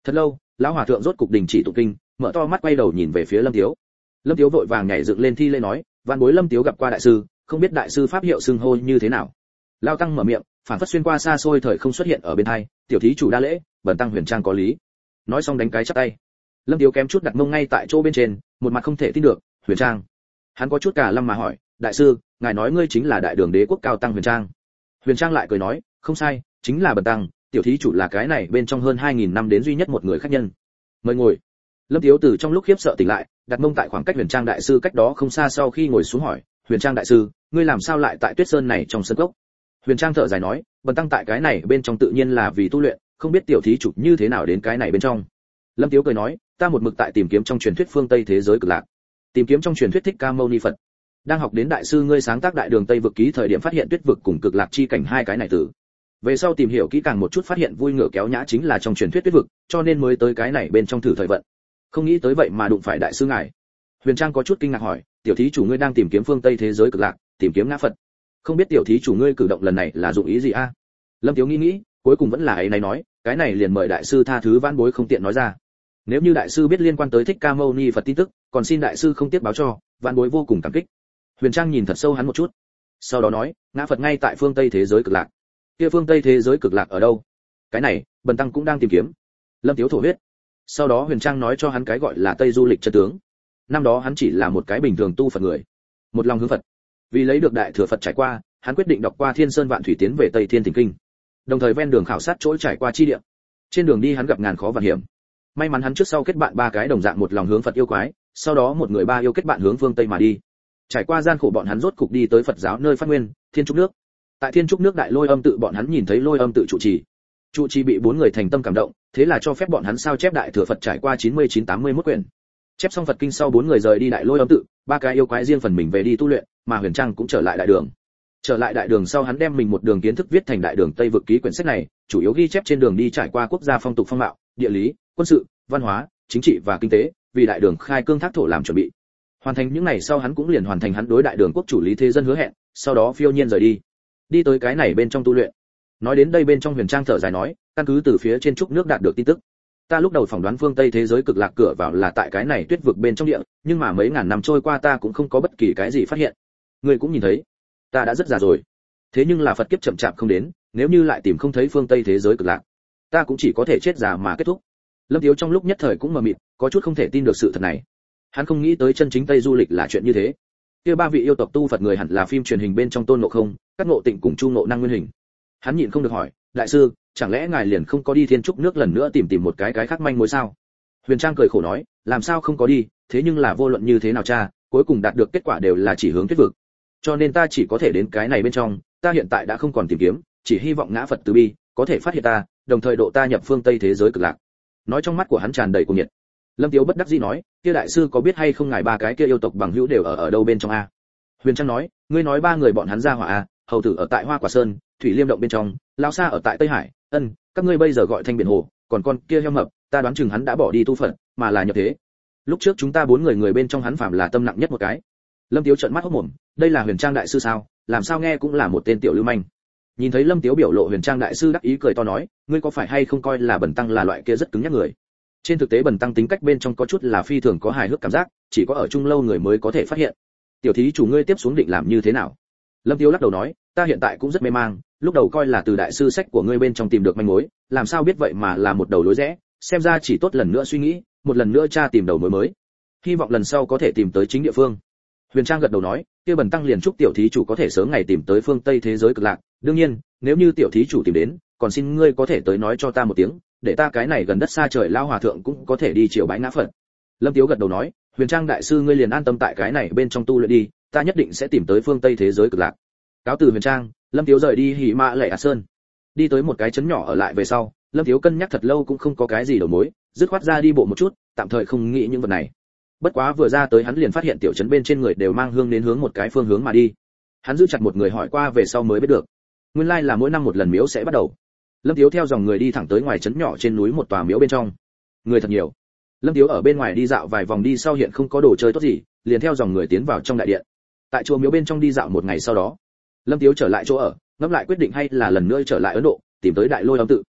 Thật lâu, lão hòa thượng rốt cục đình chỉ tụng kinh, mở to mắt quay đầu nhìn về phía Lâm Tiếu. Lâm Tiếu vội vàng nhảy dựng lên thi lễ nói, vạn bối Lâm Tiếu gặp qua đại sư, không biết đại sư pháp hiệu xưng hô như thế nào. Lão tăng mở miệng, phản phất xuyên qua xa xôi thời không xuất hiện ở bên hai, tiểu thí chủ đa lễ, bần tăng Huyền Trang có lý. Nói xong đánh cái chắp tay. Lâm Tiếu kém chút đặt mông ngay tại chỗ bên trên, một mặt không thể tin được, Huyền Trang. Hắn có chút cả lâm mà hỏi, đại sư, ngài nói ngươi chính là đại đường đế quốc cao tăng Huyền Trang. Huyền Trang lại cười nói, không sai, chính là bần tăng, tiểu thí chủ là cái này bên trong hơn 2000 năm đến duy nhất một người khách nhân. Mời ngồi. Lâm Tiếu từ trong lúc khiếp sợ tỉnh lại, đặt mông tại khoảng cách Huyền Trang đại sư cách đó không xa, sau khi ngồi xuống hỏi, Huyền Trang đại sư, ngươi làm sao lại tại Tuyết Sơn này trong sân cốc? Huyền Trang thở dài nói, bần tăng tại cái này bên trong tự nhiên là vì tu luyện, không biết tiểu thí chủ như thế nào đến cái này bên trong. Lâm Tiếu cười nói, ta một mực tại tìm kiếm trong truyền thuyết phương Tây thế giới cực lạc, tìm kiếm trong truyền thuyết Thích Ca Mâu Ni Phật. Đang học đến đại sư ngươi sáng tác đại đường Tây vực ký thời điểm phát hiện tuyết vực cùng cực lạc chi cảnh hai cái này từ. Về sau tìm hiểu kỹ càng một chút phát hiện vui ngựa kéo nhã chính là trong truyền thuyết tuyết vực, cho nên mới tới cái này bên trong thử thời vận. Không nghĩ tới vậy mà đụng phải đại sư ngài. Huyền Trang có chút kinh ngạc hỏi, tiểu thí chủ ngươi đang tìm kiếm phương Tây thế giới cực lạc, tìm kiếm ngã Phật. Không biết tiểu thí chủ ngươi cử động lần này là dụng ý gì a? Lâm Tiếu nghĩ, cuối cùng vẫn là ấy này nói, cái này liền mời đại sư tha thứ vãn bối không tiện nói ra. Nếu như đại sư biết liên quan tới Thích Ca Mâu Ni Phật tin tức, còn xin đại sư không tiếc báo cho, vãn bối vô cùng cảm kích. Huyền Trang nhìn thật sâu hắn một chút, sau đó nói, ngã Phật ngay tại phương Tây thế giới cực lạc. Kia phương Tây thế giới cực lạc ở đâu? Cái này, bần tăng cũng đang tìm kiếm. Lâm Tiếu thổ huyết. Sau đó Huyền Trang nói cho hắn cái gọi là Tây du lịch chân tướng. Năm đó hắn chỉ là một cái bình thường tu Phật người, một lòng hướng Phật. Vì lấy được đại thừa Phật trải qua, hắn quyết định đọc qua Thiên Sơn Vạn Thủy tiến về Tây Thiên Thỉnh Kinh. Đồng thời ven đường khảo sát chỗ trải qua chi địa. Trên đường đi hắn gặp ngàn khó vạn hiểm. May mắn hắn trước sau kết bạn ba cái đồng dạng một lòng hướng Phật yêu quái, sau đó một người ba yêu kết bạn hướng phương Tây mà đi. Trải qua gian khổ bọn hắn rốt cục đi tới Phật giáo nơi phát nguyên, Thiên Trúc nước. Tại Thiên Trúc nước Đại Lôi Âm tự bọn hắn nhìn thấy Lôi Âm tự trụ trì. Trụ trì bị 4 người thành tâm cảm động, thế là cho phép bọn hắn sao chép đại thừa Phật trải qua 99-81 quyển. Chép xong Phật kinh sau 4 người rời đi Đại Lôi Âm tự, ba cái yêu quái riêng phần mình về đi tu luyện, mà Huyền Trang cũng trở lại đại đường. Trở lại đại đường sau hắn đem mình một đường kiến thức viết thành Đại Đường Tây vực ký quyển sách này, chủ yếu ghi chép trên đường đi trải qua quốc gia phong tục phong mạo, địa lý, quân sự, văn hóa, chính trị và kinh tế, vì đại đường khai cương thác thổ làm chuẩn bị. Hoàn thành những này sau hắn cũng liền hoàn thành hắn đối đại đường quốc chủ Lý Thế Dân hứa hẹn, sau đó phiêu nhiên rời đi. Đi tới cái này bên trong tu luyện. Nói đến đây bên trong Huyền Trang thở dài nói, căn cứ từ phía trên trúc nước đạt được tin tức, ta lúc đầu phỏng đoán phương Tây thế giới cực lạc cửa vào là tại cái này tuyết vực bên trong địa, nhưng mà mấy ngàn năm trôi qua ta cũng không có bất kỳ cái gì phát hiện. Ngươi cũng nhìn thấy, ta đã rất già rồi. Thế nhưng là Phật kiếp chậm chạp không đến, nếu như lại tìm không thấy phương Tây thế giới cực lạc, ta cũng chỉ có thể chết già mà kết thúc. Lâm Tiếu trong lúc nhất thời cũng mờ mịt, có chút không thể tin được sự thật này. Hắn không nghĩ tới chân chính Tây du lịch là chuyện như thế. Kia ba vị yêu tộc tu Phật người hẳn là phim truyền hình bên trong Tôn Ngộ Không, Các Ngộ Tịnh cùng Chu Ngộ Năng nguyên hình. Hắn nhịn không được hỏi, đại sư, chẳng lẽ ngài liền không có đi Thiên Trúc nước lần nữa tìm một cái khác manh mối sao? Huyền Trang cười khổ nói, làm sao không có đi, thế nhưng là vô luận như thế nào cha, cuối cùng đạt được kết quả đều là chỉ hướng tuyết vực. Cho nên ta chỉ có thể đến cái này bên trong, ta hiện tại đã không còn tìm kiếm, chỉ hy vọng ngã Phật từ bi có thể phát hiện ta, đồng thời độ ta nhập phương Tây thế giới cực lạc. Nói trong mắt của hắn tràn đầy cuồng nhiệt. Lâm Tiếu bất đắc dĩ nói, kia đại sư có biết hay không ngài ba cái kia yêu tộc bằng hữu đều ở đâu bên trong a? Huyền Trang nói, ngươi nói ba người bọn hắn ra hỏa a, hầu tử ở tại Hoa Quả Sơn, Thủy Liêm động bên trong, lão sa ở tại Tây Hải, các ngươi bây giờ gọi Thanh Biển Hồ, còn con kia heo mập, ta đoán chừng hắn đã bỏ đi tu Phật, mà là nhập thế. Lúc trước chúng ta 4 người bên trong hắn phạm là tâm nặng nhất một cái. Lâm Tiếu trợn mắt hốt mồm, đây là Huyền Trang đại sư sao, làm sao nghe cũng là một tên tiểu lưu manh. Nhìn thấy Lâm Tiếu biểu lộ, Huyền Trang đại sư đắc ý cười to nói, ngươi có phải hay không coi là bần tăng là loại kia rất cứng nhắc người? Trên thực tế bần tăng tính cách bên trong có chút là phi thường có hài hước cảm giác, chỉ có ở chung lâu người mới có thể phát hiện. Tiểu thí chủ ngươi tiếp xuống định làm như thế nào? Lâm Tiếu lắc đầu nói, ta hiện tại cũng rất mê mang, lúc đầu coi là từ đại sư sách của ngươi bên trong tìm được manh mối, làm sao biết vậy mà là một đầu lối rẽ, xem ra chỉ tốt lần nữa suy nghĩ, một lần nữa tra tìm đầu mối mới. Hy vọng lần sau có thể tìm tới chính địa phương. Huyền Trang gật đầu nói, kia bần tăng liền chúc tiểu thí chủ có thể sớm ngày tìm tới phương Tây thế giới cực lạc, đương nhiên, nếu như tiểu thí chủ tìm đến, còn xin ngươi có thể tới nói cho ta một tiếng, để ta cái này gần đất xa trời lao hòa thượng cũng có thể đi chiều bái ngã Phật. Lâm Tiếu gật đầu nói, Huyền Trang đại sư ngươi liền an tâm tại cái này bên trong tu luyện đi, ta nhất định sẽ tìm tới phương Tây thế giới cực lạc. Cáo từ Huyền Trang, Lâm Tiếu rời đi Hỉ Mã Lệ Sơn. Đi tới một cái trấn nhỏ ở lại về sau, Lâm Tiếu cân nhắc thật lâu cũng không có cái gì đầu mối, dứt khoát ra đi bộ một chút, tạm thời không nghĩ những vật này. Bất quá vừa ra tới hắn liền phát hiện tiểu trấn bên trên người đều mang hương đến hướng một cái phương hướng mà đi. Hắn giữ chặt một người hỏi qua về sau mới biết được, nguyên lai là mỗi năm một lần miếu sẽ bắt đầu. Lâm Tiếu theo dòng người đi thẳng tới ngoài trấn nhỏ trên núi một tòa miếu bên trong. Người thật nhiều. Lâm Tiếu ở bên ngoài đi dạo vài vòng đi sau hiện không có đồ chơi tốt gì, liền theo dòng người tiến vào trong đại điện. Tại chùa miếu bên trong đi dạo một ngày sau đó, Lâm Tiếu trở lại chỗ ở, ngẫm lại quyết định hay là lần nữa trở lại Ấn Độ, tìm tới Đại Lôi Âm tự.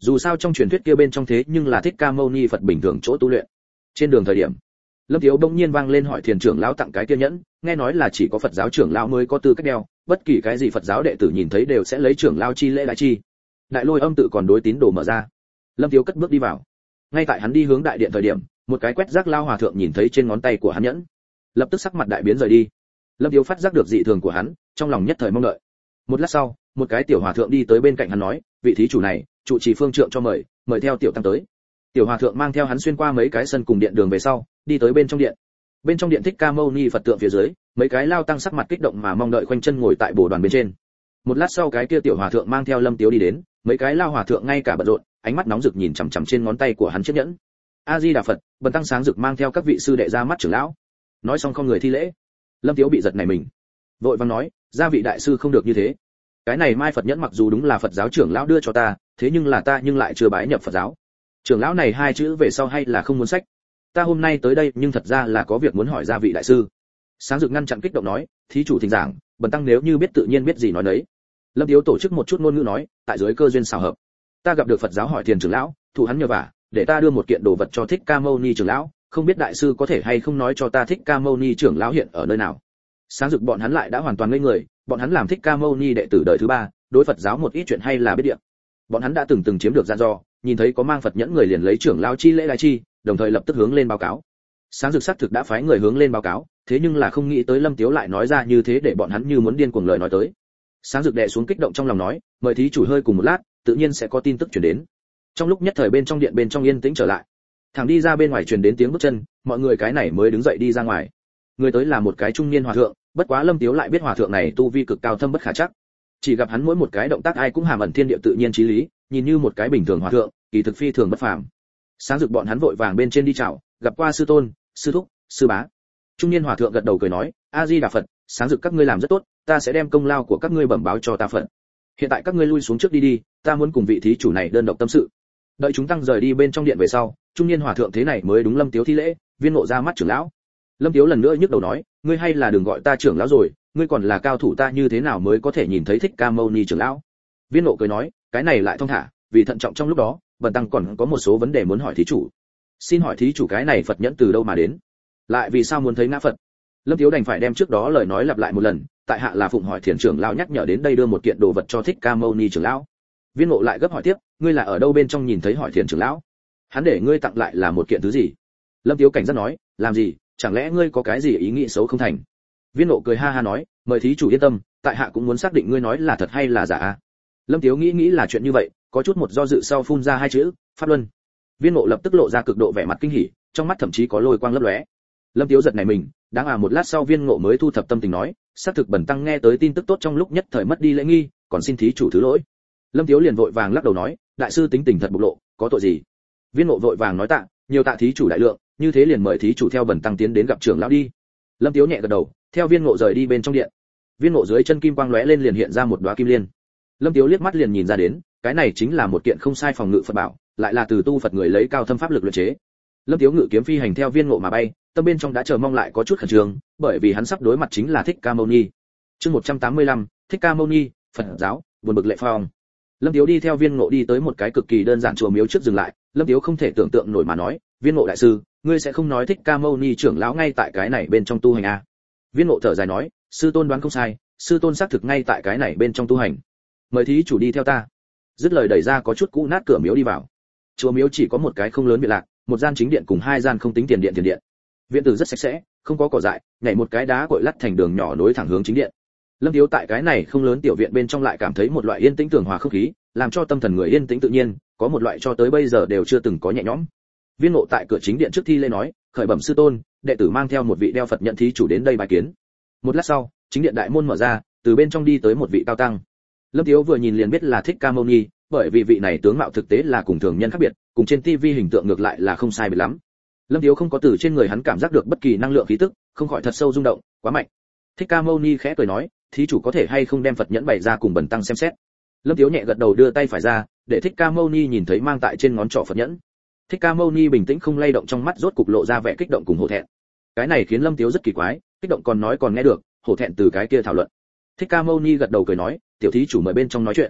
Dù sao trong truyền thuyết kia bên trong thế nhưng là Thích Ca Mâu Ni Phật bình thường chỗ tu luyện. Trên đường thời điểm, Lâm Tiếu bỗng nhiên vang lên hỏi Thiền trưởng lão tặng cái kia nhẫn, nghe nói là chỉ có Phật giáo trưởng lão mới có tư cách đeo, bất kỳ cái gì Phật giáo đệ tử nhìn thấy đều sẽ lấy trưởng lão chi lễ đại chi. Đại Lôi Âm tự còn đối tín đồ mở ra. Lâm Tiếu cất bước đi vào. Ngay tại hắn đi hướng đại điện thời điểm, một cái quét rác lao hòa thượng nhìn thấy trên ngón tay của hắn nhẫn, lập tức sắc mặt đại biến rời đi. Lâm Tiếu phát giác được dị thường của hắn, trong lòng nhất thời mong đợi. Một lát sau, một cái tiểu hòa thượng đi tới bên cạnh hắn nói, vị thí chủ này, trụ trì phương trượng cho mời theo tiểu tăng tới. Tiểu hòa thượng mang theo hắn xuyên qua mấy cái sân cùng điện đường về sau, đi tới bên trong điện. Bên trong điện Thích Ca Mâu Ni Phật tượng phía dưới, mấy cái lao tăng sắc mặt kích động mà mong đợi khoanh chân ngồi tại bồ đoàn bên trên. Một lát sau cái kia tiểu hòa thượng mang theo Lâm Tiếu đi đến, mấy cái lao hòa thượng ngay cả bận rộn, ánh mắt nóng rực nhìn chằm chằm trên ngón tay của hắn chiếc nhẫn. A Di Đà Phật, bần tăng sáng rực mang theo các vị sư đệ ra mắt trưởng lão. Nói xong không người thi lễ. Lâm Tiếu bị giật nảy mình, vội vàng nói, gia vị đại sư không được như thế. Cái này Mai Phật nhẫn mặc dù đúng là Phật giáo trưởng lão đưa cho ta, thế nhưng là ta nhưng lại chưa bái nhập Phật giáo. Trưởng lão này hai chữ về sau hay là không muốn sách. Ta hôm nay tới đây nhưng thật ra là có việc muốn hỏi gia vị đại sư. Sáng rực ngăn chặn kích động nói, thí chủ thỉnh giảng, bần tăng nếu như biết tự nhiên biết gì nói đấy. Lâm Tiếu tổ chức một chút ngôn ngữ nói, tại dưới cơ duyên xảo hợp, ta gặp được Phật giáo hỏi Thiền trưởng lão, thụ hắn nhờ vả, để ta đưa một kiện đồ vật cho Thích Ca Mâu Ni trưởng lão, không biết đại sư có thể hay không nói cho ta Thích Ca Mâu Ni trưởng lão hiện ở nơi nào. Sáng rực bọn hắn lại đã hoàn toàn ngây người, bọn hắn làm Thích Ca Mâu Ni đệ tử đời thứ ba, đối Phật giáo một ít chuyện hay là biết địa. Bọn hắn đã từng chiếm được gian do, nhìn thấy có mang Phật nhẫn người liền lấy trưởng lão chi lễ đại chi, đồng thời lập tức hướng lên báo cáo. Sáng rực xác thực đã phái người hướng lên báo cáo, thế nhưng là không nghĩ tới Lâm Tiếu lại nói ra như thế để bọn hắn như muốn điên cuồng lời nói tới. Sáng rực đè xuống kích động trong lòng nói, mời thí chủ hơi cùng một lát, tự nhiên sẽ có tin tức truyền đến. Trong lúc nhất thời bên trong điện bên trong yên tĩnh trở lại, thằng đi ra bên ngoài truyền đến tiếng bước chân, mọi người cái này mới đứng dậy đi ra ngoài. Người tới là một cái trung niên hòa thượng, bất quá Lâm Tiếu lại biết hòa thượng này tu vi cực cao thâm bất khả chắc. Chỉ gặp hắn mỗi một cái động tác ai cũng hàm ẩn thiên địa tự nhiên chí lý, nhìn như một cái bình thường hòa thượng, kỳ thực phi thường bất phàm. Sáng rực bọn hắn vội vàng bên trên đi chào, gặp qua sư tôn, sư thúc, sư bá. Trung niên hòa thượng gật đầu cười nói, A Di Đà Phật, sáng rực các ngươi làm rất tốt, ta sẽ đem công lao của các ngươi bẩm báo cho ta Phật. Hiện tại các ngươi lui xuống trước đi đi, ta muốn cùng vị thí chủ này đơn độc tâm sự. Đợi chúng tăng rời đi bên trong điện về sau, trung niên hòa thượng thế này mới đúng Lâm Tiếu thi lễ, viên ngộ ra mắt trưởng lão. Lâm Tiếu lần nữa nhức đầu nói, ngươi hay là đừng gọi ta trưởng lão rồi, ngươi còn là cao thủ ta như thế nào mới có thể nhìn thấy Thích Ca Mâu Ni trưởng lão. Viên ngộ cười nói, cái này lại thông thả, vì thận trọng trong lúc đó, bần tăng còn có một số vấn đề muốn hỏi thí chủ. Xin hỏi thí chủ cái này Phật nhẫn từ đâu mà đến? Lại vì sao muốn thấy ngã Phật? Lâm Tiếu đành phải đem trước đó lời nói lặp lại một lần, tại hạ là phụng hỏi Thiền trưởng lão nhắc nhở đến đây đưa một kiện đồ vật cho Thích Ca Mâu Ni trưởng lão. Viên ngộ lại gấp hỏi tiếp, ngươi là ở đâu bên trong nhìn thấy hỏi Thiền trưởng lão? Hắn để ngươi tặng lại là một kiện thứ gì? Lâm Tiếu cảnh giác nói, làm gì, chẳng lẽ ngươi có cái gì ý nghĩ xấu không thành? Viên ngộ cười ha ha nói, mời thí chủ yên tâm, tại hạ cũng muốn xác định ngươi nói là thật hay là giả. Lâm Tiếu nghĩ là chuyện như vậy, có chút một do dự sau phun ra hai chữ, pháp luân. Viên ngộ lập tức lộ ra cực độ vẻ mặt kinh hỉ, trong mắt thậm chí có lôi quang lấp lóe. Lâm Tiếu giật nảy mình, đáng một lát sau viên ngộ mới thu thập tâm tình nói, xác thực bần tăng nghe tới tin tức tốt trong lúc nhất thời mất đi lễ nghi, còn xin thí chủ thứ lỗi. Lâm Tiếu liền vội vàng lắc đầu nói, đại sư tính tình thật bộc lộ, có tội gì? Viên ngộ vội vàng nói tạ, nhiều tạ thí chủ đại lượng, như thế liền mời thí chủ theo bần tăng tiến đến gặp trưởng lão đi. Lâm Tiếu nhẹ gật đầu, theo viên ngộ rời đi bên trong điện. Viên ngộ dưới chân kim quang lóe lên liền hiện ra một đóa kim liên. Lâm Tiếu liếc mắt liền nhìn ra đến, cái này chính là một kiện không sai phòng ngự Phật bảo, lại là từ tu Phật người lấy cao thâm pháp lực luyện chế. Lâm Tiếu ngự kiếm phi hành theo viên ngộ mà bay, tâm bên trong đã chờ mong lại có chút khẩn trương, bởi vì hắn sắp đối mặt chính là Thích Ca Mâu Ni. Chương 185, Thích Ca Mâu Ni, Phật giáo, buồn bực lệ phong. Lâm Tiếu đi theo viên ngộ đi tới một cái cực kỳ đơn giản chùa miếu trước dừng lại, Lâm Tiếu không thể tưởng tượng nổi mà nói, viên ngộ đại sư, ngươi sẽ không nói Thích Ca Mâu Ni trưởng lão ngay tại cái này bên trong tu hành à? Viên ngộ thở dài nói, sư tôn đoán không sai, sư tôn xác thực ngay tại cái này bên trong tu hành. Mời thí chủ đi theo ta. Dứt lời đẩy ra có chút cũ nát cửa miếu đi vào. Chùa miếu chỉ có một cái không lớn biệt lạc, một gian chính điện cùng hai gian không tính tiền điện. Viện tử rất sạch sẽ, không có cỏ dại, nhảy một cái đá cội lắt thành đường nhỏ nối thẳng hướng chính điện. Lâm Tiếu tại cái này không lớn tiểu viện bên trong lại cảm thấy một loại yên tĩnh tường hòa không khí, làm cho tâm thần người yên tĩnh tự nhiên, có một loại cho tới bây giờ đều chưa từng có nhẹ nhõm. Viên ngộ tại cửa chính điện trước thi lễ nói, khởi bẩm sư tôn, đệ tử mang theo một vị đeo Phật nhận thí chủ đến đây bài kiến. Một lát sau, chính điện đại môn mở ra, từ bên trong đi tới một vị cao tăng. Lâm Tiếu vừa nhìn liền biết là Thích Ca Mâu Ni, bởi vì vị này tướng mạo thực tế là cùng thường nhân khác biệt, cùng trên tivi hình tượng ngược lại là không sai biệt lắm. Lâm Tiếu không có từ trên người hắn cảm giác được bất kỳ năng lượng khí tức, không khỏi thật sâu rung động, quá mạnh. Thích Ca Mâu Ni khẽ cười nói, thí chủ có thể hay không đem Phật nhẫn bày ra cùng bần tăng xem xét. Lâm Tiếu nhẹ gật đầu đưa tay phải ra, để Thích Ca Mâu Ni nhìn thấy mang tại trên ngón trỏ Phật nhẫn. Thích Ca Mâu Ni bình tĩnh không lay động, trong mắt rốt cục lộ ra vẻ kích động cùng hổ thẹn. Cái này khiến Lâm Tiếu rất kỳ quái, kích động còn nói còn nghe được, hổ thẹn từ cái kia thảo luận. Thích Ca Mâu Ni gật đầu cười nói, tiểu thí chủ mời bên trong nói chuyện.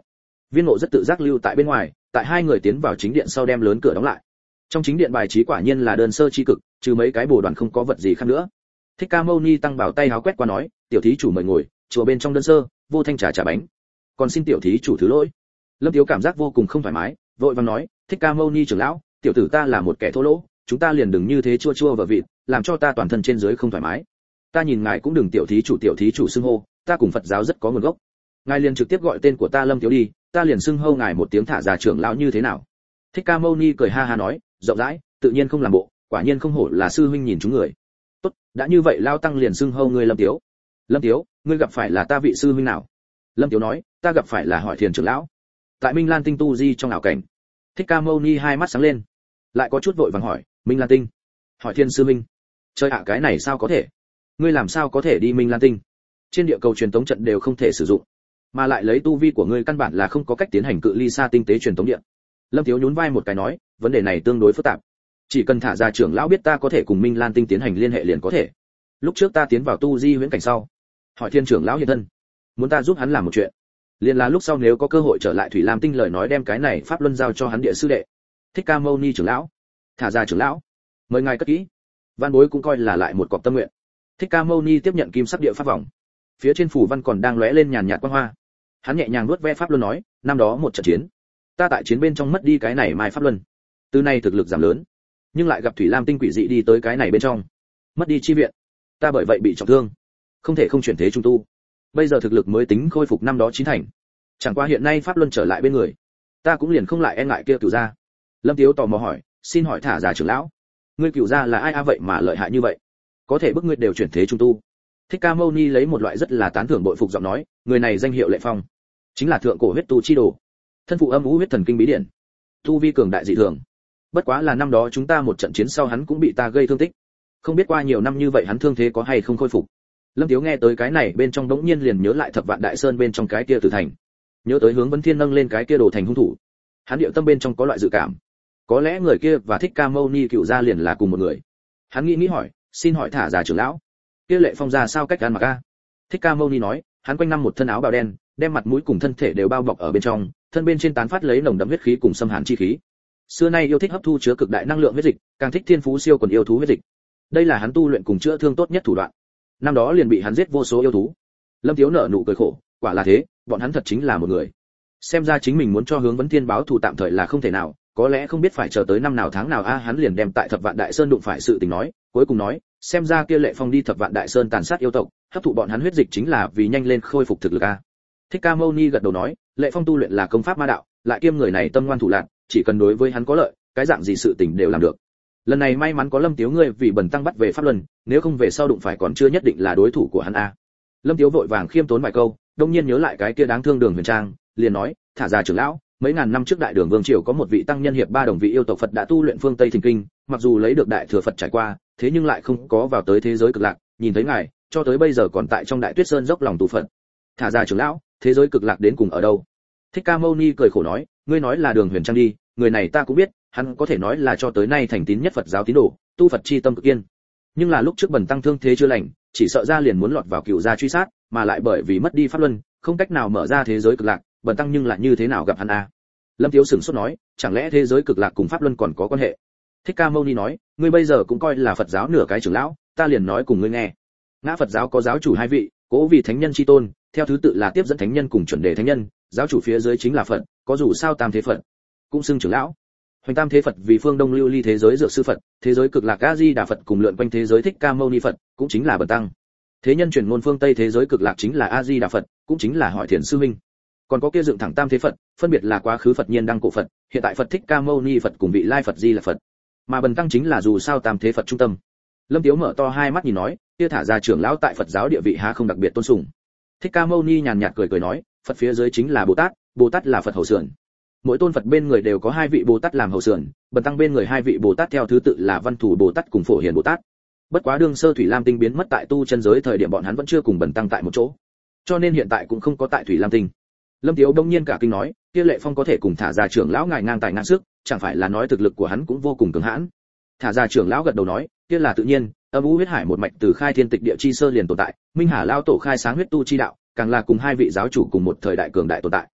Viên Ngộ rất tự giác lưu tại bên ngoài, tại hai người tiến vào chính điện sau đem lớn cửa đóng lại. Trong chính điện bài trí quả nhiên là đơn sơ chi cực, trừ mấy cái bồ đoàn không có vật gì khác nữa. Thích Ca Mâu Ni tăng bảo tay háo quét qua nói, tiểu thí chủ mời ngồi, chùa bên trong đơn sơ, vô thanh trà bánh. Còn xin tiểu thí chủ thứ lỗi. Lâm Tiếu cảm giác vô cùng không thoải mái, vội vàng nói, Thích Ca Mâu Ni trưởng lão, tiểu tử ta là một kẻ thô lỗ, chúng ta liền đừng như thế chua chua vờ vịt, làm cho ta toàn thân trên dưới không thoải mái. Ta nhìn ngài cũng đừng tiểu thí chủ xưng hô, ta cùng Phật giáo rất có nguồn gốc. Ngài liền trực tiếp gọi tên của ta Lâm Tiếu đi, ta liền xưng hô ngài một tiếng thả già trưởng lão như thế nào? Thích Ca Mâu Ni cười ha ha nói, rộng rãi, tự nhiên không làm bộ, quả nhiên không hổ là sư huynh nhìn chúng người. Tốt, đã như vậy lao tăng liền xưng hô ngươi Lâm Tiếu. Lâm Tiếu, ngươi gặp phải là ta vị sư huynh nào? Lâm Tiếu nói, ta gặp phải là Hỏi Thiền trưởng lão. Tại Minh Lan Tinh tu di trong ảo cảnh. Thích Ca Mâu Ni hai mắt sáng lên, lại có chút vội vàng hỏi, Minh Lan Tinh? Hỏi Thiên sư huynh? Chơi ạ cái này sao có thể? Ngươi làm sao có thể đi Minh Lan Tinh? Trên địa cầu truyền tống trận đều không thể sử dụng, mà lại lấy tu vi của ngươi căn bản là không có cách tiến hành cự ly xa tinh tế truyền tống điện. Lâm Tiếu nhún vai một cái nói, vấn đề này tương đối phức tạp, chỉ cần thả ra trưởng lão biết ta có thể cùng Minh Lan Tinh tiến hành liên hệ liền có thể. Lúc trước ta tiến vào tu di huyễn cảnh sau, Hỏi Thiên trưởng lão hiện thân, muốn ta giúp hắn làm một chuyện, liền là lúc sau nếu có cơ hội trở lại Thủy Lam Tinh lời nói đem cái này pháp luân giao cho hắn địa sư đệ. Thích Ca Mâu Ni trưởng lão, thả ra trưởng lão, mời ngài cất kỹ. Văn bối cũng coi là lại một cọc tâm nguyện. Thích Ca Mâu Ni tiếp nhận kim sắc địa pháp vòng, phía trên phủ văn còn đang lóe lên nhàn nhạt quang hoa. Hắn nhẹ nhàng nuốt ve pháp luân nói, năm đó một trận chiến, ta tại chiến bên trong mất đi cái này mai pháp luân, từ nay thực lực giảm lớn, nhưng lại gặp Thủy Lam Tinh quỷ dị đi tới cái này bên trong, mất đi chi viện, ta bởi vậy bị trọng thương, không thể không chuyển thế trung tu. Bây giờ thực lực mới tính khôi phục năm đó chín thành, chẳng qua hiện nay pháp luân trở lại bên người, ta cũng liền không lại e ngại kia cửu gia. Lâm Tiếu tò mò hỏi, xin hỏi thả giả trưởng lão, ngươi cửu gia là ai vậy mà lợi hại như vậy, có thể bức ngươi đều chuyển thế trung tu? Thích Ca Mâu Ni lấy một loại rất là tán thưởng bội phục giọng nói, người này danh hiệu Lệ Phong, chính là thượng cổ huyết tu chi đồ, thân phụ âm u huyết thần kinh bí điển, tu vi cường đại dị thường. Bất quá là năm đó chúng ta một trận chiến sau hắn cũng bị ta gây thương tích, không biết qua nhiều năm như vậy hắn thương thế có hay không khôi phục. Lâm Tiếu nghe tới cái này bên trong đống nhiên liền nhớ lại Thập Vạn Đại Sơn bên trong cái kia Tử Thành, nhớ tới Hướng Vấn Thiên nâng lên cái kia đồ thành hung thủ, hắn điệu tâm bên trong có loại dự cảm, có lẽ người kia và Thích Ca Mâu Ni cựu gia liền là cùng một người. Hắn nghĩ hỏi, xin hỏi thả giả trưởng lão, kia Lệ Phong ra sao cách ăn mặc a? Thích Ca Mâu Ni nói, hắn quanh năm một thân áo bào đen, đem mặt mũi cùng thân thể đều bao bọc ở bên trong, thân bên trên tán phát lấy nồng đậm huyết khí cùng xâm hàn chi khí. Xưa nay yêu thích hấp thu chứa cực đại năng lượng huyết dịch, càng thích thiên phú siêu quần yêu thú huyết dịch. Đây là hắn tu luyện cùng chữa thương tốt nhất thủ đoạn. Năm đó liền bị hắn giết vô số yêu thú. Lâm Tiếu nở nụ cười khổ, quả là thế, bọn hắn thật chính là một người. Xem ra chính mình muốn cho Hướng Vấn Thiên báo thù tạm thời là không thể nào, có lẽ không biết phải chờ tới năm nào tháng nào hắn liền đem tại Thập Vạn Đại Sơn đụng phải sự tình nói, cuối cùng nói, xem ra kia Lệ Phong đi Thập Vạn Đại Sơn tàn sát yêu tộc, hấp thụ bọn hắn huyết dịch chính là vì nhanh lên khôi phục thực lực a. Thích Ca Mâu Ni gật đầu nói, Lệ Phong tu luyện là công pháp ma đạo, lại kiêm người này tâm ngoan thủ lạn, chỉ cần đối với hắn có lợi, cái dạng gì sự tình đều làm được. Lần này may mắn có Lâm Tiếu ngươi vì bần tăng bắt về pháp luân, nếu không về sau đụng phải còn chưa nhất định là đối thủ của hắn a. Lâm Tiếu vội vàng khiêm tốn vài câu, đông nhiên nhớ lại cái kia đáng thương Đường Huyền Trang, liền nói, thả ra trưởng lão, mấy ngàn năm trước Đại Đường Vương triều có một vị tăng nhân hiệp ba đồng vị yêu tộc Phật đã tu luyện phương Tây Thình Kinh, mặc dù lấy được đại thừa Phật trải qua, thế nhưng lại không có vào tới thế giới cực lạc, nhìn thấy ngài, cho tới bây giờ còn tại trong Đại Tuyết Sơn dốc lòng tu Phật. Thả ra trưởng lão, thế giới cực lạc đến cùng ở đâu? Thích Ca Mâu Ni cười khổ nói, ngươi nói là Đường Huyền Trang đi, người này ta cũng biết, hắn có thể nói là cho tới nay thành tín nhất Phật giáo tín đồ, tu Phật chi tâm cực kiên. Nhưng là lúc trước bần tăng thương thế chưa lành, chỉ sợ ra liền muốn lọt vào cựu gia truy sát, mà lại bởi vì mất đi pháp luân, không cách nào mở ra thế giới cực lạc, bần tăng nhưng lại như thế nào gặp hắn a? Lâm Tiếu sửng sốt nói, chẳng lẽ thế giới cực lạc cùng pháp luân còn có quan hệ? Thích Ca Mâu Ni nói, ngươi bây giờ cũng coi là Phật giáo nửa cái trưởng lão, ta liền nói cùng ngươi nghe. Ngã Phật giáo có giáo chủ hai vị, Cố Vì thánh nhân chi tôn, theo thứ tự là tiếp dẫn thánh nhân cùng chuẩn đề thánh nhân, giáo chủ phía dưới chính là Phật, có dù sao tam thế Phật, cũng xưng trưởng lão. Hoành tam thế Phật vì phương Đông lưu ly thế giới dược sư Phật, thế giới cực lạc A Di Đà Phật cùng lượn quanh thế giới Thích Ca Mâu Ni Phật, cũng chính là bần tăng. Thế nhân chuyển môn phương Tây thế giới cực lạc chính là A Di Đà Phật, cũng chính là Hỏi Thiền sư huynh. Còn có kia dựng thẳng tam thế Phật, phân biệt là quá khứ Phật Nhiên Đăng Cổ Phật, hiện tại Phật Thích Ca Mâu Ni Phật cùng vị lai Phật Di là Phật. Mà bần tăng chính là dù sao tam thế Phật trung tâm. Lâm Tiếu mở to hai mắt nhìn nói, kia thả ra trưởng lão tại Phật giáo địa vị há không đặc biệt tôn sùng. Thích Ca Mâu Ni nhàn nhạt cười nói, Phật phía dưới chính là Bồ Tát, Bồ Tát là Phật hậu sườn. Mỗi tôn Phật bên người đều có hai vị Bồ Tát làm hậu sườn, bần tăng bên người hai vị Bồ Tát theo thứ tự là Văn Thủ Bồ Tát cùng Phổ Hiền Bồ Tát. Bất quá đương sơ Thủy Lam Tinh biến mất tại tu chân giới thời điểm bọn hắn vẫn chưa cùng bần tăng tại một chỗ, cho nên hiện tại cũng không có tại Thủy Lam Tinh. Lâm Tiếu đông nhiên cả kinh nói, kia Lệ Phong có thể cùng thả ra trưởng lão ngài ngang tài ngang sức, chẳng phải là nói thực lực của hắn cũng vô cùng cường hãn? Thả ra trưởng lão gật đầu nói, kia là tự nhiên, âm u huyết hải một mạch từ khai thiên tịch địa chi sơ liền tồn tại, Minh Hà lao tổ khai sáng huyết tu chi đạo, càng là cùng hai vị giáo chủ cùng một thời đại cường đại tồn tại.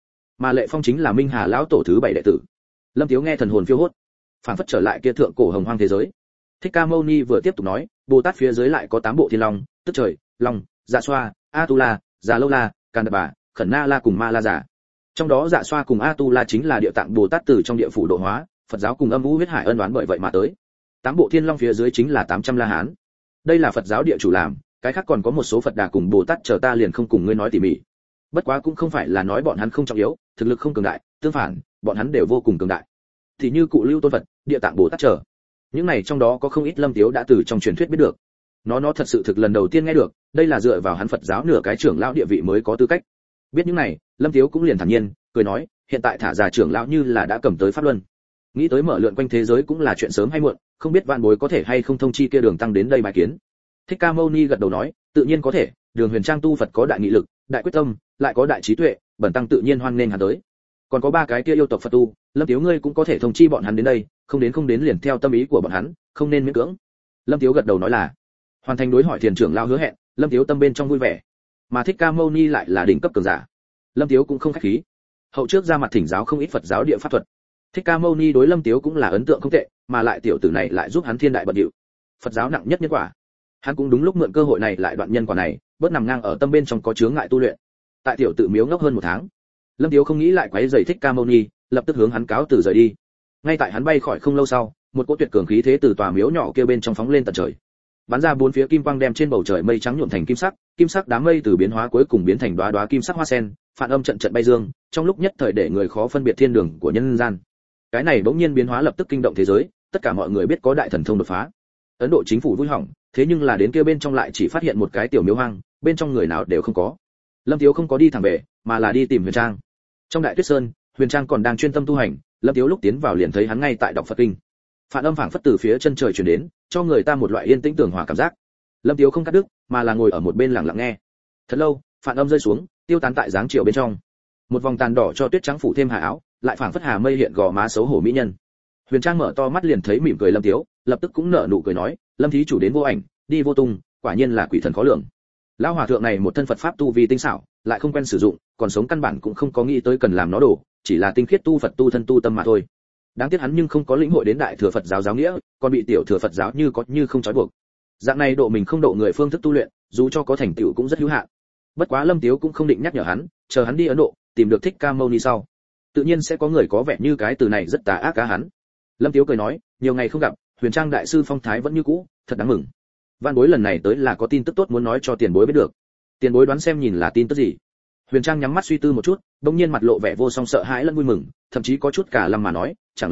mà Lệ Phong chính là Minh Hà lão tổ thứ 7 đệ tử. Lâm Tiếu nghe thần hồn phiêu hốt, phảng phất trở lại kia thượng cổ hồng hoang thế giới. Thích Ca Mâu Ni vừa tiếp tục nói, Bồ Tát phía dưới lại có 8 bộ thiên long, tức trời, long, Dạ Xoa, Atula, Già Lâu La, Can Đập Bà, Khẩn Na La cùng Ma La Giả. Trong đó Dạ Xoa cùng Atula chính là địa tạng Bồ Tát từ trong địa phủ độ hóa, Phật giáo cùng âm u huyết hải ân oán bởi vậy mà tới. 8 bộ thiên long phía dưới chính là 800 La Hán. Đây là Phật giáo địa chủ làm, cái khác còn có một số Phật Đà cùng Bồ Tát chờ ta liền không cùng ngươi nói tỉ mỉ. Bất quá cũng không phải là nói bọn hắn không trọng yếu, thực lực không cường đại, tương phản, bọn hắn đều vô cùng cường đại. Thì như Cụ Lưu Tôn Phật, Địa Tạng Bồ Tát chờ. Những này trong đó có không ít Lâm Tiếu đã từ trong truyền thuyết biết được. Nó thật sự thực lần đầu tiên nghe được, đây là dựa vào hắn Phật giáo nửa cái trưởng lão địa vị mới có tư cách. Biết những này, Lâm Tiếu cũng liền thản nhiên, cười nói, hiện tại thả ra trưởng lão như là đã cầm tới pháp luân. Nghĩ tới mở lượn quanh thế giới cũng là chuyện sớm hay muộn, không biết vạn bối có thể hay không thông chi kia Đường tăng đến đây bài kiến. Thích Ca Mâu Ni gật đầu nói, tự nhiên có thể, Đường Huyền Trang tu Phật có đại nghị lực, đại quyết tâm, lại có đại trí tuệ, bần tăng tự nhiên hoan nghênh hắn tới. Còn có 3 cái kia yêu tộc Phật tu, Lâm Tiếu ngươi cũng có thể thông chi bọn hắn đến đây, không đến liền theo tâm ý của bọn hắn, không nên miễn cưỡng. Lâm Tiếu gật đầu nói là, hoàn thành đối hỏi thiền trưởng lão hứa hẹn, Lâm Tiếu tâm bên trong vui vẻ. Mà Thích Ca Mâu Ni lại là đỉnh cấp cường giả, Lâm Tiếu cũng không khách khí. Hậu trước ra mặt thỉnh giáo không ít Phật giáo địa pháp thuật. Thích Ca Mâu Ni đối Lâm Tiếu cũng là ấn tượng không tệ, mà lại tiểu tử này lại giúp hắn thiên đại bận điệu. Phật giáo nặng nhất nhân quả, hắn cũng đúng lúc mượn cơ hội này lại đoạn nhân quả này, bớt nằm ngang ở tâm bên trong có chướng ngại tu luyện. Tại tiểu tự miếu ngốc hơn 1 tháng, Lâm Tiếu không nghĩ lại quấy rầy Thích Ca Mâu Ni, lập tức hướng hắn cáo từ rời đi. Ngay tại hắn bay khỏi không lâu sau, một cỗ tuyệt cường khí thế từ tòa miếu nhỏ kia bên trong phóng lên tận trời, bắn ra 4 phía kim quang đem trên bầu trời mây trắng nhuộm thành kim sắc đám mây từ biến hóa cuối cùng biến thành đóa đóa kim sắc hoa sen, phản âm trận trận bay dương, trong lúc nhất thời để người khó phân biệt thiên đường của nhân gian. Cái này bỗng nhiên biến hóa lập tức kinh động thế giới, tất cả mọi người biết có đại thần thông đột phá. Ấn Độ chính phủ vui hỏng, thế nhưng là đến kia bên trong lại chỉ phát hiện một cái tiểu miếu hoang, bên trong người nào đều không có. Lâm Tiếu không có đi thẳng về, mà là đi tìm Huyền Trang. Trong Đại Tuyết Sơn, Huyền Trang còn đang chuyên tâm tu hành, Lâm Tiếu lúc tiến vào liền thấy hắn ngay tại đọc Phật kinh. Phản âm phảng phất từ phía chân trời truyền đến, cho người ta một loại yên tĩnh tường hòa cảm giác. Lâm Tiếu không cắt đứt, mà là ngồi ở một bên lặng lặng nghe. Thật lâu, phản âm rơi xuống, tiêu tán tại dáng chiều bên trong. Một vòng tàn đỏ cho tuyết trắng phủ thêm hà áo, lại phảng phất hà mây hiện gò má xấu hổ mỹ nhân. Huyền Trang mở to mắt liền thấy mỉm cười Lâm Tiếu, lập tức cũng nở nụ cười nói, Lâm thí chủ đến vô ảnh, đi vô tung, quả nhiên là quỷ thần khó lường. Lão hòa thượng này một thân Phật pháp tu vi tinh xảo, lại không quen sử dụng, còn sống căn bản cũng không có nghĩ tới cần làm nó đổ, chỉ là tinh khiết tu Phật tu thân tu tâm mà thôi. Đáng tiếc hắn nhưng không có lĩnh hội đến đại thừa Phật giáo giáo nghĩa, còn bị tiểu thừa Phật giáo như có như không trói buộc. Dạng này độ mình không độ người phương thức tu luyện, dù cho có thành tựu cũng rất hữu hạn. Bất quá Lâm Tiếu cũng không định nhắc nhở hắn, chờ hắn đi Ấn Độ, tìm được Thích Ca Mâu Ni sau, tự nhiên sẽ có người có vẻ như cái từ này rất tà ác cá hắn. Lâm Tiếu cười nói, nhiều ngày không gặp, Huyền Trang đại sư phong thái vẫn như cũ, thật đáng mừng. Văn bối lần này tới là có tin tức tốt muốn nói cho tiền bối biết được. Tiền bối đoán xem nhìn là tin tức gì? Huyền Trang nhắm mắt suy tư một chút, bỗng nhiên mặt lộ vẻ vô song sợ hãi lẫn vui mừng, thậm chí có chút cả lâm mà nói, chẳng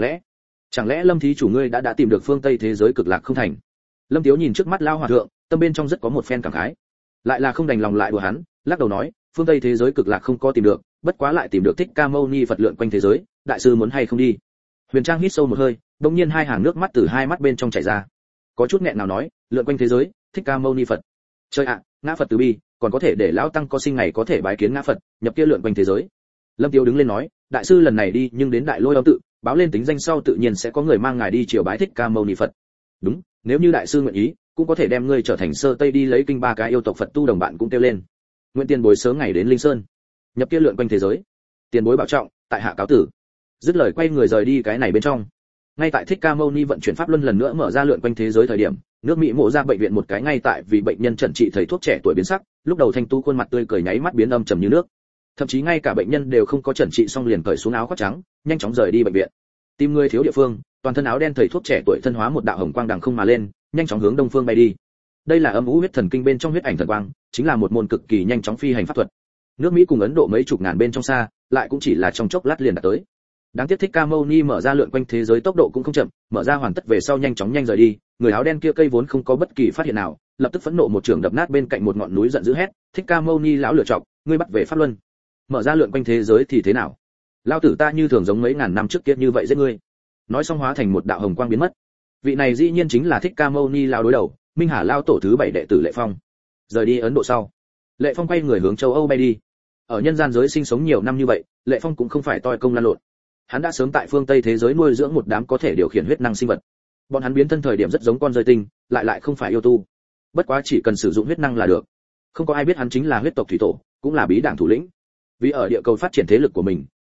lẽ Lâm thí chủ ngươi đã tìm được phương Tây thế giới cực lạc không thành? Lâm Tiếu nhìn trước mắt lao hòa thượng, tâm bên trong rất có một phen cảm khái, lại là không đành lòng lại đùa hắn, lắc đầu nói, phương Tây thế giới cực lạc không có tìm được, bất quá lại tìm được Thích Ca Mâu Ni Phật lượn quanh thế giới, đại sư muốn hay không đi? Huyền Trang hít sâu một hơi, bỗng nhiên 2 hàng nước mắt từ 2 mắt bên trong chảy ra, có chút nghẹn nào nói, lượn quanh thế giới, Thích Ca Mâu Ni Phật. Trời ạ, ngã Phật từ bi, còn có thể để lão tăng có sinh ngày có thể bái kiến ngã Phật, nhập kia lượn quanh thế giới. Lâm Tiếu đứng lên nói, đại sư lần này đi nhưng đến Đại Lôi Âm tự, báo lên tính danh sau tự nhiên sẽ có người mang ngài đi triều bái Thích Ca Mâu Ni Phật. Đúng, nếu như đại sư nguyện ý, cũng có thể đem ngươi trở thành sơ Tây đi lấy kinh 3 cái yêu tộc Phật tu đồng bạn cũng kêu lên. Nguyện tiền bối sớm ngày đến Linh Sơn, nhập kia lượn quanh thế giới. Tiền bối bảo trọng, tại hạ cáo tử. Dứt lời quay người rời đi cái này bên trong. Ngay tại Thích Ca Mâu Ni vận chuyển pháp luân lần nữa mở ra lượn quanh thế giới thời điểm, nước Mỹ mộ ra bệnh viện một cái ngay tại vì bệnh nhân chẩn trị thầy thuốc trẻ tuổi biến sắc, lúc đầu thanh tu khuôn mặt tươi cười nháy mắt biến âm trầm như nước. Thậm chí ngay cả bệnh nhân đều không có chẩn trị xong liền cởi xuống áo khoác trắng, nhanh chóng rời đi bệnh viện. Tìm người thiếu địa phương, toàn thân áo đen thầy thuốc trẻ tuổi thân hóa một đạo hồng quang đằng không mà lên, nhanh chóng hướng đông phương bay đi. Đây là âm u huyết thần kinh bên trong huyết ảnh thần quang, chính là một môn cực kỳ nhanh chóng phi hành pháp thuật. Nước Mỹ cùng Ấn Độ mấy chục ngàn bên trong xa, lại cũng chỉ là trong chốc lát liền đạt tới. Đáng tiếc Thích Ca Mâu Ni mở ra lượn quanh thế giới tốc độ cũng không chậm, mở ra hoàn tất về sau nhanh chóng nhanh rời đi, người áo đen kia cây vốn không có bất kỳ phát hiện nào, lập tức phẫn nộ một trường đập nát bên cạnh một ngọn núi giận dữ hét, Thích Ca Mâu Ni lão lựa chọc, ngươi bắt về pháp luân, mở ra lượn quanh thế giới thì thế nào? Lao tử ta như thường giống mấy ngàn năm trước kia như vậy giết ngươi. Nói xong hóa thành một đạo hồng quang biến mất. Vị này dĩ nhiên chính là Thích Ca Mâu Ni lão đối đầu, Minh Hà lao tổ thứ 7 đệ tử Lệ Phong. Rời đi Ấn Độ sau, Lệ Phong quay người hướng châu Âu bay đi. Ở nhân gian giới sinh sống nhiều năm như vậy, Lệ Phong cũng không phải toi công lan lộn. Hắn đã sớm tại phương Tây thế giới nuôi dưỡng một đám có thể điều khiển huyết năng sinh vật. Bọn hắn biến thân thời điểm rất giống con rơi tinh, lại không phải yêu tu. Bất quá chỉ cần sử dụng huyết năng là được. Không có ai biết hắn chính là huyết tộc thủy tổ, cũng là bí đảng thủ lĩnh. Vì ở địa cầu phát triển thế lực của mình,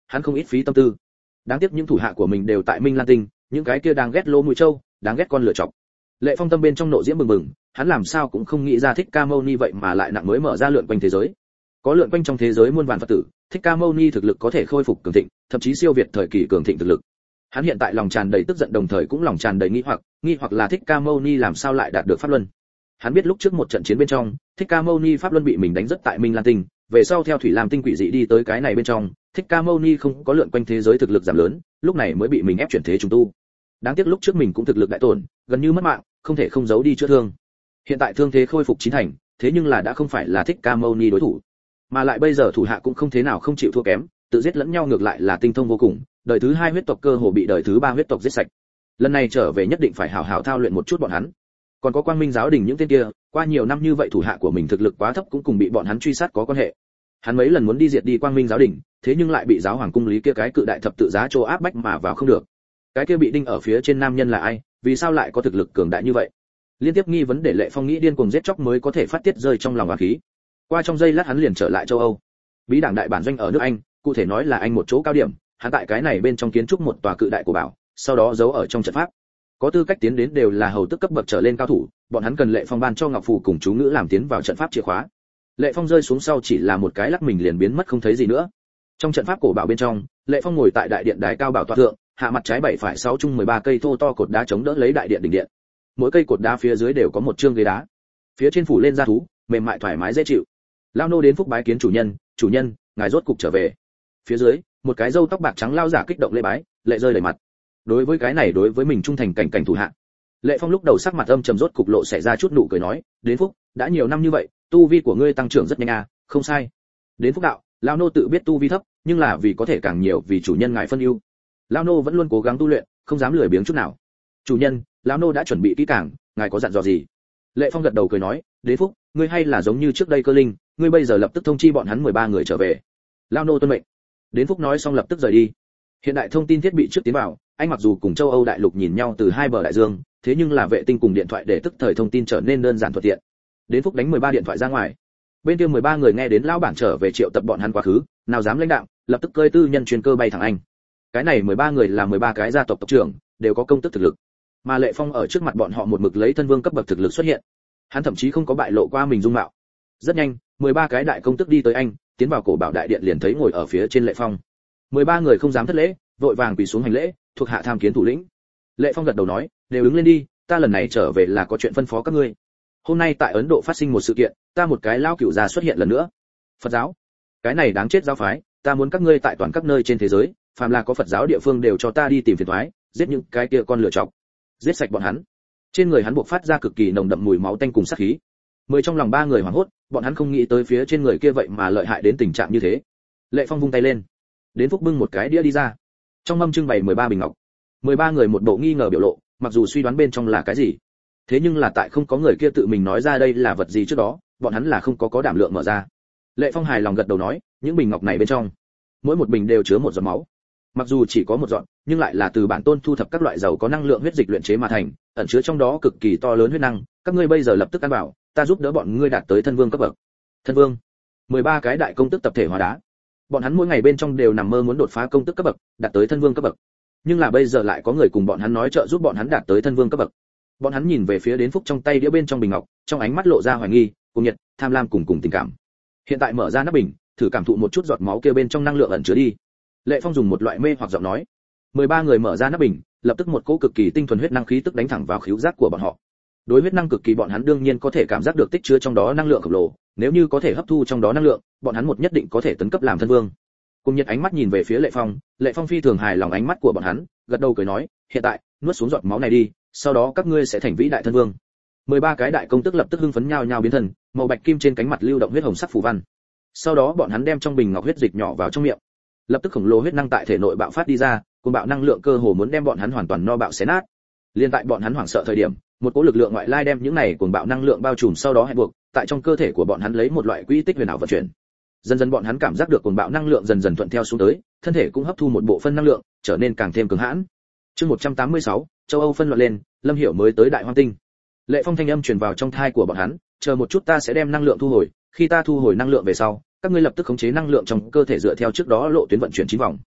hắn không ít phí tâm tư. Đáng tiếc những thủ hạ của mình đều tại Minh Lan Tinh, những cái kia đang ghét lỗ mũi trâu, đáng ghét con lửa chọc. Lệ Phong tâm bên trong nộ diễm bừng bừng, hắn làm sao cũng không nghĩ ra Thích Ca Mâu Ni vậy mà lại nặng mới mở ra lượn quanh thế giới. Có lượn quanh trong thế giới muôn vàn Phật tử, Thích Ca Mâu Ni thực lực có thể khôi phục cường thịnh, thậm chí siêu việt thời kỳ cường thịnh thực lực. Hắn hiện tại lòng tràn đầy tức giận đồng thời cũng lòng tràn đầy nghi hoặc là Thích Ca Mâu Ni làm sao lại đạt được pháp luân. Hắn biết lúc trước một trận chiến bên trong, Thích Ca Mâu Ni pháp luân bị mình đánh rất tại Minh Lan Tinh, về sau theo Thủy Lam Tinh quỷ dị đi tới cái này bên trong, Thích Ca Mâu Ni không có lượn quanh thế giới thực lực giảm lớn, lúc này mới bị mình ép chuyển thế trùng tu. Đáng tiếc lúc trước mình cũng thực lực đại tổn, gần như mất mạng, không thể không giấu đi chữa thương. Hiện tại thương thế khôi phục chín thành, thế nhưng là đã không phải là Thích Ca Mâu Ni đối thủ, mà lại bây giờ thủ hạ cũng không thế nào không chịu thua kém, tự giết lẫn nhau ngược lại là tinh thông vô cùng, đời thứ 2 huyết tộc cơ hồ bị đời thứ 3 huyết tộc giết sạch. Lần này trở về nhất định phải hảo hảo thao luyện một chút bọn hắn. Còn có Quang Minh giáo đình những tên kia, qua nhiều năm như vậy thủ hạ của mình thực lực quá thấp cũng cùng bị bọn hắn truy sát có quan hệ. Hắn mấy lần muốn đi diệt đi Quang Minh giáo đình, thế nhưng lại bị giáo hoàng cung lý kia cái cự đại thập tự giá trô áp bách mà vào không được. Cái kia bị đinh ở phía trên nam nhân là ai, vì sao lại có thực lực cường đại như vậy? Liên tiếp nghi vấn để Lệ Phong nghĩ điên cuồng giết chóc mới có thể phát tiết rơi trong lòng oán khí. Qua trong giây lát hắn liền trở lại châu Âu. Bí đảng đại bản doanh ở nước Anh, cụ thể nói là Anh một chỗ cao điểm, hắn tại cái này bên trong kiến trúc một tòa cự đại của bảo, sau đó giấu ở trong trận pháp. Có tư cách tiến đến đều là hầu tước cấp bậc trở lên cao thủ, bọn hắn cần Lệ Phong ban cho ngọc phù cùng chú ngữ làm tiến vào trận pháp chìa khóa. Lệ Phong rơi xuống sau chỉ là một cái lắc mình liền biến mất không thấy gì nữa. Trong trận pháp cổ bảo bên trong, Lệ Phong ngồi tại đại điện đài cao bảo tọa thượng, hạ mặt trái 7 phải 6 chung 13 cây thô to cột đá chống đỡ lấy đại điện đỉnh điện. Mỗi cây cột đá phía dưới đều có một trương ghế đá. Phía trên phủ lên da thú, mềm mại thoải mái dễ chịu. Lao nô đến phúc bái kiến chủ nhân, ngài rốt cục trở về. Phía dưới, một cái râu tóc bạc trắng lao giả kích động lễ bái, lệ rơi đầy mặt. Đối với cái này đối với mình trung thành cảnh thủ hạ. Lệ Phong lúc đầu sắc mặt âm trầm rốt cục lộ xảy ra chút nụ cười nói, đến phúc, đã nhiều năm như vậy, tu vi của ngươi tăng trưởng rất nhanh à, không sai. Đến phúc đạo, lao nô tự biết tu vi thấp, nhưng là vì có thể càng nhiều vì chủ nhân ngài phân ưu. Lao nô vẫn luôn cố gắng tu luyện, không dám lười biếng chút nào. Chủ nhân, lão nô đã chuẩn bị kỹ càng, ngài có dặn dò gì? Lệ Phong gật đầu cười nói, đến phúc, ngươi hay là giống như trước đây Cơ Linh, ngươi bây giờ lập tức thông chi bọn hắn 13 người trở về. Lao nô tuân mệnh. Đến phúc nói xong lập tức rời đi. Hiện đại thông tin thiết bị trước tiến vào, anh mặc dù cùng châu Âu đại lục nhìn nhau từ hai bờ đại dương, thế nhưng là vệ tinh cùng điện thoại để tức thời thông tin trở nên đơn giản thuận tiện. Đến phúc đánh 13 điện thoại ra ngoài. Bên kia 13 người nghe đến lão bản trở về triệu tập bọn hắn quá khứ, nào dám lãnh đạo, lập tức cơi tư nhân chuyên cơ bay thẳng Anh. Cái này 13 người là 13 cái gia tộc tộc trưởng, đều có công tức thực lực. Mà Lệ Phong ở trước mặt bọn họ một mực lấy thân vương cấp bậc thực lực xuất hiện. Hắn thậm chí không có bại lộ qua mình dung mạo. Rất nhanh, 13 cái đại công tước đi tới Anh, tiến vào cổ bảo đại điện liền thấy ngồi ở phía trên Lệ Phong. 13 người không dám thất lễ, vội vàng quỳ xuống hành lễ, thuộc hạ tham kiến thủ lĩnh. Lệ Phong gật đầu nói, đều đứng lên đi, ta lần này trở về là có chuyện phân phó các ngươi. Hôm nay tại Ấn Độ phát sinh một sự kiện, ta một cái lao cửu già xuất hiện lần nữa. Phật giáo, cái này đáng chết giáo phái, ta muốn các ngươi tại toàn các nơi trên thế giới, phàm là có Phật giáo địa phương đều cho ta đi tìm phiền toái, giết những cái kia con lửa chọc, giết sạch bọn hắn. Trên người hắn buộc phát ra cực kỳ nồng đậm mùi máu tanh cùng sát khí. Mười trong lòng ba người hoảng hốt, bọn hắn không nghĩ tới phía trên người kia vậy mà lợi hại đến tình trạng như thế. Lệ Phong vung tay lên, đến phúc bưng một cái đĩa đi ra. Trong mâm trưng bày 13 bình ngọc. 13 người một bộ nghi ngờ biểu lộ, mặc dù suy đoán bên trong là cái gì, thế nhưng là tại không có người kia tự mình nói ra đây là vật gì trước đó, bọn hắn là không có đảm lượng mở ra. Lệ Phong hài lòng gật đầu nói, những bình ngọc này bên trong, mỗi một bình đều chứa một giọt máu. Mặc dù chỉ có một giọt, nhưng lại là từ bản tôn thu thập các loại dầu có năng lượng huyết dịch luyện chế mà thành, ẩn chứa trong đó cực kỳ to lớn huyết năng, các ngươi bây giờ lập tức ăn bảo, ta giúp đỡ bọn ngươi đạt tới thân vương cấp bậc. Thân vương, 13 cái đại công tức tập thể hóa đá. Bọn hắn mỗi ngày bên trong đều nằm mơ muốn đột phá công tức cấp bậc, đạt tới thân vương cấp bậc. Nhưng là bây giờ lại có người cùng bọn hắn nói trợ giúp bọn hắn đạt tới thân vương cấp bậc. Bọn hắn nhìn về phía đến phúc trong tay đĩa bên trong bình ngọc, trong ánh mắt lộ ra hoài nghi, cùng nhiệt, tham lam cùng tình cảm. Hiện tại mở ra nắp bình, thử cảm thụ một chút giọt máu kia bên trong năng lượng ẩn chứa đi. Lệ Phong dùng một loại mê hoặc giọng nói. 13 người mở ra nắp bình, lập tức một cỗ cực kỳ tinh thuần huyết năng khí tức đánh thẳng vào khứu giác của bọn họ. Đối huyết năng cực kỳ bọn hắn đương nhiên có thể cảm giác được tích chứa trong đó năng lượng khổng lồ, nếu như có thể hấp thu trong đó năng lượng, bọn hắn một nhất định có thể tấn cấp làm thân vương. Cùng nhiệt ánh mắt nhìn về phía Lệ Phong phi thường hài lòng ánh mắt của bọn hắn, gật đầu cười nói, hiện tại, nuốt xuống giọt máu này đi, sau đó các ngươi sẽ thành vĩ đại thân vương. 13 cái đại công tức lập tức hưng phấn nhao nhao biến thân, màu bạch kim trên cánh mặt lưu động huyết hồng sắc phù văn. Sau đó bọn hắn đem trong bình ngọc huyết dịch nhỏ vào trong miệng. Lập tức khổng lồ huyết năng tại thể nội bạo phát đi ra, cùng bạo năng lượng cơ hồ muốn đem bọn hắn hoàn toàn no bạo xé nát. Liên tại bọn hắn hoảng sợ thời điểm, một cỗ lực lượng ngoại lai đem những này cuồng bạo năng lượng bao trùm sau đó hẹp buộc, tại trong cơ thể của bọn hắn lấy một loại quỹ tích huyền ảo vận chuyển. Dần dần bọn hắn cảm giác được cuồng bạo năng lượng dần dần thuận theo xuống tới, thân thể cũng hấp thu một bộ phân năng lượng, trở nên càng thêm cứng hãn. Chương 186, châu Âu phân loạn lên, Lâm Hiểu mới tới Đại Hoang Tinh. Lệ Phong thanh âm truyền vào trong thai của bọn hắn, chờ một chút ta sẽ đem năng lượng thu hồi, khi ta thu hồi năng lượng về sau, các ngươi lập tức khống chế năng lượng trong cơ thể dựa theo trước đó lộ tuyến vận chuyển 9 vòng.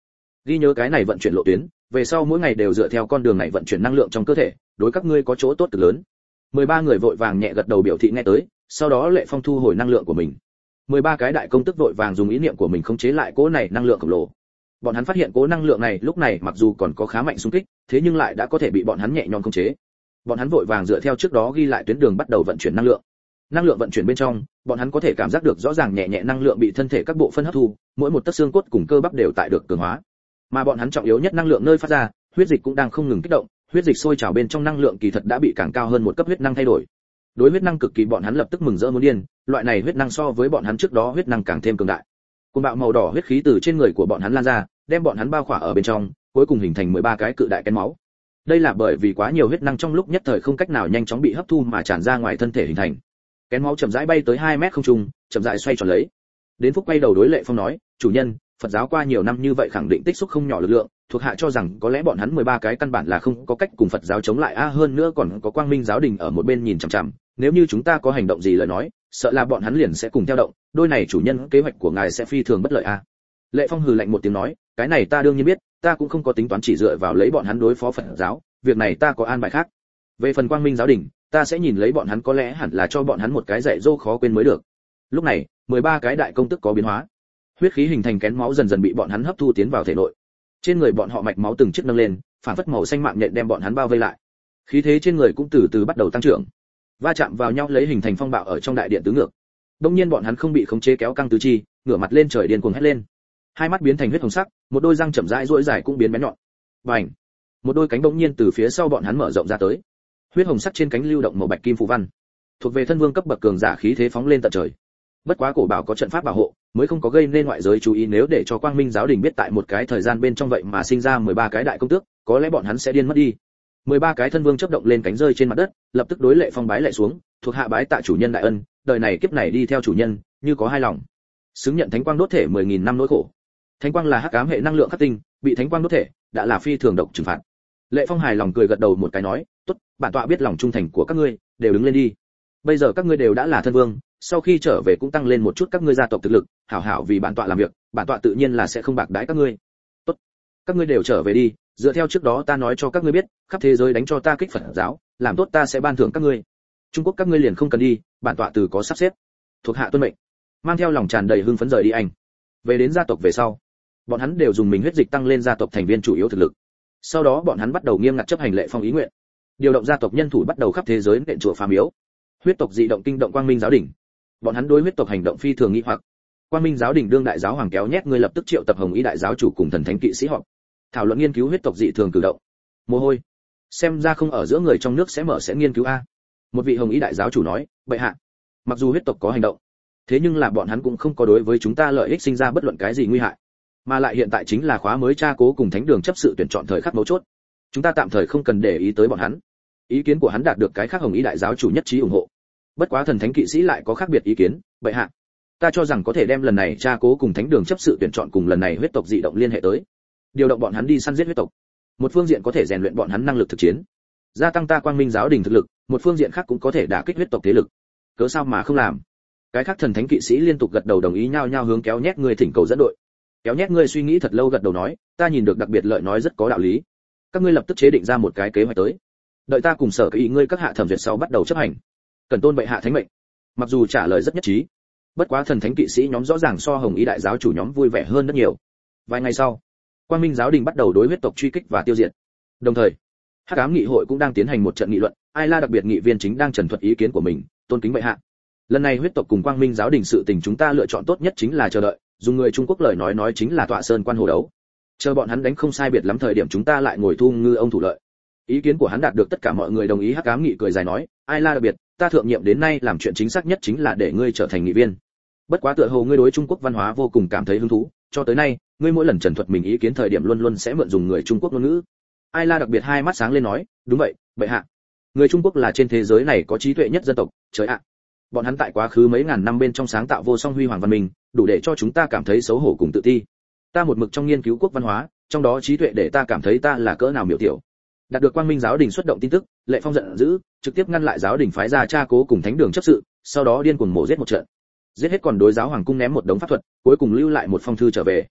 Ghi nhớ cái này vận chuyển lộ tuyến, về sau mỗi ngày đều dựa theo con đường này vận chuyển năng lượng trong cơ thể, đối các ngươi có chỗ tốt cực lớn. 13 người vội vàng nhẹ gật đầu biểu thị nghe tới, sau đó Lệ Phong thu hồi năng lượng của mình. 13 cái đại công tức vội vàng dùng ý niệm của mình khống chế lại cỗ này năng lượng khổng lồ. Bọn hắn phát hiện cỗ năng lượng này lúc này mặc dù còn có khá mạnh xung kích, thế nhưng lại đã có thể bị bọn hắn nhẹ nhõm khống chế. Bọn hắn vội vàng dựa theo trước đó ghi lại tuyến đường bắt đầu vận chuyển năng lượng. Năng lượng vận chuyển bên trong, bọn hắn có thể cảm giác được rõ ràng nhẹ nhẹ năng lượng bị thân thể các bộ phận hấp thu, mỗi một tấc xương cốt cùng cơ bắp đều tại được cường hóa. Mà bọn hắn trọng yếu nhất năng lượng nơi phát ra, huyết dịch cũng đang không ngừng kích động, huyết dịch sôi trào bên trong năng lượng kỳ thật đã bị càng cao hơn một cấp huyết năng thay đổi. Đối huyết năng cực kỳ bọn hắn lập tức mừng rỡ muốn điên, loại này huyết năng so với bọn hắn trước đó huyết năng càng thêm cường đại. Cuồng bạo màu đỏ huyết khí từ trên người của bọn hắn lan ra, đem bọn hắn bao khỏa ở bên trong, cuối cùng hình thành 13 cái cự đại kén máu. Đây là bởi vì quá nhiều huyết năng trong lúc nhất thời không cách nào nhanh chóng bị hấp thu mà tràn ra ngoài thân thể hình thành. Kén máu chậm rãi bay tới 2 mét không trung, chậm rãi xoay tròn lấy. Đến Phúc quay đầu đối Lệ Phong nói, "Chủ nhân, Phật giáo qua nhiều năm như vậy khẳng định tích xúc không nhỏ lực lượng, thuộc hạ cho rằng có lẽ bọn hắn 13 cái căn bản là không có cách cùng Phật giáo chống lại hơn nữa còn có Quang Minh giáo đình ở một bên nhìn chằm chằm, nếu như chúng ta có hành động gì lời nói, sợ là bọn hắn liền sẽ cùng theo động, đôi này chủ nhân kế hoạch của ngài sẽ phi thường bất lợi a." Lệ Phong hừ lạnh một tiếng nói, "Cái này ta đương nhiên biết, ta cũng không có tính toán chỉ dựa vào lấy bọn hắn đối phó Phật giáo, việc này ta có an bài khác. Về phần Quang Minh giáo đình, ta sẽ nhìn lấy bọn hắn có lẽ hẳn là cho bọn hắn một cái dạy dỗ khó quên mới được." Lúc này, 13 cái đại công tức có biến hóa. Huyết khí hình thành kén máu dần dần bị bọn hắn hấp thu tiến vào thể nội. Trên người bọn họ mạch máu từng chiếc nâng lên, phản phất màu xanh mạng nhện đem bọn hắn bao vây lại. Khí thế trên người cũng từ từ bắt đầu tăng trưởng. Va chạm vào nhau lấy hình thành phong bạo ở trong đại điện tứ ngược. Đương nhiên bọn hắn không bị khống chế kéo căng tứ chi, ngửa mặt lên trời điên cuồng hét lên. Hai mắt biến thành huyết hồng sắc, một đôi răng chậm rãi duỗi dài cũng biến bén nhọn. Bành! Một đôi cánh bỗng nhiên từ phía sau bọn hắn mở rộng ra tới. Huyết hồng sắc trên cánh lưu động màu bạch kim phù văn. Thuộc về thân vương cấp bậc cường giả khí thế phóng lên tận trời. Bất quá cổ bảo có trận pháp bảo hộ, mới không có gây nên ngoại giới chú ý, nếu để cho Quang Minh giáo đình biết tại một cái thời gian bên trong vậy mà sinh ra 13 cái đại công tước, có lẽ bọn hắn sẽ điên mất đi. 13 cái thân vương chớp động lên cánh rơi trên mặt đất, lập tức đối Lệ Phong bái lạy xuống, thuộc hạ bái tạ chủ nhân đại ân, đời này kiếp này đi theo chủ nhân, như có hai lòng. Xứng nhận thánh quang đốt thể 10.000 năm nỗi khổ. Thánh quang là hắc ám hệ năng lượng khắc tinh, bị thánh quang đốt thể, đã là phi thường độc trừng phạt. Lệ Phong hài lòng cười gật đầu một cái nói, "Tốt, bản tọa biết lòng trung thành của các ngươi, đều đứng lên đi. Bây giờ các ngươi đều đã là thân vương, sau khi trở về cũng tăng lên một chút các ngươi gia tộc thực lực, hảo hảo vì bản tọa làm việc, bản tọa tự nhiên là sẽ không bạc đãi các ngươi. Tốt, các ngươi đều trở về đi, dựa theo trước đó ta nói cho các ngươi biết, khắp thế giới đánh cho ta kích Phật giáo, làm tốt ta sẽ ban thưởng các ngươi. Trung Quốc các ngươi liền không cần đi, bản tọa từ có sắp xếp." Thuộc hạ tuân mệnh. Mang theo lòng tràn đầy hưng phấn rời đi anh. Về đến gia tộc về sau, bọn hắn đều dùng mình huyết dịch tăng lên gia tộc thành viên chủ yếu thực lực. Sau đó bọn hắn bắt đầu nghiêm ngặt chấp hành Lệ Phong ý nguyện, điều động gia tộc nhân thủ bắt đầu khắp thế giới nện chùa phá miếu. Huyết tộc dị động kinh động Quang Minh giáo đình. Bọn hắn đối huyết tộc hành động phi thường nghi hoặc. Quang Minh giáo đình đương đại giáo hoàng kéo nhét người lập tức triệu tập Hồng Ý đại giáo chủ cùng thần thánh kỵ sĩ họp, thảo luận nghiên cứu huyết tộc dị thường cử động. Mồ hôi, xem ra không ở giữa người trong nước sẽ nghiên cứu a. Một vị Hồng Ý đại giáo chủ nói, bệ hạ, mặc dù huyết tộc có hành động, thế nhưng là bọn hắn cũng không có đối với chúng ta lợi ích sinh ra bất luận cái gì nguy hại, mà lại hiện tại chính là khóa mới tra cố cùng thánh đường chấp sự tuyển chọn thời khắc mấu chốt, chúng ta tạm thời không cần để ý tới bọn hắn. Ý kiến của hắn đạt được cái khác Hồng Ý đại giáo chủ nhất trí ủng hộ. Bất quá thần thánh kỵ sĩ lại có khác biệt ý kiến, bệ hạ, ta cho rằng có thể đem lần này tra cố cùng thánh đường chấp sự tuyển chọn cùng lần này huyết tộc dị động liên hệ tới, điều động bọn hắn đi săn giết huyết tộc. Một phương diện có thể rèn luyện bọn hắn năng lực thực chiến, gia tăng ta Quang Minh giáo đình thực lực, một phương diện khác cũng có thể đả kích huyết tộc thế lực. Cớ sao mà không làm? Cái khác thần thánh kỵ sĩ liên tục gật đầu đồng ý, nhao nhao hướng kéo nhét người thỉnh cầu dẫn đội. Kéo nhét người suy nghĩ thật lâu gật đầu nói, ta nhìn được đặc biệt lợi nói rất có đạo lý, các ngươi lập tức chế định ra một cái kế hoạch tới, đợi ta cùng sở ý ngươi các hạ thẩm duyệt sau bắt đầu chấp hành. Cần tôn bệ hạ thánh mệnh. Mặc dù trả lời rất nhất trí, bất quá thần thánh kỵ sĩ nhóm rõ ràng so Hồng Ý đại giáo chủ nhóm vui vẻ hơn rất nhiều. Vài ngày sau, Quang Minh giáo đình bắt đầu đối huyết tộc truy kích và tiêu diệt. Đồng thời, Hắc ám nghị hội cũng đang tiến hành một trận nghị luận, Ai La đặc biệt nghị viên chính đang trần thuật ý kiến của mình, tôn kính bệ hạ. Lần này huyết tộc cùng Quang Minh giáo đình sự tình chúng ta lựa chọn tốt nhất chính là chờ đợi, dùng người Trung Quốc lời nói chính là tọa sơn quan hồ đấu. Chờ bọn hắn đánh không sai biệt lắm thời điểm chúng ta lại ngồi thu ngư ông thủ lợi. Ý kiến của hắn đạt được tất cả mọi người đồng ý. Hắc ám nghị cười dài nói, Ai La đặc biệt, ta thượng nhiệm đến nay làm chuyện chính xác nhất chính là để ngươi trở thành nghị viên. Bất quá tựa hồ ngươi đối Trung Quốc văn hóa vô cùng cảm thấy hứng thú, cho tới nay, ngươi mỗi lần trần thuật mình ý kiến thời điểm luôn luôn sẽ mượn dùng người Trung Quốc ngôn ngữ. Ai La đặc biệt hai mắt sáng lên nói, đúng vậy, bệ hạ. Người Trung Quốc là trên thế giới này có trí tuệ nhất dân tộc, trời ạ. Bọn hắn tại quá khứ mấy ngàn năm bên trong sáng tạo vô song huy hoàng văn minh, đủ để cho chúng ta cảm thấy xấu hổ cùng tự ti. Ta một mực trong nghiên cứu quốc văn hóa, trong đó trí tuệ để ta cảm thấy ta là cỡ nào miểu tiểu. Đạt được Quang Minh giáo đình xuất động tin tức, Lệ Phong giận dữ, trực tiếp ngăn lại giáo đình phái ra tra cố cùng thánh đường chấp sự, sau đó điên cuồng mổ giết một trận. Giết hết còn đối giáo hoàng cung ném một đống pháp thuật, cuối cùng lưu lại một phong thư trở về.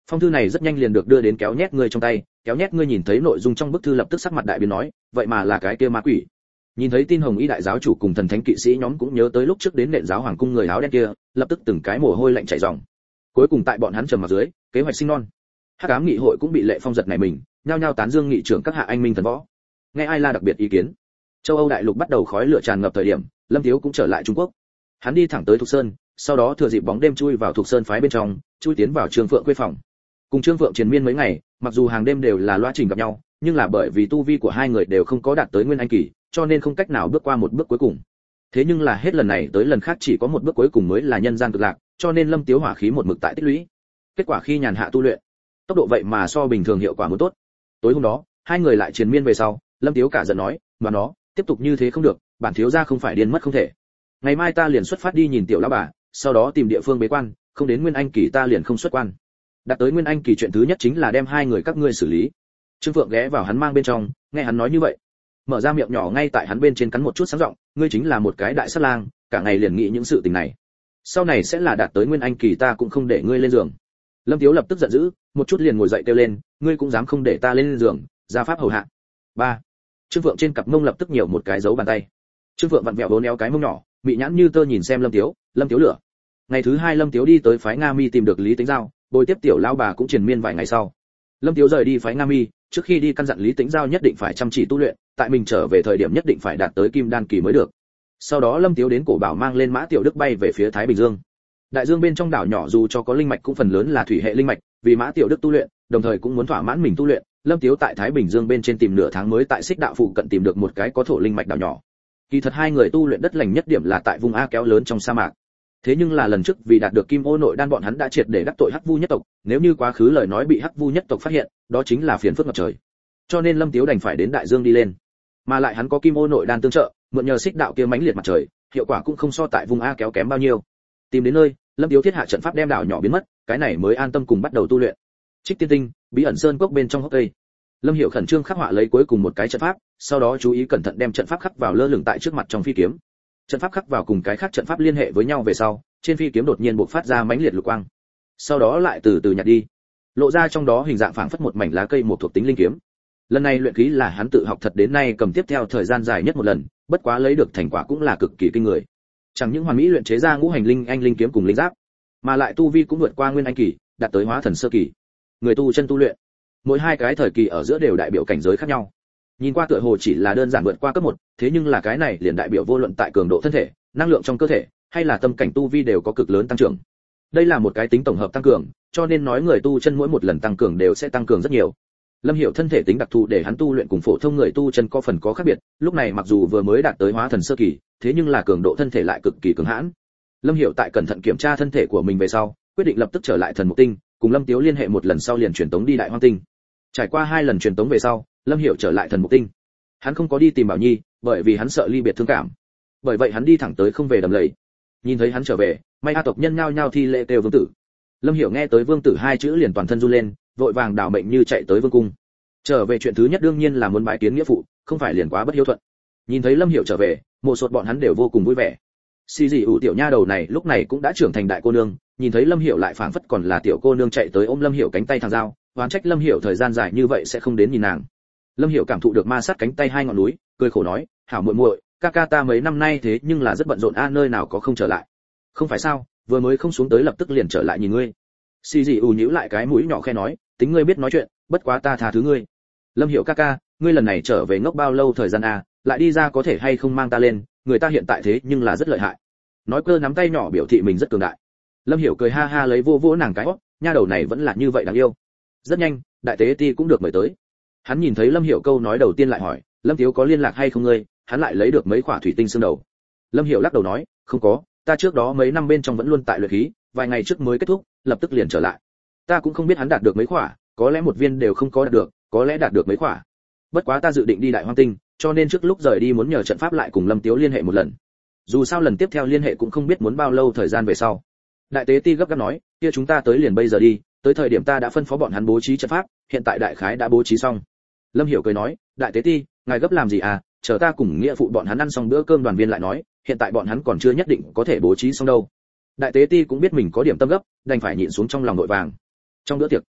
Phong thư này rất nhanh liền được đưa đến Kéo Nhét ngươi trong tay. Kéo Nhét ngươi nhìn thấy nội dung trong bức thư lập tức sắc mặt đại biến nói, vậy mà là cái kia ma quỷ. Nhìn thấy tin Hồng Y đại giáo chủ cùng thần thánh kỵ sĩ nhóm cũng nhớ tới lúc trước đến nện giáo hoàng cung người áo đen kia, lập tức từng cái mồ hôi lạnh chảy ròng. Cuối cùng tại bọn hắn trầm mặc dưới, kế hoạch sinh non. Hắc ám nghị hội cũng bị Lệ Phong giật này mình, nhao nhao tán dương nghị trưởng các hạ anh minh thần võ. Nghe ai la đặc biệt ý kiến. Châu Âu đại lục bắt đầu khói lửa tràn ngập thời điểm, Lâm Tiếu cũng trở lại Trung Quốc. Hắn đi thẳng tới Thục Sơn, sau đó thừa dịp bóng đêm chui vào Thục Sơn phái bên trong, chui tiến vào Trương Phượng quê phòng. Cùng Trương Phượng triền miên mấy ngày, mặc dù hàng đêm đều là loa trình gặp nhau, nhưng là bởi vì tu vi của hai người đều không có đạt tới nguyên anh kỳ, cho nên không cách nào bước qua một bước cuối cùng. Thế nhưng là hết lần này tới lần khác chỉ có một bước cuối cùng mới là nhân gian cực lạc, cho nên Lâm Tiếu hỏa khí một mực tại tích lũy. Kết quả khi nhàn hạ tu luyện, tốc độ vậy mà so bình thường hiệu quả muốn tốt. Tối hôm đó, hai người lại triền miên về sau, Lâm Tiếu cả giận nói, "Mà nó, tiếp tục như thế không được, bản thiếu gia không phải điên mất không thể. Ngày mai ta liền xuất phát đi nhìn tiểu lão bà, sau đó tìm địa phương bế quan, không đến nguyên anh kỳ ta liền không xuất quan. Đạt tới nguyên anh kỳ chuyện thứ nhất chính là đem hai người các ngươi xử lý." Trương Phượng ghé vào hắn mang bên trong, nghe hắn nói như vậy, mở ra miệng nhỏ ngay tại hắn bên trên cắn một chút sáng giọng, "Ngươi chính là một cái đại sát lang, cả ngày liền nghĩ những sự tình này. Sau này sẽ là đạt tới nguyên anh kỳ ta cũng không để ngươi lên giường." Lâm Tiếu lập tức giận dữ, một chút liền ngồi dậy kêu lên, "Ngươi cũng dám không để ta lên giường, ra pháp hầu hạ." Ba. Trương Phượng trên cặp mông lập tức nhiều một cái dấu bàn tay. Trương Phượng vặn vẹo bốn éo cái mông nhỏ, mị nhãn như tơ nhìn xem Lâm Tiếu lửa. Ngày thứ hai Lâm Tiếu đi tới phái Nga Mi tìm được Lý Tĩnh Giao, bồi tiếp tiểu lão bà cũng triền miên vài ngày sau. Lâm Tiếu rời đi phái Nga Mi, trước khi đi căn dặn Lý Tĩnh Giao nhất định phải chăm chỉ tu luyện, tại mình trở về thời điểm nhất định phải đạt tới kim đan kỳ mới được. Sau đó Lâm Tiếu đến Cổ Bảo mang lên Mã Tiểu Đức bay về phía Thái Bình Dương. Đại Dương bên trong đảo nhỏ dù cho có linh mạch cũng phần lớn là thủy hệ linh mạch, vì Mã Tiểu Đức tu luyện, đồng thời cũng muốn thỏa mãn mình tu luyện, Lâm Tiếu tại Thái Bình Dương bên trên tìm nửa tháng mới tại Xích Đạo phụ cận tìm được một cái có thổ linh mạch đảo nhỏ. Kỳ thật hai người tu luyện đất lành nhất điểm là tại vùng A Kéo lớn trong sa mạc. Thế nhưng là lần trước vì đạt được Kim Ô nội đan bọn hắn đã triệt để đắc tội Hắc Vu nhất tộc, nếu như quá khứ lời nói bị Hắc Vu nhất tộc phát hiện, đó chính là phiền phức ngập trời. Cho nên Lâm Tiếu đành phải đến Đại Dương đi lên. Mà lại hắn có Kim Ô nội đan tương trợ, mượn nhờ Xích Đạo kia mãnh liệt mặt trời, hiệu quả cũng không so tại vùng A Kéo kém bao nhiêu. Tìm đến nơi, Lâm Tiếu thiết hạ trận pháp đem đảo nhỏ biến mất, cái này mới an tâm cùng bắt đầu tu luyện. Trích Tiên Tinh, Bí ẩn sơn cốc bên trong hốc cây. Lâm Hiểu khẩn trương khắc họa lấy cuối cùng một cái trận pháp, sau đó chú ý cẩn thận đem trận pháp khắc vào lơ lửng tại trước mặt trong phi kiếm. Trận pháp khắc vào cùng cái khác trận pháp liên hệ với nhau về sau, trên phi kiếm đột nhiên bộc phát ra mãnh liệt lục quang. Sau đó lại từ từ nhạt đi, lộ ra trong đó hình dạng phảng phất một mảnh lá cây một thuộc tính linh kiếm. Lần này luyện khí là hắn tự học thật đến nay cầm tiếp theo thời gian dài nhất một lần, bất quá lấy được thành quả cũng là cực kỳ kinh người. Chẳng những hoàn mỹ luyện chế ra ngũ hành linh anh linh kiếm cùng linh giáp, mà lại tu vi cũng vượt qua nguyên anh kỳ, đạt tới hóa thần sơ kỳ. Người tu chân tu luyện, mỗi hai cái thời kỳ ở giữa đều đại biểu cảnh giới khác nhau. Nhìn qua tựa hồ chỉ là đơn giản vượt qua cấp 1, thế nhưng là cái này liền đại biểu vô luận tại cường độ thân thể, năng lượng trong cơ thể, hay là tâm cảnh tu vi đều có cực lớn tăng trưởng. Đây là một cái tính tổng hợp tăng cường, cho nên nói người tu chân mỗi một lần tăng cường đều sẽ tăng cường rất nhiều. Lâm Hiểu thân thể tính đặc thù để hắn tu luyện cùng phổ thông người tu chân có phần có khác biệt, lúc này mặc dù vừa mới đạt tới hóa thần sơ kỳ, thế nhưng là cường độ thân thể lại cực kỳ cứng hãn. Lâm Hiểu tại cẩn thận kiểm tra thân thể của mình về sau, quyết định lập tức trở lại Thần Mục Tinh, cùng Lâm Tiếu liên hệ một lần sau liền truyền tống đi Đại Hoang Tinh. Trải qua 2 lần truyền tống về sau, Lâm Hiểu trở lại Thần Mục Tinh. Hắn không có đi tìm Bảo Nhi, bởi vì hắn sợ ly biệt thương cảm. Bởi vậy hắn đi thẳng tới không về Đầm Lầy. Nhìn thấy hắn trở về, May A tộc nhân nhao nhao thi lễ kêu vương tử. Lâm Hiểu nghe tới vương tử 2 chữ liền toàn thân run lên, vội vàng đảo mệnh như chạy tới vương cung. Trở về chuyện thứ nhất đương nhiên là muốn bái kiến nghĩa phụ, không phải liền quá bất hiếu thuận. Nhìn thấy Lâm Hiểu trở về, Mộ Sột bọn hắn đều vô cùng vui vẻ. Xì Dị ủ tiểu nha đầu này lúc này cũng đã trưởng thành đại cô nương, nhìn thấy Lâm Hiểu lại phảng phất còn là tiểu cô nương chạy tới ôm Lâm Hiểu cánh tay thằng dao, oán trách Lâm Hiểu thời gian dài như vậy sẽ không đến nhìn nàng. Lâm Hiểu cảm thụ được ma sát cánh tay 2 ngọn núi, cười khổ nói, "Hảo muội muội, ca ca ta mấy năm nay thế nhưng là rất bận rộn a, nơi nào có không trở lại." "Không phải sao, vừa mới không xuống tới lập tức liền trở lại nhìn ngươi." Xì Dị ủ nhíu lại cái mũi nhỏ khe nói, "Tính ngươi biết nói chuyện, bất quá ta tha thứ ngươi." "Lâm Hiểu ca ca, ngươi lần này trở về ngốc bao lâu thời gian a, lại đi ra có thể hay không mang ta lên, người ta hiện tại thế nhưng là rất lợi hại." Nói cơ nắm tay nhỏ biểu thị mình rất cường đại. Lâm Hiểu cười ha ha lấy vô vỗ nàng cái hót, nha đầu này vẫn là như vậy đáng yêu. Rất nhanh, đại tế ti cũng được mời tới. Hắn nhìn thấy Lâm Hiểu câu nói đầu tiên lại hỏi, "Lâm Tiếu có liên lạc hay không ngươi?" Hắn lại lấy được mấy quả thủy tinh xương đầu. Lâm Hiểu lắc đầu nói, "Không có, ta trước đó mấy năm bên trong vẫn luôn tại luyện khí, vài ngày trước mới kết thúc, lập tức liền trở lại. Ta cũng không biết hắn đạt được mấy quả, có lẽ một viên đều không có đạt được, có lẽ đạt được mấy quả. Bất quá ta dự định đi Đại Hoang Tinh, cho nên trước lúc rời đi muốn nhờ trận pháp lại cùng Lâm Tiếu liên hệ một lần. Dù sao lần tiếp theo liên hệ cũng không biết muốn bao lâu thời gian về sau." Đại tế ti gấp gáp nói, "Kia chúng ta tới liền bây giờ đi, tới thời điểm ta đã phân phó bọn hắn bố trí trận pháp, hiện tại đại khái đã bố trí xong." Lâm Hiểu cười nói, "Đại tế ti, ngài gấp làm gì à, chờ ta cùng nghĩa phụ bọn hắn ăn xong bữa cơm đoàn viên lại nói, hiện tại bọn hắn còn chưa nhất định có thể bố trí xong đâu." Đại tế ti cũng biết mình có điểm tâm gấp, đành phải nhịn xuống trong lòng nội vàng. Trong bữa tiệc,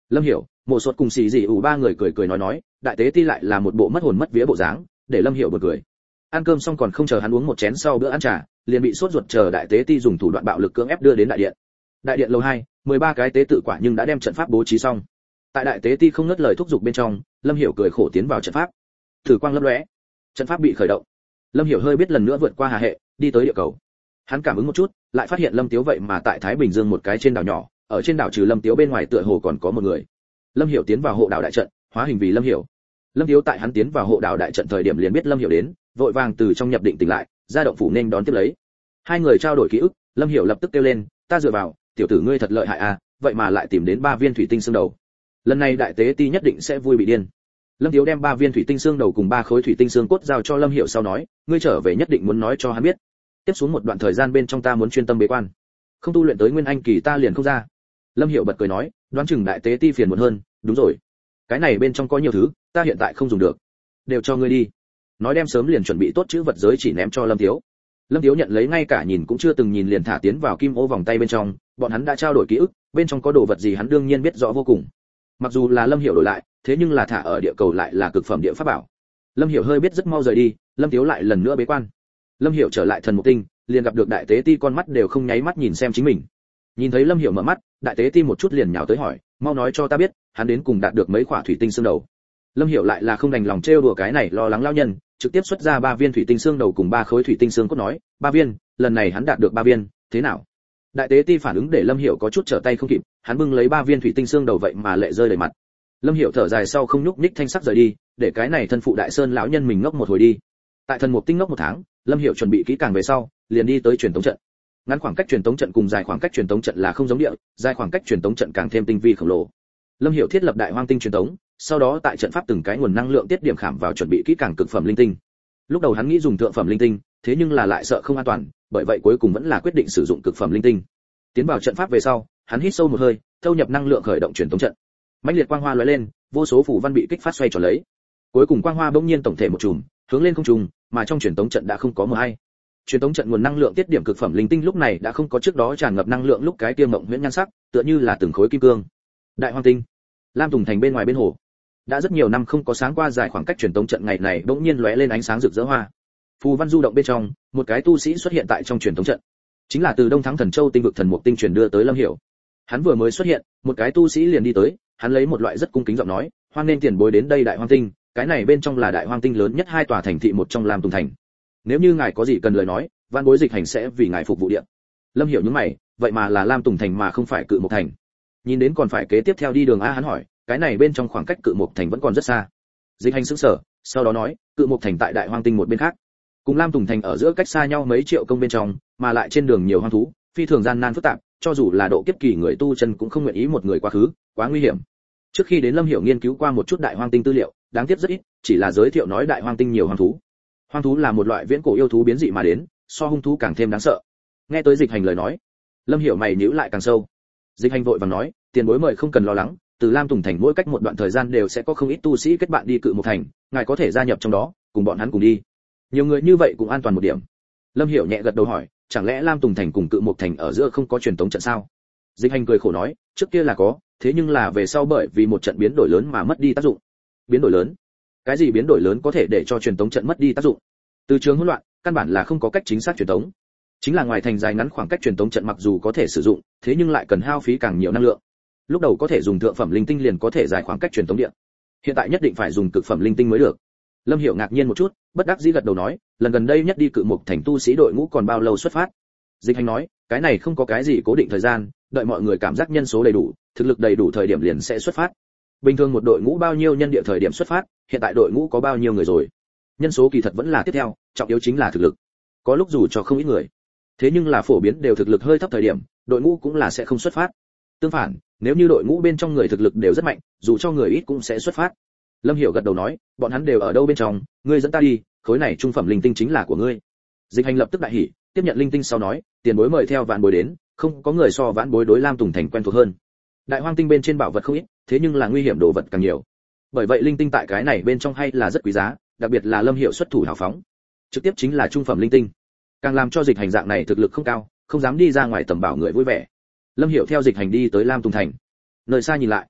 Lâm Hiểu, Mộ Sột cùng Xì Dị ủ ba người cười cười nói, đại tế ti lại là một bộ mất hồn mất vía bộ dáng, để Lâm Hiểu bật cười. Ăn cơm xong còn không chờ hắn uống một chén sau bữa ăn trà, liền bị sốt ruột chờ đại tế ti dùng thủ đoạn bạo lực cưỡng ép đưa đến đại điện. Đại điện lầu 2, 13 cái tế tự quả nhưng đã đem trận pháp bố trí xong. Tại đại tế ti không ngớt lời thúc giục bên trong, Lâm Hiểu cười khổ tiến vào trận pháp. Thử quang lấp lóe, trận pháp bị khởi động. Lâm Hiểu hơi biết lần nữa vượt qua hà hệ, đi tới địa cầu. Hắn cảm ứng một chút, lại phát hiện Lâm Tiếu vậy mà tại Thái Bình Dương một cái trên đảo nhỏ, ở trên đảo trừ Lâm Tiếu bên ngoài tựa hồ còn có một người. Lâm Hiểu tiến vào hộ đảo đại trận, hóa hình vì Lâm Hiểu. Lâm Tiếu tại hắn tiến vào hộ đảo đại trận thời điểm liền biết Lâm Hiểu đến, vội vàng từ trong nhập định tỉnh lại, ra động phủ nên đón tiếp lấy. Hai người trao đổi ký ức, Lâm Hiểu lập tức kêu lên, ta dựa vào, tiểu tử ngươi thật lợi hại à, vậy mà lại tìm đến 3 viên thủy tinh xương đầu. Lần này đại tế ti nhất định sẽ vui bị điên. Lâm Tiếu đem 3 viên thủy tinh xương đầu cùng 3 khối thủy tinh xương cốt giao cho Lâm Hiểu sau nói, ngươi trở về nhất định muốn nói cho hắn biết. Tiếp xuống một đoạn thời gian bên trong ta muốn chuyên tâm bế quan, không tu luyện tới nguyên anh kỳ ta liền không ra. Lâm Hiểu bật cười nói, đoán chừng đại tế ti phiền muộn hơn, đúng rồi, cái này bên trong có nhiều thứ, ta hiện tại không dùng được, đều cho ngươi đi. Nói đem sớm liền chuẩn bị tốt chữ vật giới chỉ ném cho Lâm Tiếu. Lâm Tiếu nhận lấy ngay cả nhìn cũng chưa từng nhìn liền thả tiến vào kim ô vòng tay bên trong, bọn hắn đã trao đổi ký ức, bên trong có đồ vật gì hắn đương nhiên biết rõ vô cùng. Mặc dù là Lâm Hiểu đổi lại, thế nhưng là thả ở địa cầu lại là cực phẩm địa pháp bảo. Lâm Hiểu hơi biết rất mau rời đi, Lâm Tiếu lại lần nữa bế quan. Lâm Hiểu trở lại thần mục tinh, liền gặp được đại tế ti con mắt đều không nháy mắt nhìn xem chính mình. Nhìn thấy Lâm Hiểu mở mắt, đại tế ti một chút liền nhào tới hỏi, mau nói cho ta biết, hắn đến cùng đạt được mấy quả thủy tinh xương đầu. Lâm Hiểu lại là không đành lòng trêu đùa cái này lo lắng lão nhân, trực tiếp xuất ra 3 viên thủy tinh xương đầu cùng 3 khối thủy tinh xương cốt nói, 3 viên, lần này hắn đạt được 3 viên, thế nào? Đại tế ti phản ứng để Lâm Hiểu có chút trở tay không kịp, hắn bưng lấy 3 viên thủy tinh xương đầu vậy mà lệ rơi đầy mặt. Lâm Hiểu thở dài sau không nhúc nhích thanh sắc rời đi, để cái này thân phụ đại sơn lão nhân mình ngốc một hồi đi. Tại thần mục tinh ngốc 1 tháng, Lâm Hiểu chuẩn bị kỹ càng về sau, liền đi tới truyền tống trận. Ngắn khoảng cách truyền tống trận cùng dài khoảng cách truyền tống trận là không giống địa, dài khoảng cách truyền tống trận càng thêm tinh vi khổng lồ. Lâm Hiểu thiết lập đại hoang tinh truyền tống, sau đó tại trận pháp từng cái nguồn năng lượng tiết điểm khảm vào chuẩn bị kỹ càng cực phẩm linh tinh. Lúc đầu hắn nghĩ dùng thượng phẩm linh tinh, thế nhưng là lại sợ không an toàn, bởi vậy cuối cùng vẫn là quyết định sử dụng cực phẩm linh tinh. Tiến vào trận pháp về sau, hắn hít sâu một hơi, thâu nhập năng lượng khởi động truyền tống trận. Mãnh liệt quang hoa lóe lên, vô số phù văn bị kích phát xoay tròn lấy. Cuối cùng quang hoa bỗng nhiên tổng thể một chùm, hướng lên không trung, mà trong truyền tống trận đã không có mờ hay. Truyền tống trận nguồn năng lượng tiết điểm cực phẩm linh tinh lúc này đã không có trước đó tràn ngập năng lượng lúc cái kia mộng huyễn nhan sắc, tựa như là từng khối kim cương. Đại hoang tinh, Lam Tùng Thành bên ngoài bên hồ. Đã rất nhiều năm không có sáng qua dài khoảng cách truyền tống trận ngày này bỗng nhiên lóe lên ánh sáng rực rỡ hoa. Phù văn du động bên trong, một cái tu sĩ xuất hiện tại trong truyền tống trận. Chính là từ Đông Thắng Thần Châu tinh vực thần mục tinh truyền đưa tới Lâm Hiểu. Hắn vừa mới xuất hiện, một cái tu sĩ liền đi tới, hắn lấy một loại rất cung kính giọng nói, hoan nên tiền bối đến đây đại hoang tinh, cái này bên trong là đại hoang tinh lớn nhất 2 tòa thành thị một trong Lam Tùng Thành. Nếu như ngài có gì cần lời nói, văn bối dịch hành sẽ vì ngài phục vụ điện. Lâm Hiểu nhướng mày, vậy mà là Lam Tùng Thành mà không phải Cự Mộc Thành. Nhìn đến còn phải kế tiếp theo đi đường a, hắn hỏi, cái này bên trong khoảng cách Cự Mộc Thành vẫn còn rất xa. Dịch hành sững sờ, sau đó nói, Cự Mộc Thành tại đại hoang tinh một bên khác, cùng Lam Tùng Thành ở giữa cách xa nhau mấy triệu công bên trong, mà lại trên đường nhiều hoang thú, phi thường gian nan phức tạp, cho dù là độ kiếp kỳ người tu chân cũng không nguyện ý một người quá khứ, quá nguy hiểm. Trước khi đến Lâm Hiểu nghiên cứu qua một chút đại hoang tinh tư liệu, đáng tiếc rất ít, chỉ là giới thiệu nói đại hoang tinh nhiều hoang thú. Hoang thú là một loại viễn cổ yêu thú biến dị mà đến, so hung thú càng thêm đáng sợ. Nghe tới Dịch hành lời nói, Lâm Hiểu mày nhíu lại càng sâu. Dịch hành vội vàng nói, tiền bối mời không cần lo lắng, từ Lam Tùng Thành mỗi cách một đoạn thời gian đều sẽ có không ít tu sĩ kết bạn đi Cự Mộc Thành, ngài có thể gia nhập trong đó, cùng bọn hắn cùng đi. Nhiều người như vậy cũng an toàn một điểm. Lâm Hiểu nhẹ gật đầu hỏi, chẳng lẽ Lam Tùng Thành cùng Cự Mộc Thành ở giữa không có truyền tống trận sao? Dịch hành cười khổ nói, trước kia là có, thế nhưng là về sau bởi vì một trận biến đổi lớn mà mất đi tác dụng. Biến đổi lớn? Cái gì biến đổi lớn có thể để cho truyền tống trận mất đi tác dụng? Từ trường hỗn loạn, căn bản là không có cách chính xác truyền tống. Chính là ngoài thành dài ngắn khoảng cách truyền tống trận mặc dù có thể sử dụng, thế nhưng lại cần hao phí càng nhiều năng lượng. Lúc đầu có thể dùng thượng phẩm linh tinh liền có thể dài khoảng cách truyền tống điện. Hiện tại nhất định phải dùng cực phẩm linh tinh mới được. Lâm Hiểu ngạc nhiên một chút, bất đắc dĩ gật đầu nói, lần gần đây nhất đi Cự Mộc Thành tu sĩ đội ngũ còn bao lâu xuất phát? Dịch hành nói, cái này không có cái gì cố định thời gian, đợi mọi người cảm giác nhân số đầy đủ, thực lực đầy đủ thời điểm liền sẽ xuất phát. Bình thường một đội ngũ bao nhiêu nhân địa thời điểm xuất phát, hiện tại đội ngũ có bao nhiêu người rồi? Nhân số kỳ thật vẫn là tiếp theo, trọng yếu chính là thực lực. Có lúc dù cho không ít người, thế nhưng là phổ biến đều thực lực hơi thấp thời điểm, đội ngũ cũng là sẽ không xuất phát. Tương phản, nếu như đội ngũ bên trong người thực lực đều rất mạnh, dù cho người ít cũng sẽ xuất phát. Lâm Hiểu gật đầu nói, bọn hắn đều ở đâu bên trong, ngươi dẫn ta đi, khối này trung phẩm linh tinh chính là của ngươi. Dịch hành lập tức đại hỉ, tiếp nhận linh tinh sau nói, tiền bối mời theo vạn bối đến, không có người so vãn bối đối Lam Tùng Thành quen thuộc hơn. Đại hoang tinh bên trên bảo vật không ít, thế nhưng là nguy hiểm đồ vật càng nhiều. Bởi vậy linh tinh tại cái này bên trong hay là rất quý giá, đặc biệt là Lâm Hiểu xuất thủ hào phóng, trực tiếp chính là trung phẩm linh tinh, càng làm cho Dịch hành dạng này thực lực không cao, không dám đi ra ngoài tầm bảo người vui vẻ. Lâm Hiểu theo Dịch hành đi tới Lam Tùng Thành. Nơi xa nhìn lại,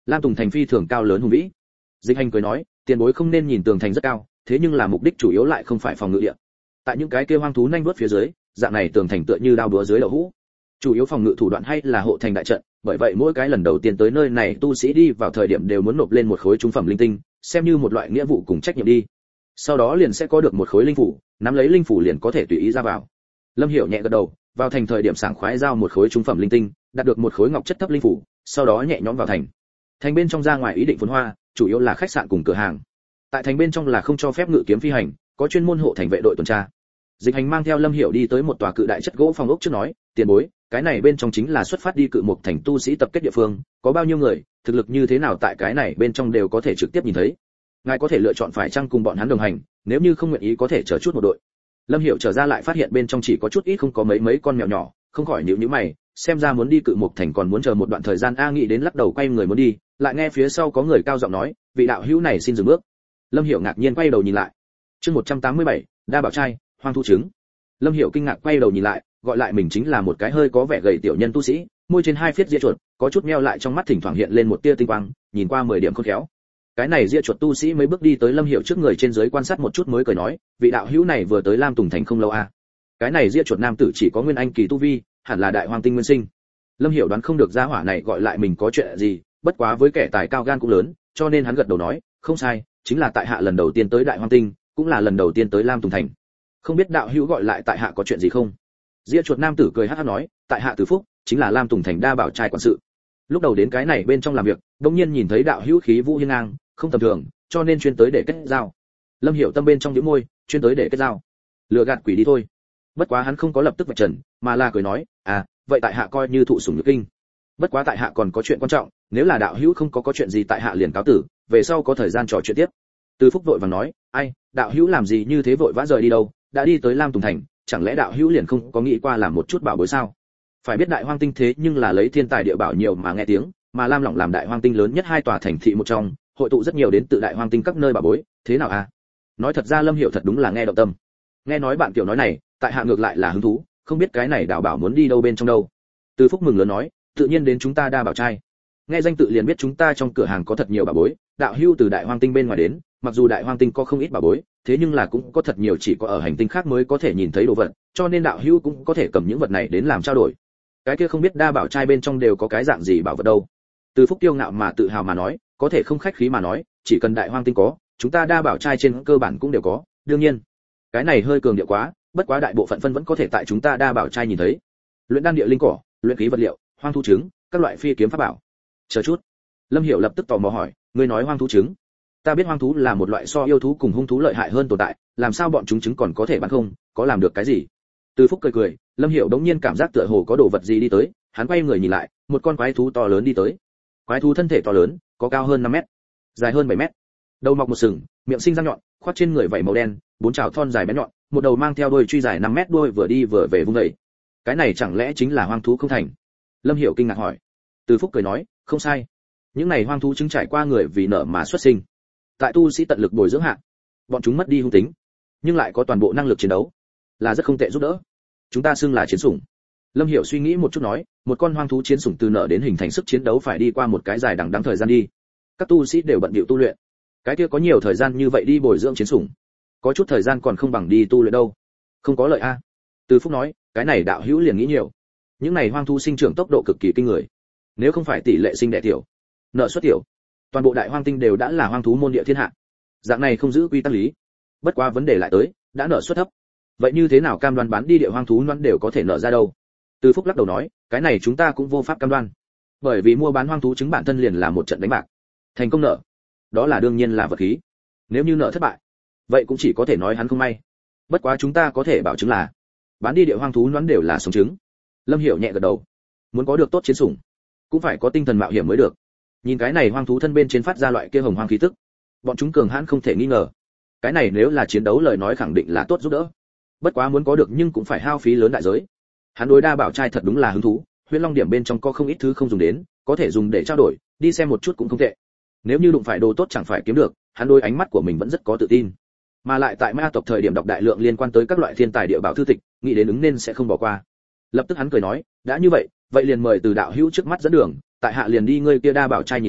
Lam Tùng thành phi thường cao lớn hùng vĩ. Dịch Hành cười nói, tiền bối không nên nhìn tường thành rất cao, thế nhưng là mục đích chủ yếu lại không phải phòng ngự địa. Tại những cái kia hoang thú nhanh vuốt phía dưới, dạng này tường thành tựa như đao búa dưới đậu hũ. Chủ yếu phòng ngự thủ đoạn hay là hộ thành đại trận, bởi vậy mỗi cái lần đầu tiên tới nơi này tu sĩ đi vào thời điểm đều muốn nộp lên một khối trung phẩm linh tinh, xem như một loại nghĩa vụ cùng trách nhiệm đi. Sau đó liền sẽ có được một khối linh phủ, nắm lấy linh phủ liền có thể tùy ý ra vào. Lâm Hiểu nhẹ gật đầu, vào thành thời điểm sảng khoái giao một khối trung phẩm linh tinh, đạt được một khối ngọc chất thấp linh phủ, sau đó nhẹ nhõm vào thành. Thành bên trong ra ngoài ý định phồn hoa, chủ yếu là khách sạn cùng cửa hàng. Tại thành bên trong là không cho phép ngự kiếm phi hành, có chuyên môn hộ thành vệ đội tuần tra. Dịch Hành mang theo Lâm Hiểu đi tới một tòa cự đại chất gỗ phòng ốc trước nói, tiền bối, cái này bên trong chính là xuất phát đi cự một thành tu sĩ tập kết địa phương, có bao nhiêu người, thực lực như thế nào tại cái này bên trong đều có thể trực tiếp nhìn thấy. Ngài có thể lựa chọn phải chăng cùng bọn hắn đồng hành, nếu như không nguyện ý có thể chờ chút một đội. Lâm Hiểu trở ra lại phát hiện bên trong chỉ có chút ít không có mấy con mèo nhỏ, không khỏi nhíu nhíu mày, xem ra muốn đi cự một thành còn muốn chờ một đoạn thời gian a, nghĩ đến lắc đầu quay người muốn đi, lại nghe phía sau có người cao giọng nói, vị đạo hữu này xin dừng bước. Lâm Hiểu ngạc nhiên quay đầu nhìn lại. Chương 187, đa bảo trai, hoang thú trứng. Lâm Hiểu kinh ngạc quay đầu nhìn lại, gọi lại mình chính là một cái hơi có vẻ gầy tiểu nhân tu sĩ, môi trên hai phiết ria chuột, có chút meo lại trong mắt thỉnh thoảng hiện lên một tia tinh quang, nhìn qua 10 điểm khôn khéo. Cái này ria chuột tu sĩ mấy bước đi tới Lâm Hiểu trước người trên dưới quan sát một chút mới cười nói, vị đạo hữu này vừa tới Lam Tùng thành không lâu a. Cái này ria chuột nam tử chỉ có nguyên anh kỳ tu vi, hẳn là đại hoang tinh nguyên sinh. Lâm Hiểu đoán không được gia hỏa này gọi lại mình có chuyện gì, bất quá với kẻ tài cao gan cũng lớn, cho nên hắn gật đầu nói, không sai, chính là tại hạ lần đầu tiên tới đại hoang tinh, cũng là lần đầu tiên tới Lam Tùng thành. Không biết đạo hữu gọi lại tại hạ có chuyện gì không? Ria chuột nam tử cười hắc hắc nói, tại hạ Từ Phúc, chính là Lam Tùng thành đa bảo trai quản sự. Lúc đầu đến cái này bên trong làm việc, đột nhiên nhìn thấy đạo hữu khí vũ hiên ngang, không tầm thường, cho nên chuyên tới để kết giao. Lâm Hiểu tâm bên trong nhíu môi, chuyên tới để kết giao. Lừa gạt quỷ đi thôi. Bất quá hắn không có lập tức vạch trần, mà là cười nói, à, vậy tại hạ coi như thụ sủng nhược kinh. Bất quá tại hạ còn có chuyện quan trọng, nếu là đạo hữu không có chuyện gì tại hạ liền cáo tử, về sau có thời gian trò chuyện tiếp. Từ Phúc vội vàng nói, ai, đạo hữu làm gì như thế vội vã rời đi đâu, đã đi tới Lam Tùng thành, chẳng lẽ đạo hữu liền không có nghĩ qua làm một chút bảo bối sao? Phải biết đại hoang tinh thế nhưng là lấy thiên tài địa bảo nhiều mà nghe tiếng, mà Lam Lỏng làm đại hoang tinh lớn nhất hai tòa thành thị một trong, hội tụ rất nhiều đến từ đại hoang tinh các nơi bảo bối, thế nào à? Nói thật ra Lâm Hiểu thật đúng là nghe động tâm. Nghe nói bạn tiểu nói này, tại hạ ngược lại là hứng thú, không biết cái này đào bảo muốn đi đâu bên trong đâu. Từ Phúc mừng lớn nói, tự nhiên đến chúng ta đa bảo trai. Nghe danh tự liền biết chúng ta trong cửa hàng có thật nhiều bảo bối, đạo hữu từ đại hoang tinh bên ngoài đến, mặc dù đại hoang tinh có không ít bảo bối, thế nhưng là cũng có thật nhiều chỉ có ở hành tinh khác mới có thể nhìn thấy đồ vật, cho nên đạo hữu cũng có thể cầm những vật này đến làm trao đổi. Cái kia không biết đa bảo trai bên trong đều có cái dạng gì bảo vật đâu. Từ Phúc kiêu ngạo mà tự hào mà nói, có thể không khách khí mà nói, chỉ cần đại hoang tinh có, chúng ta đa bảo trai trên cơ bản cũng đều có, đương nhiên. Cái này hơi cường điệu quá, bất quá đại bộ phận phân vẫn có thể tại chúng ta đa bảo trai nhìn thấy. Luyện đan địa linh cỏ, luyện khí vật liệu, hoang thú trứng, các loại phi kiếm pháp bảo. Chờ chút. Lâm Hiểu lập tức tò mò hỏi, ngươi nói hoang thú trứng? Ta biết hoang thú là một loại so yêu thú cùng hung thú lợi hại hơn tồn tại, làm sao bọn chúng trứng còn có thể bán không, có làm được cái gì? Từ Phúc cười cười, Lâm Hiểu đống nhiên cảm giác tựa hồ có đồ vật gì đi tới, hắn quay người nhìn lại, một con quái thú to lớn đi tới. Quái thú thân thể to lớn, có cao hơn 5 mét, dài hơn 7 mét. Đầu mọc một sừng, miệng sinh răng nhọn, khoác trên người vảy màu đen, bốn trảo thon dài bén nhọn, một đầu mang theo đuôi truy dài 5 mét đuôi vừa đi vừa về vung dậy. Cái này chẳng lẽ chính là hoang thú không thành? Lâm Hiểu kinh ngạc hỏi. Từ Phúc cười nói, không sai. Những này hoang thú trứng trải qua người vì nợ mà xuất sinh. Tại tu sĩ tận lực bồi dưỡng hạ, bọn chúng mất đi hung tính, nhưng lại có toàn bộ năng lực chiến đấu, là rất không tệ giúp đỡ. Chúng ta xưng là chiến sủng. Lâm Hiểu suy nghĩ một chút nói, một con hoang thú chiến sủng từ nợ đến hình thành sức chiến đấu phải đi qua một cái dài đằng đẵng thời gian đi. Các tu sĩ đều bận bịu tu luyện, cái kia có nhiều thời gian như vậy đi bồi dưỡng chiến sủng, có chút thời gian còn không bằng đi tu luyện đâu. Không có lợi a. Từ Phúc nói, cái này đạo hữu liền nghĩ nhiều. Những này hoang thú sinh trưởng tốc độ cực kỳ kinh người, nếu không phải tỷ lệ sinh đẻ tiểu, nợ xuất tiểu, toàn bộ đại hoang tinh đều đã là hoang thú môn địa thiên hạ. Dạng này không giữ quy tắc lý. Bất quá vấn đề lại tới, đã nợ xuất thấp, vậy như thế nào cam đoan bán đi địa hoang thú đoán đều có thể nợ ra đâu? Từ Phúc lắc đầu nói, cái này chúng ta cũng vô pháp cam đoan, bởi vì mua bán hoang thú trứng bản thân liền là một trận đánh bạc. Thành công nợ, đó là đương nhiên là vật khí. Nếu như nợ thất bại, vậy cũng chỉ có thể nói hắn không may. Bất quá chúng ta có thể bảo chứng là bán đi địa hoang thú đoán đều là sống trứng. Lâm Hiểu nhẹ gật đầu, muốn có được tốt chiến sủng, cũng phải có tinh thần mạo hiểm mới được. Nhìn cái này hoang thú thân bên trên phát ra loại kia hồng hoang khí tức, bọn chúng cường hãn không thể nghi ngờ. Cái này nếu là chiến đấu lời nói khẳng định là tốt giúp đỡ. Bất quá muốn có được nhưng cũng phải hao phí lớn đại giới. Hắn đối đa bảo trai thật đúng là hứng thú, Huyễn Long điểm bên trong có không ít thứ không dùng đến, có thể dùng để trao đổi, đi xem một chút cũng không tệ. Nếu như đụng phải đồ tốt chẳng phải kiếm được, hắn đối ánh mắt của mình vẫn rất có tự tin. Mà lại tại ma tộc thời điểm đọc đại lượng liên quan tới các loại thiên tài địa bảo thư tịch, nghĩ đến ứng nên sẽ không bỏ qua. Lập tức hắn cười nói, đã như vậy, vậy liền mời Từ đạo hữu trước mắt dẫn đường, tại hạ liền đi ngươi kia đa bảo trai nhìn xem,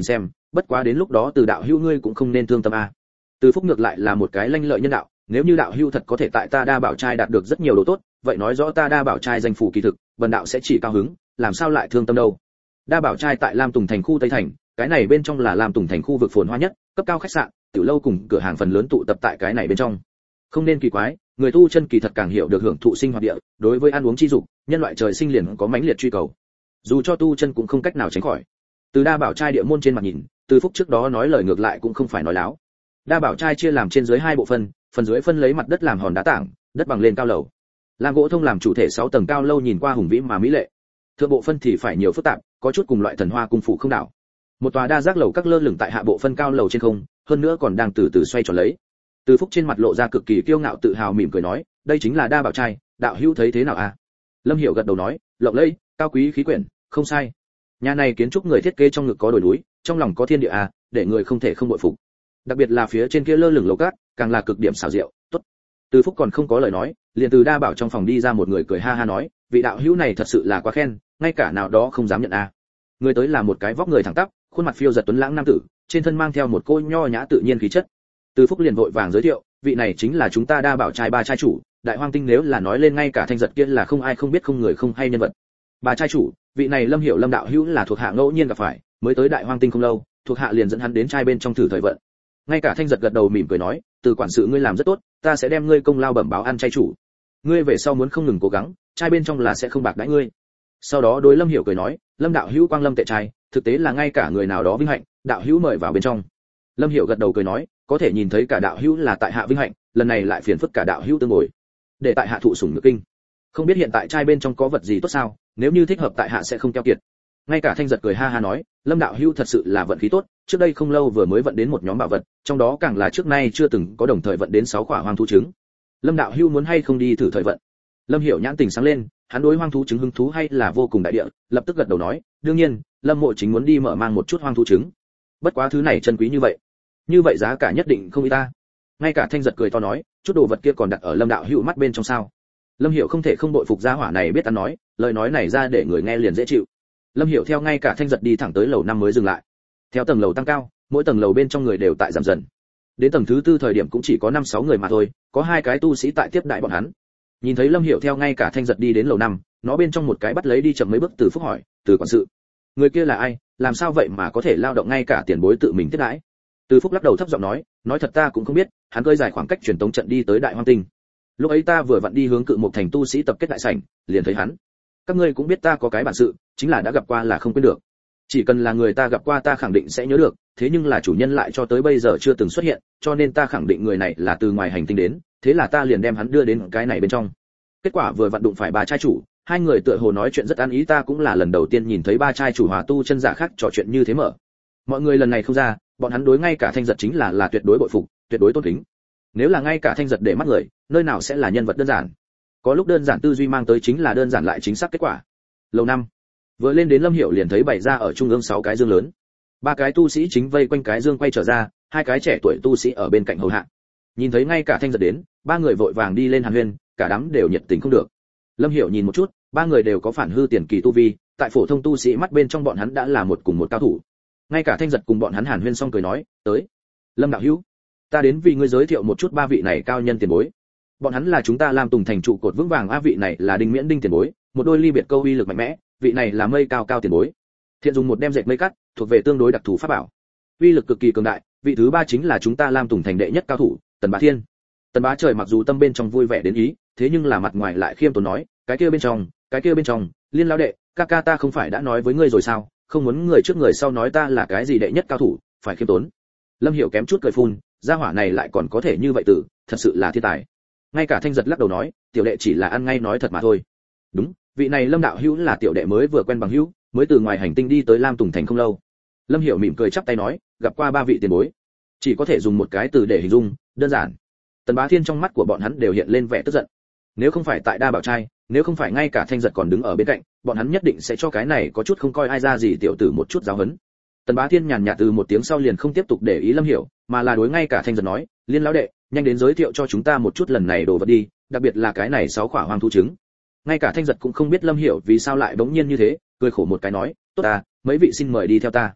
bất quá đến lúc đó Từ đạo hữu ngươi cũng không nên thương tâm a. Từ Phúc ngược lại là một cái lanh lợi nhân đạo, nếu như đạo hữu thật có thể tại ta Đa Bảo trai đạt được rất nhiều đồ tốt, vậy nói rõ ta Đa Bảo trai danh phủ kỳ thực, bần đạo sẽ chỉ cao hứng, làm sao lại thương tâm đâu. Đa Bảo trai tại Lam Tùng thành khu Tây thành, cái này bên trong là Lam Tùng thành khu vực phồn hoa nhất, cấp cao khách sạn, tiểu lâu cùng cửa hàng phần lớn tụ tập tại cái này bên trong. Không nên kỳ quái, người tu chân kỳ thật càng hiểu được hưởng thụ sinh hoạt địa, đối với ăn uống chi dục, nhân loại trời sinh liền có mãnh liệt truy cầu. Dù cho tu chân cũng không cách nào tránh khỏi. Từ Đa Bảo trai địa môn trên mặt nhìn, Từ Phúc trước đó nói lời ngược lại cũng không phải nói láo. Đa Bảo trai chia làm trên dưới hai bộ phận, phần dưới phân lấy mặt đất làm hòn đá tảng, đất bằng lên cao lầu. Làm gỗ thông làm chủ thể 6 tầng cao lâu nhìn qua hùng vĩ mà mỹ lệ. Thượng bộ phân thì phải nhiều phức tạp, có chút cùng loại thần hoa cung phủ không đảo. Một tòa đa giác lầu các lơ lửng tại hạ bộ phân cao lầu trên không, hơn nữa còn đang từ từ xoay tròn lấy. Từ Phúc trên mặt lộ ra cực kỳ kiêu ngạo tự hào mỉm cười nói, đây chính là Đa Bảo trai, đạo hữu thấy thế nào a? Lâm Hiểu gật đầu nói, lộng lẫy, cao quý khí quyển, không sai. Nhà này kiến trúc người thiết kế trong ngực có đồi núi, trong lòng có thiên địa a, để người không thể không bội phục. Đặc biệt là phía trên kia lơ lửng lầu cát, càng là cực điểm xảo diệu, tốt. Từ Phúc còn không có lời nói, liền từ Đa Bảo trong phòng đi ra một người cười ha ha nói, vị đạo hữu này thật sự là quá khen, ngay cả nào đó không dám nhận a. Người tới là một cái vóc người thẳng tắp, khuôn mặt phiêu giật tuấn lãng nam tử, trên thân mang theo một cô nho nhã tự nhiên khí chất. Từ Phúc liền vội vàng giới thiệu, vị này chính là chúng ta Đa Bảo trai ba trai chủ, Đại Hoang Tinh nếu là nói lên ngay cả Thanh Giật kia là không ai không biết không người không hay nhân vật. Ba trai chủ, vị này Lâm Hiểu Lâm đạo hữu là thuộc hạ ngẫu nhiên gặp phải, mới tới Đại Hoang Tinh không lâu, thuộc hạ liền dẫn hắn đến trai bên trong thử thời vận. Ngay cả Thanh Giật gật đầu mỉm cười nói, từ quản sự ngươi làm rất tốt, ta sẽ đem ngươi công lao bẩm báo ăn trai chủ. Ngươi về sau muốn không ngừng cố gắng, trai bên trong là sẽ không bạc đãi ngươi. Sau đó đối Lâm Hiểu cười nói, Lâm đạo hữu quang lâm tệ trai, thực tế là ngay cả người nào đó vinh hạnh, đạo hữu mời vào bên trong. Lâm Hiểu gật đầu cười nói, có thể nhìn thấy cả đạo hữu là tại hạ vinh hạnh, lần này lại phiền phức cả đạo hữu tương ngồi, để tại hạ thụ sủng nhược kinh. Không biết hiện tại trai bên trong có vật gì tốt sao, nếu như thích hợp tại hạ sẽ không keo kiệt. Ngay cả Thanh Giật cười ha ha nói, Lâm đạo hữu thật sự là vận khí tốt, trước đây không lâu vừa mới vận đến một nhóm bảo vật, trong đó càng là trước nay chưa từng có đồng thời vận đến 6 quả hoang thú trứng. Lâm đạo hữu muốn hay không đi thử thời vận? Lâm Hiểu nhãn tình sáng lên, hắn đối hoang thú trứng hứng thú hay là vô cùng đại địa, lập tức gật đầu nói, đương nhiên, Lâm mộ chính muốn đi mở mang một chút hoang thú trứng. Bất quá thứ này chân quý như vậy giá cả nhất định không ít ta. Ngay cả Thanh Giật cười to nói, chút đồ vật kia còn đặt ở Lâm đạo hữu mắt bên trong sao? Lâm Hiểu không thể không bội phục gia hỏa này biết ăn nói, lời nói này ra để người nghe liền dễ chịu. Lâm Hiểu theo ngay cả Thanh Giật đi thẳng tới lầu 5 mới dừng lại. Theo tầng lầu tăng cao, mỗi tầng lầu bên trong người đều tại giảm dần. Đến tầng thứ 4 thời điểm cũng chỉ có 5-6 người mà thôi, có 2 cái tu sĩ tại tiếp đại bọn hắn. Nhìn thấy Lâm Hiểu theo ngay cả Thanh Giật đi đến lầu 5, nó bên trong một cái bắt lấy đi chậm mấy bước Từ Phúc hỏi, Từ quản sự, người kia là ai, làm sao vậy mà có thể lao động ngay cả tiền bối tự mình tiếp đãi? Từ Phúc lắc đầu thấp giọng nói thật ta cũng không biết, hắn cơi dài khoảng cách truyền tống trận đi tới Đại Hoang Tinh. Lúc ấy ta vừa vặn đi hướng Cự Mộc thành tu sĩ tập kết đại sảnh, liền thấy hắn. Các ngươi cũng biết ta có cái bản sự, chính là đã gặp qua là không quên được. Chỉ cần là người ta gặp qua ta khẳng định sẽ nhớ được, thế nhưng là chủ nhân lại cho tới bây giờ chưa từng xuất hiện, cho nên ta khẳng định người này là từ ngoài hành tinh đến, thế là ta liền đem hắn đưa đến cái này bên trong. Kết quả vừa vặn đụng phải ba trai chủ, hai người tựa hồ nói chuyện rất ăn ý, ta cũng là lần đầu tiên nhìn thấy ba trai chủ hòa tu chân giả khác trò chuyện như thế mở. Mọi người lần này không ra, bọn hắn đối ngay cả Thanh Giật chính là tuyệt đối bội phục, tuyệt đối tôn kính. Nếu là ngay cả Thanh Giật để mắt người, nơi nào sẽ là nhân vật đơn giản. Có lúc đơn giản tư duy mang tới chính là đơn giản lại chính xác kết quả. Lầu 5. Vừa lên đến Lâm Hiểu liền thấy bày ra ở trung ương 6 cái dương lớn. 3 cái tu sĩ chính vây quanh cái dương quay trở ra, 2 cái trẻ tuổi tu sĩ ở bên cạnh hầu hạ. Nhìn thấy ngay cả Thanh Giật đến, 3 người vội vàng đi lên hàn huyên, cả đám đều nhiệt tình không được. Lâm Hiểu nhìn một chút, 3 người đều có phản hư tiền kỳ tu vi, tại phổ thông tu sĩ mắt bên trong bọn hắn đã là một cùng một cao thủ. Ngay cả Thanh Giật cùng bọn hắn hàn huyên xong cười nói, tới, Lâm đạo hữu, ta đến vì ngươi giới thiệu một chút 3 vị này cao nhân tiền bối. Bọn hắn là chúng ta Lam Tùng thành trụ cột vững vàng, vị này là Đinh Miễn Đinh tiền bối, một đôi ly biệt câu uy lực mạnh mẽ, vị này là Mây Cao Cao tiền bối. Thiện dùng một đem dệt mây cắt, thuộc về tương đối đặc thù pháp bảo, uy lực cực kỳ cường đại. Vị thứ 3 chính là chúng ta Lam Tùng thành đệ nhất cao thủ, Tần Bá Thiên. Tần Bá Trời mặc dù tâm bên trong vui vẻ đến ý, thế nhưng là mặt ngoài lại khiêm tốn nói, cái kia bên trong, Liên lão đệ, ca ca ta không phải đã nói với ngươi rồi sao, không muốn người trước người sau nói ta là cái gì đệ nhất cao thủ, phải khiêm tốn. Lâm Hiểu kém chút cười phun, gia hỏa này lại còn có thể như vậy tử, thật sự là thiên tài. Ngay cả Thanh Giật lắc đầu nói, tiểu đệ chỉ là ăn ngay nói thật mà thôi. Đúng, vị này Lâm đạo hữu là tiểu đệ mới vừa quen bằng hữu, mới từ ngoài hành tinh đi tới Lam Tùng thành không lâu. Lâm Hiểu mỉm cười chắp tay nói, gặp qua 3 vị tiền bối, chỉ có thể dùng một cái từ để hình dung, đơn giản. Tần Bá Thiên trong mắt của bọn hắn đều hiện lên vẻ tức giận. Nếu không phải tại Đa Bảo trai, nếu không phải ngay cả Thanh Giật còn đứng ở bên cạnh, bọn hắn nhất định sẽ cho cái này có chút không coi ai ra gì tiểu tử một chút giáo huấn. Tần Bá Thiên nhàn nhạt từ một tiếng sau liền không tiếp tục để ý Lâm Hiểu, mà là đối ngay cả Thanh Giật nói, Liên lão đệ, nhanh đến giới thiệu cho chúng ta một chút lần này đồ vật đi, đặc biệt là cái này 6 quả hoang thú trứng. Ngay cả Thanh Giật cũng không biết Lâm Hiểu vì sao lại bỗng nhiên như thế, cười khổ một cái nói, tốt à, mấy vị xin mời đi theo ta.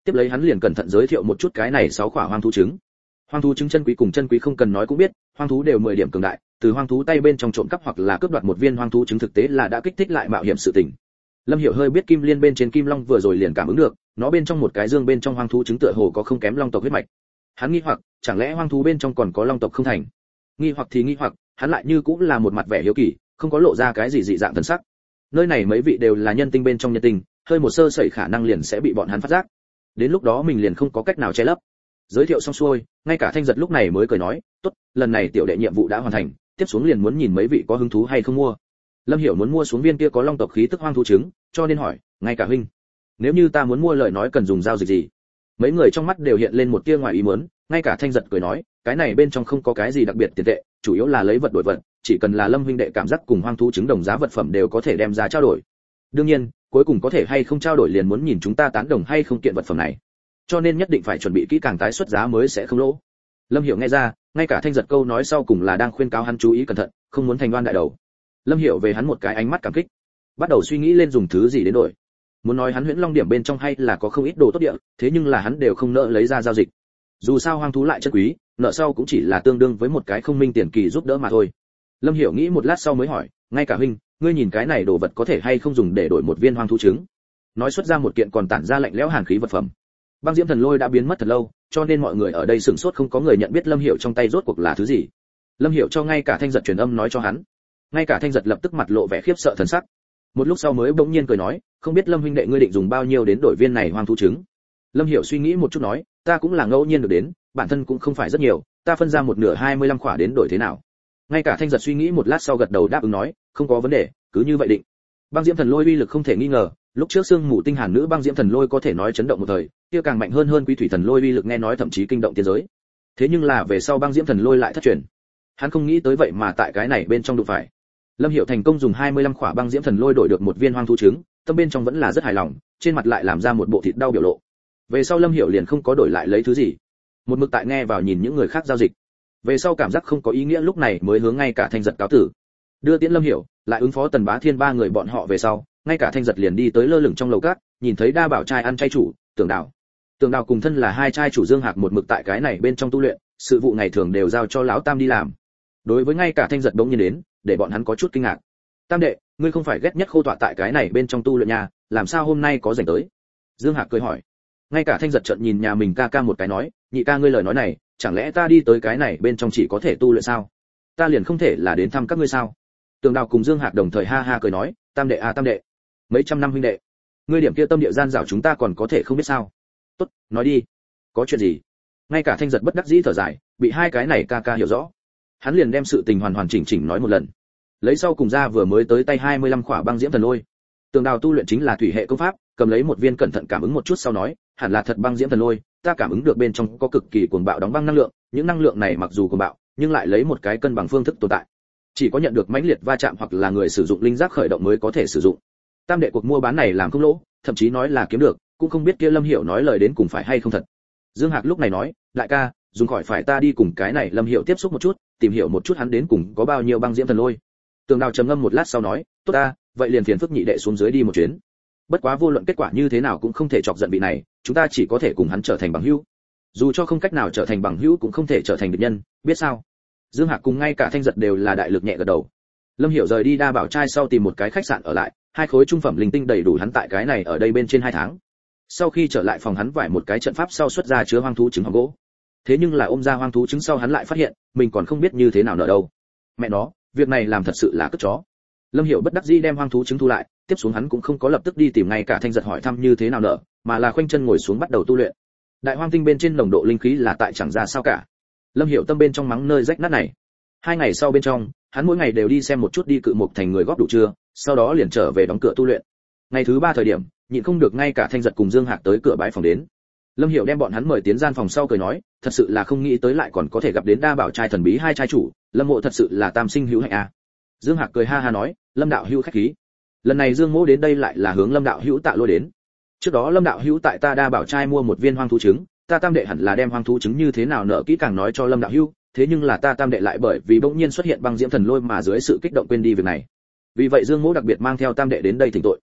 Tiếp lấy hắn liền cẩn thận giới thiệu một chút cái này 6 quả hoang thú trứng. Hoang thú trứng chân quý cùng chân quý không cần nói cũng biết, hoang thú đều 10 điểm cường đại, từ hoang thú tay bên trong trộm cắp hoặc là cướp đoạt một viên hoang thú trứng thực tế là đã kích thích lại mạo hiểm sự tình. Lâm Hiểu hơi biết kim liên bên trên kim long vừa rồi liền cảm ứng được, nó bên trong một cái dương bên trong hoang thú trứng tựa hồ có không kém long tộc huyết mạch. Hắn nghi hoặc, chẳng lẽ hoang thú bên trong còn có long tộc không thành? Nghi hoặc thì nghi hoặc, hắn lại như cũng là một mặt vẻ hiếu kỳ, không có lộ ra cái gì dị dạng thần sắc. Nơi này mấy vị đều là nhân tinh bên trong nhân tinh, hơi một sơ sẩy khả năng liền sẽ bị bọn hắn phát giác. Đến lúc đó mình liền không có cách nào che lấp. Giới thiệu xong xuôi, ngay cả Thanh Giật lúc này mới cười nói, "Tốt, lần này tiểu đệ nhiệm vụ đã hoàn thành, tiếp xuống liền muốn nhìn mấy vị có hứng thú hay không mua." Lâm Hiểu muốn mua xuống viên kia có long tộc khí tức hoang thú trứng, cho nên hỏi, "Ngay cả huynh, nếu như ta muốn mua lời nói cần dùng giao dịch gì?" Mấy người trong mắt đều hiện lên một tia ngoài ý muốn, ngay cả Thanh Giật cười nói, "Cái này bên trong không có cái gì đặc biệt tiền tệ, chủ yếu là lấy vật đổi vật, chỉ cần là Lâm huynh đệ cảm giác cùng hoang thú trứng đồng giá vật phẩm đều có thể đem ra trao đổi. Đương nhiên, cuối cùng có thể hay không trao đổi liền muốn nhìn chúng ta tán đồng hay không kiện vật phẩm này. Cho nên nhất định phải chuẩn bị kỹ càng tái xuất giá mới sẽ không lỗ." Lâm Hiểu nghe ra, ngay cả Thanh Giật câu nói sau cùng là đang khuyên cáo hắn chú ý cẩn thận, không muốn thành đoan đại đầu. Lâm Hiểu về hắn một cái ánh mắt cảm kích, bắt đầu suy nghĩ lên dùng thứ gì đến đổi. Muốn nói hắn Huyễn Long điểm bên trong hay là có không ít đồ tốt địa, thế nhưng là hắn đều không nỡ lấy ra giao dịch. Dù sao hoang thú lại chân quý, nợ sau cũng chỉ là tương đương với một cái không minh tiền kỳ giúp đỡ mà thôi. Lâm Hiểu nghĩ một lát sau mới hỏi, "Ngay cả huynh, ngươi nhìn cái này đồ vật có thể hay không dùng để đổi một viên hoang thú trứng?" Nói xuất ra một kiện còn tản ra lạnh lẽo hàn khí vật phẩm. Băng diễm thần lôi đã biến mất thật lâu, cho nên mọi người ở đây sửng sốt không có người nhận biết Lâm Hiểu trong tay rốt cuộc là thứ gì. Lâm Hiểu cho ngay cả Thanh Giật truyền âm nói cho hắn. Ngay cả Thanh Giật lập tức mặt lộ vẻ khiếp sợ thần sắc. Một lúc sau mới bỗng nhiên cười nói, "Không biết Lâm huynh đệ ngươi định dùng bao nhiêu đến đổi viên này hoang thú trứng?" Lâm Hiểu suy nghĩ một chút nói, "Ta cũng là ngẫu nhiên được đến, bản thân cũng không phải rất nhiều, ta phân ra một nửa 25 khỏa đến đổi thế nào?" Ngay cả Thanh Giật suy nghĩ một lát sau gật đầu đáp ứng nói, "Không có vấn đề, cứ như vậy định." Băng diễm thần lôi uy lực không thể nghi ngờ, lúc trước xương mù tinh hàn nữ băng diễm thần lôi có thể nói chấn động một thời, kia càng mạnh hơn quý thủy thần lôi uy lực nghe nói thậm chí kinh động tiên giới. Thế nhưng là về sau băng diễm thần lôi lại thất truyền. Hắn không nghĩ tới vậy mà tại cái này bên trong đụng phải. Lâm Hiểu thành công dùng 25 khỏa băng diễm thần lôi đổi được một viên hoang thú trứng, tâm bên trong vẫn là rất hài lòng, trên mặt lại làm ra một bộ thịt đau biểu lộ. Về sau Lâm Hiểu liền không có đổi lại lấy thứ gì, một mực tại nghe vào nhìn những người khác giao dịch. Về sau cảm giác không có ý nghĩa lúc này mới hướng ngay cả Thanh Giật cáo tử. Đưa tiễn Lâm Hiểu, lại ứng phó Tần Bá Thiên ba người bọn họ về sau, ngay cả Thanh Giật liền đi tới lơ lửng trong lầu cát, nhìn thấy Đa Bảo trai ăn chay chủ, Tưởng Đào cùng thân là hai trai chủ Dương Hạc một mực tại cái này bên trong tu luyện, sự vụ ngày thường đều giao cho lão Tam đi làm. Đối với ngay cả Thanh Giật bỗng nhiên đến, để bọn hắn có chút kinh ngạc. "Tam đệ, ngươi không phải ghét nhất khô tọa tại cái này bên trong tu luyện nhà, làm sao hôm nay có rảnh tới?" Dương Hạc cười hỏi. Ngay cả Thanh Giật trợn nhìn nhà mình ca ca một cái nói, "Nhị ca ngươi lời nói này, chẳng lẽ ta đi tới cái này bên trong chỉ có thể tu luyện sao? Ta liền không thể là đến thăm các ngươi sao?" Tưởng Đào cùng Dương Hạc đồng thời ha ha cười nói, "Tam đệ à tam đệ, mấy trăm năm huynh đệ, ngươi điểm kia tâm địa gian dảo chúng ta còn có thể không biết sao? Tốt, nói đi, có chuyện gì?" Ngay cả Thanh Giật bất đắc dĩ thở dài, bị hai cái này ca ca hiểu rõ. Hắn liền đem sự tình hoàn hoàn chỉnh chỉnh nói một lần. Lấy sau cùng ra vừa mới tới tay 25 khỏa băng diễm thần lôi. Tường Đào tu luyện chính là thủy hệ công pháp, cầm lấy một viên cẩn thận cảm ứng một chút sau nói, "Hẳn là thật băng diễm thần lôi, ta cảm ứng được bên trong có cực kỳ cuồng bạo đóng băng năng lượng, những năng lượng này mặc dù cuồng bạo, nhưng lại lấy một cái cân bằng phương thức tồn tại. Chỉ có nhận được mãnh liệt va chạm hoặc là người sử dụng linh giác khởi động mới có thể sử dụng. Tam đệ cuộc mua bán này làm không lỗ, thậm chí nói là kiếm được, cũng không biết kia Lâm Hiểu nói lời đến cùng phải hay không thật." Dương Hạc lúc này nói, "Đại ca, dùng khỏi phải ta đi cùng cái này Lâm Hiểu tiếp xúc một chút, tìm hiểu một chút hắn đến cùng có bao nhiêu băng diễm thần lôi." Tường Đào trầm ngâm một lát sau nói, "Tốt ta, vậy liền phiền phức nhị đệ xuống dưới đi một chuyến. Bất quá vô luận kết quả như thế nào cũng không thể chọc giận vị này, chúng ta chỉ có thể cùng hắn trở thành bằng hữu. Dù cho không cách nào trở thành bằng hữu cũng không thể trở thành địch nhân, biết sao?" Dương Hạc cùng ngay cả Thanh Giật đều là đại lực nhẹ gật đầu. Lâm Hiểu rời đi Đa Bảo trai sau tìm một cái khách sạn ở lại, 2 khối trung phẩm linh tinh đầy đủ hắn tại cái này ở đây bên trên 2 tháng. Sau khi trở lại phòng hắn vải một cái trận pháp sau xuất ra chứa hoang thú trứng hòm gỗ. Thế nhưng là ôm ra hoang thú trứng sau hắn lại phát hiện, mình còn không biết như thế nào nở đâu. Mẹ nó, việc này làm thật sự là cất chó. Lâm Hiểu bất đắc dĩ đem hoang thú trứng thu lại, tiếp xuống hắn cũng không có lập tức đi tìm ngay cả Thanh Giật hỏi thăm như thế nào nở, mà là khoanh chân ngồi xuống bắt đầu tu luyện. Đại hoang tinh bên trên nồng độ linh khí là tại chẳng ra sao cả. Lâm Hiểu tâm bên trong mắng nơi rách nát này. 2 ngày sau bên trong, hắn mỗi ngày đều đi xem một chút đi cự mục thành người góp đủ chưa, sau đó liền trở về đóng cửa tu luyện. Ngày thứ 3 thời điểm, nhịn không được ngay cả Thanh Giật cùng Dương Hạc tới cửa bái phòng đến. Lâm Hiểu đem bọn hắn mời tiến gian phòng sau cười nói, thật sự là không nghĩ tới lại còn có thể gặp đến Đa Bảo trai thần bí hai trai chủ, Lâm Mộ thật sự là tam sinh hữu hạnh a. Dương Hạc cười ha ha nói, Lâm đạo hữu khách khí. Lần này Dương Mỗ đến đây lại là hướng Lâm đạo hữu tạ lỗi đến. Trước đó Lâm đạo hữu tại ta Đa Bảo trai mua một viên hoang thú trứng, ta tam đệ hẳn là đem hoang thú trứng như thế nào nợ kỹ càng nói cho Lâm đạo hữu, thế nhưng là ta tam đệ lại bởi vì bỗng nhiên xuất hiện băng diễm thần lôi mà dưới sự kích động quên đi việc này. Vì vậy Dương Mỗ đặc biệt mang theo tam đệ đến đây thỉnh tội.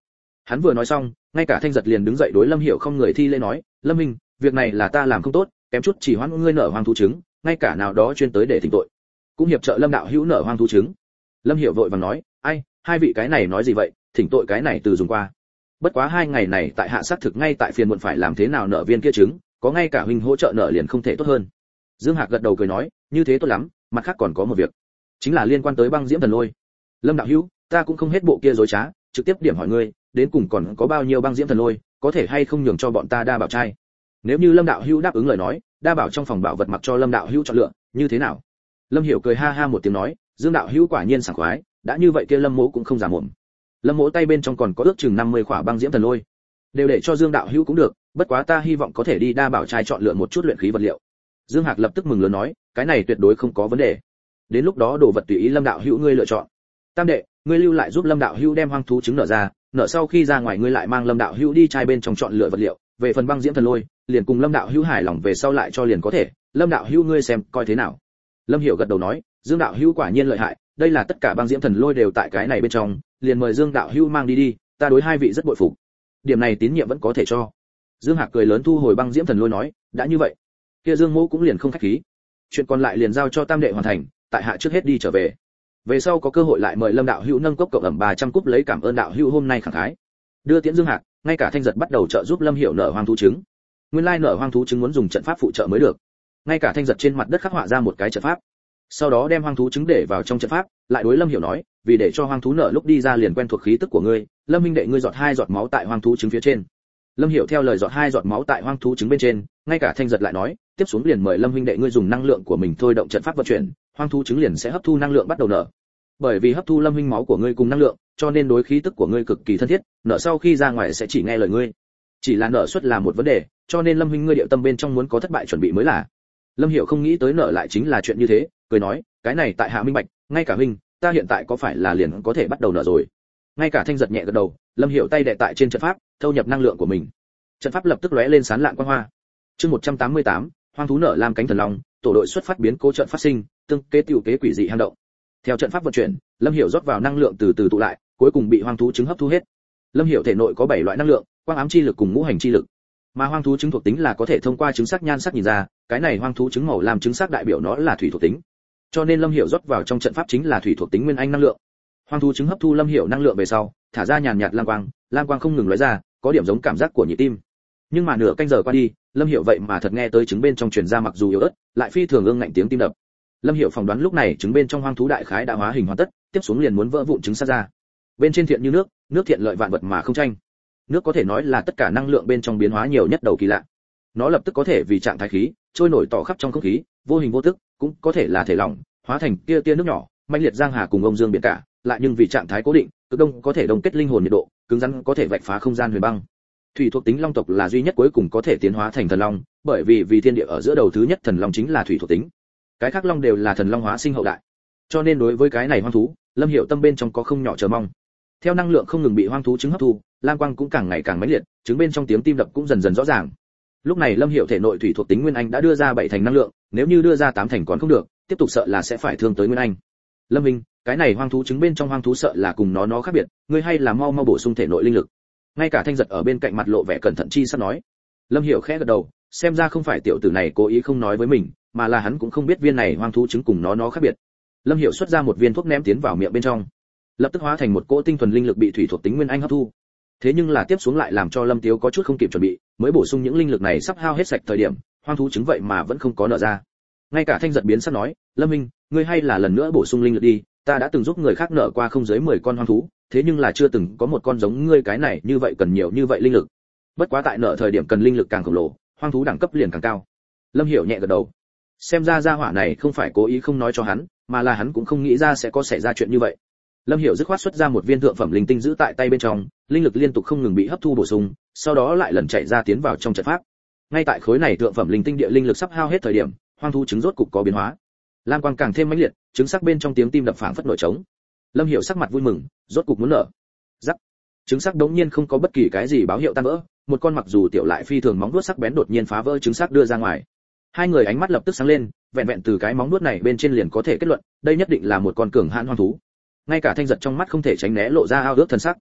Hắn vừa nói xong, ngay cả Thanh Giật liền đứng dậy đối Lâm Hiểu không người thi lễ nói, Lâm Minh, việc này là ta làm không tốt, kém chút chỉ hoãn ngươi nở hoang thú trứng, ngay cả nào đó chuyên tới để thỉnh tội, cũng hiệp trợ Lâm đạo hữu nở hoang thú trứng. Lâm Hiểu vội vàng nói, ai, hai vị cái này nói gì vậy, thỉnh tội cái này từ dùng qua. Bất quá 2 ngày này tại hạ xác thực ngay tại phiền muộn phải làm thế nào nở viên kia trứng, có ngay cả huynh hỗ trợ nở liền không thể tốt hơn. Dương Hạc gật đầu cười nói, như thế tốt lắm, mặt khác còn có một việc, chính là liên quan tới băng diễm thần lôi. Lâm đạo hữu, ta cũng không hết bộ kia dối trá, trực tiếp điểm hỏi ngươi, đến cùng còn có bao nhiêu băng diễm thần lôi, có thể hay không nhường cho bọn ta đa bảo trai. Nếu như Lâm đạo hữu đáp ứng lời nói, đa bảo trong phòng bảo vật mặc cho Lâm đạo hữu chọn lựa, như thế nào? Lâm Hiểu cười ha ha một tiếng nói, Dương đạo hữu quả nhiên sảng khoái, đã như vậy kia Lâm mỗ cũng không giả mồm. Lâm mỗ tay bên trong còn có ước chừng 50 quả băng diễm thần lôi, đều để cho Dương đạo hữu cũng được, bất quá ta hy vọng có thể đi đa bảo trai chọn lựa một chút luyện khí vật liệu. Dương Hạc lập tức mừng lớn nói, cái này tuyệt đối không có vấn đề. Đến lúc đó đồ vật tùy ý Lâm đạo hữu ngươi lựa chọn. Tam đệ, ngươi lưu lại giúp Lâm đạo hữu đem hoang thú trứng nở ra, nở sau khi ra ngoài ngươi lại mang Lâm đạo hữu đi trai bên trong chọn lựa vật liệu, về phần băng diễm thần lôi, liền cùng Lâm đạo hữu hài lòng về sau lại cho liền có thể, Lâm đạo hữu ngươi xem coi thế nào. Lâm Hiểu gật đầu nói, Dương đạo hữu quả nhiên lợi hại, đây là tất cả băng diễm thần lôi đều tại cái này bên trong, liền mời Dương đạo hữu mang đi, ta đối hai vị rất bội phục. Điểm này tín nhiệm vẫn có thể cho. Dương Hạc cười lớn thu hồi băng diễm thần lôi nói, đã như vậy, kia Dương mỗ cũng liền không khách khí. Chuyện còn lại liền giao cho tam đệ hoàn thành, tại hạ trước hết đi trở về. Về sau có cơ hội lại mời Lâm đạo hữu nâng cốc cộng ẩm 300 cúp lấy cảm ơn đạo hữu hôm nay khẳng khái. Đưa tiễn Dương Hạc, ngay cả Thanh Giật bắt đầu trợ giúp Lâm Hiểu nở hoang thú trứng. Nguyên lai nở hoang thú trứng muốn dùng trận pháp phụ trợ mới được. Ngay cả Thanh Giật trên mặt đất khắc họa ra một cái trận pháp. Sau đó đem hoang thú trứng để vào trong trận pháp, lại đối Lâm Hiểu nói, vì để cho hoang thú nở lúc đi ra liền quen thuộc khí tức của ngươi, Lâm huynh đệ ngươi giọt 2 giọt máu tại hoang thú trứng phía trên. Lâm Hiểu theo lời giọt 2 giọt máu tại hoang thú trứng bên trên, ngay cả Thanh Giật lại nói, tiếp xuống liền mời Lâm huynh đệ ngươi dùng năng lượng của mình thôi động trận pháp vận chuyển, hoang thú trứng liền sẽ hấp thu năng lượng bắt đầu nở. Bởi vì hấp thu Lâm huynh máu của ngươi cùng năng lượng, cho nên đối khí tức của ngươi cực kỳ thân thiết, nở sau khi ra ngoài sẽ chỉ nghe lời ngươi. Chỉ là nở suất là một vấn đề, cho nên Lâm huynh ngươi điệu tâm bên trong muốn có thất bại chuẩn bị mới là. Lâm Hiểu không nghĩ tới nở lại chính là chuyện như thế, cười nói, cái này tại hạ minh bạch, ngay cả huynh, ta hiện tại có phải là liền có thể bắt đầu nở rồi. Ngay cả Thanh Giật nhẹ gật đầu, Lâm Hiểu tay đè tại trên trận pháp, thâu nhập năng lượng của mình. Trận pháp lập tức lóe lên sáng lạn quang hoa. Chương 188, hoang thú nở làm cánh thần long, tổ đội xuất phát biến cố trận phát sinh, tương kế tiểu kế quỷ dị hang động. Theo trận pháp vận chuyển, Lâm Hiểu rót vào năng lượng từ từ tụ lại, cuối cùng bị hoang thú trứng hấp thu hết. Lâm Hiểu thể nội có 7 loại năng lượng, quang ám chi lực cùng ngũ hành chi lực. Mà hoang thú trứng thuộc tính là có thể thông qua trứng sắc nhan sắc nhìn ra, cái này hoang thú trứng màu làm trứng sắc đại biểu nó là thủy thuộc tính. Cho nên Lâm Hiểu rót vào trong trận pháp chính là thủy thuộc tính nguyên anh năng lượng. Hoang thú trứng hấp thu Lâm Hiểu năng lượng về sau, thả ra nhàn nhạt lam quang không ngừng lóe ra, có điểm giống cảm giác của nhịp tim. Nhưng mà nửa canh giờ qua đi, Lâm Hiểu vậy mà thật nghe tới trứng bên trong truyền ra mặc dù yếu ớt, lại phi thường ương ngạnh tiếng tim đập. Lâm Hiểu phỏng đoán lúc này trứng bên trong hoang thú đại khái đã hóa hình hoàn tất, tiếp xuống liền muốn vỡ vụn trứng sát ra. Bên trên thiện như nước, nước thiện lợi vạn vật mà không tranh. Nước có thể nói là tất cả năng lượng bên trong biến hóa nhiều nhất đầu kỳ lạ. Nó lập tức có thể vì trạng thái khí, trôi nổi tỏ khắp trong không khí, vô hình vô tức, cũng có thể là thể lỏng, hóa thành tia nước nhỏ, mãnh liệt giang hà cùng ông dương biển cả, lại nhưng vì trạng thái cố định, cực đông có thể đông kết linh hồn nhiệt độ, cứng rắn có thể vạch phá không gian huyền băng. Thủy thuộc tính long tộc là duy nhất cuối cùng có thể tiến hóa thành thần long, bởi vì thiên địa ở giữa đầu thứ nhất thần long chính là thủy thuộc tính. Cái khác long đều là thần long hóa sinh hậu đại. Cho nên đối với cái này hoang thú, Lâm Hiểu tâm bên trong có không nhỏ chờ mong. Theo năng lượng không ngừng bị hoang thú trứng hấp thu, lam quang cũng càng ngày càng mãnh liệt, trứng bên trong tiếng tim đập cũng dần dần rõ ràng. Lúc này Lâm Hiểu thể nội thủy thuộc tính nguyên anh đã đưa ra 7 thành năng lượng, nếu như đưa ra 8 thành còn không được, tiếp tục sợ là sẽ phải thương tới nguyên anh. Lâm Minh, cái này hoang thú trứng bên trong hoang thú sợ là cùng nó khác biệt, ngươi hay là mau bổ sung thể nội linh lực. Ngay cả Thanh Giật ở bên cạnh mặt lộ vẻ cẩn thận chi sắp nói. Lâm Hiểu khẽ gật đầu, xem ra không phải tiểu tử này cố ý không nói với mình, mà là hắn cũng không biết viên này hoang thú trứng cùng nó khác biệt. Lâm Hiểu xuất ra một viên thuốc ném tiến vào miệng bên trong, lập tức hóa thành một cỗ tinh thuần linh lực bị thủy thuộc tính nguyên anh hấp thu. Thế nhưng là tiếp xuống lại làm cho Lâm Tiếu có chút không kịp chuẩn bị, mới bổ sung những linh lực này sắp hao hết sạch thời điểm, hoang thú trứng vậy mà vẫn không có nở ra. Ngay cả Thanh Giật biến sắc nói, Lâm Minh, ngươi hay là lần nữa bổ sung linh lực đi, ta đã từng giúp người khác nở qua không dưới 10 con hoang thú, thế nhưng là chưa từng có một con giống ngươi cái này như vậy cần nhiều như vậy linh lực. Bất quá tại nở thời điểm cần linh lực càng khổng lồ, hoang thú đẳng cấp liền càng cao. Lâm Hiểu nhẹ gật đầu. Xem ra gia hỏa này không phải cố ý không nói cho hắn, mà là hắn cũng không nghĩ ra sẽ có xảy ra chuyện như vậy. Lâm Hiểu dứt khoát xuất ra một viên thượng phẩm linh tinh giữ tại tay bên trong, linh lực liên tục không ngừng bị hấp thu bổ sung, sau đó lại lần chạy ra tiến vào trong trận pháp. Ngay tại khối này thượng phẩm linh tinh địa linh lực sắp hao hết thời điểm, hoang thú trứng rốt cục có biến hóa. Lam quang càng thêm mãnh liệt, trứng sắc bên trong tiếng tim đập phảng phất nổi trống. Lâm Hiểu sắc mặt vui mừng, rốt cục muốn nở. Rắc. Trứng sắc đống nhiên không có bất kỳ cái gì báo hiệu tan vỡ, một con mặc dù tiểu lại phi thường móng vuốt sắc bén đột nhiên phá vỡ trứng sắc đưa ra ngoài. Hai người ánh mắt lập tức sáng lên, vẹn vẹn từ cái móng vuốt này bên trên liền có thể kết luận, đây nhất định là một con cường hãn hoang thú. Ngay cả Thanh Giật trong mắt không thể tránh né lộ ra ao ước thần sắc.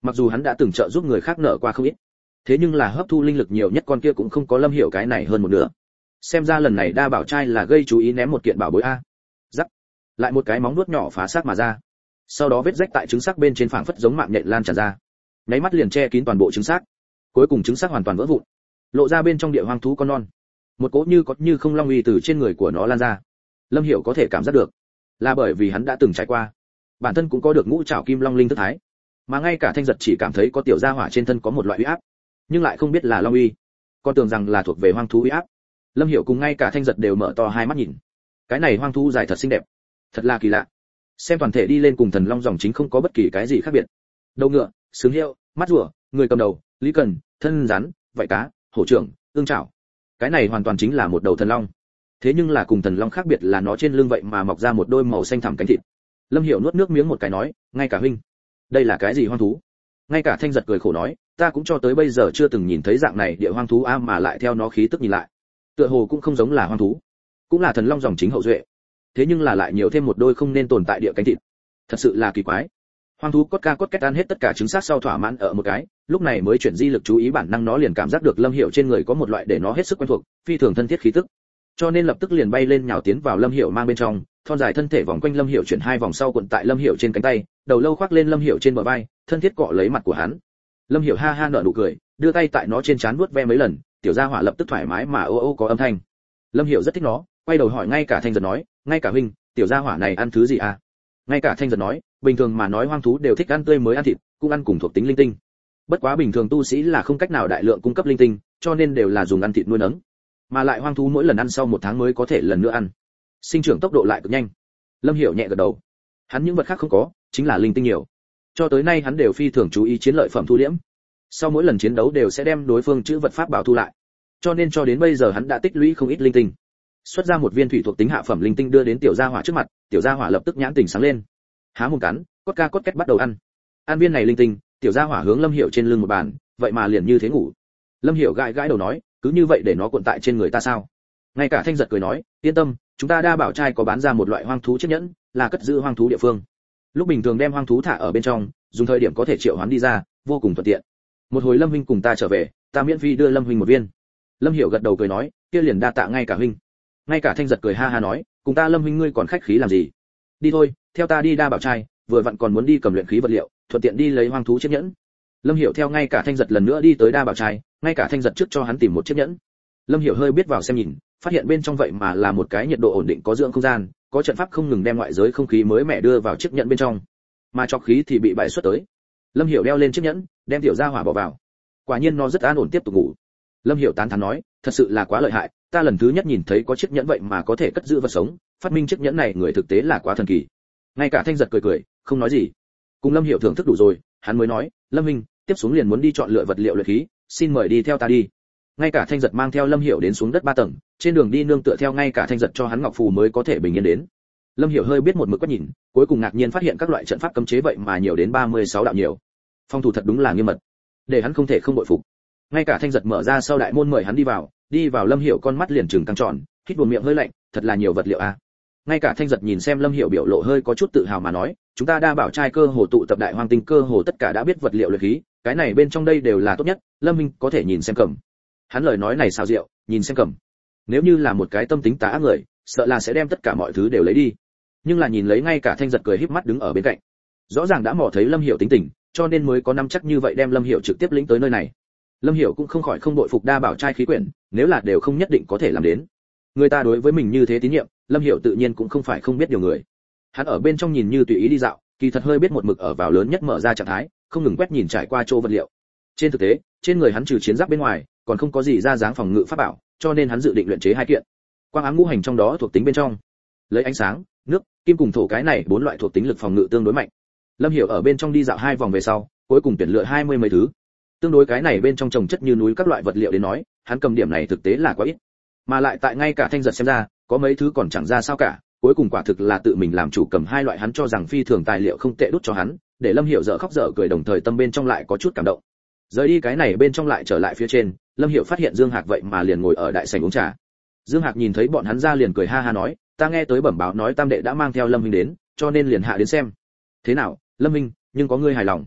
Mặc dù hắn đã từng trợ giúp người khác nợ qua không ít, thế nhưng là hấp thu linh lực nhiều nhất con kia cũng không có Lâm Hiểu cái này hơn một nửa. Xem ra lần này đa bảo trai là gây chú ý ném một kiện bảo bối a. Rắc. Lại một cái móng vuốt nhỏ phá xác mà ra. Sau đó vết rách tại trứng xác bên trên phảng phất giống mạng nhện lan tràn ra. Nháy mắt liền che kín toàn bộ trứng xác. Cuối cùng trứng xác hoàn toàn vỡ vụn, lộ ra bên trong địa hoang thú con non. Một cỗ như có như không long uy từ trên người của nó lan ra. Lâm Hiểu có thể cảm giác được, là bởi vì hắn đã từng trải qua, bản thân cũng có được ngũ trảo kim long linh thức thái, mà ngay cả Thanh Giật chỉ cảm thấy có tiểu gia hỏa trên thân có một loại uy áp, nhưng lại không biết là long uy, còn tưởng rằng là thuộc về hoang thú uy áp. Lâm Hiểu cùng ngay cả Thanh Giật đều mở to hai mắt nhìn, cái này hoang thú dài thật xinh đẹp, thật là kỳ lạ. Xem toàn thể đi lên cùng thần long dòng chính không có bất kỳ cái gì khác biệt. Đầu ngựa, sừng hiệu, mắt rùa, người cầm đầu, lý cần, thân rắn, vảy cá, hổ trưởng, ương trảo. Cái này hoàn toàn chính là một đầu thần long. Thế nhưng là cùng thần long khác biệt là nó trên lưng vậy mà mọc ra một đôi màu xanh thẳm cánh thịt. Lâm Hiểu nuốt nước miếng một cái nói, ngay cả huynh, đây là cái gì hoang thú? Ngay cả Thanh Giật cười khổ nói, ta cũng cho tới bây giờ chưa từng nhìn thấy dạng này địa hoang thú a, mà lại theo nó khí tức nhìn lại, tựa hồ cũng không giống là hoang thú, cũng là thần long dòng chính hậu duệ. Thế nhưng là lại nhiều thêm một đôi không nên tồn tại địa cánh thịt, thật sự là kỳ quái. Hoang thú cốt két ăn hết tất cả trứng xác sau thỏa mãn ở một cái, lúc này mới chuyển di lực chú ý, bản năng nó liền cảm giác được Lâm Hiểu trên người có một loại để nó hết sức quen thuộc, phi thường thân thiết khí tức, cho nên lập tức liền bay lên nhào tiến vào Lâm Hiểu mang bên trong, thon dài thân thể vòng quanh Lâm Hiểu chuyển hai vòng sau cuộn tại Lâm Hiểu trên cánh tay, đầu lâu khoác lên Lâm Hiểu trên bờ vai, thân thiết cọ lấy mặt của hắn. Lâm Hiểu ha ha nở nụ cười, đưa tay tại nó trên trán vuốt ve mấy lần, tiểu gia hỏa lập tức thoải mái mà ô ô có âm thanh. Lâm Hiểu rất thích nó, quay đầu hỏi ngay cả Thanh Giật nói, ngay cả huynh, tiểu gia hỏa này ăn thứ gì à? Ngay cả Thanh Giật nói, bình thường mà nói hoang thú đều thích ăn tươi mới ăn thịt, cũng ăn cùng thuộc tính linh tinh. Bất quá bình thường tu sĩ là không cách nào đại lượng cung cấp linh tinh, cho nên đều là dùng ăn thịt nuôi nấng. Mà lại hoang thú mỗi lần ăn sau 1 tháng mới có thể lần nữa ăn, sinh trưởng tốc độ lại cực nhanh. Lâm Hiểu nhẹ gật đầu, hắn những vật khác không có, chính là linh tinh nhiều. Cho tới nay hắn đều phi thường chú ý chiến lợi phẩm thu liễm, sau mỗi lần chiến đấu đều sẽ đem đối phương chữ vật pháp bảo thu lại, cho nên cho đến bây giờ hắn đã tích lũy không ít linh tinh. Xuất ra một viên thủy thuộc tính hạ phẩm linh tinh đưa đến tiểu gia hỏa trước mặt, tiểu gia hỏa lập tức nhãn tình sáng lên, há mồm cắn, cốt két bắt đầu ăn. Ăn viên này linh tinh, tiểu gia hỏa hướng Lâm Hiểu trên lưng một bàn, vậy mà liền như thế ngủ. Lâm Hiểu gãi gãi đầu nói, cứ như vậy để nó cuộn tại trên người ta sao? Ngay cả Thanh Giật cười nói, yên tâm, chúng ta đa bảo trai có bán ra một loại hoang thú chiếc nhẫn, là cất giữ hoang thú địa phương. Lúc bình thường đem hoang thú thả ở bên trong, dùng thời điểm có thể triệu hoán đi ra, vô cùng thuận tiện. Một hồi Lâm huynh cùng ta trở về, ta miễn phí đưa Lâm huynh một viên. Lâm Hiểu gật đầu cười nói, kia liền đa tạ ngay cả huynh. Ngay cả Thanh Giật cười ha ha nói, cùng ta Lâm huynh ngươi còn khách khí làm gì? Đi thôi, theo ta đi đa bảo trai, vừa vặn còn muốn đi cầm luyện khí vật liệu, thuận tiện đi lấy hoang thú chiếc nhẫn. Lâm Hiểu theo ngay cả Thanh Giật lần nữa đi tới đa bảo trai, ngay cả Thanh Giật trước cho hắn tìm một chiếc nhẫn. Lâm Hiểu hơi biết vào xem nhìn, phát hiện bên trong vậy mà là một cái nhiệt độ ổn định có dưỡng không gian, có trận pháp không ngừng đem ngoại giới không khí mới mẻ đưa vào chiếc nhẫn bên trong, mà trọc khí thì bị bài xuất tới. Lâm Hiểu đeo lên chiếc nhẫn, đem tiểu gia hỏa bỏ vào. Quả nhiên nó rất an ổn tiếp tục ngủ. Lâm Hiểu tán thán nói, thật sự là quá lợi hại, ta lần thứ nhất nhìn thấy có chiếc nhẫn vậy mà có thể cất giữ vật sống, phát minh chiếc nhẫn này người thực tế là quá thần kỳ. Ngay cả Thanh Giật cười cười, không nói gì. Cùng Lâm Hiểu thưởng thức đủ rồi, hắn mới nói, Lâm huynh, tiếp xuống liền muốn đi chọn lựa vật liệu luyện khí, xin mời đi theo ta đi. Ngay cả Thanh Giật mang theo Lâm Hiểu đến xuống đất 3 tầng, trên đường đi nương tựa theo ngay cả Thanh Giật cho hắn ngọc phù mới có thể bình yên đến. Lâm Hiểu hơi biết một mực quét nhìn, cuối cùng ngạc nhiên phát hiện các loại trận pháp cấm chế vậy mà nhiều đến 36 đạo nhiều. Phong thủ thật đúng là nghiêm mật, để hắn không thể không bội phục. Ngay cả Thanh Giật mở ra sau đại môn mời hắn đi vào Lâm Hiểu con mắt liền trừng căng tròn, hít buồn miệng hơi lạnh, thật là nhiều vật liệu a. Ngay cả Thanh Giật nhìn xem Lâm Hiểu biểu lộ hơi có chút tự hào mà nói, chúng ta đa bảo trai cơ hồ tụ tập đại hoang tinh cơ hồ tất cả đã biết vật liệu luyện khí, cái này bên trong đây đều là tốt nhất, Lâm minh có thể nhìn xem cầm. Hắn lời nói này xào rượu, nhìn xem cầm. Nếu như là một cái tâm tính tà ác người, sợ là sẽ đem tất cả mọi thứ đều lấy đi. Nhưng là nhìn lấy ngay cả Thanh Giật cười híp mắt đứng ở bên cạnh, rõ ràng đã mò thấy Lâm Hiểu tính tình, cho nên mới có nắm chắc như vậy đem Lâm Hiểu trực tiếp lĩnh tới nơi này. Lâm Hiểu cũng không khỏi không bội phục đa bảo trai khí quyển, nếu là đều không nhất định có thể làm đến. Người ta đối với mình như thế tín nhiệm, Lâm Hiểu tự nhiên cũng không phải không biết điều người. Hắn ở bên trong nhìn như tùy ý đi dạo, kỳ thật hơi biết một mực ở vào lớn nhất mở ra trạng thái, không ngừng quét nhìn trải qua chỗ vật liệu. Trên thực tế, trên người hắn trừ chiến giáp bên ngoài, còn không có gì ra dáng phòng ngự pháp bảo, cho nên hắn dự định luyện chế 2 kiện. Quang ám ngũ hành trong đó thuộc tính bên trong, lấy ánh sáng, nước, kim cùng thổ cái này 4 loại thuộc tính lực phòng ngự tương đối mạnh. Lâm Hiểu ở bên trong đi dạo 2 vòng về sau, cuối cùng tuyển lựa 20 mấy thứ. Tương đối cái này bên trong trồng chất như núi các loại vật liệu đến nói, hắn cầm điểm này thực tế là quá ít. Mà lại tại ngay cả Thanh Giật xem ra, có mấy thứ còn chẳng ra sao cả, cuối cùng quả thực là tự mình làm chủ cầm 2 loại hắn cho rằng phi thường tài liệu không tệ đút cho hắn, để Lâm Hiểu dở khóc dở cười đồng thời tâm bên trong lại có chút cảm động. Rời đi cái này bên trong lại trở lại phía trên, Lâm Hiểu phát hiện Dương Hạc vậy mà liền ngồi ở đại sảnh uống trà. Dương Hạc nhìn thấy bọn hắn ra liền cười ha ha nói, ta nghe tới bẩm báo nói Tam đệ đã mang theo Lâm huynh đến, cho nên liền hạ đến xem. Thế nào, Lâm huynh, nhưng có ngươi hài lòng?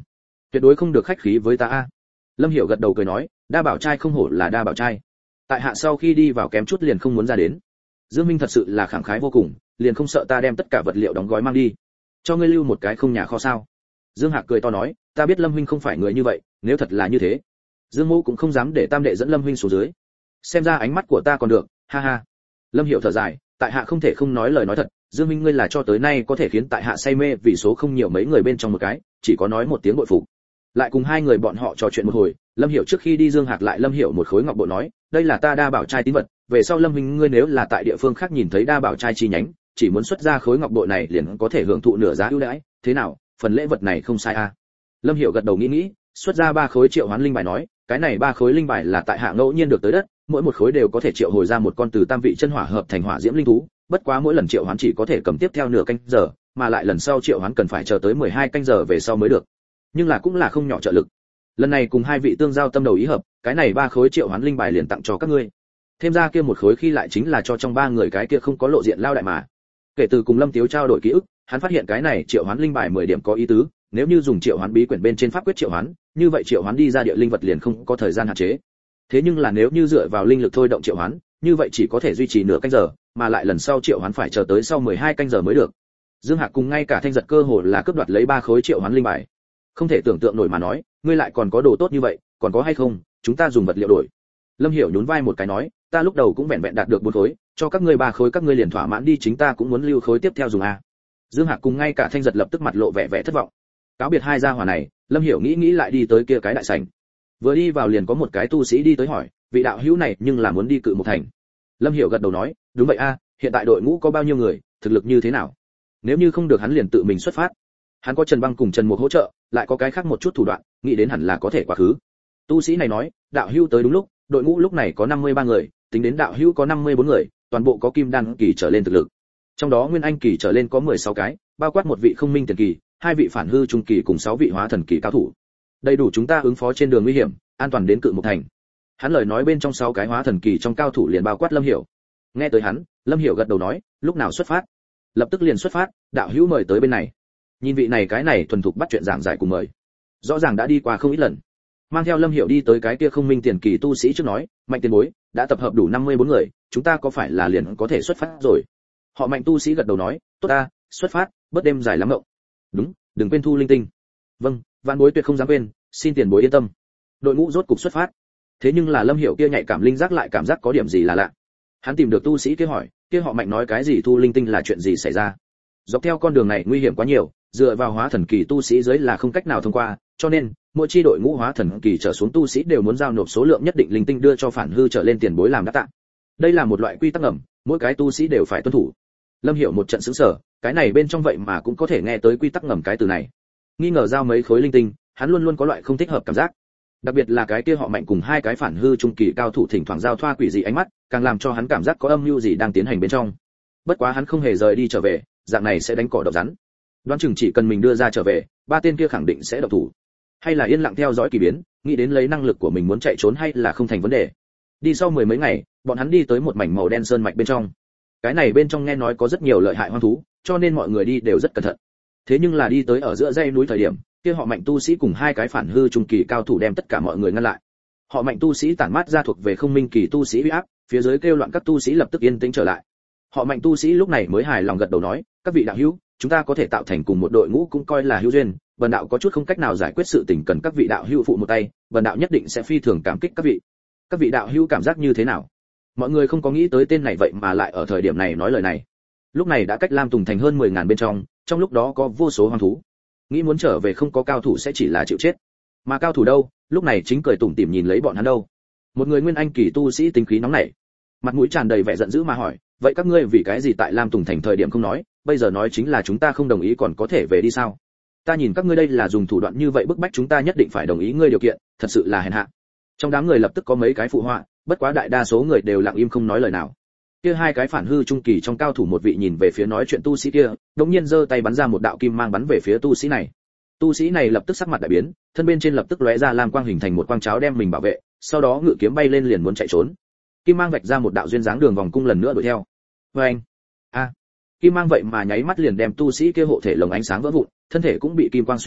tuyệt đối không được khách khí với ta a. Lâm Hiểu gật đầu cười nói, đa bảo trai không hổ là đa bảo trai. Tại hạ sau khi đi vào kém chút liền không muốn ra đến. Dương Minh thật sự là khẳng khái vô cùng, liền không sợ ta đem tất cả vật liệu đóng gói mang đi, cho ngươi lưu một cái không nhà kho sao? Dương Hạc cười to nói, ta biết Lâm huynh không phải người như vậy, nếu thật là như thế, Dương Mỗ cũng không dám để Tam đệ dẫn Lâm huynh xuống dưới. Xem ra ánh mắt của ta còn được, ha ha. Lâm Hiểu thở dài, tại hạ không thể không nói lời nói thật, Dương Minh ngươi là cho tới nay có thể khiến tại hạ say mê vì số không nhiều mấy người bên trong một cái, chỉ có nói một tiếng bội phục. Lại cùng hai người bọn họ trò chuyện một hồi, Lâm Hiểu trước khi đi Dương Hạc lại Lâm Hiểu một khối ngọc bội nói, đây là ta đa bảo trai tín vật, về sau Lâm huynh ngươi nếu là tại địa phương khác nhìn thấy đa bảo trai chi nhánh, chỉ muốn xuất ra khối ngọc bội này liền có thể hưởng thụ nửa giá ưu đãi, thế nào, phần lễ vật này không sai à? Lâm Hiểu gật đầu nghĩ, xuất ra 3 khối triệu hoán linh bài nói, cái này 3 khối linh bài là tại hạ ngẫu nhiên được tới đất, mỗi một khối đều có thể triệu hồi ra một con từ tam vị chân hỏa hợp thành hỏa diễm linh thú, bất quá mỗi lần triệu hoán chỉ có thể cầm tiếp theo nửa canh giờ, mà lại lần sau triệu hoán cần phải chờ tới 12 canh giờ về sau mới được. Nhưng là cũng là không nhỏ trợ lực. Lần này cùng hai vị tương giao tâm đầu ý hợp, cái này 3 khối triệu hoán linh bài liền tặng cho các ngươi. Thêm ra kia một khối khi lại chính là cho trong 3 người cái kia không có lộ diện lao đại mà. Kể từ cùng Lâm Tiếu trao đổi ký ức, hắn phát hiện cái này triệu hoán linh bài 10 điểm có ý tứ, nếu như dùng triệu hoán bí quyển bên trên pháp quyết triệu hoán, như vậy triệu hoán đi ra địa linh vật liền không có thời gian hạn chế. Thế nhưng là nếu như dựa vào linh lực thôi động triệu hoán, như vậy chỉ có thể duy trì nửa canh giờ, mà lại lần sau triệu hoán phải chờ tới sau 12 canh giờ mới được. Dương Hạc cùng ngay cả Thanh Giật cơ hồ là cướp đoạt lấy 3 khối triệu hoán linh bài. Không thể tưởng tượng nổi mà nói, ngươi lại còn có đồ tốt như vậy, còn có hay không, chúng ta dùng vật liệu đổi. Lâm Hiểu nhún vai một cái nói, ta lúc đầu cũng vẹn vẹn đạt được 4 khối, cho các ngươi 3 khối các ngươi liền thỏa mãn đi, chính ta cũng muốn lưu khối tiếp theo dùng a. Dương Hạc cùng ngay cả Thanh Giật lập tức mặt lộ vẻ thất vọng. Cáo biệt hai gia hỏa này, Lâm Hiểu nghĩ lại đi tới kia cái đại sảnh. Vừa đi vào liền có một cái tu sĩ đi tới hỏi, vị đạo hữu này nhưng là muốn đi Cự Một thành. Lâm Hiểu gật đầu nói, đúng vậy a, hiện tại đội ngũ có bao nhiêu người, thực lực như thế nào? Nếu như không được hắn liền tự mình xuất phát. Hắn có Trần Băng cùng Trần Mục hỗ trợ, lại có cái khác một chút thủ đoạn, nghĩ đến hẳn là có thể quá khứ. Tu sĩ này nói, đạo hữu tới đúng lúc, đội ngũ lúc này có 53 người, tính đến đạo hữu có 54 người, toàn bộ có kim đan kỳ trở lên thực lực. Trong đó nguyên anh kỳ trở lên có 16 cái, bao quát một vị không minh tiền kỳ, 2 vị phản hư trung kỳ cùng 6 vị hóa thần kỳ cao thủ. Đầy đủ chúng ta ứng phó trên đường nguy hiểm, an toàn đến Cự Một thành. Hắn lời nói bên trong 6 cái hóa thần kỳ trong cao thủ liền bao quát Lâm Hiểu. Nghe tới hắn, Lâm Hiểu gật đầu nói, lúc nào xuất phát? Lập tức liền xuất phát, đạo hữu mời tới bên này. Nhìn vị này cái này thuần thục bắt chuyện giảng giải cùng mời. Rõ ràng đã đi qua không ít lần. Mang theo Lâm Hiểu đi tới cái kia không minh tiền kỳ tu sĩ trước nói, Mạnh tiền bối, đã tập hợp đủ 54 người, chúng ta có phải là liền có thể xuất phát rồi? Họ Mạnh tu sĩ gật đầu nói, tốt ta, xuất phát, bớt đêm dài lắm mộng. Đúng, đừng quên thu linh tinh. Vâng, vạn bối tuyệt không dám quên, xin tiền bối yên tâm. Đội ngũ rốt cục xuất phát. Thế nhưng là Lâm Hiểu kia nhạy cảm linh giác lại cảm giác có điểm gì là lạ. Hắn tìm được tu sĩ kia hỏi, kia họ Mạnh nói cái gì thu linh tinh là chuyện gì xảy ra? Dọc theo con đường này nguy hiểm quá nhiều, dựa vào hóa thần kỳ tu sĩ dưới là không cách nào thông qua, cho nên mỗi chi đội ngũ hóa thần kỳ trở xuống tu sĩ đều muốn giao nộp số lượng nhất định linh tinh đưa cho phản hư trở lên tiền bối làm đáp tạ. Đây là một loại quy tắc ngầm, mỗi cái tu sĩ đều phải tuân thủ. Lâm Hiểu một trận sững sờ, cái này bên trong vậy mà cũng có thể nghe tới quy tắc ngầm cái từ này. Nghi ngờ giao mấy khối linh tinh, hắn luôn luôn có loại không thích hợp cảm giác. Đặc biệt là cái kia họ Mạnh cùng 2 cái phản hư trung kỳ cao thủ thỉnh thoảng giao thoa quỷ dị ánh mắt, càng làm cho hắn cảm giác có âm mưu gì đang tiến hành bên trong. Bất quá hắn không hề rời đi trở về, dạng này sẽ đánh cỏ độc rắn. Đoán chừng chỉ cần mình đưa ra trở về, 3 tên kia khẳng định sẽ động thủ. Hay là yên lặng theo dõi kỳ biến, nghĩ đến lấy năng lực của mình muốn chạy trốn hay là không thành vấn đề. Đi sau 10 mấy ngày, bọn hắn đi tới một mảnh màu đen sơn mạch bên trong. Cái này bên trong nghe nói có rất nhiều lợi hại hoang thú, cho nên mọi người đi đều rất cẩn thận. Thế nhưng là đi tới ở giữa dãy núi thời điểm, kia họ Mạnh tu sĩ cùng 2 cái phản hư trung kỳ cao thủ đem tất cả mọi người ngăn lại. Họ Mạnh tu sĩ tản mát ra thuộc về không minh kỳ tu sĩ uy áp, phía dưới kêu loạn các tu sĩ lập tức yên tĩnh trở lại. Họ Mạnh tu sĩ lúc này mới hài lòng gật đầu nói, các vị đạo hữu, chúng ta có thể tạo thành cùng một đội ngũ cũng coi là hữu duyên, bần đạo có chút không cách nào giải quyết sự tình cần các vị đạo hữu phụ một tay, bần đạo nhất định sẽ phi thường cảm kích các vị. Các vị đạo hữu cảm giác như thế nào? Mọi người không có nghĩ tới tên này vậy mà lại ở thời điểm này nói lời này. Lúc này đã cách Lam Tùng thành hơn 10.000 bên trong lúc đó có vô số hoang thú. Nghĩ muốn trở về không có cao thủ sẽ chỉ là chịu chết. Mà cao thủ đâu, lúc này chính cười tủm tỉm nhìn lấy bọn hắn đâu. Một người nguyên anh kỳ tu sĩ tính khí nóng nảy, mặt mũi tràn đầy vẻ giận dữ mà hỏi, vậy các ngươi vì cái gì tại Lam Tùng thành thời điểm không nói, bây giờ nói chính là chúng ta không đồng ý còn có thể về đi sao? Ta nhìn các ngươi đây là dùng thủ đoạn như vậy bức bách chúng ta nhất định phải đồng ý ngươi điều kiện, thật sự là hèn hạ. Trong đám người lập tức có mấy cái phụ họa, bất quá đại đa số người đều lặng im không nói lời nào. Kia 2 cái phản hư trung kỳ trong cao thủ một vị nhìn về phía nói chuyện tu sĩ kia, đột nhiên giơ tay bắn ra một đạo kim mang bắn về phía tu sĩ này. Tu sĩ này lập tức sắc mặt đại biến, thân bên trên lập tức lóe ra lam quang hình thành một quang cháo đem mình bảo vệ, sau đó ngự kiếm bay lên liền muốn chạy trốn. Kim mang vạch ra một đạo duyên dáng đường vòng cung lần nữa đuổi theo. Oeng! A! Kim mang vậy mà nháy mắt liền đem tu sĩ kia hộ thể lồng ánh sáng vỡ vụn, thân thể cũng bị kim quang xuyên qua,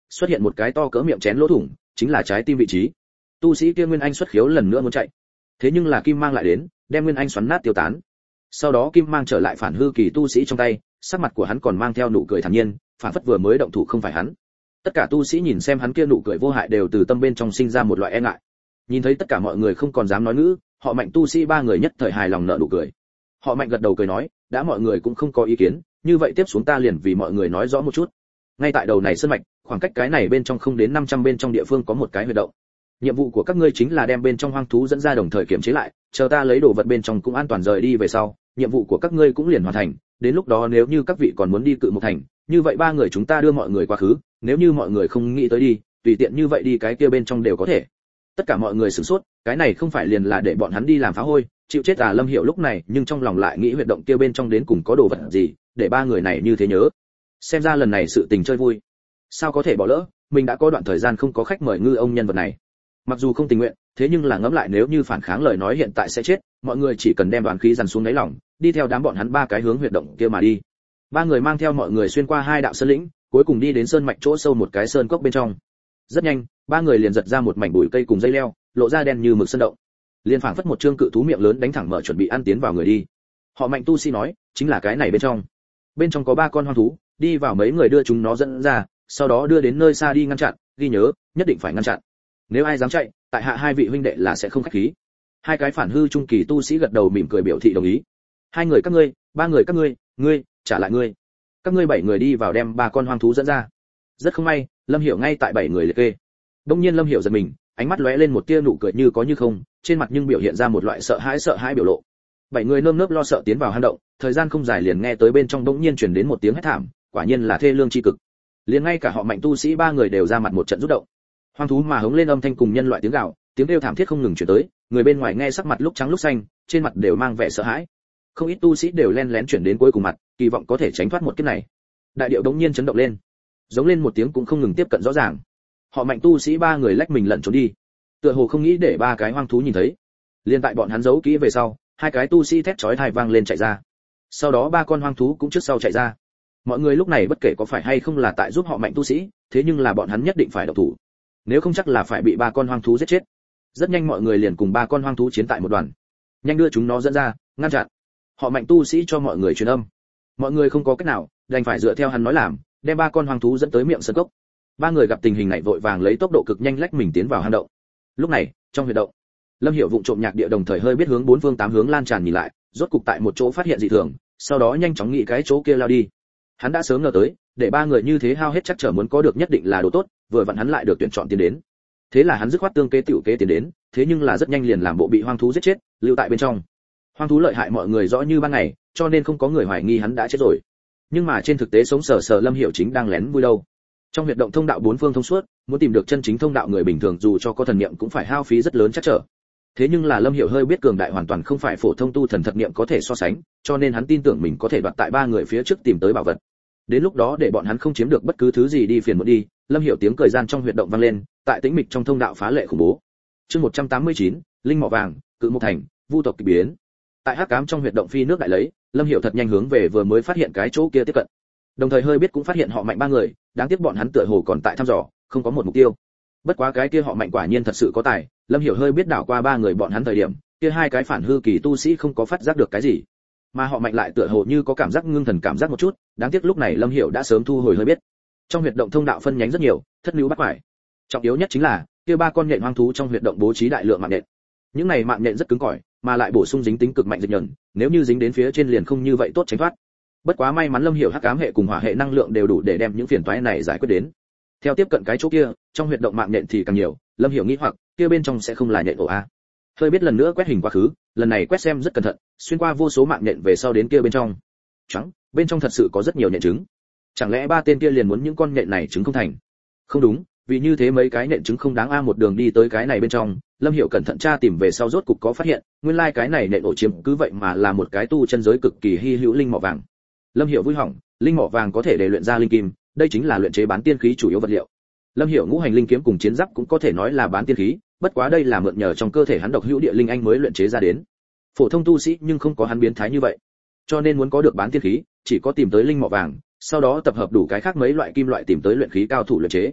xuất hiện một cái to cỡ miệng chén lỗ thủng, chính là trái tim vị trí. Tu sĩ kia Nguyên Anh xuất khiếu lần nữa muốn chạy, thế nhưng là kim mang lại đến, đem Nguyên Anh xoắn nát tiêu tán. Sau đó kim mang trở lại phản hư kỳ tu sĩ trong tay, sắc mặt của hắn còn mang theo nụ cười thản nhiên, phản phất vừa mới động thủ không phải hắn. Tất cả tu sĩ nhìn xem hắn kia nụ cười vô hại đều từ tâm bên trong sinh ra một loại e ngại. Nhìn thấy tất cả mọi người không còn dám nói ngữ, họ Mạnh tu sĩ ba người nhất thời hài lòng nở nụ cười. Họ Mạnh gật đầu cười nói, đã mọi người cũng không có ý kiến, như vậy tiếp xuống ta liền vì mọi người nói rõ một chút. Ngay tại đầu này sơn mạch, khoảng cách cái này bên trong không đến 500 bên trong địa phương có một cái huyệt động. Nhiệm vụ của các ngươi chính là đem bên trong hoang thú dẫn ra đồng thời kiểm chế lại, chờ ta lấy đồ vật bên trong cũng an toàn rời đi về sau, nhiệm vụ của các ngươi cũng liền hoàn thành. Đến lúc đó nếu như các vị còn muốn đi Cự Mộc Thành, như vậy ba người chúng ta đưa mọi người quá khứ, nếu như mọi người không nghĩ tới đi, tùy tiện như vậy đi cái kia bên trong đều có thể. Tất cả mọi người sửng sốt, cái này không phải liền là để bọn hắn đi làm phá hôi, chịu chết à. Lâm Hiểu lúc này nhưng trong lòng lại nghĩ huyệt động kia bên trong đến cùng có đồ vật gì, để ba người này như thế nhớ. Xem ra lần này sự tình chơi vui, sao có thể bỏ lỡ, mình đã có đoạn thời gian không có khách mời ngư ông nhân vật này. Mặc dù không tình nguyện, thế nhưng là ngẫm lại nếu như phản kháng lời nói hiện tại sẽ chết, mọi người chỉ cần đem đoán khí dằn xuống đáy lòng, đi theo đám bọn hắn ba cái hướng huyệt động kia mà đi. Ba người mang theo mọi người xuyên qua hai đạo sơn lĩnh, cuối cùng đi đến sơn mạch chỗ sâu một cái sơn cốc bên trong. Rất nhanh, ba người liền giật ra một mảnh bụi cây cùng dây leo, lộ ra đen như mực sơn động. Liên phảng phất một trương cự thú miệng lớn đánh thẳng mở chuẩn bị ăn tiến vào người đi. Họ Mạnh tu sĩ nói, chính là cái này bên trong. Bên trong có ba con hoang thú, đi vào mấy người đưa chúng nó dẫn ra, sau đó đưa đến nơi xa đi ngăn chặn, ghi nhớ, nhất định phải ngăn chặn. Nếu ai dám chạy, tại hạ hai vị huynh đệ là sẽ không khách khí. Hai cái phản hư trung kỳ tu sĩ gật đầu mỉm cười biểu thị đồng ý. Hai người các ngươi, ba người các ngươi, ngươi, trả lại ngươi. Các ngươi bảy người đi vào đem ba con hoang thú dẫn ra. Rất không may, Lâm Hiểu ngay tại bảy người liệt kê. Đông nhiên Lâm Hiểu giật mình, ánh mắt lóe lên một tia nụ cười như có như không, trên mặt nhưng biểu hiện ra một loại sợ hãi biểu lộ. Bảy người nơm nớp lo sợ tiến vào hang động, thời gian không dài liền nghe tới bên trong đống nhiên truyền đến một tiếng hét thảm, quả nhiên là thê lương chi cực. Liền ngay cả họ Mạnh tu sĩ ba người đều ra mặt một trận rút động. Hoang thú mà hống lên âm thanh cùng nhân loại tiếng gào, tiếng kêu thảm thiết không ngừng truyền tới, người bên ngoài nghe sắc mặt lúc trắng lúc xanh, trên mặt đều mang vẻ sợ hãi. Không ít tu sĩ đều len lén chuyển đến cuối cùng mặt, kỳ vọng có thể tránh thoát một kiếp này. Đại điệu đống nhiên chấn động lên, giống lên một tiếng cũng không ngừng tiếp cận rõ ràng. Họ Mạnh tu sĩ ba người lách mình lẩn trốn đi, tựa hồ không nghĩ để ba cái hoang thú nhìn thấy. Liên tại bọn hắn giấu kỹ về sau, hai cái tu sĩ thét chói tai vang lên chạy ra. Sau đó ba con hoang thú cũng trước sau chạy ra. Mọi người lúc này bất kể có phải hay không là tại giúp họ Mạnh tu sĩ, thế nhưng là bọn hắn nhất định phải động thủ. Nếu không chắc là phải bị ba con hoang thú giết chết. Rất nhanh mọi người liền cùng ba con hoang thú chiến tại một đoàn. Nhanh đưa chúng nó dẫn ra, ngăn chặn. Họ Mạnh tu sĩ cho mọi người truyền âm. Mọi người không có cách nào, đành phải dựa theo hắn nói làm, đem ba con hoang thú dẫn tới miệng sơn cốc. Ba người gặp tình hình này vội vàng lấy tốc độ cực nhanh lách mình tiến vào hang động. Lúc này, trong huyệt động, Lâm Hiểu vụng trộm nhạc địa đồng thời hơi biết hướng bốn phương tám hướng lan tràn nhìn lại, rốt cục tại một chỗ phát hiện dị thường, sau đó nhanh chóng nghĩ cái chỗ kia lao đi. Hắn đã sớm ngờ tới, để ba người như thế hao hết chắc trở muốn có được nhất định là đồ tốt, vừa vặn hắn lại được tuyển chọn tiến đến. Thế là hắn dứt khoát tương kế tiểu kế tiến đến, thế nhưng là rất nhanh liền làm bộ bị hoang thú giết chết, lưu tại bên trong. Hoang thú lợi hại mọi người rõ như ban ngày, cho nên không có người hoài nghi hắn đã chết rồi. Nhưng mà trên thực tế sống sờ sờ Lâm Hiểu chính đang lén vui đâu. Trong huyệt động thông đạo bốn phương thông suốt, muốn tìm được chân chính thông đạo người bình thường dù cho có thần niệm cũng phải hao phí rất lớn chắc trở. Thế nhưng là Lâm Hiểu hơi biết cường đại hoàn toàn không phải phổ thông tu thần thật niệm có thể so sánh, cho nên hắn tin tưởng mình có thể đoạt tại ba người phía trước tìm tới bảo vật. Đến lúc đó để bọn hắn không chiếm được bất cứ thứ gì đi phiền muộn đi. Lâm Hiểu tiếng cười gian trong huyệt động vang lên, tại tĩnh mịch trong thông đạo phá lệ khủng bố. Chương 189, linh mỏ vàng, Cự Mộc Thành, vu tộc kỳ biến. Tại hắc ám trong huyệt động phi nước đại lấy, Lâm Hiểu thật nhanh hướng về vừa mới phát hiện cái chỗ kia tiếp cận. Đồng thời hơi biết cũng phát hiện họ Mạnh ba người, đáng tiếc bọn hắn tựa hồ còn tại thăm dò, không có một mục tiêu. Bất quá cái kia họ Mạnh quả nhiên thật sự có tài, Lâm Hiểu hơi biết đảo qua ba người bọn hắn thời điểm, kia hai cái phản hư kỳ tu sĩ không có phát giác được cái gì, mà họ Mạnh lại tựa hồ như có cảm giác ngưng thần cảm giác một chút, đáng tiếc lúc này Lâm Hiểu đã sớm thu hồi hơi biết. Trong huyệt động thông đạo phân nhánh rất nhiều, thất lưu bắt quải. Trọng yếu nhất chính là, kia ba con nhện hoang thú trong huyệt động bố trí đại lượng mạng nhện. Những này mạng nhện rất cứng cỏi, mà lại bổ sung dính tính cực mạnh dịch nhẫn, nếu như dính đến phía trên liền không như vậy tốt tránh thoát. Bất quá may mắn Lâm Hiểu hắc ám hệ cùng hỏa hệ năng lượng đều đủ để đem những phiền toái này giải quyết đến. Theo tiếp cận cái chỗ kia, trong huyệt động mạng nhện thì càng nhiều, Lâm Hiểu nghĩ hoặc, kia bên trong sẽ không là nhện ổ a. Hơi biết lần nữa quét hình quá khứ, lần này quét xem rất cẩn thận, xuyên qua vô số mạng nhện về sau đến kia bên trong. Trắng, bên trong thật sự có rất nhiều nhện trứng. Chẳng lẽ ba tên kia liền muốn những con nhện này trứng không thành? Không đúng, vì như thế mấy cái nhện trứng không đáng a. Một đường đi tới cái này bên trong, Lâm Hiểu cẩn thận tra tìm về sau rốt cục có phát hiện, nguyên lai cái này nhện ổ chiếm cứ vậy mà là một cái tu chân giới cực kỳ hi hữu linh mỏ vàng. Lâm Hiểu vui hỏng, linh mỏ vàng có thể để luyện ra linh kim, đây chính là luyện chế bán tiên khí chủ yếu vật liệu. Lâm Hiểu ngũ hành linh kiếm cùng chiến giáp cũng có thể nói là bán tiên khí, bất quá đây là mượn nhờ trong cơ thể hắn độc hữu địa linh anh mới luyện chế ra đến. Phổ thông tu sĩ nhưng không có hắn biến thái như vậy, cho nên muốn có được bán tiên khí, chỉ có tìm tới linh mỏ vàng, sau đó tập hợp đủ cái khác mấy loại kim loại tìm tới luyện khí cao thủ luyện chế.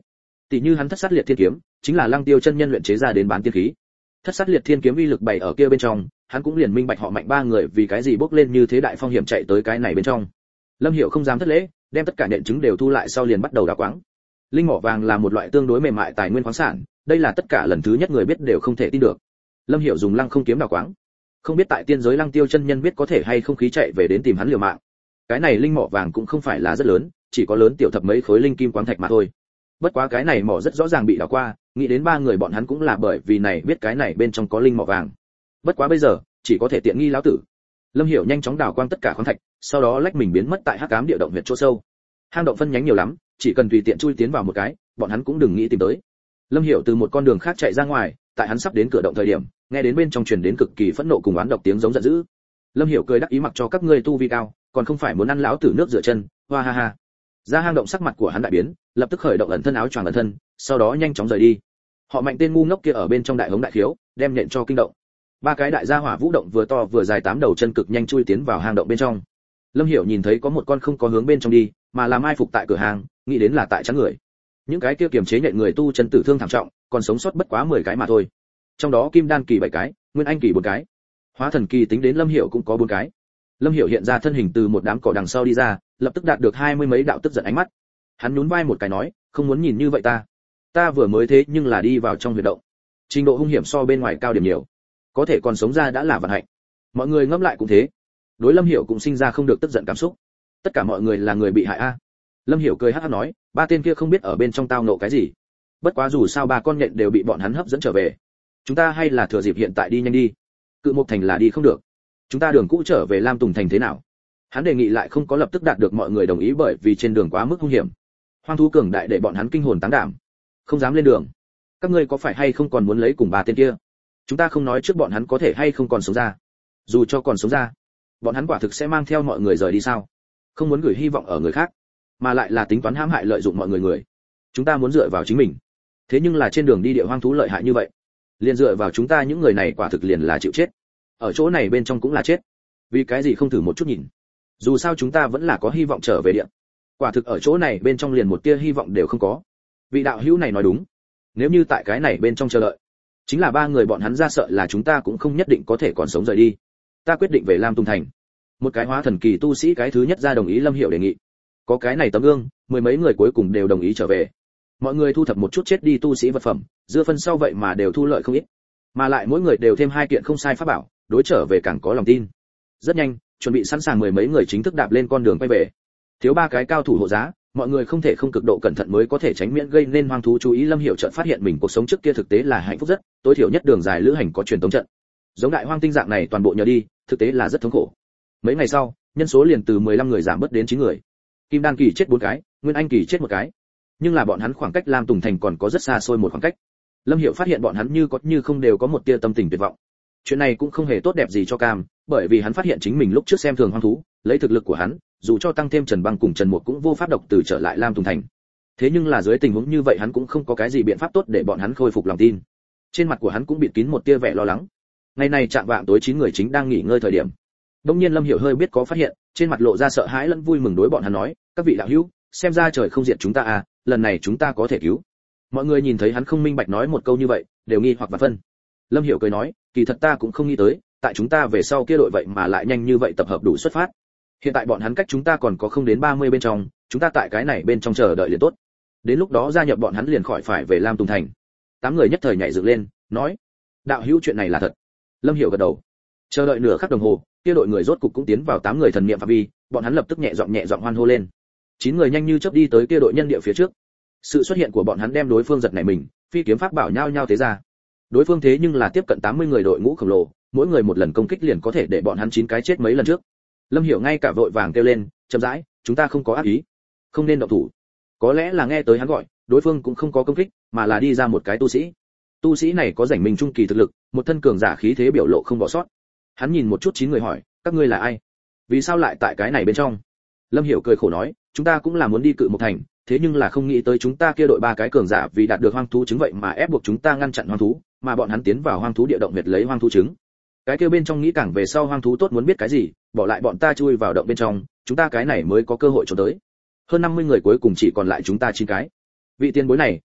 Tỷ như hắn Thất Sát Liệt Thiên Kiếm, chính là Lăng Tiêu chân nhân luyện chế ra đến bán tiên khí. Thất Sát Liệt Thiên Kiếm uy lực bày ở kia bên trong, hắn cũng liền minh bạch họ Mạnh ba người vì cái gì bước lên như thế đại phong hiểm chạy tới cái này bên trong. Lâm Hiểu không dám thất lễ, đem tất cả nện chứng đều thu lại sau liền bắt đầu đào quáng. Linh mỏ vàng là một loại tương đối mềm mại tài nguyên khoáng sản, đây là tất cả lần thứ nhất người biết đều không thể tin được. Lâm Hiểu dùng lăng không kiếm đào quáng, không biết tại tiên giới Lăng Tiêu chân nhân biết có thể hay không khí chạy về đến tìm hắn liều mạng. Cái này linh mỏ vàng cũng không phải là rất lớn, chỉ có lớn tiểu thập mấy khối linh kim quáng thạch mà thôi. Bất quá cái này mỏ rất rõ ràng bị đào qua, nghĩ đến ba người bọn hắn cũng là bởi vì này biết cái này bên trong có linh mỏ vàng. Bất quá bây giờ, chỉ có thể tiện nghi lão tử. Lâm Hiểu nhanh chóng đào quang tất cả khoáng thạch, sau đó lách mình biến mất tại hắc ám địa động huyệt chỗ sâu. Hang động phân nhánh nhiều lắm, chỉ cần tùy tiện chui tiến vào một cái, bọn hắn cũng đừng nghĩ tìm tới. Lâm Hiểu từ một con đường khác chạy ra ngoài, tại hắn sắp đến cửa động thời điểm, nghe đến bên trong truyền đến cực kỳ phẫn nộ cùng oán độc tiếng giống giận dữ. Lâm Hiểu cười đắc ý mặc cho các ngươi tu vi cao, còn không phải muốn ăn lão tử nước rửa chân, hoa ha ha. Ra hang động sắc mặt của hắn đại biến, lập tức khởi động ẩn thân áo choàng ẩn thân, sau đó nhanh chóng rời đi. Họ Mạnh tên ngu ngốc kia ở bên trong đại hống đại khiếu, đem nện cho kinh động. Ba cái đại gia hỏa vũ động vừa to vừa dài 8 đầu chân cực nhanh chui tiến vào hang động bên trong. Lâm Hiểu nhìn thấy có một con không có hướng bên trong đi, mà là mai phục tại cửa hàng, nghĩ đến là tại chắn người. Những cái kia kiềm chế nhện người tu chân tử thương thảm trọng, còn sống sót bất quá 10 cái mà thôi. Trong đó kim đan kỳ 7 cái, nguyên anh kỳ 4 cái, hóa thần kỳ tính đến Lâm Hiểu cũng có 4 cái. Lâm Hiểu hiện ra thân hình từ một đám cỏ đằng sau đi ra, lập tức đạt được 20 mấy đạo tức giận ánh mắt. Hắn nhún vai một cái nói, không muốn nhìn như vậy ta vừa mới thế nhưng là đi vào trong huyệt động, trình độ hung hiểm so bên ngoài cao điểm nhiều, có thể còn sống ra đã là vận hạnh. Mọi người ngẫm lại cũng thế. Đối Lâm Hiểu cũng sinh ra không được tức giận cảm xúc. Tất cả mọi người là người bị hại a. Lâm Hiểu cười hắc hắc nói, ba tên kia không biết ở bên trong tao nộ cái gì. Bất quá dù sao ba con nhện đều bị bọn hắn hấp dẫn trở về. Chúng ta hay là thừa dịp hiện tại đi nhanh đi. Cự Mộc Thành là đi không được. Chúng ta đường cũ trở về Lam Tùng Thành thế nào? Hắn đề nghị lại không có lập tức đạt được mọi người đồng ý bởi vì trên đường quá mức hung hiểm. Hoang thú cường đại để bọn hắn kinh hồn táng đảm, không dám lên đường. Các ngươi có phải hay không còn muốn lấy cùng ba tên kia? Chúng ta không nói trước bọn hắn có thể hay không còn sống ra. Dù cho còn sống ra, bọn hắn quả thực sẽ mang theo mọi người rời đi sao? Không muốn gửi hy vọng ở người khác, mà lại là tính toán hãm hại lợi dụng mọi người. Chúng ta muốn dựa vào chính mình. Thế nhưng là trên đường đi địa hoang thú lợi hại như vậy, liền dựa vào chúng ta những người này quả thực liền là chịu chết. Ở chỗ này bên trong cũng là chết. Vì cái gì không thử một chút nhìn? Dù sao chúng ta vẫn là có hy vọng trở về địa. Quả thực ở chỗ này bên trong liền một tia hy vọng đều không có. Vị đạo hữu này nói đúng. Nếu như tại cái này bên trong chờ đợi, chính là ba người bọn hắn ra sợ là chúng ta cũng không nhất định có thể còn sống rời đi. Ta quyết định về Lam Tùng Thành. Một cái hóa thần kỳ tu sĩ cái thứ nhất ra đồng ý Lâm Hiểu đề nghị. Có cái này tấm gương, 10 mấy người cuối cùng đều đồng ý trở về. Mọi người thu thập một chút chết đi tu sĩ vật phẩm, dưa phân sau vậy mà đều thu lợi không ít. Mà lại mỗi người đều thêm 2 kiện không sai pháp bảo, đối trở về càng có lòng tin. Rất nhanh, chuẩn bị sẵn sàng 10 mấy người chính thức đạp lên con đường quay về. Thiếu 3 cái cao thủ hộ giá, mọi người không thể không cực độ cẩn thận mới có thể tránh miễn gây nên hoang thú chú ý. Lâm Hiểu chợt phát hiện mình cuộc sống trước kia thực tế là hạnh phúc rất, tối thiểu nhất đường dài lữ hành có truyền tống trận. Giống đại hoang tinh dạng này toàn bộ nhờ đi, thực tế là rất thống khổ. Mấy ngày sau, nhân số liền từ 15 người giảm bớt đến 9 người. Kim đan kỳ chết 4 cái, nguyên anh kỳ chết 1 cái. Nhưng là bọn hắn khoảng cách Lam Tùng Thành còn có rất xa xôi một khoảng cách. Lâm Hiểu phát hiện bọn hắn như có như không đều có một tia tâm tình tuyệt vọng. Chuyện này cũng không hề tốt đẹp gì cho Cam, bởi vì hắn phát hiện chính mình lúc trước xem thường hoang thú, lấy thực lực của hắn, dù cho tăng thêm Trần Băng cùng Trần Mục cũng vô pháp độc từ trở lại Lam Tùng Thành. Thế nhưng là dưới tình huống như vậy hắn cũng không có cái gì biện pháp tốt để bọn hắn khôi phục lòng tin. Trên mặt của hắn cũng bịt kín một tia vẻ lo lắng. Ngày này chạng vạng tối 9 người chính đang nghỉ ngơi thời điểm. Đương nhiên Lâm Hiểu hơi biết có phát hiện, trên mặt lộ ra sợ hãi lẫn vui mừng đối bọn hắn nói, các vị đạo hữu, xem ra trời không diệt chúng ta à, lần này chúng ta có thể cứu. Mọi người nhìn thấy hắn không minh bạch nói một câu như vậy, đều nghi hoặc và phân. Lâm Hiểu cười nói, kỳ thật ta cũng không nghĩ tới, tại chúng ta về sau kia đội vậy mà lại nhanh như vậy tập hợp đủ xuất phát. Hiện tại bọn hắn cách chúng ta còn có không đến 30 bên trong, chúng ta tại cái này bên trong chờ đợi liền tốt. Đến lúc đó gia nhập bọn hắn liền khỏi phải về Lam Tùng Thành. 8 người nhất thời nhảy dựng lên, nói, đạo hữu chuyện này là thật. Lâm Hiểu gật đầu. Chờ đợi nửa khắc đồng hồ, kia đội người rốt cục cũng tiến vào 8 người thần niệm phạm vi, bọn hắn lập tức nhẹ giọng hoan hô lên. 9 người nhanh như chớp đi tới kia đội nhân địa phía trước. Sự xuất hiện của bọn hắn đem đối phương giật nảy mình, phi kiếm pháp bảo nhao nhao thế ra. Đối phương thế nhưng là tiếp cận 80 người đội ngũ khổng lồ, mỗi người một lần công kích liền có thể để bọn hắn 9 cái chết mấy lần trước. Lâm Hiểu ngay cả vội vàng kêu lên, chậm rãi, chúng ta không có ác ý, không nên động thủ. Có lẽ là nghe tới hắn gọi, đối phương cũng không có công kích, mà là đi ra một cái tu sĩ. Tu sĩ này có rảnh mình trung kỳ thực lực, một thân cường giả khí thế biểu lộ không bỏ sót. Hắn nhìn một chút 9 người hỏi, các ngươi là ai? Vì sao lại tại cái này bên trong? Lâm Hiểu cười khổ nói, chúng ta cũng là muốn đi Cự Mộc Thành, thế nhưng là không nghĩ tới chúng ta kia đội 3 cái cường giả vì đạt được hoang thú trứng vậy mà ép buộc chúng ta ngăn chặn hoang thú, mà bọn hắn tiến vào hoang thú địa động huyệt lấy hoang thú trứng. Cái kia bên trong nghĩ càng về sau hoang thú tốt muốn biết cái gì, bỏ lại bọn ta chui vào động bên trong, chúng ta cái này mới có cơ hội trốn tới. Hơn 50 người cuối cùng chỉ còn lại chúng ta 9 cái. Vị tiền bối này,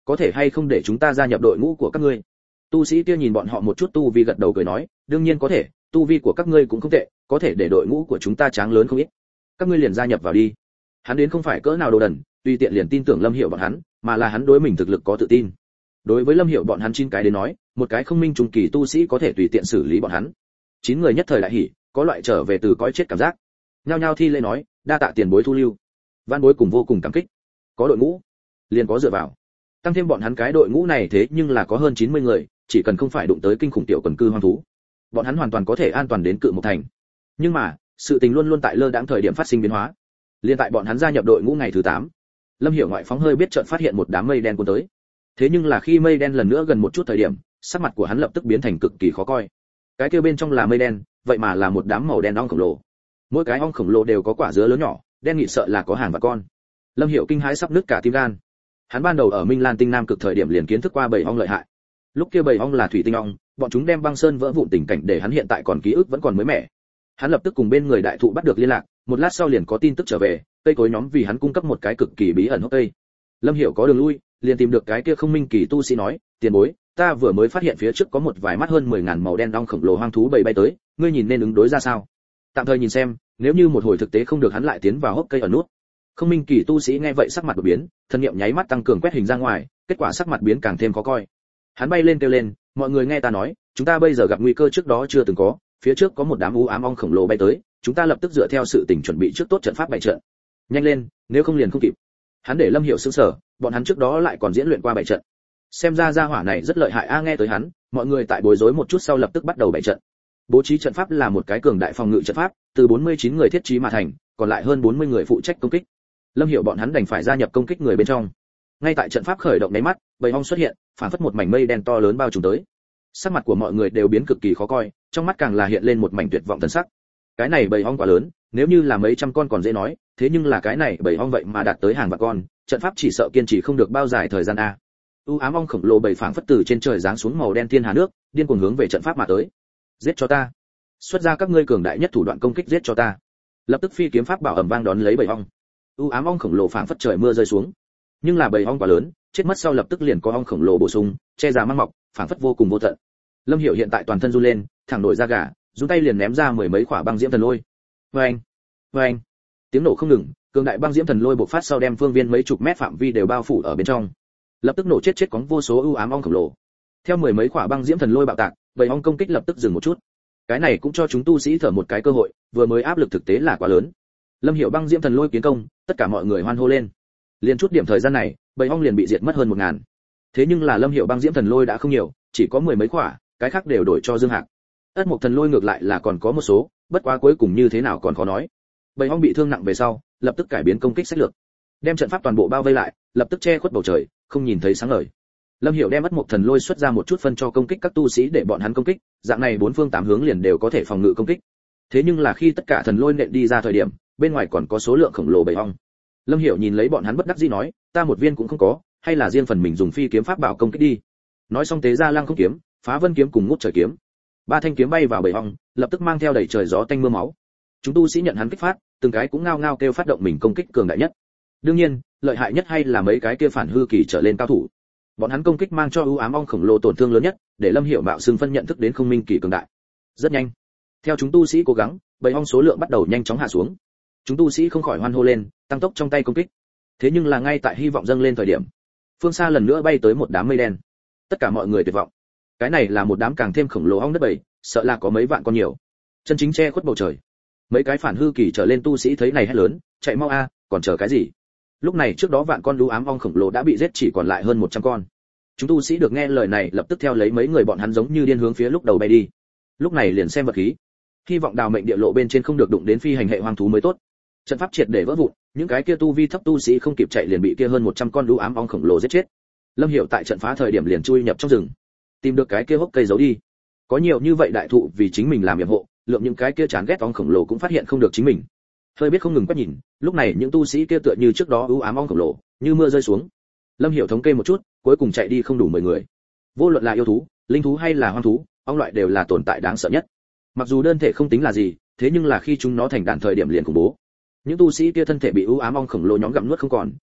có thể hay không để chúng ta gia nhập đội ngũ của các ngươi? Tu sĩ kia nhìn bọn họ một chút tu vi gật đầu cười nói, đương nhiên có thể, tu vi của các ngươi cũng không tệ, có thể để đội ngũ của chúng ta tráng lớn không ít. Các ngươi liền gia nhập vào đi. Hắn đến không phải cỡ nào đồ đần, tùy tiện liền tin tưởng Lâm Hiểu bọn hắn, mà là hắn đối mình thực lực có tự tin. Đối với Lâm Hiểu bọn hắn 9 cái đến nói, một cái không minh trung kỳ tu sĩ có thể tùy tiện xử lý bọn hắn. 9 người nhất thời đại hỉ, có loại trở về từ cõi chết cảm giác. Nhao nhao thi lễ nói, đa tạ tiền bối thu lưu. Văn bối cùng vô cùng cảm kích. Có đội ngũ, liền có dựa vào. Tăng thêm bọn hắn cái đội ngũ này thế nhưng là có hơn 90 người, chỉ cần không phải đụng tới kinh khủng tiểu quần cư hoang thú, bọn hắn hoàn toàn có thể an toàn đến Cự Mộc thành. Nhưng mà, sự tình luôn luôn tại lơ đãng thời điểm phát sinh biến hóa. Liên tại bọn hắn gia nhập đội ngũ ngày thứ 8, Lâm Hiểu ngoại phóng hơi biết chợt phát hiện một đám mây đen cuốn tới. Thế nhưng là khi mây đen lần nữa gần một chút thời điểm, sắc mặt của hắn lập tức biến thành cực kỳ khó coi. Cái kia bên trong là mây đen, vậy mà là một đám màu đen ong khổng lồ. Mỗi cái ong khổng lồ đều có quả dứa lớn nhỏ, đen nghị sợ là có hàng và con. Lâm Hiểu kinh hãi sắp nứt cả tim gan. Hắn ban đầu ở Minh Lan Tinh Nam cực thời điểm liền kiến thức qua bầy ong lợi hại. Lúc kia bầy ong là thủy tinh ong, bọn chúng đem băng sơn vỡ vụn tình cảnh để hắn hiện tại còn ký ức vẫn còn mới mẻ. Hắn lập tức cùng bên người đại thụ bắt được liên lạc, một lát sau liền có tin tức trở về, cây cối nhóm vì hắn cung cấp một cái cực kỳ bí ẩn hốc cây. Lâm Hiểu có đường lui, liền tìm được cái kia không minh kỳ tu sĩ nói, tiền bối, ta vừa mới phát hiện phía trước có một vài mắt hơn 10.000 màu đen ong khổng lồ hoang thú bầy bay tới, ngươi nhìn nên ứng đối ra sao? Tạm thời nhìn xem, nếu như một hồi thực tế không được hắn lại tiến vào hốc cây ở nút. Không minh kỳ tu sĩ nghe vậy sắc mặt đột biến, thân niệm nháy mắt tăng cường quét hình ra ngoài, kết quả sắc mặt biến càng thêm khó coi. Hắn bay lên kêu lên, mọi người nghe ta nói, chúng ta bây giờ gặp nguy cơ trước đó chưa từng có, phía trước có một đám u ám ong khổng lồ bay tới, chúng ta lập tức dựa theo sự tình chuẩn bị trước tốt trận pháp bày trận. Nhanh lên, nếu không liền không kịp. Hắn để Lâm Hiểu sững sờ, bọn hắn trước đó lại còn diễn luyện qua bày trận. Xem ra gia hỏa này rất lợi hại a, nghe tới hắn, mọi người tại bối rối một chút sau lập tức bắt đầu bày trận. Bố trí trận pháp là một cái cường đại phòng ngự trận pháp, từ 49 người thiết trí mà thành, còn lại hơn 40 người phụ trách công kích. Lâm Hiểu bọn hắn đành phải gia nhập công kích người bên trong. Ngay tại trận pháp khởi động nháy mắt, bầy ong xuất hiện, phản phất một mảnh mây đen to lớn bao trùm tới. Sắc mặt của mọi người đều biến cực kỳ khó coi, trong mắt càng là hiện lên một mảnh tuyệt vọng thần sắc. Cái này bầy ong quá lớn, nếu như là mấy trăm con còn dễ nói, thế nhưng là cái này bầy ong vậy mà đạt tới hàng vạn con, trận pháp chỉ sợ kiên trì không được bao dài thời gian a. U ám ong khổng lồ bầy phảng phất từ trên trời giáng xuống màu đen thiên hà nước, điên cuồng hướng về trận pháp mà tới. Giết cho ta! Xuất ra các ngươi cường đại nhất thủ đoạn công kích, giết cho ta! Lập tức phi kiếm pháp bảo ầm vang đón lấy bầy ong. U ám ong khổng lồ phảng phất trời mưa rơi xuống. Nhưng là bầy ong quá lớn, chết mất sau lập tức liền có ong khổng lồ bổ sung, che ra mang mọc, phảng phất vô cùng vô tận. Lâm Hiểu hiện tại toàn thân run lên, thẳng nổi da gà, run tay liền ném ra mười mấy quả băng diễm thần lôi. Oeng, oeng, tiếng nổ không ngừng, cường đại băng diễm thần lôi bộc phát sau đem phương viên mấy chục mét phạm vi đều bao phủ ở bên trong. Lập tức nổ chết có vô số u ám ong khổng lồ. Theo mười mấy quả băng diễm thần lôi bạo tạc, bầy ong công kích lập tức dừng một chút. Cái này cũng cho chúng tu sĩ thở một cái cơ hội, vừa mới áp lực thực tế là quá lớn. Lâm Hiểu băng diễm thần lôi kiến công, tất cả mọi người hoan hô lên. Liên chút điểm thời gian này, bầy ong liền bị diệt mất hơn 1000. Thế nhưng là Lâm Hiểu băng diễm thần lôi đã không nhiều, chỉ có mười mấy quả, cái khác đều đổi cho Dương Hạc. Ất Mộc thần lôi ngược lại là còn có một số, bất quá cuối cùng như thế nào còn khó nói. Bầy ong bị thương nặng về sau, lập tức cải biến công kích sách lược, đem trận pháp toàn bộ bao vây lại, lập tức che khuất bầu trời, không nhìn thấy sáng ngời. Lâm Hiểu đem Ất Mộc thần lôi xuất ra một chút phân cho công kích các tu sĩ để bọn hắn công kích, dạng này bốn phương tám hướng liền đều có thể phòng ngự công kích. Thế nhưng là khi tất cả thần lôi nện đi ra thời điểm, bên ngoài còn có số lượng khổng lồ bầy ong. Lâm Hiểu nhìn lấy bọn hắn bất đắc dĩ nói, ta một viên cũng không có, hay là riêng phần mình dùng phi kiếm pháp bảo công kích đi. Nói xong tế ra lăng không kiếm, phá vân kiếm cùng ngút trời kiếm. Ba thanh kiếm bay vào bầy ong, lập tức mang theo đầy trời gió tanh mưa máu. Chúng tu sĩ nhận hắn kích phát, từng cái cũng ngao ngao kêu phát động mình công kích cường đại nhất. Đương nhiên, lợi hại nhất hay là mấy cái kia phản hư kỳ trở lên cao thủ. Bọn hắn công kích mang cho u ám ong khổng lồ tổn thương lớn nhất, để Lâm Hiểu mạo xưng phân nhận thức đến không minh kỳ cường đại. Rất nhanh, theo chúng tu sĩ cố gắng, bầy ong số lượng bắt đầu nhanh chóng hạ xuống. Chúng tu sĩ không khỏi hoan hô lên, tăng tốc trong tay công kích. Thế nhưng là ngay tại hy vọng dâng lên thời điểm, phương xa lần nữa bay tới một đám mây đen. Tất cả mọi người tuyệt vọng. Cái này là một đám càng thêm khổng lồ ong đất bầy, sợ là có mấy vạn con nhiều. Chân chính che khuất bầu trời. Mấy cái phản hư kỳ trở lên tu sĩ thấy này hét lớn, chạy mau a, còn chờ cái gì? Lúc này trước đó vạn con lũ ám ong khổng lồ đã bị giết chỉ còn lại hơn 100 con. Chúng tu sĩ được nghe lời này lập tức theo lấy mấy người bọn hắn giống như điên hướng phía lúc đầu bay đi. Lúc này liền xem vật khí. Hy vọng đào mệnh địa lộ bên trên không được đụng đến phi hành hệ hoang thú mới tốt. Trận pháp triệt để vỡ vụn, những cái kia tu vi thấp tu sĩ không kịp chạy liền bị kia hơn 100 con lũ ám ong khổng lồ giết chết. Lâm Hiểu tại trận phá thời điểm liền chui nhập trong rừng, tìm được cái kia hốc cây giấu đi. Có nhiều như vậy đại thụ vì chính mình làm yểm hộ, lượng những cái kia chán ghét ong khổng lồ cũng phát hiện không được chính mình. Hơi biết không ngừng quét nhìn, lúc này những tu sĩ kia tựa như trước đó u ám ong khổng lồ, như mưa rơi xuống. Lâm Hiểu thống kê một chút, cuối cùng chạy đi không đủ 10 người. Vô luận là yêu thú, linh thú hay là hoang thú, ong loại đều là tồn tại đáng sợ nhất. Mặc dù đơn thể không tính là gì, thế nhưng là khi chúng nó thành đàn thời điểm liền khủng bố. Những tu sĩ kia thân thể bị u ám ong khổng lồ nhóm gặm nuốt không còn,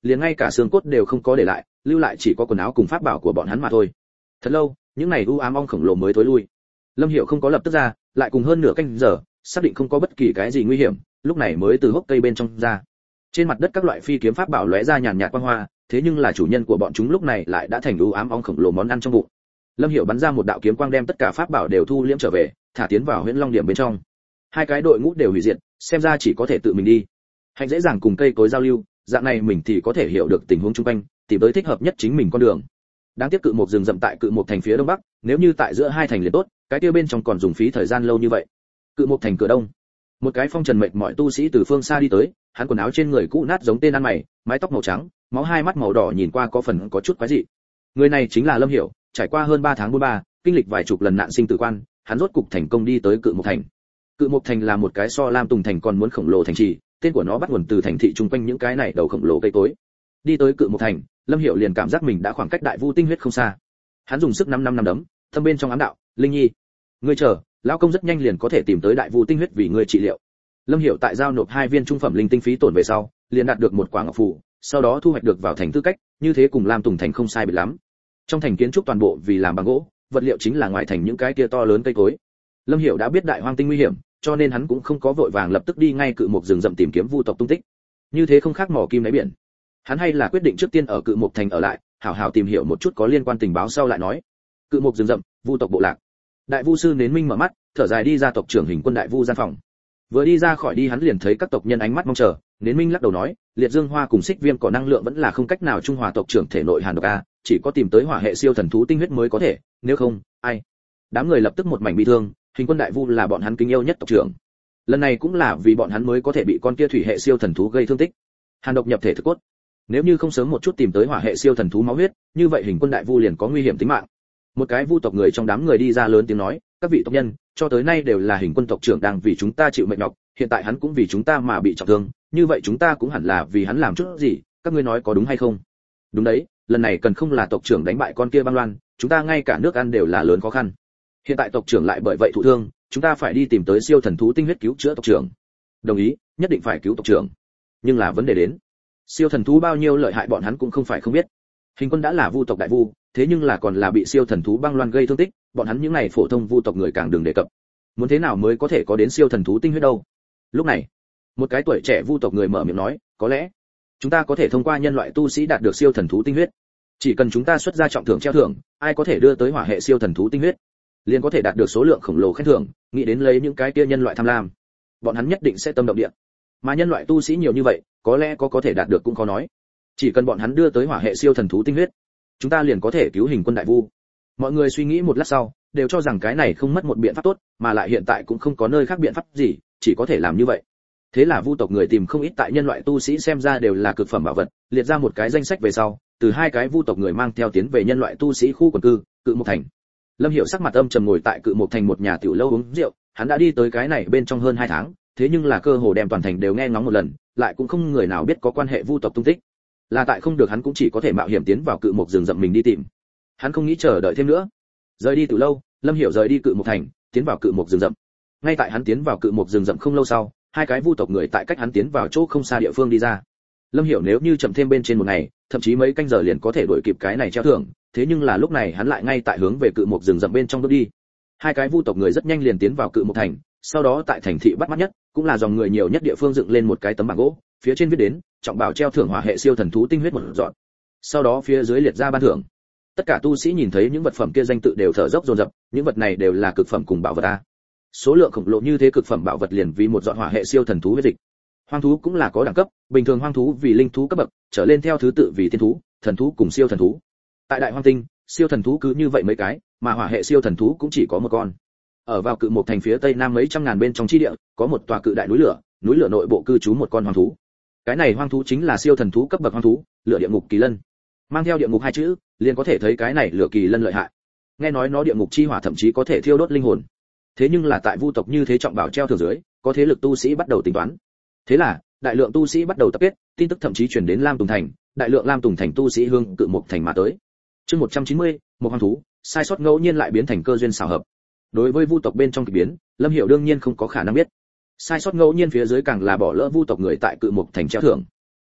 liền ngay cả xương cốt đều không có để lại, lưu lại chỉ có quần áo cùng pháp bảo của bọn hắn mà thôi. Thật lâu, những này u ám ong khổng lồ mới thối lui. Lâm Hiểu không có lập tức ra, lại cùng hơn nửa canh giờ, xác định không có bất kỳ cái gì nguy hiểm, lúc này mới từ hốc cây bên trong ra. Trên mặt đất các loại phi kiếm pháp bảo lóe ra nhàn nhạt quang hoa, thế nhưng là chủ nhân của bọn chúng lúc này lại đã thành u ám ong khổng lồ món ăn trong bụng. Lâm Hiểu bắn ra một đạo kiếm quang đem tất cả pháp bảo đều thu liễm trở về, thả tiến vào Huyễn Long Điểm bên trong. Hai cái đội ngũ đều hủy diệt, xem ra chỉ có thể tự mình đi. Hành dễ dàng cùng cây cối giao lưu, dạng này mình thì có thể hiểu được tình huống xung quanh, tìm tới thích hợp nhất chính mình con đường. Đáng tiếc cự một rừng rậm tại cự một thành phía đông bắc, nếu như tại giữa hai thành liền tốt, cái kia bên trong còn dùng phí thời gian lâu như vậy. Cự một thành cửa đông, một cái phong trần mệt mỏi tu sĩ từ phương xa đi tới, hắn quần áo trên người cũ nát giống tên ăn mày, mái tóc màu trắng, máu hai mắt màu đỏ nhìn qua có phần có chút quái dị. Người này chính là Lâm Hiểu, trải qua hơn 3 tháng 43, kinh lịch vài chục lần nạn sinh tử quan, hắn rốt cục thành công đi tới Cự Mộc thành. Cự Mộc thành là một cái so Lam Tùng thành còn muốn khổng lồ thành trì, tên của nó bắt nguồn từ thành thị chung quanh những cái này đầu khổng lồ cây cối. Đi tới Cự Mộc thành, Lâm Hiểu liền cảm giác mình đã khoảng cách Đại Vu tinh huyết không xa. Hắn dùng sức năm đấm, thâm bên trong ám đạo, "Linh Nhi, ngươi chờ, lão công rất nhanh liền có thể tìm tới Đại Vu tinh huyết vì ngươi trị liệu." Lâm Hiểu tại giao nộp 2 viên trung phẩm linh tinh phí tổn về sau, liền đạt được một quả ngọc phù, sau đó thu hoạch được vào thành tư cách, như thế cùng Lam Tùng thành không sai biệt lắm. Trong thành kiến trúc toàn bộ vì làm bằng gỗ, vật liệu chính là ngoài thành những cái kia to lớn cây cối. Lâm Hiểu đã biết Đại Hoang tinh nguy hiểm, cho nên hắn cũng không có vội vàng lập tức đi ngay Cự Mộc rừng rậm tìm kiếm vu tộc tung tích. Như thế không khác mò kim đáy biển. Hắn hay là quyết định trước tiên ở Cự Mộc thành ở lại, hảo hảo tìm hiểu một chút có liên quan tình báo sau lại nói. Cự Mộc rừng rậm, vu tộc bộ lạc. Đại Vu sư Nến Minh mở mắt, thở dài đi ra tộc trưởng Hình Quân Đại Vu gian phòng. Vừa đi ra khỏi đi hắn liền thấy các tộc nhân ánh mắt mong chờ, Nến Minh lắc đầu nói, liệt dương hoa cùng xích viêm có năng lượng vẫn là không cách nào trung hòa tộc trưởng thể nội hàn độc a, chỉ có tìm tới hỏa hệ siêu thần thú tinh huyết mới có thể, nếu không, ai? Đám người lập tức một mảnh bi thương, Hình Quân Đại Vu là bọn hắn kính yêu nhất tộc trưởng. Lần này cũng là vì bọn hắn mới có thể bị con kia thủy hệ siêu thần thú gây thương tích. Hàn độc nhập thể thực cốt. Nếu như không sớm một chút tìm tới hỏa hệ siêu thần thú máu huyết, như vậy Hình Quân Đại Vu liền có nguy hiểm tính mạng. Một cái vu tộc người trong đám người đi ra lớn tiếng nói, các vị tộc nhân, cho tới nay đều là Hình Quân tộc trưởng đang vì chúng ta chịu mệt nhọc, hiện tại hắn cũng vì chúng ta mà bị trọng thương, như vậy chúng ta cũng hẳn là vì hắn làm chút gì, các ngươi nói có đúng hay không? Đúng đấy, lần này cần không là tộc trưởng đánh bại con kia băng loan, chúng ta ngay cả nước ăn đều là lớn khó khăn. Hiện tại tộc trưởng lại bởi vậy thụ thương, chúng ta phải đi tìm tới siêu thần thú tinh huyết cứu chữa tộc trưởng. Đồng ý, nhất định phải cứu tộc trưởng. Nhưng là vấn đề đến, siêu thần thú bao nhiêu lợi hại bọn hắn cũng không phải không biết. Hình Quân đã là vu tộc đại vu, thế nhưng là còn là bị siêu thần thú băng loan gây thương tích, bọn hắn những này phổ thông vu tộc người càng đừng đề cập. Muốn thế nào mới có thể có đến siêu thần thú tinh huyết đâu? Lúc này, một cái tuổi trẻ vu tộc người mở miệng nói, có lẽ chúng ta có thể thông qua nhân loại tu sĩ đạt được siêu thần thú tinh huyết. Chỉ cần chúng ta xuất ra trọng thưởng treo thưởng, ai có thể đưa tới hỏa hệ siêu thần thú tinh huyết, liền có thể đạt được số lượng khổng lồ khen thưởng, nghĩ đến lấy những cái kia nhân loại tham lam, bọn hắn nhất định sẽ tâm động địa. Mà nhân loại tu sĩ nhiều như vậy, có lẽ có thể đạt được cũng khó nói. Chỉ cần bọn hắn đưa tới hỏa hệ siêu thần thú tinh huyết, chúng ta liền có thể cứu Hình Quân Đại Vu. Mọi người suy nghĩ một lát sau, đều cho rằng cái này không mất một biện pháp tốt, mà lại hiện tại cũng không có nơi khác biện pháp gì, chỉ có thể làm như vậy. Thế là vu tộc người tìm không ít tại nhân loại tu sĩ xem ra đều là cực phẩm bảo vật, liệt ra một cái danh sách về sau, từ 2 cái vu tộc người mang theo tiến về nhân loại tu sĩ khu quần cư, Cự Mộc thành. Lâm Hiểu sắc mặt âm trầm ngồi tại Cự Mộc thành một nhà tiểu lâu uống rượu, hắn đã đi tới cái này bên trong hơn 2 tháng, thế nhưng là cơ hồ đem toàn thành đều nghe ngóng một lần, lại cũng không người nào biết có quan hệ vu tộc tung tích. Là tại không được hắn cũng chỉ có thể mạo hiểm tiến vào Cự Mộc rừng rậm mình đi tìm. Hắn không nghĩ chờ đợi thêm nữa. Rời đi tiểu lâu, Lâm Hiểu rời đi Cự Mộc thành, tiến vào Cự Mộc rừng rậm. Ngay tại hắn tiến vào Cự Mộc rừng rậm không lâu sau, 2 cái vu tộc người tại cách hắn tiến vào chỗ không xa địa phương đi ra. Lâm Hiểu nếu như chậm thêm bên trên một ngày, thậm chí mấy canh giờ liền có thể đuổi kịp cái này treo thưởng, thế nhưng là lúc này hắn lại ngay tại hướng về Cự Mộc rừng rậm bên trong bước đi. 2 cái vu tộc người rất nhanh liền tiến vào Cự Mộc thành, sau đó tại thành thị bắt mắt nhất, cũng là dòng người nhiều nhất địa phương dựng lên một cái tấm bảng gỗ, phía trên viết đến, trọng bảo treo thưởng hỏa hệ siêu thần thú tinh huyết một dọn. Sau đó phía dưới liệt ra ban thưởng. Tất cả tu sĩ nhìn thấy những vật phẩm kia danh tự đều thở dốc dồn dập, những vật này đều là cực phẩm cùng bảo vật a. Số lượng khổng lồ như thế cực phẩm bảo vật liền vì một dọn hỏa hệ siêu thần thú huyết dịch. Hoang thú cũng là có đẳng cấp, bình thường hoang thú vì linh thú cấp bậc, trở lên theo thứ tự vì thiên thú, thần thú cùng siêu thần thú. Tại Đại Hoang tinh, siêu thần thú cứ như vậy mấy cái, mà hỏa hệ siêu thần thú cũng chỉ có một con. Ở vào Cự Mộc thành phía tây nam mấy trăm ngàn bên trong chi địa, có một tòa cự đại núi lửa nội bộ cư trú một con hoang thú. Cái này hoang thú chính là siêu thần thú cấp bậc hoang thú, lửa địa ngục kỳ lân. Mang theo địa ngục 2 chữ, liền có thể thấy cái này lửa kỳ lân lợi hại. Nghe nói nó địa ngục chi hỏa thậm chí có thể thiêu đốt linh hồn. Thế nhưng là tại vu tộc như thế trọng bảo treo thưởng dưới, có thế lực tu sĩ bắt đầu tính toán. Thế là, đại lượng tu sĩ bắt đầu tập kết, tin tức thậm chí truyền đến Lam Tùng thành, đại lượng Lam Tùng thành tu sĩ hương Cự Mộc thành mà tới. Chương 190, một hoang thú, sai sót ngẫu nhiên lại biến thành cơ duyên xảo hợp. Đối với vu tộc bên trong kỳ biến, Lâm Hiểu đương nhiên không có khả năng biết. Sai sót ngẫu nhiên phía dưới càng là bỏ lỡ vu tộc người tại Cự Mộc thành treo thưởng.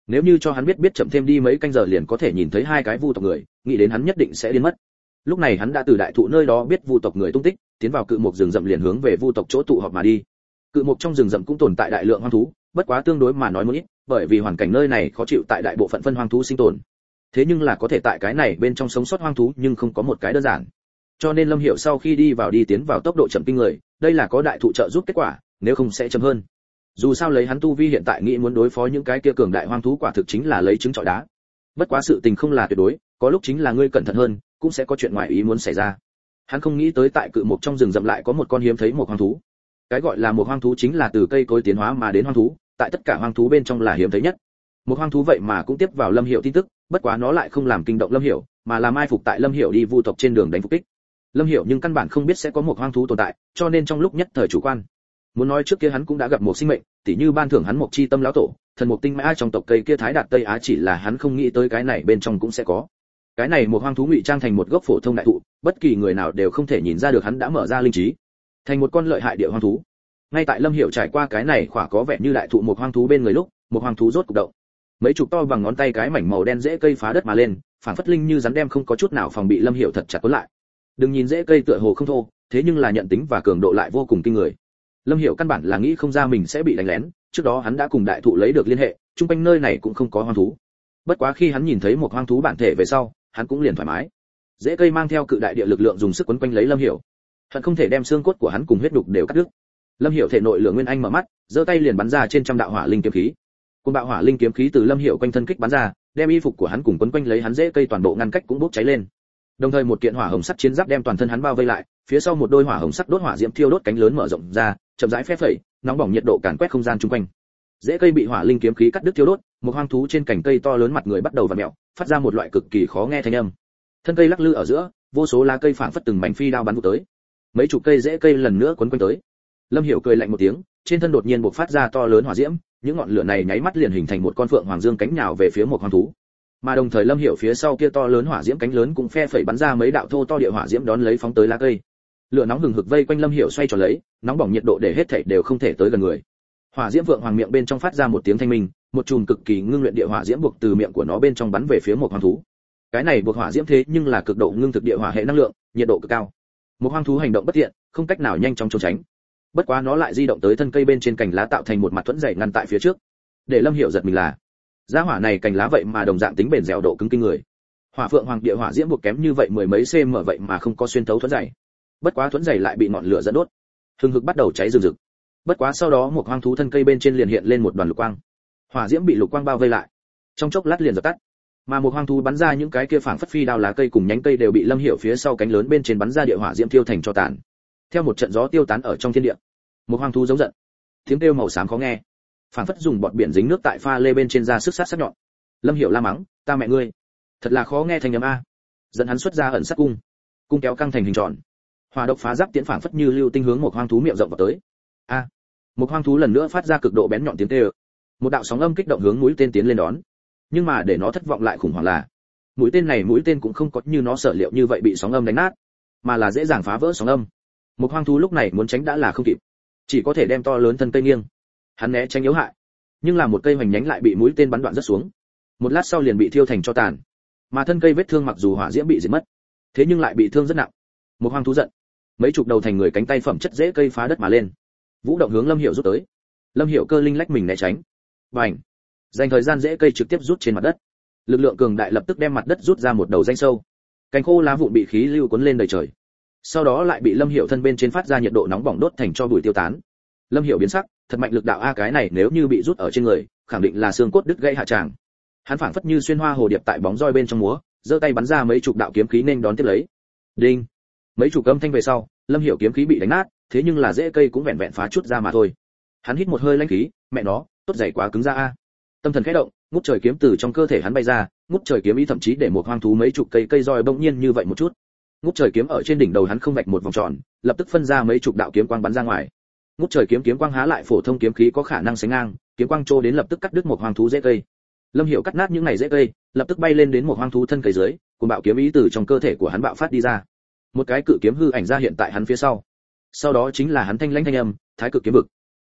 Nếu như cho hắn biết chậm thêm đi mấy canh giờ liền có thể nhìn thấy hai cái vu tộc người, nghĩ đến hắn nhất định sẽ điên mất. Lúc này hắn đã từ đại thụ nơi đó biết vu tộc người tung tích, tiến vào cự mục rừng rậm liền hướng về vu tộc chỗ tụ họp mà đi. Cự mục trong rừng rậm cũng tồn tại đại lượng hoang thú, bất quá tương đối mà nói một ít, bởi vì hoàn cảnh nơi này khó chịu tại đại bộ phận phân hoang thú sinh tồn. Thế nhưng là có thể tại cái này bên trong sống sót hoang thú nhưng không có một cái đơn giản. Cho nên Lâm Hiểu sau khi đi tiến vào tốc độ chậm kinh người, đây là có đại thụ trợ giúp kết quả, nếu không sẽ chậm hơn. Dù sao lấy hắn tu vi hiện tại nghĩ muốn đối phó những cái kia cường đại hoang thú quả thực chính là lấy trứng trọi đá. Bất quá sự tình không là tuyệt đối, có lúc chính là ngươi cẩn thận hơn, cũng sẽ có chuyện ngoài ý muốn xảy ra. Hắn không nghĩ tới tại cự mục trong rừng rậm lại có một con hiếm thấy một hoang thú. Cái gọi là một hoang thú chính là từ cây cối tiến hóa mà đến hoang thú, tại tất cả hoang thú bên trong là hiếm thấy nhất. Một hoang thú vậy mà cũng tiếp vào Lâm Hiểu tin tức, bất quá nó lại không làm kinh động Lâm Hiểu, mà là mai phục tại Lâm Hiểu đi vu tộc trên đường đánh phục kích. Lâm Hiểu nhưng căn bản không biết sẽ có một hoang thú tồn tại, cho nên trong lúc nhất thời chủ quan. Muốn nói trước kia hắn cũng đã gặp một sinh mệnh, tỉ như ban thưởng hắn một chi tâm lão tổ, thần mục tinh mã trong tộc cây kia thái đạt Tây Á, chỉ là hắn không nghĩ tới cái này bên trong cũng sẽ có. Cái này một hoang thú ngụy trang thành một gốc phổ thông đại thụ, bất kỳ người nào đều không thể nhìn ra được hắn đã mở ra linh trí, thành một con lợi hại địa hoang thú. Ngay tại Lâm Hiểu trải qua cái này khỏa có vẻ như đại thụ một hoang thú bên người lúc, một hoang thú rốt cục động. Mấy chục to bằng ngón tay cái mảnh màu đen rễ cây phá đất mà lên, phản phất linh như rắn đem không có chút nào phòng bị Lâm Hiểu thật chặt cuốn lại. Đừng nhìn rễ cây tựa hồ không thô, thế nhưng là nhận tính và cường độ lại vô cùng kinh người. Lâm Hiểu căn bản là nghĩ không ra mình sẽ bị đánh lén, trước đó hắn đã cùng đại thụ lấy được liên hệ, chung quanh nơi này cũng không có hoang thú. Bất quá khi hắn nhìn thấy một hoang thú bản thể về sau, hắn cũng liền thoải mái. Rễ cây mang theo cự đại địa lực lượng dùng sức quấn quanh lấy Lâm Hiểu, hắn không thể đem xương cốt của hắn cùng huyết đục đều cắt đứt. Lâm Hiểu thể nội lượng nguyên anh mở mắt, giơ tay liền bắn ra trên trăm đạo hỏa linh kiếm khí. Côn bạo hỏa linh kiếm khí từ Lâm Hiểu quanh thân kích bắn ra, đem y phục của hắn cùng quấn quanh lấy hắn rễ cây toàn bộ ngăn cách cũng bốc cháy lên. Đồng thời một kiện hỏa hồng sắt chiến giáp đem toàn thân hắn bao vây lại, phía sau một đôi hỏa hồng sắt đốt hỏa diễm thiêu đốt cánh lớn mở rộng ra, chậm rãi phép phẩy, nóng bỏng nhiệt độ càn quét không gian xung quanh. Rễ cây bị hỏa linh kiếm khí cắt đứt thiêu đốt, một hoang thú trên cành cây to lớn mặt người bắt đầu vặn mèo, phát ra một loại cực kỳ khó nghe thanh âm. Thân cây lắc lư ở giữa, vô số lá cây phảng phất từng mảnh phi đao bắn vụt tới. Mấy chục cây rễ cây lần nữa quấn quanh tới. Lâm Hiểu cười lạnh một tiếng, trên thân đột nhiên bộc phát ra to lớn hỏa diễm, những ngọn lửa này nháy mắt liền hình thành một con phượng hoàng dương cánh nhào về phía một hoang thú. Mà đồng thời Lâm Hiểu phía sau kia to lớn hỏa diễm cánh lớn cũng phe phẩy bắn ra mấy đạo thô to địa hỏa diễm đón lấy phóng tới lá cây. Lửa nóng hừng hực vây quanh Lâm Hiểu xoay tròn lấy, nóng bỏng nhiệt độ để hết thảy đều không thể tới gần người. Hỏa diễm vượng hoàng miệng bên trong phát ra một tiếng thanh minh, một chùm cực kỳ ngưng luyện địa hỏa diễm buộc từ miệng của nó bên trong bắn về phía một hoang thú. Cái này buộc hỏa diễm thế nhưng là cực độ ngưng thực địa hỏa hệ năng lượng, nhiệt độ cực cao. Một hoang thú hành động bất tiện, không cách nào nhanh chóng trốn tránh. Bất quá nó lại di động tới thân cây bên trên cành lá tạo thành một mặt thuẫn dày ngăn tại phía trước. Để Lâm Hiểu giật mình là, giá hỏa này cành lá vậy mà đồng dạng tính bền dẻo độ cứng kinh người. Hỏa phượng hoàng địa hỏa diễm buộc kém như vậy mười mấy cm vậy mà không có xuyên thấu thuẫn dày. Bất quá thuẫn dày lại bị ngọn lửa dẫn đốt, hừng hực bắt đầu cháy rừng rực. Bất quá sau đó một hoang thú thân cây bên trên liền hiện lên một đoàn lục quang. Hỏa diễm bị lục quang bao vây lại, trong chốc lát liền dập tắt. Mà một hoang thú bắn ra những cái kia phảng phất phi đao lá cây cùng nhánh cây đều bị Lâm Hiểu phía sau cánh lớn bên trên bắn ra địa hỏa diễm thiêu thành tro tàn. Theo một trận gió tiêu tán ở trong thiên địa, một hoang thú giống giận, tiếng kêu màu xám khó nghe, phảng phất dùng bọt biển dính nước tại pha lê bên trên ra sức sát sắc nhọn. Lâm Hiểu la mắng, ta mẹ ngươi, thật là khó nghe thành âm a. Dẫn hắn xuất ra ẩn sát cung, cung kéo căng thành hình tròn. Hỏa độc phá giáp tiễn phảng phất như lưu tinh hướng một hoang thú miệng rộng vào tới. A, một hoang thú lần nữa phát ra cực độ bén nhọn tiếng kêu. Một đạo sóng âm kích động hướng mũi tên tiến lên đón. Nhưng mà để nó thất vọng lại khủng hoảng là, mũi tên cũng không có như nó sở liệu như vậy bị sóng âm đánh nát, mà là dễ dàng phá vỡ sóng âm. Một hoang thú lúc này muốn tránh đã là không kịp, chỉ có thể đem to lớn thân cây nghiêng. Hắn né tránh yếu hại, nhưng là một cây hoành nhánh lại bị mũi tên bắn đoạn rất xuống. Một lát sau liền bị thiêu thành tro tàn. Mà thân cây vết thương mặc dù hỏa diễm bị diệt mất, thế nhưng lại bị thương rất nặng. Một hoang thú giận, mấy chục đầu thành người cánh tay phẩm chất dễ cây phá đất mà lên, vũ động hướng Lâm Hiểu rút tới. Lâm Hiểu cơ linh lách mình né tránh. Bành! Dành thời gian dễ cây trực tiếp rút trên mặt đất. Lực lượng cường đại lập tức đem mặt đất rút ra một đầu rãnh sâu. Cành khô lá vụn bị khí lưu cuốn lên đầy trời. Sau đó lại bị Lâm Hiểu thân bên trên phát ra nhiệt độ nóng bỏng đốt thành cho bụi tiêu tán. Lâm Hiểu biến sắc, thật mạnh lực đạo a, cái này nếu như bị rút ở trên người, khẳng định là xương cốt đứt gãy hạ tràng. Hắn phảng phất như xuyên hoa hồ điệp tại bóng roi bên trong múa, giơ tay bắn ra mấy chục đạo kiếm khí nên đón tiếp lấy. Đinh! Mấy chục âm thanh về sau, Lâm Hiểu kiếm khí bị đánh nát, thế nhưng là rễ cây cũng vẹn vẹn phá chút ra mà thôi. Hắn hít một hơi lãnh khí, mẹ nó, tốt dày quá cứng ra a. Tâm thần khẽ động, ngút trời kiếm từ trong cơ thể hắn bay ra, ngút trời kiếm ý thậm chí để một hoang thú mấy chục cây roi bỗng nhiên như vậy một chút. Ngút trời kiếm ở trên đỉnh đầu hắn không vạch một vòng tròn, lập tức phân ra mấy chục đạo kiếm quang bắn ra ngoài. Ngút trời kiếm quang há lại phổ thông kiếm khí có khả năng sánh ngang, kiếm quang trô đến lập tức cắt đứt một hoang thú rễ cây. Lâm Hiểu cắt nát những này rễ cây, lập tức bay lên đến một hoang thú thân cây dưới, cùng bạo kiếm ý từ trong cơ thể của hắn bạo phát đi ra. Một cái cự kiếm hư ảnh ra hiện tại hắn phía sau. Sau đó chính là hắn thanh lãnh thanh âm, Thái Cực kiếm vực.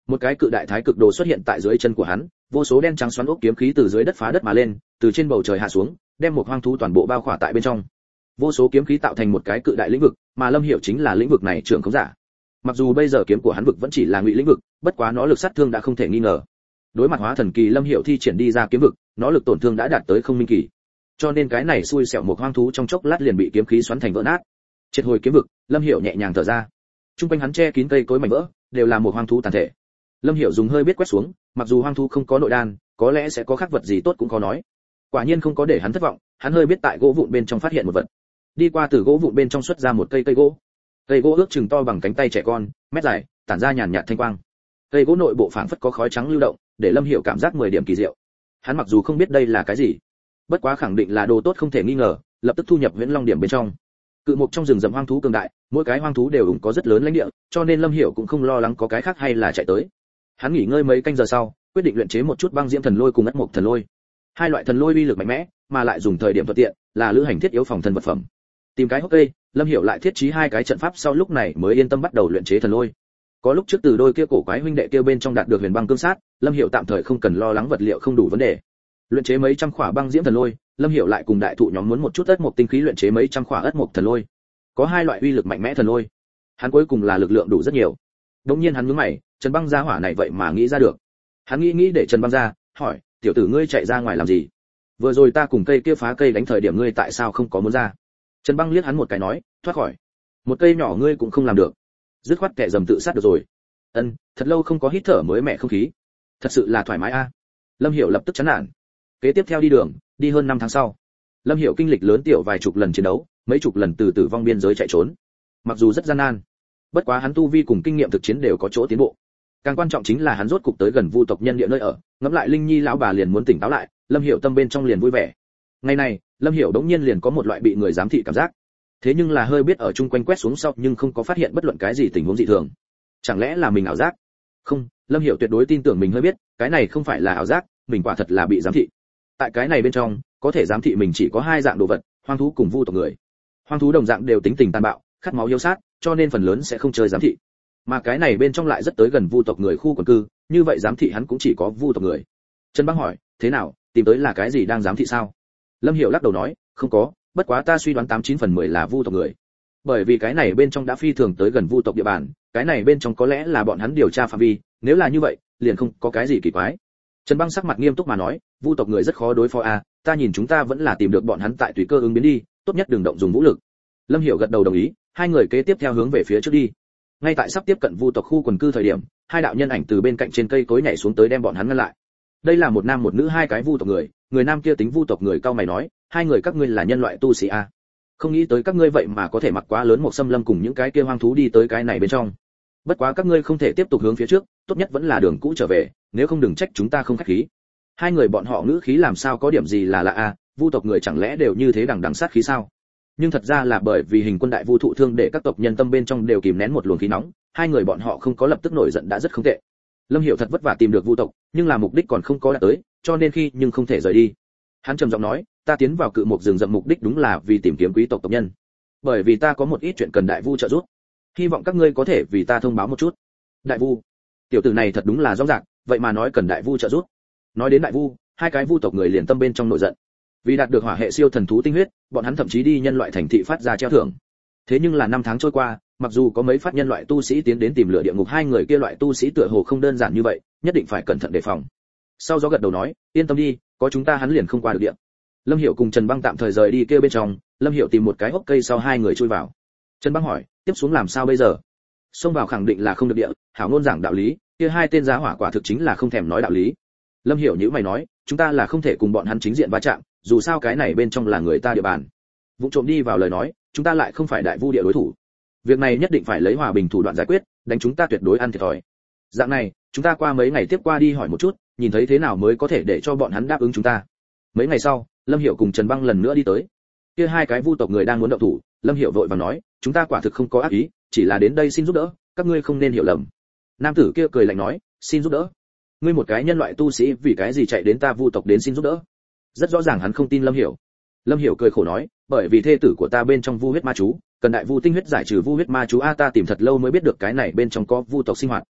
Một cái cự đại thái cực đồ xuất hiện tại dưới chân của hắn, vô số đen trắng xoắn ốc kiếm khí từ dưới đất phá đất mà lên, từ trên bầu trời hạ xuống, đem một hoang thú toàn bộ bao khỏa tại bên trong. Vô số kiếm khí tạo thành một cái cự đại lĩnh vực, mà Lâm Hiểu chính là lĩnh vực này trưởng khống giả. Mặc dù bây giờ kiếm của hắn vực vẫn chỉ là ngụy lĩnh vực, bất quá nó lực sát thương đã không thể nghi ngờ. Đối mặt hóa thần kỳ Lâm Hiểu thi triển đi ra kiếm vực, nó lực tổn thương đã đạt tới không minh kỳ. Cho nên cái này xui xẻo một hoang thú trong chốc lát liền bị kiếm khí xoắn thành vỡ nát. Triệt hồi kiếm vực, Lâm Hiểu nhẹ nhàng thở ra. Trung quanh hắn che kín cây cối mảnh vỡ, đều là một hoang thú tàn thể. Lâm Hiểu dùng hơi biết quét xuống, mặc dù hoang thú không có nội đan, có lẽ sẽ có khắc vật gì tốt cũng khó nói. Quả nhiên không có để hắn thất vọng, hắn hơi biết tại gỗ vụn bên trong phát hiện một vật. Đi qua từ gỗ vụn bên trong xuất ra một cây gỗ. Cây gỗ ước chừng to bằng cánh tay trẻ con, mét dài, tản ra nhàn nhạt thanh quang. Cây gỗ nội bộ phảng phất có khói trắng lưu động, để Lâm Hiểu cảm giác 10 điểm kỳ diệu. Hắn mặc dù không biết đây là cái gì, bất quá khẳng định là đồ tốt không thể nghi ngờ, lập tức thu nhập Huyễn Long điểm bên trong. Cự mục trong rừng rậm hoang thú cường đại, mỗi cái hoang thú đều có rất lớn lãnh địa, cho nên Lâm Hiểu cũng không lo lắng có cái khác hay là chạy tới. Hắn nghỉ ngơi mấy canh giờ sau, quyết định luyện chế một chút băng diễm thần lôi cùng ất mộc thần lôi. Hai loại thần lôi uy lực mạnh mẽ, mà lại dùng thời điểm thuận tiện, là lữ hành thiết yếu phòng thân vật phẩm. Tìm cái hốc cây, Lâm Hiểu lại thiết trí hai cái trận pháp sau lúc này mới yên tâm bắt đầu luyện chế thần lôi. Có lúc trước từ đôi kia cổ quái huynh đệ kia bên trong đạt được huyền băng cương sát, Lâm Hiểu tạm thời không cần lo lắng vật liệu không đủ vấn đề. Luyện chế mấy trăm khỏa băng diễm thần lôi, Lâm Hiểu lại cùng đại thụ nhóm muốn một chút ất mộc tinh khí luyện chế mấy trăm khỏa ất mộc thần lôi. Có hai loại uy lực mạnh mẽ thần lôi, hắn cuối cùng là lực lượng đủ rất nhiều. Đống nhiên hắn nhướng mày, Trần Băng gia hỏa này vậy mà nghĩ ra được. Hắn nghĩ để Trần Băng ra, hỏi, tiểu tử ngươi chạy ra ngoài làm gì? Vừa rồi ta cùng cây kia phá cây đánh thời điểm ngươi tại sao không có muốn ra? Trần Băng liếc hắn một cái nói, thoát khỏi. Một cây nhỏ ngươi cũng không làm được. Dứt khoát kẻ dầm tự sát được rồi. Ân, thật lâu không có hít thở mới mẻ không khí. Thật sự là thoải mái a. Lâm Hiểu lập tức chán nản. Kế tiếp theo đi đường, đi hơn 5 tháng sau. Lâm Hiểu kinh lịch lớn tiểu vài chục lần chiến đấu, mấy chục lần từ tử vong biên giới chạy trốn. Mặc dù rất gian nan, bất quá hắn tu vi cùng kinh nghiệm thực chiến đều có chỗ tiến bộ. Càng quan trọng chính là hắn rốt cục tới gần Vu tộc nhân địa nơi ở, ngẫm lại Linh Nhi lão bà liền muốn tỉnh táo lại, Lâm Hiểu tâm bên trong liền vui vẻ. Ngày này, Lâm Hiểu đống nhiên liền có một loại bị người giám thị cảm giác. Thế nhưng là hơi biết ở chung quanh quét xuống sau nhưng không có phát hiện bất luận cái gì tình huống dị thường. Chẳng lẽ là mình ảo giác? Không, Lâm Hiểu tuyệt đối tin tưởng mình hơi biết, cái này không phải là ảo giác, mình quả thật là bị giám thị. Tại cái này bên trong, có thể giám thị mình chỉ có hai dạng đồ vật, hoang thú cùng Vu tộc người. Hoang thú đồng dạng đều tính tình tàn bạo, khát máu yêu sát, cho nên phần lớn sẽ không chơi giám thị. Mà cái này bên trong lại rất tới gần Vu tộc người khu quần cư, như vậy giám thị hắn cũng chỉ có Vu tộc người. Trần Băng hỏi, thế nào, tìm tới là cái gì đang giám thị sao? Lâm Hiểu lắc đầu nói, không có, bất quá ta suy đoán 89 phần 10 là Vu tộc người. Bởi vì cái này bên trong đã phi thường tới gần Vu tộc địa bàn, cái này bên trong có lẽ là bọn hắn điều tra phạm vi, nếu là như vậy, liền không có cái gì kỳ quái. Trần Băng sắc mặt nghiêm túc mà nói, Vu tộc người rất khó đối phó a, ta nhìn chúng ta vẫn là tìm được bọn hắn tại tùy cơ ứng biến đi, tốt nhất đừng động dùng vũ lực. Lâm Hiểu gật đầu đồng ý, hai người kế tiếp theo hướng về phía trước đi. Ngay tại sắp tiếp cận Vu tộc khu quần cư thời điểm, hai đạo nhân ảnh từ bên cạnh trên cây cối nhảy xuống tới đem bọn hắn ngăn lại. Đây là một nam một nữ hai cái Vu tộc người, người nam kia tính Vu tộc người cao mày nói, hai người các ngươi là nhân loại tu sĩ a? Không nghĩ tới các ngươi vậy mà có thể mặc quá lớn một xâm lâm cùng những cái kia hoang thú đi tới cái này bên trong. Bất quá các ngươi không thể tiếp tục hướng phía trước, tốt nhất vẫn là đường cũ trở về, nếu không đừng trách chúng ta không khách khí. Hai người bọn họ ngữ khí làm sao có điểm gì là lạ a, Vu tộc người chẳng lẽ đều như thế đằng đằng sát khí sao? Nhưng thật ra là bởi vì hình quân đại vu thụ thương để các tộc nhân tâm bên trong đều kìm nén một luồng khí nóng, hai người bọn họ không có lập tức nổi giận đã rất không tệ. Lâm Hiểu thật vất vả tìm được Vu tộc, nhưng là mục đích còn không có đạt tới, cho nên khi nhưng không thể rời đi. Hắn trầm giọng nói, ta tiến vào cự mục rừng rậm mục đích đúng là vì tìm kiếm quý tộc tộc nhân, bởi vì ta có một ít chuyện cần đại vu trợ giúp, hy vọng các ngươi có thể vì ta thông báo một chút. Đại vu? Tiểu tử này thật đúng là rõ ràng, vậy mà nói cần đại vu trợ giúp. Nói đến đại vu, hai cái Vu tộc người liền tâm bên trong nổi giận. Vì đạt được hỏa hệ siêu thần thú tinh huyết, bọn hắn thậm chí đi nhân loại thành thị phát ra treo thưởng. Thế nhưng là 5 tháng trôi qua, mặc dù có mấy phát nhân loại tu sĩ tiến đến tìm lửa địa ngục, hai người kia loại tu sĩ tựa hồ không đơn giản như vậy, nhất định phải cẩn thận đề phòng. Sau gió gật đầu nói, yên tâm đi, có chúng ta hắn liền không qua được địa. Lâm Hiểu cùng Trần Băng tạm thời rời đi kia bên trong, Lâm Hiểu tìm một cái hốc cây sau hai người chui vào. Trần Băng hỏi, tiếp xuống làm sao bây giờ? Xông vào khẳng định là không được địa, hảo ngôn giảng đạo lý, kia hai tên giá hỏa quả thực chính là không thèm nói đạo lý. Lâm Hiểu nhíu mày nói, chúng ta là không thể cùng bọn hắn chính diện va chạm, dù sao cái này bên trong là người ta địa bàn. Vụ trộm đi vào lời nói, chúng ta lại không phải đại vu địa đối thủ. Việc này nhất định phải lấy hòa bình thủ đoạn giải quyết, đánh chúng ta tuyệt đối ăn thiệt thòi. Dạng này, chúng ta qua mấy ngày tiếp qua đi hỏi một chút, nhìn thấy thế nào mới có thể để cho bọn hắn đáp ứng chúng ta. Mấy ngày sau, Lâm Hiểu cùng Trần Băng lần nữa đi tới. Kia hai cái Vu tộc người đang muốn động thủ, Lâm Hiểu vội vàng nói, chúng ta quả thực không có ác ý, chỉ là đến đây xin giúp đỡ, các ngươi không nên hiểu lầm. Nam tử kia cười lạnh nói, xin giúp đỡ? Ngươi một cái nhân loại tu sĩ vì cái gì chạy đến ta Vu tộc đến xin giúp đỡ? Rất rõ ràng hắn không tin Lâm Hiểu. Lâm Hiểu cười khổ nói, bởi vì thê tử của ta bên trong vu huyết ma chú, cần đại vu tinh huyết giải trừ vu huyết ma chú a, ta tìm thật lâu mới biết được cái này bên trong có vu tộc sinh hoạt.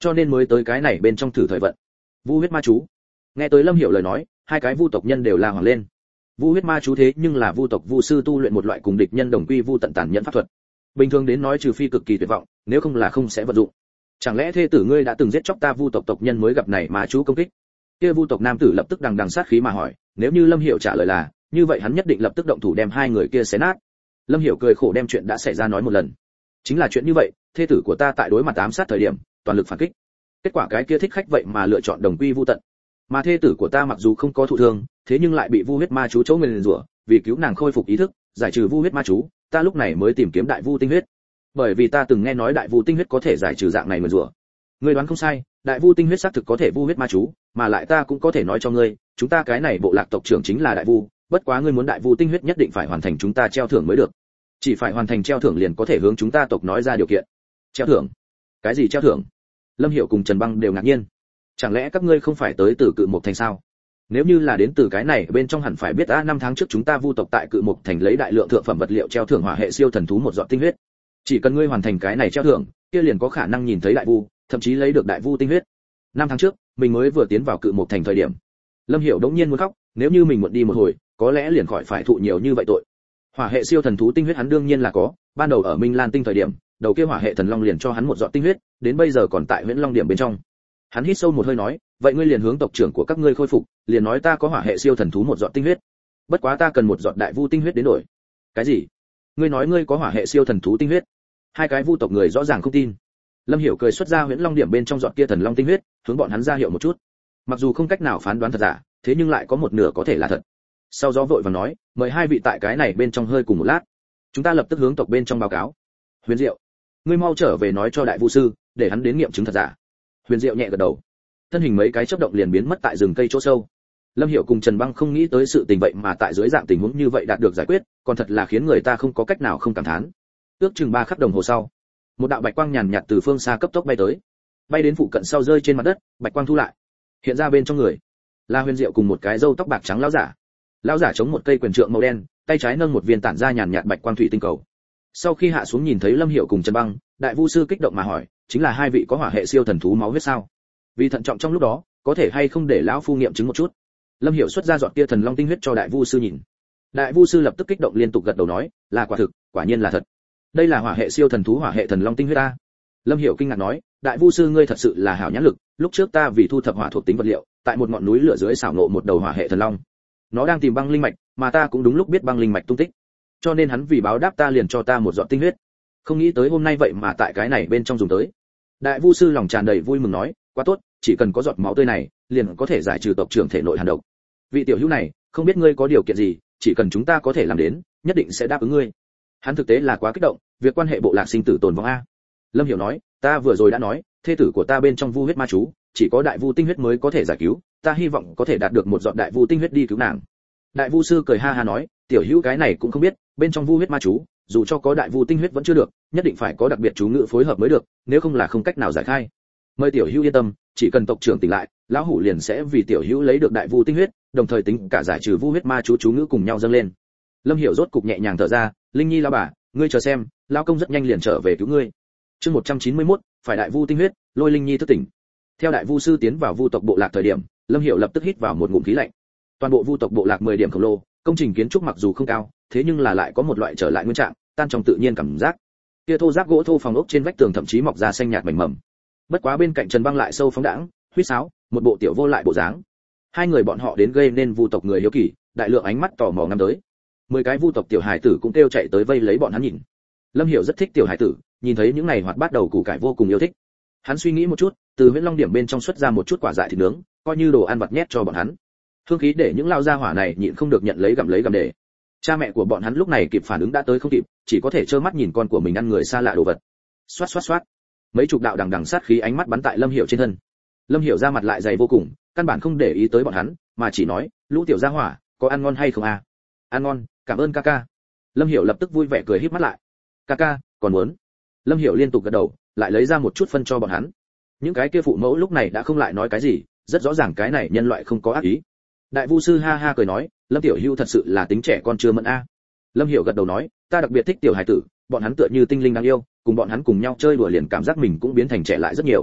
cho nên mới tới cái này bên trong thử thời vận. Vu huyết ma chú. Nghe tới Lâm Hiểu lời nói, hai cái vu tộc nhân đều la hoảng lên. Vu huyết ma chú thế nhưng là vu tộc vu sư tu luyện một loại cùng địch nhân đồng quy vu tận tàn nhẫn pháp thuật. Bình thường đến nói trừ phi cực kỳ tuyệt vọng, nếu không là không sẽ vận dụng. Chẳng lẽ thê tử ngươi đã từng giết chóc ta vu tộc tộc nhân mới gặp này mà chú công kích? Kia vu tộc nam tử lập tức đằng đằng sát khí mà hỏi, nếu như Lâm Hiểu trả lời là, như vậy hắn nhất định lập tức động thủ đem hai người kia xé nát. Lâm Hiểu cười khổ đem chuyện đã xảy ra nói một lần. Chính là chuyện như vậy, thê tử của ta tại đối mặt ám sát thời điểm, toàn lực phản kích. Kết quả cái kia thích khách vậy mà lựa chọn đồng quy vu tận. Mà thê tử của ta mặc dù không có thụ thương, thế nhưng lại bị vu huyết ma chú chỗ nguyền rủa, vì cứu nàng khôi phục ý thức, giải trừ vu huyết ma chú, ta lúc này mới tìm kiếm đại vu tinh huyết. Bởi vì ta từng nghe nói đại vu tinh huyết có thể giải trừ dạng này nguyền rủa. Ngươi đoán không sai, đại vu tinh huyết xác thực có thể vu huyết ma chú, mà lại ta cũng có thể nói cho ngươi, chúng ta cái này bộ lạc tộc trưởng chính là đại vu, bất quá ngươi muốn đại vu tinh huyết nhất định phải hoàn thành chúng ta treo thưởng mới được. Chỉ phải hoàn thành treo thưởng liền có thể hướng chúng ta tộc nói ra điều kiện. Treo thưởng? Cái gì treo thưởng? Lâm Hiểu cùng Trần Băng đều ngạc nhiên. Chẳng lẽ các ngươi không phải tới từ Cự Mộc thành sao? Nếu như là đến từ cái này bên trong hẳn phải biết năm tháng trước chúng ta vu tộc tại Cự Mộc thành lấy đại lượng thượng phẩm vật liệu treo thưởng hỏa hệ siêu thần thú một giọt tinh huyết. Chỉ cần ngươi hoàn thành cái này treo thưởng, kia liền có khả năng nhìn thấy đại vu, thậm chí lấy được đại vu tinh huyết. 5 tháng trước, mình mới vừa tiến vào Cự Mộc thành thời điểm. Lâm Hiểu đống nhiên muốn khóc, nếu như mình muộn đi một hồi, có lẽ liền khỏi phải thụ nhiều như vậy tội. Hỏa hệ siêu thần thú tinh huyết hắn đương nhiên là có, ban đầu ở Minh Lan tinh thời điểm, đầu kia hỏa hệ thần long liền cho hắn một giọt tinh huyết, đến bây giờ còn tại Huyễn Long điểm bên trong. Hắn hít sâu một hơi nói, vậy ngươi liền hướng tộc trưởng của các ngươi khôi phục, liền nói ta có hỏa hệ siêu thần thú một giọt tinh huyết. Bất quá ta cần một giọt đại vu tinh huyết đến đổi. Cái gì? Ngươi nói ngươi có hỏa hệ siêu thần thú tinh huyết? Hai cái vu tộc người rõ ràng không tin. Lâm Hiểu cười xuất ra Huyễn Long điểm bên trong giọt kia thần long tinh huyết, hướng bọn hắn ra hiệu một chút. Mặc dù không cách nào phán đoán thật giả, thế nhưng lại có một nửa có thể là thật. Sau đó vội vàng nói, mời hai vị tại cái này bên trong hơi cùng một lát. Chúng ta lập tức hướng tộc bên trong báo cáo. Huyền Diệu, ngươi mau trở về nói cho đại vu sư, để hắn đến nghiệm chứng thật giả. Huyền Diệu nhẹ gật đầu. Thân hình mấy cái chớp động liền biến mất tại rừng cây chỗ sâu. Lâm Hiểu cùng Trần Băng không nghĩ tới sự tình vậy mà tại dưới dạng tình huống như vậy đạt được giải quyết, còn thật là khiến người ta không có cách nào không cảm thán. Ước chừng 3 khắc đồng hồ sau, một đạo bạch quang nhàn nhạt từ phương xa cấp tốc bay tới, bay đến phụ cận sau rơi trên mặt đất, bạch quang thu lại, hiện ra bên trong người là Huyền Diệu cùng một cái râu tóc bạc trắng lão giả. Lão giả chống một cây quyền trượng màu đen, tay trái nâng một viên tản ra nhàn nhạt bạch quang thủy tinh cầu. Sau khi hạ xuống nhìn thấy Lâm Hiểu cùng Trần Băng, đại vu sư kích động mà hỏi, chính là hai vị có hỏa hệ siêu thần thú máu huyết sao? Vì thận trọng trong lúc đó, có thể hay không để lão phu nghiệm chứng một chút. Lâm Hiểu xuất ra giọt kia thần long tinh huyết cho đại vu sư nhìn. Đại vu sư lập tức kích động liên tục gật đầu nói, là quả thực, quả nhiên là thật. Đây là hỏa hệ siêu thần thú hỏa hệ thần long tinh huyết ta. Lâm Hiểu kinh ngạc nói, đại vu sư ngươi thật sự là hảo nhãn lực, lúc trước ta vì thu thập hỏa thuộc tính vật liệu, tại một ngọn núi lửa dưới xảo ngộ một đầu hỏa hệ thần long. Nó đang tìm băng linh mạch, mà ta cũng đúng lúc biết băng linh mạch tung tích. Cho nên hắn vì báo đáp ta liền cho ta một giọt tinh huyết. Không nghĩ tới hôm nay vậy mà tại cái này bên trong dùng tới. Đại vu sư lòng tràn đầy vui mừng nói, quá tốt, chỉ cần có giọt máu tươi này, liền có thể giải trừ tộc trưởng thể nội hàn độc. Vị tiểu hữu này, không biết ngươi có điều kiện gì, chỉ cần chúng ta có thể làm đến, nhất định sẽ đáp ứng ngươi. Hắn thực tế là quá kích động, việc quan hệ bộ lạc sinh tử tồn vong a. Lâm Hiểu nói, ta vừa rồi đã nói, thê tử của ta bên trong vu huyết ma chú, chỉ có đại vu tinh huyết mới có thể giải cứu, ta hy vọng có thể đạt được một giọt đại vu tinh huyết đi cứu nàng. Đại vu sư cười ha ha nói, tiểu hữu cái này cũng không biết, bên trong vu huyết ma chú, dù cho có đại vu tinh huyết vẫn chưa được, nhất định phải có đặc biệt chú ngữ phối hợp mới được, nếu không là không cách nào giải khai. Mời tiểu hữu yên tâm, chỉ cần tộc trưởng tỉnh lại, lão hủ liền sẽ vì tiểu hữu lấy được đại vu tinh huyết, đồng thời tính cả giải trừ vu huyết ma chú ngữ cùng nhau dâng lên. Lâm Hiểu rốt cục nhẹ nhàng thở ra, Linh Nhi lão bà, ngươi chờ xem, lão công rất nhanh liền trở về cứu ngươi. Chương 191, phải đại vu tinh huyết, lôi Linh Nhi thức tỉnh. Theo đại vu sư tiến vào vu tộc bộ lạc thời điểm, Lâm Hiểu lập tức hít vào một ngụm khí lạnh. Toàn bộ vu tộc bộ lạc 10 điểm khổng lồ, công trình kiến trúc mặc dù không cao, thế nhưng là lại có một loại trở lại nguyên trạng, tan trong tự nhiên cảm giác. Kia thô ráp gỗ thô phòng ốc trên vách tường thậm chí mọc ra xanh nhạt mảnh mầm. Bất quá bên cạnh Trần Băng lại sâu phóng đãng, huýt sáo, một bộ tiểu vô lại bộ dáng. Hai người bọn họ đến gây nên vu tộc người hiếu kỳ, đại lượng ánh mắt tò mò ngắm tới. 10 cái vu tộc tiểu hải tử cũng kêu chạy tới vây lấy bọn hắn nhìn. Lâm Hiểu rất thích tiểu hải tử, nhìn thấy những này hoạt bát đầu củ cải vô cùng yêu thích. Hắn suy nghĩ một chút, từ Huyễn Long điểm bên trong xuất ra một chút quả dại thịt nướng, coi như đồ ăn vặt nhét cho bọn hắn. Hương khí để những lao gia hỏa này nhịn không được nhận lấy gặm để. Cha mẹ của bọn hắn lúc này kịp phản ứng đã tới không kịp, chỉ có thể trơ mắt nhìn con của mình ăn người xa lạ đồ vật. Xoát xoát xoát. Mấy chục đạo đằng đằng sát khí ánh mắt bắn tại Lâm Hiểu trên thân. Lâm Hiểu ra mặt lại dày vô cùng, căn bản không để ý tới bọn hắn, mà chỉ nói, lũ tiểu gia hỏa, có ăn ngon hay không à? Ăn ngon, cảm ơn ca ca. Lâm Hiểu lập tức vui vẻ cười híp mắt lại. Ca ca, còn muốn? Lâm Hiểu liên tục gật đầu, lại lấy ra một chút phân cho bọn hắn. Những cái kia phụ mẫu lúc này đã không lại nói cái gì, rất rõ ràng cái này nhân loại không có ác ý. Đại vu sư ha ha cười nói, Lâm tiểu hữu thật sự là tính trẻ con chưa mẫn a. Lâm Hiểu gật đầu nói, ta đặc biệt thích tiểu hải tử, bọn hắn tựa như tinh linh đáng yêu, cùng bọn hắn cùng nhau chơi đùa liền cảm giác mình cũng biến thành trẻ lại rất nhiều.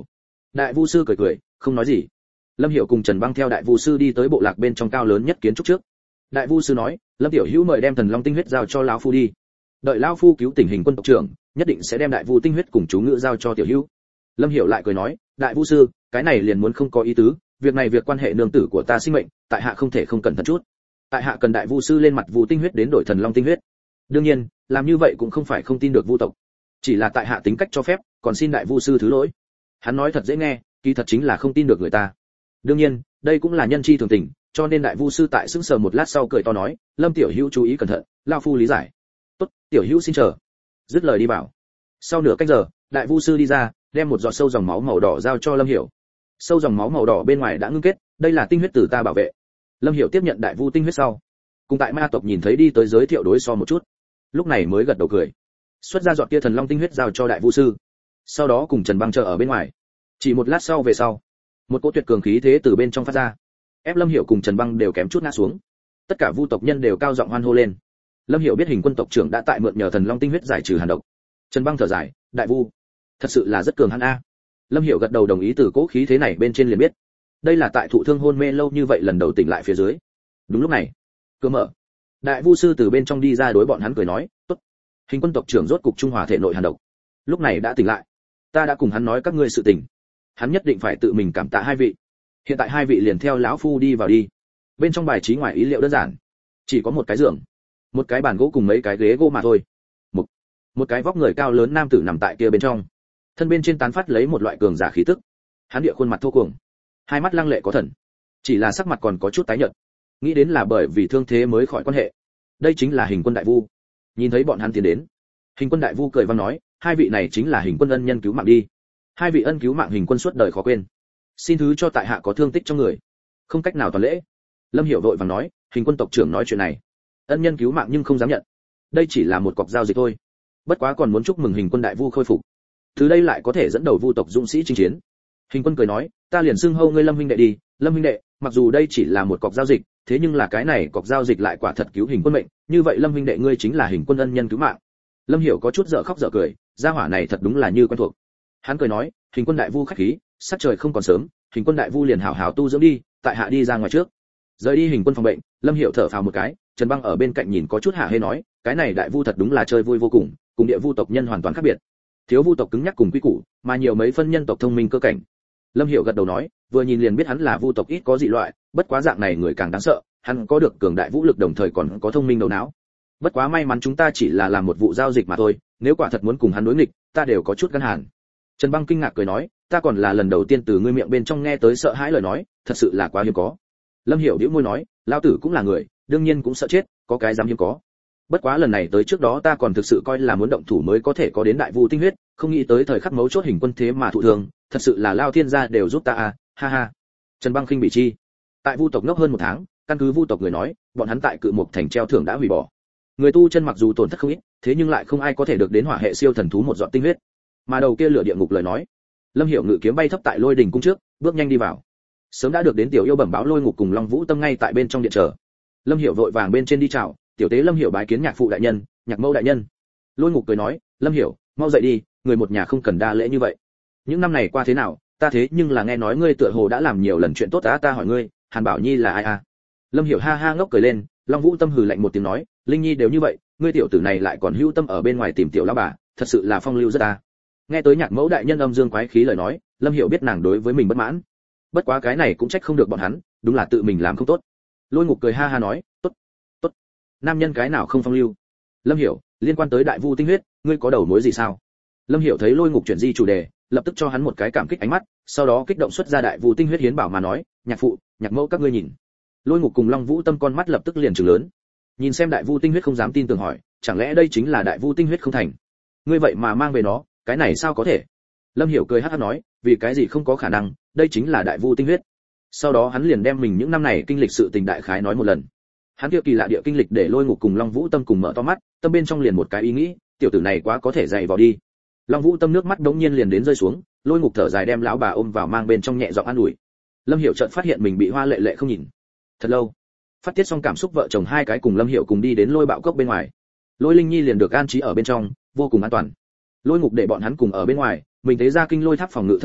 Đại Vu sư cười cười, không nói gì. Lâm Hiểu cùng Trần Băng theo Đại Vu sư đi tới bộ lạc bên trong cao lớn nhất kiến trúc trước. Đại Vu sư nói, Lâm tiểu hữu mời đem thần long tinh huyết giao cho lão phu đi. Đợi lão phu cứu tỉnh Hình quân tộc trưởng, nhất định sẽ đem Đại Vu tinh huyết cùng chú ngữ giao cho tiểu hữu. Lâm Hiểu lại cười nói, Đại Vu sư, cái này liền muốn không có ý tứ, việc này việc quan hệ nương tử của ta sinh mệnh, tại hạ không thể không cẩn thận chút. Tại hạ cần Đại Vu sư lên mặt Vu tinh huyết đến đổi thần long tinh huyết. Đương nhiên, làm như vậy cũng không phải không tin được Vu tộc, chỉ là tại hạ tính cách cho phép, còn xin Đại Vu sư thứ lỗi. Hắn nói thật dễ nghe, kỳ thật chính là không tin được người ta. Đương nhiên, đây cũng là nhân chi thường tình, cho nên Đại Vu sư tại sững sờ một lát sau cười to nói, Lâm tiểu hữu chú ý cẩn thận, lão phu lý giải. Tốt, tiểu hữu xin chờ. Dứt lời đi vào. Sau nửa canh giờ, Đại Vu sư đi ra, đem một giọt sâu dòng máu màu đỏ giao cho Lâm Hiểu. Sâu dòng máu màu đỏ bên ngoài đã ngưng kết, đây là tinh huyết từ ta bảo vệ. Lâm Hiểu tiếp nhận Đại Vu tinh huyết sau, cùng tại ma tộc nhìn thấy đi tới giới thiệu đối so một chút, lúc này mới gật đầu cười, xuất ra giọt kia thần long tinh huyết giao cho Đại Vu sư. Sau đó cùng Trần Băng chờ ở bên ngoài. Chỉ một lát sau về sau, một cỗ tuyệt cường khí thế từ bên trong phát ra, ép Lâm Hiểu cùng Trần Băng đều kém chút ngã xuống. Tất cả Vu tộc nhân đều cao giọng hoan hô lên. Lâm Hiểu biết Hình quân tộc trưởng đã tại mượn nhờ thần long tinh huyết giải trừ hàn độc. Trần Băng thở dài, Đại Vu, thật sự là rất cường hắn a. Lâm Hiểu gật đầu đồng ý, từ cỗ khí thế này bên trên liền biết, đây là tại thụ thương hôn mê lâu như vậy lần đầu tỉnh lại phía dưới. Đúng lúc này, cửa mở. Đại Vu sư từ bên trong đi ra đối bọn hắn cười nói, tốt. Hình quân tộc trưởng rốt cục trung hòa thể nội hàn độc, lúc này đã tỉnh lại. Ta đã cùng hắn nói các ngươi sự tình, hắn nhất định phải tự mình cảm tạ hai vị. Hiện tại hai vị liền theo lão phu đi vào đi. Bên trong bài trí ngoài ý liệu đơn giản, chỉ có một cái giường, một cái bàn gỗ cùng mấy cái ghế gỗ mà thôi. Một cái vóc người cao lớn nam tử nằm tại kia bên trong, thân bên trên tán phát lấy một loại cường giả khí tức. Hắn địa khuôn mặt thô cuồng, hai mắt lăng lệ có thần, chỉ là sắc mặt còn có chút tái nhợt, nghĩ đến là bởi vì thương thế mới khỏi quan hệ. Đây chính là Hình quân đại vu. Nhìn thấy bọn hắn tiến đến, Hình quân đại vu cười vang nói, hai vị này chính là Hình quân ân nhân cứu mạng đi. Hai vị ân cứu mạng Hình quân suốt đời khó quên, xin thứ cho tại hạ có thương tích trong người, không cách nào toàn lễ. Lâm Hiểu vội vàng nói, Hình quân tộc trưởng nói chuyện này, ân nhân cứu mạng nhưng không dám nhận, đây chỉ là một cọc giao dịch thôi. Bất quá còn muốn chúc mừng Hình quân đại vu khôi phục, từ đây lại có thể dẫn đầu Vu tộc dũng sĩ chinh chiến. Hình quân cười nói, ta liền xưng hô ngươi Lâm huynh đệ đi. Lâm huynh đệ, mặc dù đây chỉ là một cọc giao dịch, thế nhưng là cái này cọc giao dịch lại quả thật cứu Hình quân mệnh, như vậy Lâm huynh đệ ngươi chính là Hình quân ân nhân cứu mạng. Lâm Hiểu có chút dở khóc dở cười, gia hỏa này thật đúng là như quen thuộc. Hắn cười nói, Hình quân đại vu khách khí, sắc trời không còn sớm, Hình quân đại vu liền hảo hảo tu dưỡng đi, tại hạ đi ra ngoài trước. Rời đi Hình quân phòng bệnh, Lâm Hiểu thở phào một cái, Trần Băng ở bên cạnh nhìn có chút hả hê nói, cái này đại vu thật đúng là chơi vui vô cùng, cùng địa vu tộc nhân hoàn toàn khác biệt. Thiếu vu tộc cứng nhắc cùng quy củ, mà nhiều mấy phân nhân tộc thông minh cơ cảnh. Lâm Hiểu gật đầu nói, vừa nhìn liền biết hắn là vu tộc ít có dị loại, bất quá dạng này người càng đáng sợ, hắn có được cường đại vũ lực đồng thời còn có thông minh đầu não. Bất quá may mắn chúng ta chỉ là làm một vụ giao dịch mà thôi, nếu quả thật muốn cùng hắn đối nghịch, ta đều có chút gan hàn. Trần Băng kinh ngạc cười nói, ta còn là lần đầu tiên từ ngươi miệng bên trong nghe tới sợ hãi lời nói, thật sự là quá hiếm có. Lâm Hiểu nhíu môi nói, lão tử cũng là người, đương nhiên cũng sợ chết, có cái dám hiếm có. Bất quá lần này tới trước đó ta còn thực sự coi là muốn động thủ mới có thể có đến đại vu tinh huyết, không nghĩ tới thời khắc mấu chốt Hình quân thế mà thụ thường, thật sự là lao thiên gia đều giúp ta à, ha ha. Trần Băng khinh bị chi. Tại vu tộc ngốc hơn một tháng, căn cứ vu tộc người nói, bọn hắn tại Cự Mục thành treo thưởng đã hủy bỏ. Người tu chân mặc dù tổn thất không ít, thế nhưng lại không ai có thể được đến hỏa hệ siêu thần thú một giọt tinh huyết. Mà đầu kia lửa địa ngục lời nói, Lâm Hiểu ngự kiếm bay thấp tại Lôi đỉnh cung trước, bước nhanh đi vào. Sớm đã được đến tiểu yêu bẩm báo Lôi Ngục cùng Long Vũ Tâm ngay tại bên trong điện chờ. Lâm Hiểu vội vàng bên trên đi chào, tiểu tế Lâm Hiểu bái kiến nhạc phụ đại nhân, nhạc mẫu đại nhân. Lôi Ngục cười nói, Lâm Hiểu, mau dậy đi, người một nhà không cần đa lễ như vậy. Những năm này qua thế nào, ta thế nhưng là nghe nói ngươi tựa hồ đã làm nhiều lần chuyện tốt, ta hỏi ngươi, Hàn Bảo Nhi là ai à? Lâm Hiểu ha ha ngốc cười lên, Long Vũ Tâm hừ lạnh một tiếng nói, Linh Nhi đều như vậy, ngươi tiểu tử này lại còn hưu tâm ở bên ngoài tìm tiểu lão bà, thật sự là phong lưu rất ta. Nghe tới nhạc mẫu đại nhân âm dương quái khí lời nói, Lâm Hiểu biết nàng đối với mình bất mãn. Bất quá cái này cũng trách không được bọn hắn, đúng là tự mình làm không tốt. Lôi Ngục cười ha ha nói, tốt, tốt, nam nhân cái nào không phong lưu. Lâm Hiểu, liên quan tới đại vu tinh huyết, ngươi có đầu mối gì sao? Lâm Hiểu thấy Lôi Ngục chuyển di chủ đề, lập tức cho hắn một cái cảm kích ánh mắt, sau đó kích động xuất ra đại vu tinh huyết hiến bảo mà nói, nhạc phụ, nhạc mẫu các ngươi nhìn. Lôi Ngục cùng Long Vũ Tâm con mắt lập tức liền trừng lớn, nhìn xem đại vu tinh huyết không dám tin tưởng hỏi, chẳng lẽ đây chính là đại vu tinh huyết không thành? Ngươi vậy mà mang về nó, cái này sao có thể? Lâm Hiểu cười hắc hắc nói, vì cái gì không có khả năng, đây chính là đại vu tinh huyết. Sau đó hắn liền đem mình những năm này kinh lịch sự tình đại khái nói một lần. Hắn kia kỳ lạ địa kinh lịch để Lôi Ngục cùng Long Vũ Tâm cùng mở to mắt, tâm bên trong liền một cái ý nghĩ, tiểu tử này quá có thể dạy vào đi. Long Vũ Tâm nước mắt đống nhiên liền đến rơi xuống, Lôi Ngục thở dài đem lão bà ôm vào mang bên trong nhẹ giọng an ủi. Lâm Hiểu chợt phát hiện mình bị Hoa Lệ Lệ không nhìn. Thật lâu, phát tiết xong cảm xúc vợ chồng hai cái cùng Lâm Hiểu cùng đi đến Lôi Bạo Cốc bên ngoài. Lôi Linh Nhi liền được an trí ở bên trong, vô cùng an toàn. Lôi Ngục để bọn hắn cùng ở bên ngoài, mình tế ra kinh lôi tháp phòng ngự thân thể,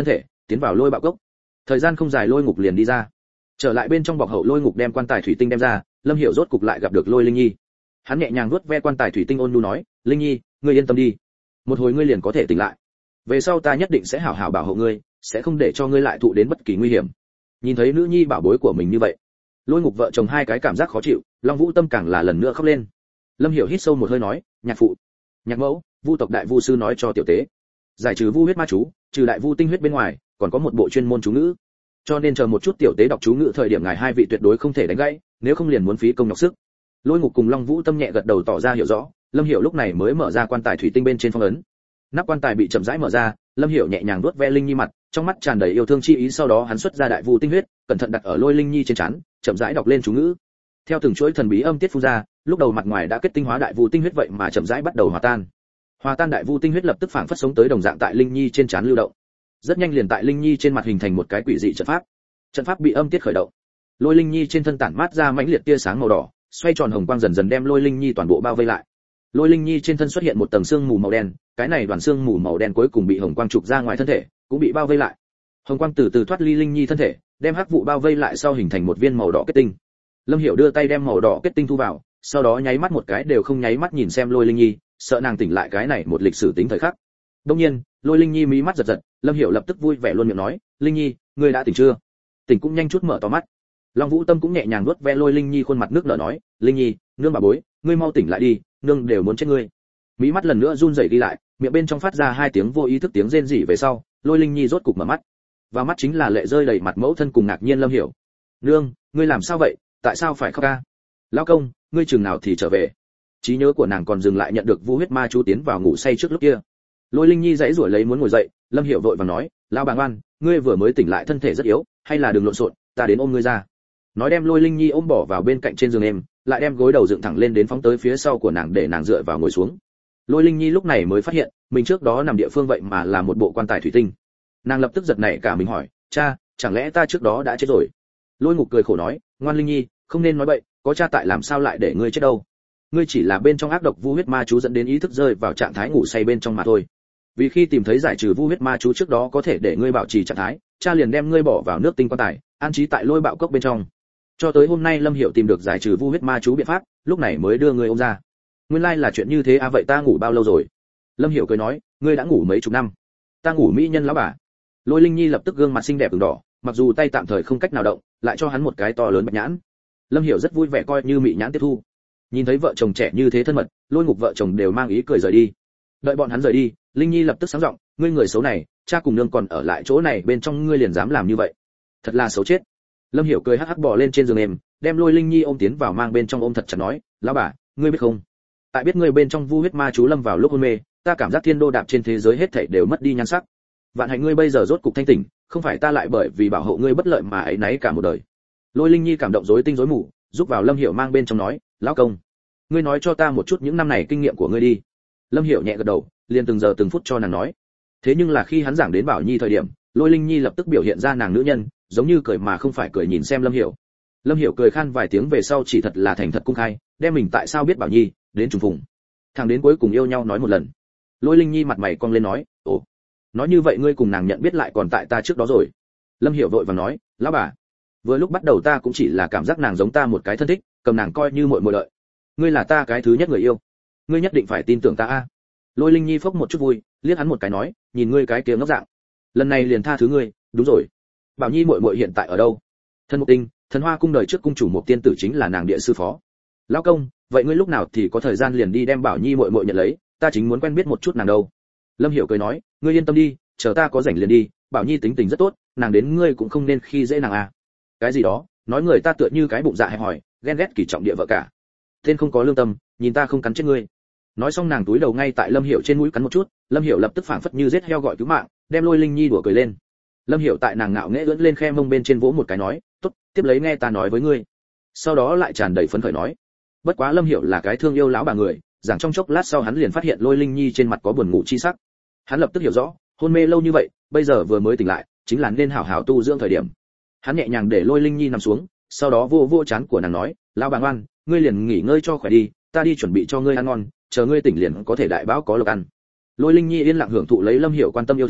tiến vào lôi bạo cốc. Thời gian không dài, lôi ngục liền đi ra. Trở lại bên trong bọc hậu, lôi ngục đem quan tài thủy tinh đem ra, Lâm Hiểu rốt cục lại gặp được Lôi Linh Nhi. Hắn nhẹ nhàng vuốt ve quan tài thủy tinh, ôn nhu nói, Linh Nhi, ngươi yên tâm đi, một hồi ngươi liền có thể tỉnh lại. Về sau ta nhất định sẽ hảo hảo bảo hộ ngươi, sẽ không để cho ngươi lại thụ đến bất kỳ nguy hiểm. Nhìn thấy nữ nhi bảo bối của mình như vậy, Lôi ngục vợ chồng hai cái cảm giác khó chịu, Long Vũ Tâm càng là lần nữa khóc lên. Lâm Hiểu hít sâu một hơi nói, nhạc phụ, nhạc mẫu, vu tộc đại vu sư nói cho tiểu tế, giải trừ vu huyết ma chú, trừ đại vu tinh huyết bên ngoài, còn có một bộ chuyên môn chú ngữ. Cho nên chờ một chút tiểu tế đọc chú ngữ thời điểm ngài hai vị tuyệt đối không thể đánh gãy, nếu không liền muốn phí công nhọc sức. Lôi ngục cùng Long Vũ Tâm nhẹ gật đầu tỏ ra hiểu rõ, Lâm Hiểu lúc này mới mở ra quan tài thủy tinh bên trên phong ấn. Nắp quan tài bị chậm rãi mở ra, Lâm Hiểu nhẹ nhàng vuốt ve Linh Nhi mặt, trong mắt tràn đầy yêu thương chi ý, sau đó hắn xuất ra đại vu tinh huyết, cẩn thận đặt ở Lôi Linh Nhi trên trán, chậm rãi đọc lên chú ngữ. Theo từng chuỗi thần bí âm tiết phun ra, lúc đầu mặt ngoài đã kết tinh hóa đại vu tinh huyết vậy mà chậm rãi bắt đầu hòa tan. Hòa tan đại vu tinh huyết lập tức phảng phất sống tới đồng dạng tại Linh Nhi trên trán lưu động. Rất nhanh liền tại Linh Nhi trên mặt hình thành một cái quỷ dị trận pháp. Trận pháp bị âm tiết khởi động. Lôi Linh Nhi trên thân tản mát ra mãnh liệt tia sáng màu đỏ, xoay tròn hồng quang dần dần đem Lôi Linh Nhi toàn bộ bao vây lại. Lôi Linh Nhi trên thân xuất hiện một tầng xương mù màu đen, cái này đoàn xương mù màu đen cuối cùng bị hồng quang trục ra ngoài thân thể, cũng bị bao vây lại. Hồng quang từ từ thoát ly Linh Nhi thân thể, đem hắc vụ bao vây lại sau hình thành một viên màu đỏ kết tinh. Lâm Hiểu đưa tay đem màu đỏ kết tinh thu vào, sau đó nháy mắt một cái đều không nháy mắt nhìn xem Lôi Linh Nhi, sợ nàng tỉnh lại cái này một lịch sử tính thời khắc. Đương nhiên, Lôi Linh Nhi mí mắt giật giật, Lâm Hiểu lập tức vui vẻ luôn miệng nói, "Linh Nhi, ngươi đã tỉnh chưa?" Tỉnh cũng nhanh chút mở to mắt. Long Vũ Tâm cũng nhẹ nhàng vuốt ve Lôi Linh Nhi khuôn mặt nước nở nói, "Linh Nhi, nương bà bối, ngươi mau tỉnh lại đi, nương đều muốn chết ngươi." Mí mắt lần nữa run rẩy đi lại, miệng bên trong phát ra hai tiếng vô ý thức tiếng rên rỉ về sau, Lôi Linh Nhi rốt cục mở mắt. Và mắt chính là lệ rơi đầy mặt mẫu thân cùng ngạc nhiên Lâm Hiểu. "Nương, ngươi làm sao vậy, tại sao phải khóc a?" "Lão công, ngươi chừng nào thì trở về?" Trí nhớ của nàng còn dừng lại nhận được vu huyết ma chú tiến vào ngủ say trước lúc kia. Lôi Linh Nhi giãy giụa lấy muốn ngồi dậy, Lâm Hiểu vội vàng nói, "Lão bà ngoan, ngươi vừa mới tỉnh lại thân thể rất yếu, hay là đừng lộn xộn, ta đến ôm ngươi ra." Nói đem Lôi Linh Nhi ôm bỏ vào bên cạnh trên giường em, lại đem gối đầu dựng thẳng lên đến phóng tới phía sau của nàng để nàng dựa vào ngồi xuống. Lôi Linh Nhi lúc này mới phát hiện, mình trước đó nằm địa phương vậy mà là một bộ quan tài thủy tinh. Nàng lập tức giật nảy cả mình hỏi, "Cha, chẳng lẽ ta trước đó đã chết rồi?" Lôi Ngục cười khổ nói, "Ngoan Linh Nhi, không nên nói bậy, có cha tại làm sao lại để ngươi chết đâu? Ngươi chỉ là bên trong ác độc vu huyết ma chú dẫn đến ý thức rơi vào trạng thái ngủ say bên trong mà thôi. Vì khi tìm thấy giải trừ vu huyết ma chú trước đó có thể để ngươi bảo trì trạng thái, cha liền đem ngươi bỏ vào nước tinh quan tài, an trí tại lôi bạo cốc bên trong. Cho tới hôm nay Lâm Hiểu tìm được giải trừ vu huyết ma chú biện pháp, lúc này mới đưa ngươi ôm ra. Nguyên lai là chuyện như thế à, vậy ta ngủ bao lâu rồi?" Lâm Hiểu cười nói, "Ngươi đã ngủ mấy chục năm." "Ta ngủ mỹ nhân lão bà." Lôi Linh Nhi lập tức gương mặt xinh đẹp ửng đỏ, mặc dù tay tạm thời không cách nào động, lại cho hắn một cái to lớn bạch nhãn. Lâm Hiểu rất vui vẻ coi như mị nhãn tiếp thu. Nhìn thấy vợ chồng trẻ như thế thân mật, Lôi Ngục vợ chồng đều mang ý cười rời đi. Đợi bọn hắn rời đi, Linh Nhi lập tức sáng giọng, "Ngươi người xấu này, cha cùng nương còn ở lại chỗ này bên trong ngươi liền dám làm như vậy, thật là xấu chết." Lâm Hiểu cười hắc hắc bò lên trên giường em, đem Lôi Linh Nhi ôm tiến vào mang bên trong ôm thật chặt nói, "Lão bà, ngươi biết không? Tại biết ngươi bên trong vu huyết ma chú lâm vào lúc hôn mê, ta cảm giác thiên đô đạp trên thế giới hết thảy đều mất đi nhan sắc. Vạn hạnh ngươi bây giờ rốt cục thanh tỉnh, không phải ta lại bởi vì bảo hộ ngươi bất lợi mà ấy náy cả một đời." Lôi Linh Nhi cảm động rối tinh rối mù, giúp vào Lâm Hiểu mang bên trong nói, "Lão công, ngươi nói cho ta một chút những năm này kinh nghiệm của ngươi đi." Lâm Hiểu nhẹ gật đầu, liền từng giờ từng phút cho nàng nói. Thế nhưng là khi hắn giảng đến Bảo Nhi thời điểm, Lôi Linh Nhi lập tức biểu hiện ra nàng nữ nhân, giống như cười mà không phải cười nhìn xem Lâm Hiểu. Lâm Hiểu cười khan vài tiếng về sau chỉ thật là thành thật cung khai, đem mình tại sao biết Bảo Nhi, đến trùng phùng. Thằng đến cuối cùng yêu nhau nói một lần. Lôi Linh Nhi mặt mày cong lên nói, "Ồ, nói như vậy ngươi cùng nàng nhận biết lại còn tại ta trước đó rồi." Lâm Hiểu vội vàng nói, "Lão bà, vừa lúc bắt đầu ta cũng chỉ là cảm giác nàng giống ta một cái thân thích, cầm nàng coi như muội muội lợi. Ngươi là ta cái thứ nhất người yêu, ngươi nhất định phải tin tưởng ta a." Lôi Linh Nhi phốc một chút vui, liếc hắn một cái nói, "Nhìn ngươi cái kia ngốc dạng, lần này liền tha thứ ngươi." "Đúng rồi, Bảo Nhi muội muội hiện tại ở đâu?" "Thân Mục Tinh, Thần Hoa cung đời trước cung chủ Mục tiên tử chính là nàng địa sư phó." "Lão công, vậy ngươi lúc nào thì có thời gian liền đi đem Bảo Nhi muội muội nhận lấy, ta chính muốn quen biết một chút nàng đâu." Lâm Hiểu cười nói, "Ngươi yên tâm đi, chờ ta có rảnh liền đi, Bảo Nhi tính tình rất tốt, nàng đến ngươi cũng không nên khi dễ nàng à." "Cái gì đó, nói người ta tựa như cái bụng dạ hẹp hòi, ghen ghét kỳ trọng địa vợ cả. Tên không có lương tâm, nhìn ta không cắn chết ngươi." Nói xong nàng túi đầu ngay tại Lâm Hiểu trên mũi cắn một chút, Lâm Hiểu lập tức phảng phất như giết heo gọi cứu mạng, đem Lôi Linh Nhi đùa cười lên. Lâm Hiểu tại nàng ngạo nghễ ưỡn lên khe mông bên trên vỗ một cái nói, "Tốt, tiếp lấy nghe ta nói với ngươi." Sau đó lại tràn đầy phấn khởi nói. Bất quá Lâm Hiểu là cái thương yêu lão bà người, giảng trong chốc lát sau hắn liền phát hiện Lôi Linh Nhi trên mặt có buồn ngủ chi sắc. Hắn lập tức hiểu rõ, hôn mê lâu như vậy, bây giờ vừa mới tỉnh lại, chính là nên hảo hảo tu dưỡng thời điểm. Hắn nhẹ nhàng để Lôi Linh Nhi nằm xuống, sau đó vô vô trán của nàng nói, "Lão bà ngoan, ngươi liền nghỉ ngơi cho khỏe đi, ta đi chuẩn bị cho ngươi ăn ngon, chờ ngươi tỉnh liền có thể đại bão có lộc ăn." Lôi Linh Nhi yên lặng hưởng thụ lấy Lâm Hiểu quan tâm yêu thương,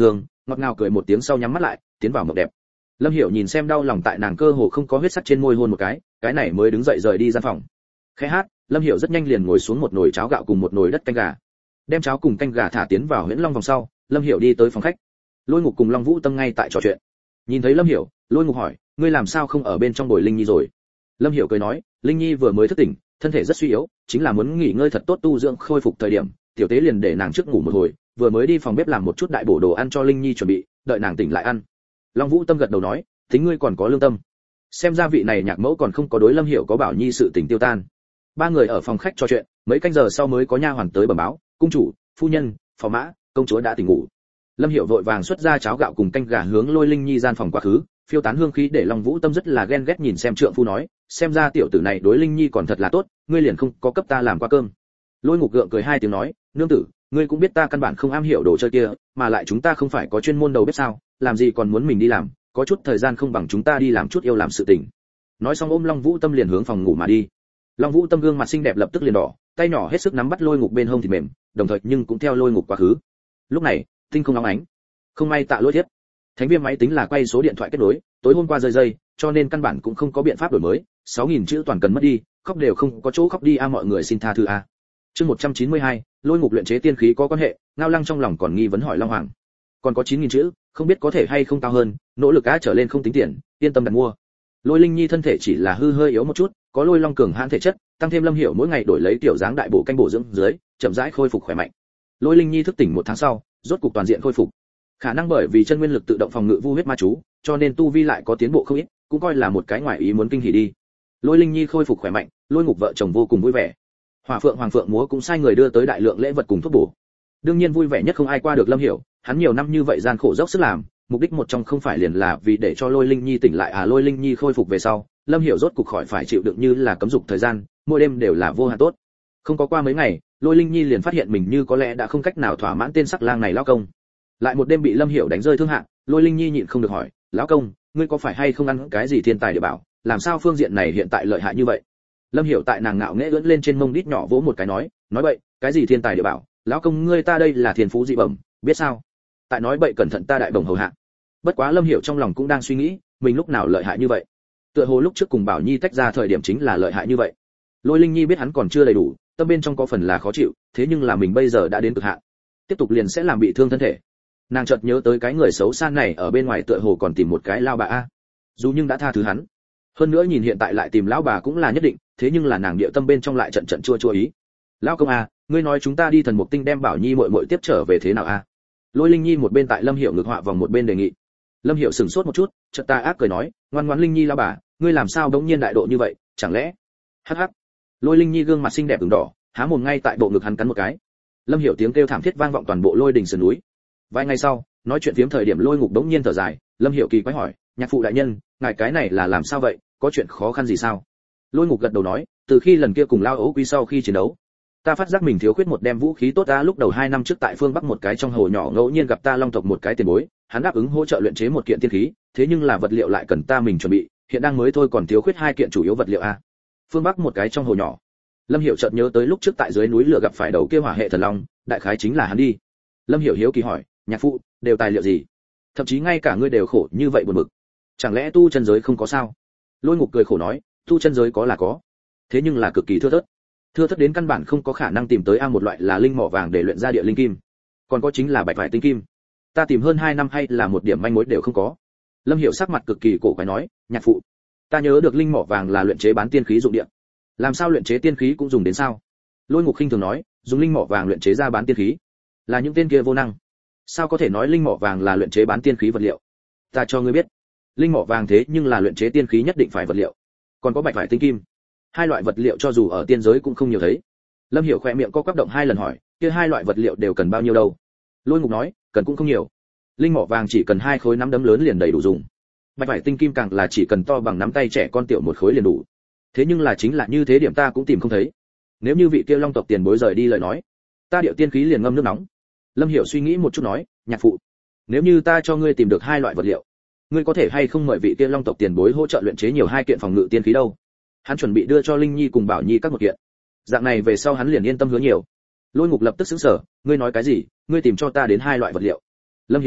ngọt ngào cười một tiếng sau nhắm mắt lại, tiến vào mộng đẹp. Lâm Hiểu nhìn xem đau lòng tại nàng cơ hồ không có huyết sắc trên môi hôn một cái này mới đứng dậy rời đi gian phòng. Khẽ hát, Lâm Hiểu rất nhanh liền ngồi xuống một nồi cháo gạo cùng một nồi đất canh gà. Đem cháo cùng canh gà thả tiến vào Huyễn Long vòng sau, Lâm Hiểu đi tới phòng khách. Lôi Ngục cùng Long Vũ Tâm ngay tại trò chuyện. Nhìn thấy Lâm Hiểu, Lôi Ngục hỏi, ngươi làm sao không ở bên trong bồi Linh Nhi rồi? Lâm Hiểu cười nói, Linh Nhi vừa mới thức tỉnh, thân thể rất suy yếu, chính là muốn nghỉ ngơi thật tốt tu dưỡng khôi phục thời điểm, tiểu tế liền để nàng trước ngủ một hồi, vừa mới đi phòng bếp làm một chút đại bổ đồ ăn cho Linh Nhi chuẩn bị, đợi nàng tỉnh lại ăn. Long Vũ Tâm gật đầu nói, tính ngươi còn có lương tâm. Xem ra vị này nhạc mẫu còn không có đối Lâm Hiểu có bảo nhi sự tình tiêu tan. Ba người ở phòng khách trò chuyện, mấy canh giờ sau mới có nha hoàn tới bẩm báo, cung chủ, phu nhân, phò mã, công chúa đã tỉnh ngủ. Lâm Hiểu vội vàng xuất ra cháo gạo cùng canh gà hướng Lôi Linh Nhi gian phòng quá khứ, phiêu tán hương khí để Long Vũ Tâm rất là ghen ghét nhìn xem trượng phu nói, xem ra tiểu tử này đối Linh Nhi còn thật là tốt, ngươi liền không có cấp ta làm qua cơm. Lôi Ngục gượng cười hai tiếng nói, nương tử, ngươi cũng biết ta căn bản không am hiểu đồ chơi kia, mà lại chúng ta không phải có chuyên môn đầu bếp sao, làm gì còn muốn mình đi làm, có chút thời gian không bằng chúng ta đi làm chút yêu làm sự tình. Nói xong ôm Long Vũ Tâm liền hướng phòng ngủ mà đi. Long Vũ Tâm gương mặt xinh đẹp lập tức liền đỏ, tay nhỏ hết sức nắm bắt Lôi Ngục bên hông thịt mềm, đồng thời nhưng cũng theo Lôi Ngục quá khứ. Lúc này, tinh không nóng ánh. Không may Tạ Lôi Thiếp. Thánh Viêm máy tính là quay số điện thoại kết nối, tối hôm qua rơi dây, cho nên căn bản cũng không có biện pháp đổi mới, 6000 chữ toàn cần mất đi, khóc đều không có chỗ khóc đi a, mọi người xin tha thứ a. Chương 192, Lôi Ngục luyện chế tiên khí có quan hệ, Ngao Lăng trong lòng còn nghi vấn hỏi Long Hoàng. Còn có 9000 chữ, không biết có thể hay không cao hơn, nỗ lực á trở lên không tính tiền, yên tâm đặt mua. Lôi Linh Nhi thân thể chỉ là hư hơi yếu một chút, có Lôi Long cường hãn thể chất, tăng thêm Lâm Hiểu mỗi ngày đổi lấy tiểu dáng đại bổ canh bổ dưỡng dưới, chậm rãi khôi phục khỏe mạnh. Lôi Linh Nhi thức tỉnh 1 tháng sau, rốt cục toàn diện khôi phục. Khả năng bởi vì chân nguyên lực tự động phòng ngự vu huyết ma chú, cho nên tu vi lại có tiến bộ không ít, cũng coi là một cái ngoại ý muốn kinh hỉ đi. Lôi Linh Nhi khôi phục khỏe mạnh, Lôi Ngục vợ chồng vô cùng vui vẻ. Hỏa Phượng Hoàng Phượng múa cũng sai người đưa tới đại lượng lễ vật cùng thuốc bổ. Đương nhiên vui vẻ nhất không ai qua được Lâm Hiểu, hắn nhiều năm như vậy gian khổ dốc sức làm, mục đích một trong không phải liền là vì để cho Lôi Linh Nhi tỉnh lại à. Lôi Linh Nhi khôi phục về sau, Lâm Hiểu rốt cục khỏi phải chịu đựng như là cấm dục thời gian, mỗi đêm đều là vô hạn tốt. Không có qua mấy ngày, Lôi Linh Nhi liền phát hiện mình như có lẽ đã không cách nào thỏa mãn tên sắc lang này lão công. Lại một đêm bị Lâm Hiểu đánh rơi thương hạng, Lôi Linh Nhi nhịn không được hỏi, lão công, ngươi có phải hay không ăn cái gì thiên tài địa bảo, làm sao phương diện này hiện tại lợi hại như vậy? Lâm Hiểu tại nàng ngạo nghễ ưỡn lên trên mông đít nhỏ vỗ một cái nói bậy, cái gì thiên tài địa bảo, lão công ngươi ta đây là thiên phú dị bẩm, biết sao? Tại nói bậy cẩn thận ta đại bổng hầu hạ. Bất quá Lâm Hiểu trong lòng cũng đang suy nghĩ, mình lúc nào lợi hại như vậy? Tựa hồ lúc trước cùng Bảo Nhi tách ra thời điểm chính là lợi hại như vậy. Lôi Linh Nhi biết hắn còn chưa đầy đủ, tâm bên trong có phần là khó chịu, thế nhưng là mình bây giờ đã đến cực hạn, tiếp tục liền sẽ làm bị thương thân thể. Nàng chợt nhớ tới cái người xấu xa này ở bên ngoài tựa hồ còn tìm một cái lao bà a. Dù nhưng đã tha thứ hắn, hơn nữa nhìn hiện tại lại tìm lão bà cũng là nhất định, thế nhưng là nàng địa tâm bên trong lại trận trận chua chua ý. Lão công a, ngươi nói chúng ta đi Thần Mục Tinh đem Bảo Nhi muội muội tiếp trở về thế nào a? Lôi Linh Nhi một bên tại Lâm Hiểu ngược họa vòng một bên đề nghị. Lâm Hiểu sững sốt một chút, chợt ta ác cười nói, ngoan ngoãn Linh Nhi lão bà, ngươi làm sao đống nhiên đại độ như vậy, chẳng lẽ? Hắc hắc. Lôi Linh Nhi gương mặt xinh đẹp ửng đỏ, há mồm ngay tại bộ ngực hắn cắn một cái. Lâm Hiểu tiếng kêu thảm thiết vang vọng toàn bộ Lôi đỉnh sườn núi. Vài ngày sau, nói chuyện phiếm thời điểm Lôi Ngục đống nhiên thở dài, Lâm Hiểu kỳ quái hỏi, nhạc phụ đại nhân, ngài cái này là làm sao vậy, có chuyện khó khăn gì sao? Lôi Ngục gật đầu nói, từ khi lần kia cùng Lao Ấu Quy sau khi chiến đấu, ta phát giác mình thiếu khuyết một đem vũ khí tốt. Ta lúc đầu 2 năm trước tại phương Bắc một cái trong hồ nhỏ ngẫu nhiên gặp ta Long tộc một cái tiền bối, hắn đáp ứng hỗ trợ luyện chế một kiện tiên khí, thế nhưng là vật liệu lại cần ta mình chuẩn bị, hiện đang mới thôi còn thiếu khuyết 2 kiện chủ yếu vật liệu a. Phương Bắc một cái trong hồ nhỏ. Lâm Hiểu chợt nhớ tới lúc trước tại dưới núi lửa gặp phải đầu kia hỏa hệ thần long, đại khái chính là hắn đi. Lâm Hiểu hiếu kỳ hỏi, nhạc phụ, đều tài liệu gì? Thậm chí ngay cả ngươi đều khổ như vậy buồn bực, chẳng lẽ tu chân giới không có sao? Lôi Ngục cười khổ nói, tu chân giới có là có, thế nhưng là cực kỳ thưa thớt đến căn bản không có khả năng tìm tới một loại là linh mỏ vàng để luyện ra địa linh kim, còn có chính là bạch vải tinh kim, ta tìm hơn 2 năm hay là một điểm manh mối đều không có. Lâm Hiểu sắc mặt cực kỳ cổ quái nói, nhạc phụ, ta nhớ được linh mỏ vàng là luyện chế bán tiên khí dụng điện, làm sao luyện chế tiên khí cũng dùng đến sao? Lôi Ngục khinh thường nói, dùng linh mỏ vàng luyện chế ra bán tiên khí, là những tên kia vô năng, sao có thể nói linh mỏ vàng là luyện chế bán tiên khí vật liệu? Ta cho ngươi biết, linh mỏ vàng thế nhưng là luyện chế tiên khí nhất định phải vật liệu, còn có bạch vải tinh kim, 2 loại vật liệu cho dù ở tiên giới cũng không nhiều thấy. Lâm Hiểu khẽ miệng co quắp động 2 lần hỏi, kia 2 loại vật liệu đều cần bao nhiêu đâu? Lôi Ngục nói, cần cũng không nhiều, linh mỏ vàng chỉ cần 2 khối nắm đấm lớn liền đầy đủ dùng, bạch vải tinh kim càng là chỉ cần to bằng nắm tay trẻ con tiểu 1 khối liền đủ. Thế nhưng là chính là như thế điểm ta cũng tìm không thấy. Nếu như vị kia Long tộc tiền bối rời đi lời nói, ta điệu tiên khí liền ngâm nước nóng. Lâm Hiểu suy nghĩ một chút nói, nhạc phụ, nếu như ta cho ngươi tìm được 2 loại vật liệu, ngươi có thể hay không mời vị kia Long tộc tiền bối hỗ trợ luyện chế nhiều 2 kiện phòng ngự tiên khí đâu? Hắn chuẩn bị đưa cho Linh Nhi cùng Bảo Nhi các một kiện, dạng này về sau hắn liền yên tâm hứa nhiều. Lôi Ngục lập tức sững sờ, ngươi nói cái gì? Ngươi tìm cho ta đến 2 loại vật liệu? Lâm Hiểu à,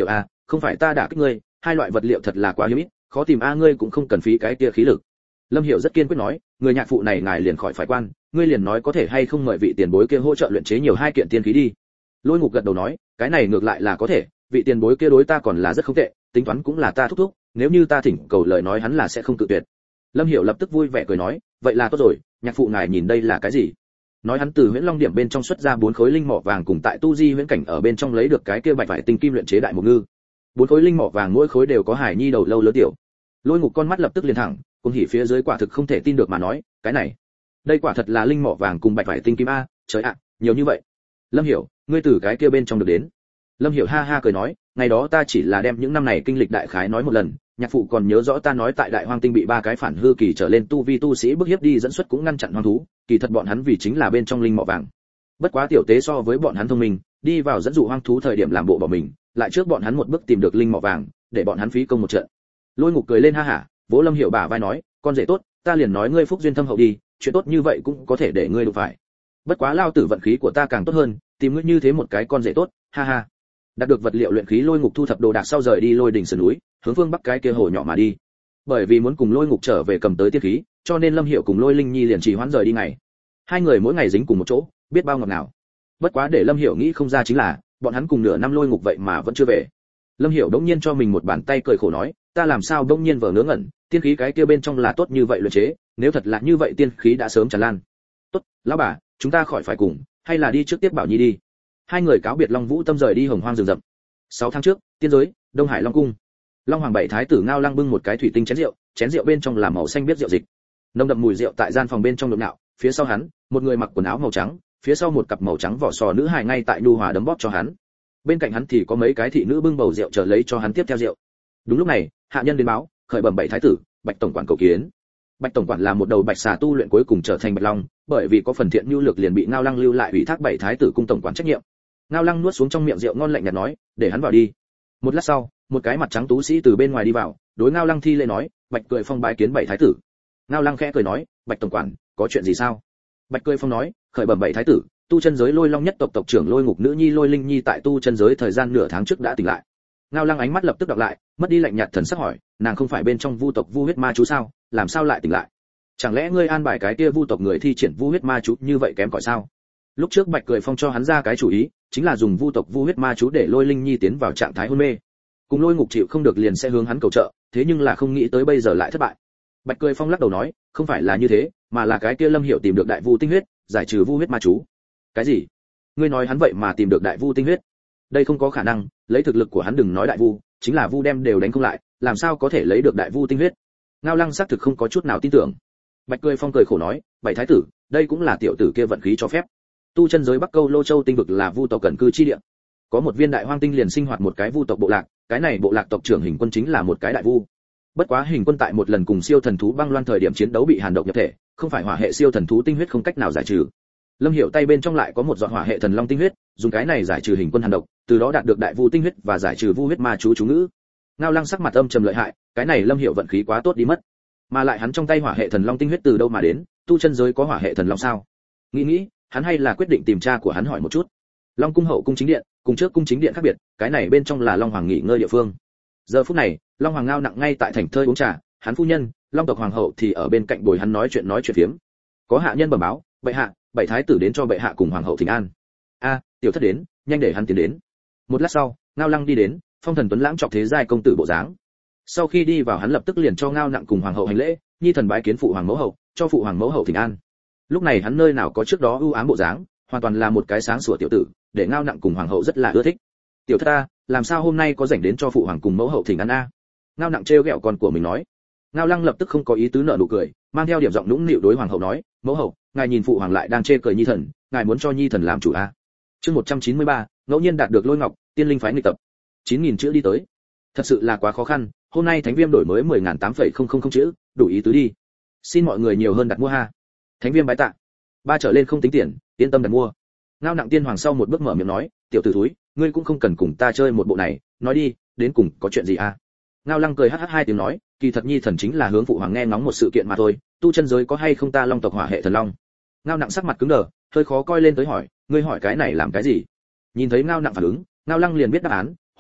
không phải ta đả kích ngươi, hai loại vật liệu thật là quá hiếm ít, khó tìm a, ngươi cũng không cần phí cái kia khí lực. Lâm Hiểu rất kiên quyết nói, người nhạc phụ này ngài liền khỏi phải quan, ngươi liền nói có thể hay không mời vị tiền bối kia hỗ trợ luyện chế nhiều hai kiện tiên khí đi. Lôi Ngục gật đầu nói, cái này ngược lại là có thể, vị tiền bối kia đối ta còn là rất không tệ, tính toán cũng là ta thúc thúc, nếu như ta thỉnh cầu lời nói hắn là sẽ không cự tuyệt. Lâm Hiểu lập tức vui vẻ cười nói, vậy là tốt rồi, nhạc phụ ngài nhìn đây là cái gì? Nói hắn từ Huyễn Long điểm bên trong xuất ra 4 khối linh mỏ vàng cùng tại tu di huyễn cảnh ở bên trong lấy được cái kia bạch vải tinh kim luyện chế đại mục ngư. 4 khối linh mỏ vàng mỗi khối đều có hải nhi đầu lâu lớn tiểu. Lôi Ngục con mắt lập tức liền thẳng, cùng hỉ phía dưới quả thực không thể tin được mà nói, cái này, đây quả thật là linh mỏ vàng cùng bạch vải tinh kim a, trời ạ, nhiều như vậy. Lâm Hiểu, ngươi từ cái kia bên trong được đến. Lâm Hiểu ha ha cười nói, ngày đó ta chỉ là đem những năm này kinh lịch đại khái nói một lần, nhạc phụ còn nhớ rõ ta nói tại đại hoang tinh bị 3 cái phản hư kỳ trở lên tu vi tu sĩ bức hiếp đi dẫn xuất cũng ngăn chặn hoang thú, kỳ thật bọn hắn vì chính là bên trong linh mỏ vàng. Bất quá tiểu tế so với bọn hắn thông minh, đi vào dẫn dụ hoang thú thời điểm làm bộ bỏ mình, lại trước bọn hắn một bước tìm được linh mỏ vàng, để bọn hắn phí công một trận. Lôi Ngục cười lên ha hả, vỗ Lâm Hiểu bả vai nói, con rể tốt, ta liền nói ngươi phúc duyên thâm hậu đi, chuyện tốt như vậy cũng có thể để ngươi đụng phải. Bất quá lao tử vận khí của ta càng tốt hơn, tìm ngươi như thế một cái con rể tốt, ha ha. Đạt được vật liệu luyện khí, Lôi Ngục thu thập đồ đạc sau rời đi Lôi đỉnh sườn núi, hướng phương bắc cái kia hồ nhỏ mà đi. Bởi vì muốn cùng Lôi Ngục trở về cầm tới tiên khí, cho nên Lâm Hiểu cùng Lôi Linh Nhi liền trì hoãn rời đi ngày. Hai người mỗi ngày dính cùng một chỗ, biết bao ngọt ngào. Bất quá để Lâm Hiểu nghĩ không ra chính là, bọn hắn cùng nửa năm Lôi Ngục vậy mà vẫn chưa về. Lâm Hiểu đống nhiên cho mình một bàn tay cười khổ nói, ta làm sao đống nhiên vờ ngớ ngẩn, tiên khí cái kia bên trong là tốt như vậy luyện chế, nếu thật là như vậy tiên khí đã sớm tràn lan. Tốt, lão bà, chúng ta khỏi phải cùng, hay là đi trước tiếp Bảo Nhi đi. Hai người cáo biệt Long Vũ Tâm rời đi Hồng Hoang rừng rậm. 6 tháng trước, tiên giới, Đông Hải Long cung. Long Hoàng bảy thái tử Ngao Lăng bưng một cái thủy tinh chén rượu bên trong là màu xanh biết rượu dịch. Nồng đậm mùi rượu tại gian phòng bên trong nhộn nhạo, phía sau hắn, một người mặc quần áo màu trắng, phía sau một cặp màu trắng vỏ sò nữ hài ngay tại nhu hòa đấm bóp cho hắn. Bên cạnh hắn thì có mấy cái thị nữ bưng bầu rượu chờ lấy cho hắn tiếp theo rượu. Đúng lúc này, hạ nhân đến báo, khởi bẩm bảy thái tử, Bạch tổng quản cầu kiến. Bạch tổng quản là một đầu bạch xà tu luyện cuối cùng trở thành bạch long, bởi vì có phần thiện nhu lược liền bị Ngao Lăng lưu lại ủy thác bảy thái tử cung tổng quản trách nhiệm. Ngao Lăng nuốt xuống trong miệng rượu ngon lạnh nhạt nói, để hắn vào đi. Một lát sau, một cái mặt trắng tú sĩ từ bên ngoài đi vào, đối Ngao Lăng thi lễ nói, Bạch Cười Phong bái kiến bảy thái tử. Ngao Lăng khẽ cười nói, Bạch tổng quản, có chuyện gì sao? Bạch Cười Phong nói, khởi bẩm bảy thái tử, tu chân giới Lôi Long nhất tộc tộc trưởng Lôi Ngục nữ nhi Lôi Linh Nhi tại tu chân giới thời gian nửa tháng trước đã tỉnh lại. Ngao Lăng ánh mắt lập tức đọc lại, mất đi lạnh nhạt thần sắc hỏi, nàng không phải bên trong vu tộc vu huyết ma chú sao, làm sao lại tỉnh lại? Chẳng lẽ ngươi an bài cái kia vu tộc người thi triển vu huyết ma chú như vậy kém cỏi sao? Lúc trước Bạch Cười Phong cho hắn ra cái chủ ý, chính là dùng vu tộc vu huyết ma chú để Lôi Linh Nhi tiến vào trạng thái hôn mê. Cùng Lôi Ngục chịu không được liền sẽ hướng hắn cầu trợ, thế nhưng là không nghĩ tới bây giờ lại thất bại. Bạch Cười Phong lắc đầu nói, không phải là như thế, mà là cái kia Lâm Hiểu tìm được đại vu tinh huyết, giải trừ vu huyết ma chú. Cái gì? Ngươi nói hắn vậy mà tìm được đại vu tinh huyết? Đây không có khả năng, lấy thực lực của hắn đừng nói đại vu, chính là vu đem đều đánh không lại, làm sao có thể lấy được đại vu tinh huyết? Ngao Lăng xác thực không có chút nào tin tưởng. Bạch Cười Phong cười khổ nói, bảy thái tử, đây cũng là tiểu tử kia vận khí cho phép. Tu chân giới Bắc Câu Lô Châu tinh vực là vu tộc cẩn cư chi địa. Có một viên đại hoang tinh liền sinh hoạt một cái vu tộc bộ lạc, cái này bộ lạc tộc trưởng Hình Quân chính là một cái đại vu. Bất quá Hình Quân tại một lần cùng siêu thần thú băng loan thời điểm chiến đấu bị hàn độc nhập thể, không phải hỏa hệ siêu thần thú tinh huyết không cách nào giải trừ. Lâm Hiểu tay bên trong lại có một giọt hỏa hệ thần long tinh huyết, dùng cái này giải trừ Hình Quân hàn độc, từ đó đạt được đại vu tinh huyết và giải trừ vu huyết ma chú ngữ. Ngao Lăng sắc mặt âm trầm lợi hại, cái này Lâm Hiểu vận khí quá tốt đi mất. Mà lại hắn trong tay hỏa hệ thần long tinh huyết từ đâu mà đến, tu chân giới có hỏa hệ thần long sao? Nghĩ, hắn hay là quyết định tìm cha của hắn hỏi một chút. Long cung hậu cung chính điện, cùng trước cung chính điện khác biệt, cái này bên trong là Long Hoàng nghỉ ngơi địa phương. Giờ phút này, Long Hoàng Ngao Nặng ngay tại thành thơi uống trà, hắn phu nhân, Long tộc hoàng hậu thì ở bên cạnh bồi hắn nói chuyện phiếm. Có hạ nhân bẩm báo, bệ hạ, bảy thái tử đến cho bệ hạ cùng hoàng hậu thỉnh an. A, tiểu thất đến, nhanh để hắn tiến đến. Một lát sau, Ngao Lăng đi đến, phong thần tuấn lãng trọc thế giai công tử bộ dáng. Sau khi đi vào hắn lập tức liền cho Ngao Nặng cùng hoàng hậu hành lễ, nhi thần bái kiến phụ hoàng mẫu hậu, cho phụ hoàng mẫu hậu thỉnh an. Lúc này hắn nơi nào có trước đó ưu ám bộ dáng, hoàn toàn là một cái sáng sủa tiểu tử, để Ngao Nặng cùng hoàng hậu rất là ưa thích. Tiểu thất ta, làm sao hôm nay có rảnh đến cho phụ hoàng cùng mẫu hậu thỉnh an a? Ngao Nặng trêu ghẹo con của mình nói. Ngao Lăng lập tức không có ý tứ nở nụ cười, mang theo điểm giọng nũng nịu đối hoàng hậu nói, mẫu hậu, ngài nhìn phụ hoàng lại đang chê cười nhi thần, ngài muốn cho nhi thần làm chủ a? Chương 193, ngẫu nhiên đạt được Lôi Ngọc, tiên linh phái nghịch tập. 9000 chữ đi tới. Thật sự là quá khó khăn, hôm nay Thánh Viêm đổi mới 10.800 chữ, đủ ý tứ đi. Xin mọi người nhiều hơn đặt mua ha. Thánh Viêm bái tạ. 3 trở lên không tính tiền, yên tâm đặt mua. Ngao Nặng tiên hoàng sau một bước mở miệng nói, tiểu tử thúi, ngươi cũng không cần cùng ta chơi một bộ này, nói đi, đến cùng có chuyện gì a? Ngao Lăng cười hắc hai tiếng nói, kỳ thật nhi thần chính là hướng phụ hoàng nghe ngóng một sự kiện mà thôi, tu chân giới có hay không ta Long tộc hỏa hệ thần long? Ngao Nặng sắc mặt cứng đờ, hơi khó coi lên tới hỏi, ngươi hỏi cái này làm cái gì? Nhìn thấy Ngao Nặng phản ứng, Ngao Lăng liền biết đáp án, hồi đáp,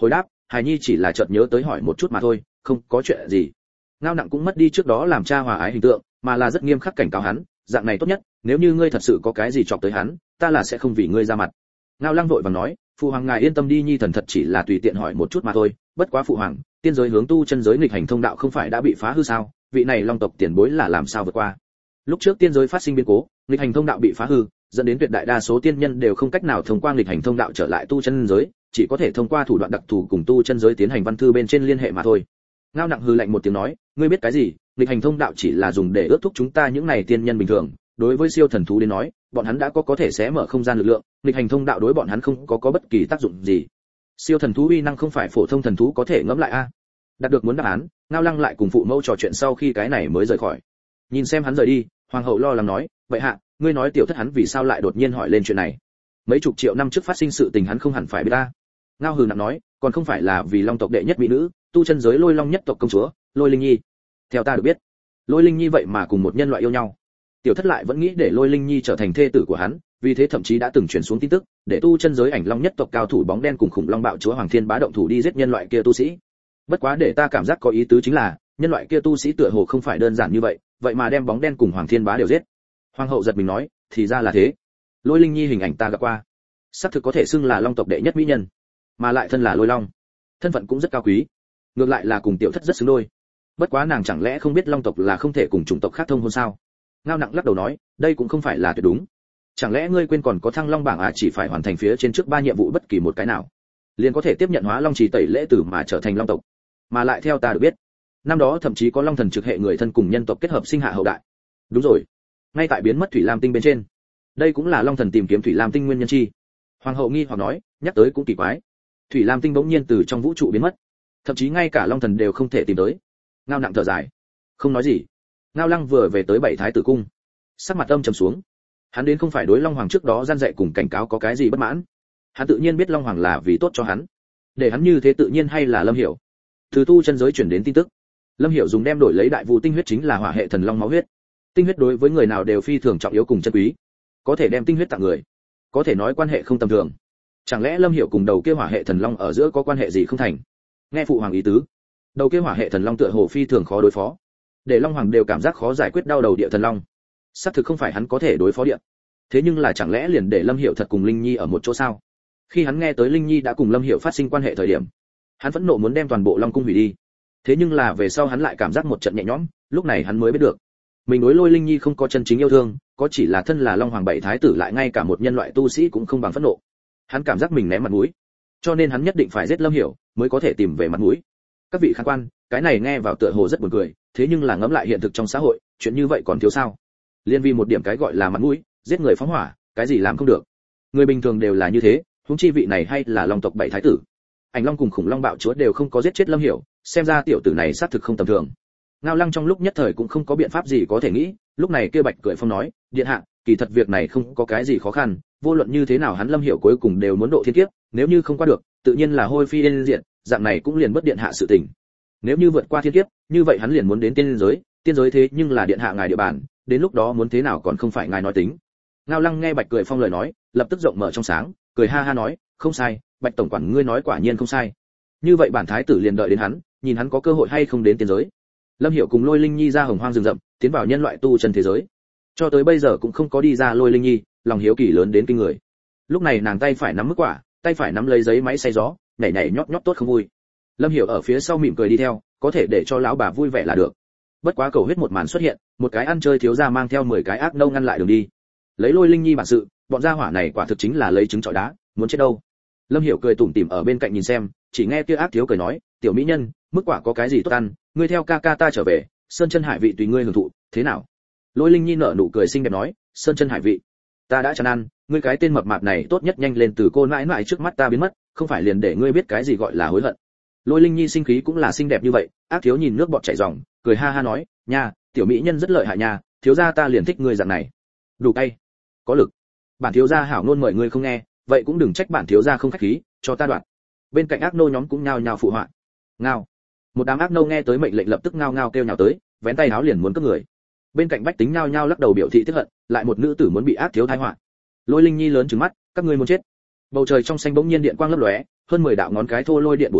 hài nhi chỉ là chợt nhớ tới hỏi một chút mà thôi, không có chuyện gì. Ngao Nặng cũng mất đi trước đó làm cha hòa ái hình tượng, mà là rất nghiêm khắc cảnh cáo hắn, dạng này tốt nhất, nếu như ngươi thật sự có cái gì chọc tới hắn, ta là sẽ không vì ngươi ra mặt. Ngao Lăng vội vàng nói, phụ hoàng ngài yên tâm đi, nhi thần thật chỉ là tùy tiện hỏi một chút mà thôi, bất quá phụ hoàng, tiên giới hướng tu chân giới nghịch hành thông đạo không phải đã bị phá hư sao, vị này long tộc tiền bối là làm sao vượt qua? Lúc trước tiên giới phát sinh biến cố, nghịch hành thông đạo bị phá hư, dẫn đến tuyệt đại đa số tiên nhân đều không cách nào thông qua nghịch hành thông đạo trở lại tu chân giới, chỉ có thể thông qua thủ đoạn đặc thù cùng tu chân giới tiến hành văn thư bên trên liên hệ mà thôi. Ngao Nặng hừ lạnh một tiếng nói, ngươi biết cái gì? Nghịch hành thông đạo chỉ là dùng để ước thúc chúng ta những này tiên nhân bình thường, đối với siêu thần thú đến nói, bọn hắn đã có thể xé mở không gian lực lượng, nghịch hành thông đạo đối bọn hắn không có bất kỳ tác dụng gì. Siêu thần thú uy năng không phải phổ thông thần thú có thể ngẫm lại a. Đạt được muốn đáp án, Ngao Lăng lại cùng phụ mẫu trò chuyện sau khi cái này mới rời khỏi. Nhìn xem hắn rời đi, hoàng hậu lo lắng nói, vậy hạ, ngươi nói tiểu thất hắn vì sao lại đột nhiên hỏi lên chuyện này? Mấy chục triệu năm trước phát sinh sự tình hắn không hẳn phải biết ta. Ngao hừ nặng nói, còn không phải là vì long tộc đệ nhất mỹ nữ, tu chân giới Lôi Long nhất tộc công chúa, Lôi Linh Nhi. Theo ta được biết, Lôi Linh Nhi vậy mà cùng một nhân loại yêu nhau. Tiểu thất lại vẫn nghĩ để Lôi Linh Nhi trở thành thê tử của hắn, vì thế thậm chí đã từng truyền xuống tin tức, để tu chân giới Ảnh Long nhất tộc cao thủ bóng đen cùng khủng long bạo chúa Hoàng Thiên Bá động thủ đi giết nhân loại kia tu sĩ. Bất quá để ta cảm giác có ý tứ chính là, nhân loại kia tu sĩ tựa hồ không phải đơn giản như vậy, vậy mà đem bóng đen cùng Hoàng Thiên Bá đều giết. Hoàng hậu giật mình nói, thì ra là thế. Lôi Linh Nhi hình ảnh ta gặp qua, xác thực có thể xưng là long tộc đệ nhất mỹ nhân, mà lại thân là Lôi Long, thân phận cũng rất cao quý, ngược lại là cùng tiểu thất rất xứng đôi. Bất quá nàng chẳng lẽ không biết long tộc là không thể cùng chủng tộc khác thông hôn sao? Ngao Nặng lắc đầu nói, đây cũng không phải là tuyệt đúng. Chẳng lẽ ngươi quên còn có thăng long bảng chỉ phải hoàn thành phía trên trước 3 nhiệm vụ bất kỳ một cái nào, liền có thể tiếp nhận hóa long trì tẩy lễ tử mà trở thành long tộc. Mà lại theo ta được biết, năm đó thậm chí có long thần trực hệ người thân cùng nhân tộc kết hợp sinh hạ hậu đại. Đúng rồi, ngay tại biến mất thủy lam tinh bên trên, đây cũng là long thần tìm kiếm thủy lam tinh nguyên nhân chi. Hoàng hậu nghi hoặc nói, nhắc tới cũng kỳ quái, thủy lam tinh bỗng nhiên từ trong vũ trụ biến mất, thậm chí ngay cả long thần đều không thể tìm tới. Ngao Nặng thở dài, không nói gì. Ngao Lăng vừa về tới 7 thái tử cung, sắc mặt âm trầm xuống. Hắn đến không phải đối long hoàng trước đó gian dạy cùng cảnh cáo có cái gì bất mãn, hắn tự nhiên biết long hoàng là vì tốt cho hắn, để hắn như thế tự nhiên hay là Lâm Hiểu. Từ tu chân giới chuyển đến tin tức, Lâm Hiểu dùng đem đổi lấy đại vu tinh huyết chính là hỏa hệ thần long máu huyết. Tinh huyết đối với người nào đều phi thường trọng yếu cùng chân quý, có thể đem tinh huyết tặng người, có thể nói quan hệ không tầm thường. Chẳng lẽ Lâm Hiểu cùng đầu kia hỏa hệ thần long ở giữa có quan hệ gì không thành? Nghe phụ hoàng ý tứ, đầu kia hỏa hệ thần long tựa hồ phi thường khó đối phó, để long hoàng đều cảm giác khó giải quyết đau đầu địa thần long. Xác thực không phải hắn có thể đối phó địa. Thế nhưng là chẳng lẽ liền để Lâm Hiểu thật cùng Linh Nhi ở một chỗ sao? Khi hắn nghe tới Linh Nhi đã cùng Lâm Hiểu phát sinh quan hệ thời điểm, hắn phẫn nộ muốn đem toàn bộ Long cung hủy đi. Thế nhưng là về sau hắn lại cảm giác một trận nhẹ nhõm, lúc này hắn mới biết được, mình đối Lôi Linh Nhi không có chân chính yêu thương, có chỉ là thân là Long Hoàng 7 thái tử lại ngay cả một nhân loại tu sĩ cũng không bằng phẫn nộ. Hắn cảm giác mình ném mặt mũi, cho nên hắn nhất định phải giết Lâm Hiểu mới có thể tìm về mặt mũi. Các vị khán quan, cái này nghe vào tựa hồ rất buồn cười, thế nhưng là ngẫm lại hiện thực trong xã hội, chuyện như vậy còn thiếu sao? Liên vì một điểm cái gọi là mặt mũi, giết người phóng hỏa, cái gì làm không được. Người bình thường đều là như thế, huống chi vị này hay là Long tộc 7 thái tử. Ảnh Long cùng khủng long bạo chúa đều không có giết chết Lâm Hiểu, xem ra tiểu tử này xác thực không tầm thường. Ngao Lăng trong lúc nhất thời cũng không có biện pháp gì có thể nghĩ, lúc này kia Bạch Cười Phong nói, điện hạ, kỳ thật việc này không có cái gì khó khăn, vô luận như thế nào hắn Lâm Hiểu cuối cùng đều muốn độ thiên kiếp, nếu như không qua được, tự nhiên là hôi phi yên diệt, dạng này cũng liền bất điện hạ sự tình. Nếu như vượt qua thiên kiếp, như vậy hắn liền muốn đến tiên giới thế nhưng là điện hạ ngài địa bàn, đến lúc đó muốn thế nào còn không phải ngài nói tính. Ngao Lăng nghe Bạch Cười Phong lời nói, lập tức rộng mở trong sáng, cười ha ha nói, không sai, Bạch tổng quản ngươi nói quả nhiên không sai. Như vậy bản thái tử liền đợi đến hắn, nhìn hắn có cơ hội hay không đến tiên giới. Lâm Hiểu cùng Lôi Linh Nhi ra hồng hoang rừng rậm, tiến vào nhân loại tu chân thế giới. Cho tới bây giờ cũng không có đi ra Lôi Linh Nhi, lòng hiếu kỳ lớn đến kinh người. Lúc này nàng tay phải nắm mức quả, tay phải nắm lấy giấy máy xay gió, nhảy nhảy nhót nhót tốt không vui. Lâm Hiểu ở phía sau mỉm cười đi theo, có thể để cho lão bà vui vẻ là được. Bất quá cầu huyết một màn xuất hiện, một cái ăn chơi thiếu gia mang theo 10 cái ác nâu ngăn lại đường đi. Lấy Lôi Linh Nhi bản sự, bọn gia hỏa này quả thực chính là lấy trứng trọi đá, muốn chết đâu. Lâm Hiểu cười tủm tỉm ở bên cạnh nhìn xem, chỉ nghe kia ác thiếu cười nói, tiểu mỹ nhân, mức quả có cái gì tốt ăn, ngươi theo ca ca ta trở về, sơn chân hải vị tùy ngươi hưởng thụ, thế nào? Lôi Linh Nhi nở nụ cười xinh đẹp nói, sơn chân hải vị, ta đã chán ăn, ngươi cái tên mập mạp này tốt nhất nhanh lên từ cô nãi nãi trước mắt ta biến mất, không phải liền để ngươi biết cái gì gọi là hối hận. Lôi Linh Nhi sinh khí cũng là xinh đẹp như vậy, ác thiếu nhìn nước bọt chảy ròng, cười ha ha nói, nha, tiểu mỹ nhân rất lợi hại nha, thiếu gia ta liền thích ngươi dạng này. Đủ cay, có lực. Bản thiếu gia hảo ngôn mời ngươi không nghe, vậy cũng đừng trách bản thiếu gia không khách khí, cho ta đoạn. Bên cạnh ác nô nhóm cũng nhao nhao phụ họa. Ngao. Một đám ác nô nghe tới mệnh lệnh lập tức ngao ngao kêu nhào tới, vén tay áo liền muốn cướp người. Bên cạnh bách tính nhao nhao lắc đầu biểu thị tức hận, lại một nữ tử muốn bị ác thiếu tai họa. Lôi Linh Nhi lớn trừng mắt, các ngươi muốn chết. Bầu trời trong xanh bỗng nhiên điện quang lấp lóe, hơn 10 đạo ngón cái thô lôi điện bổ xuống,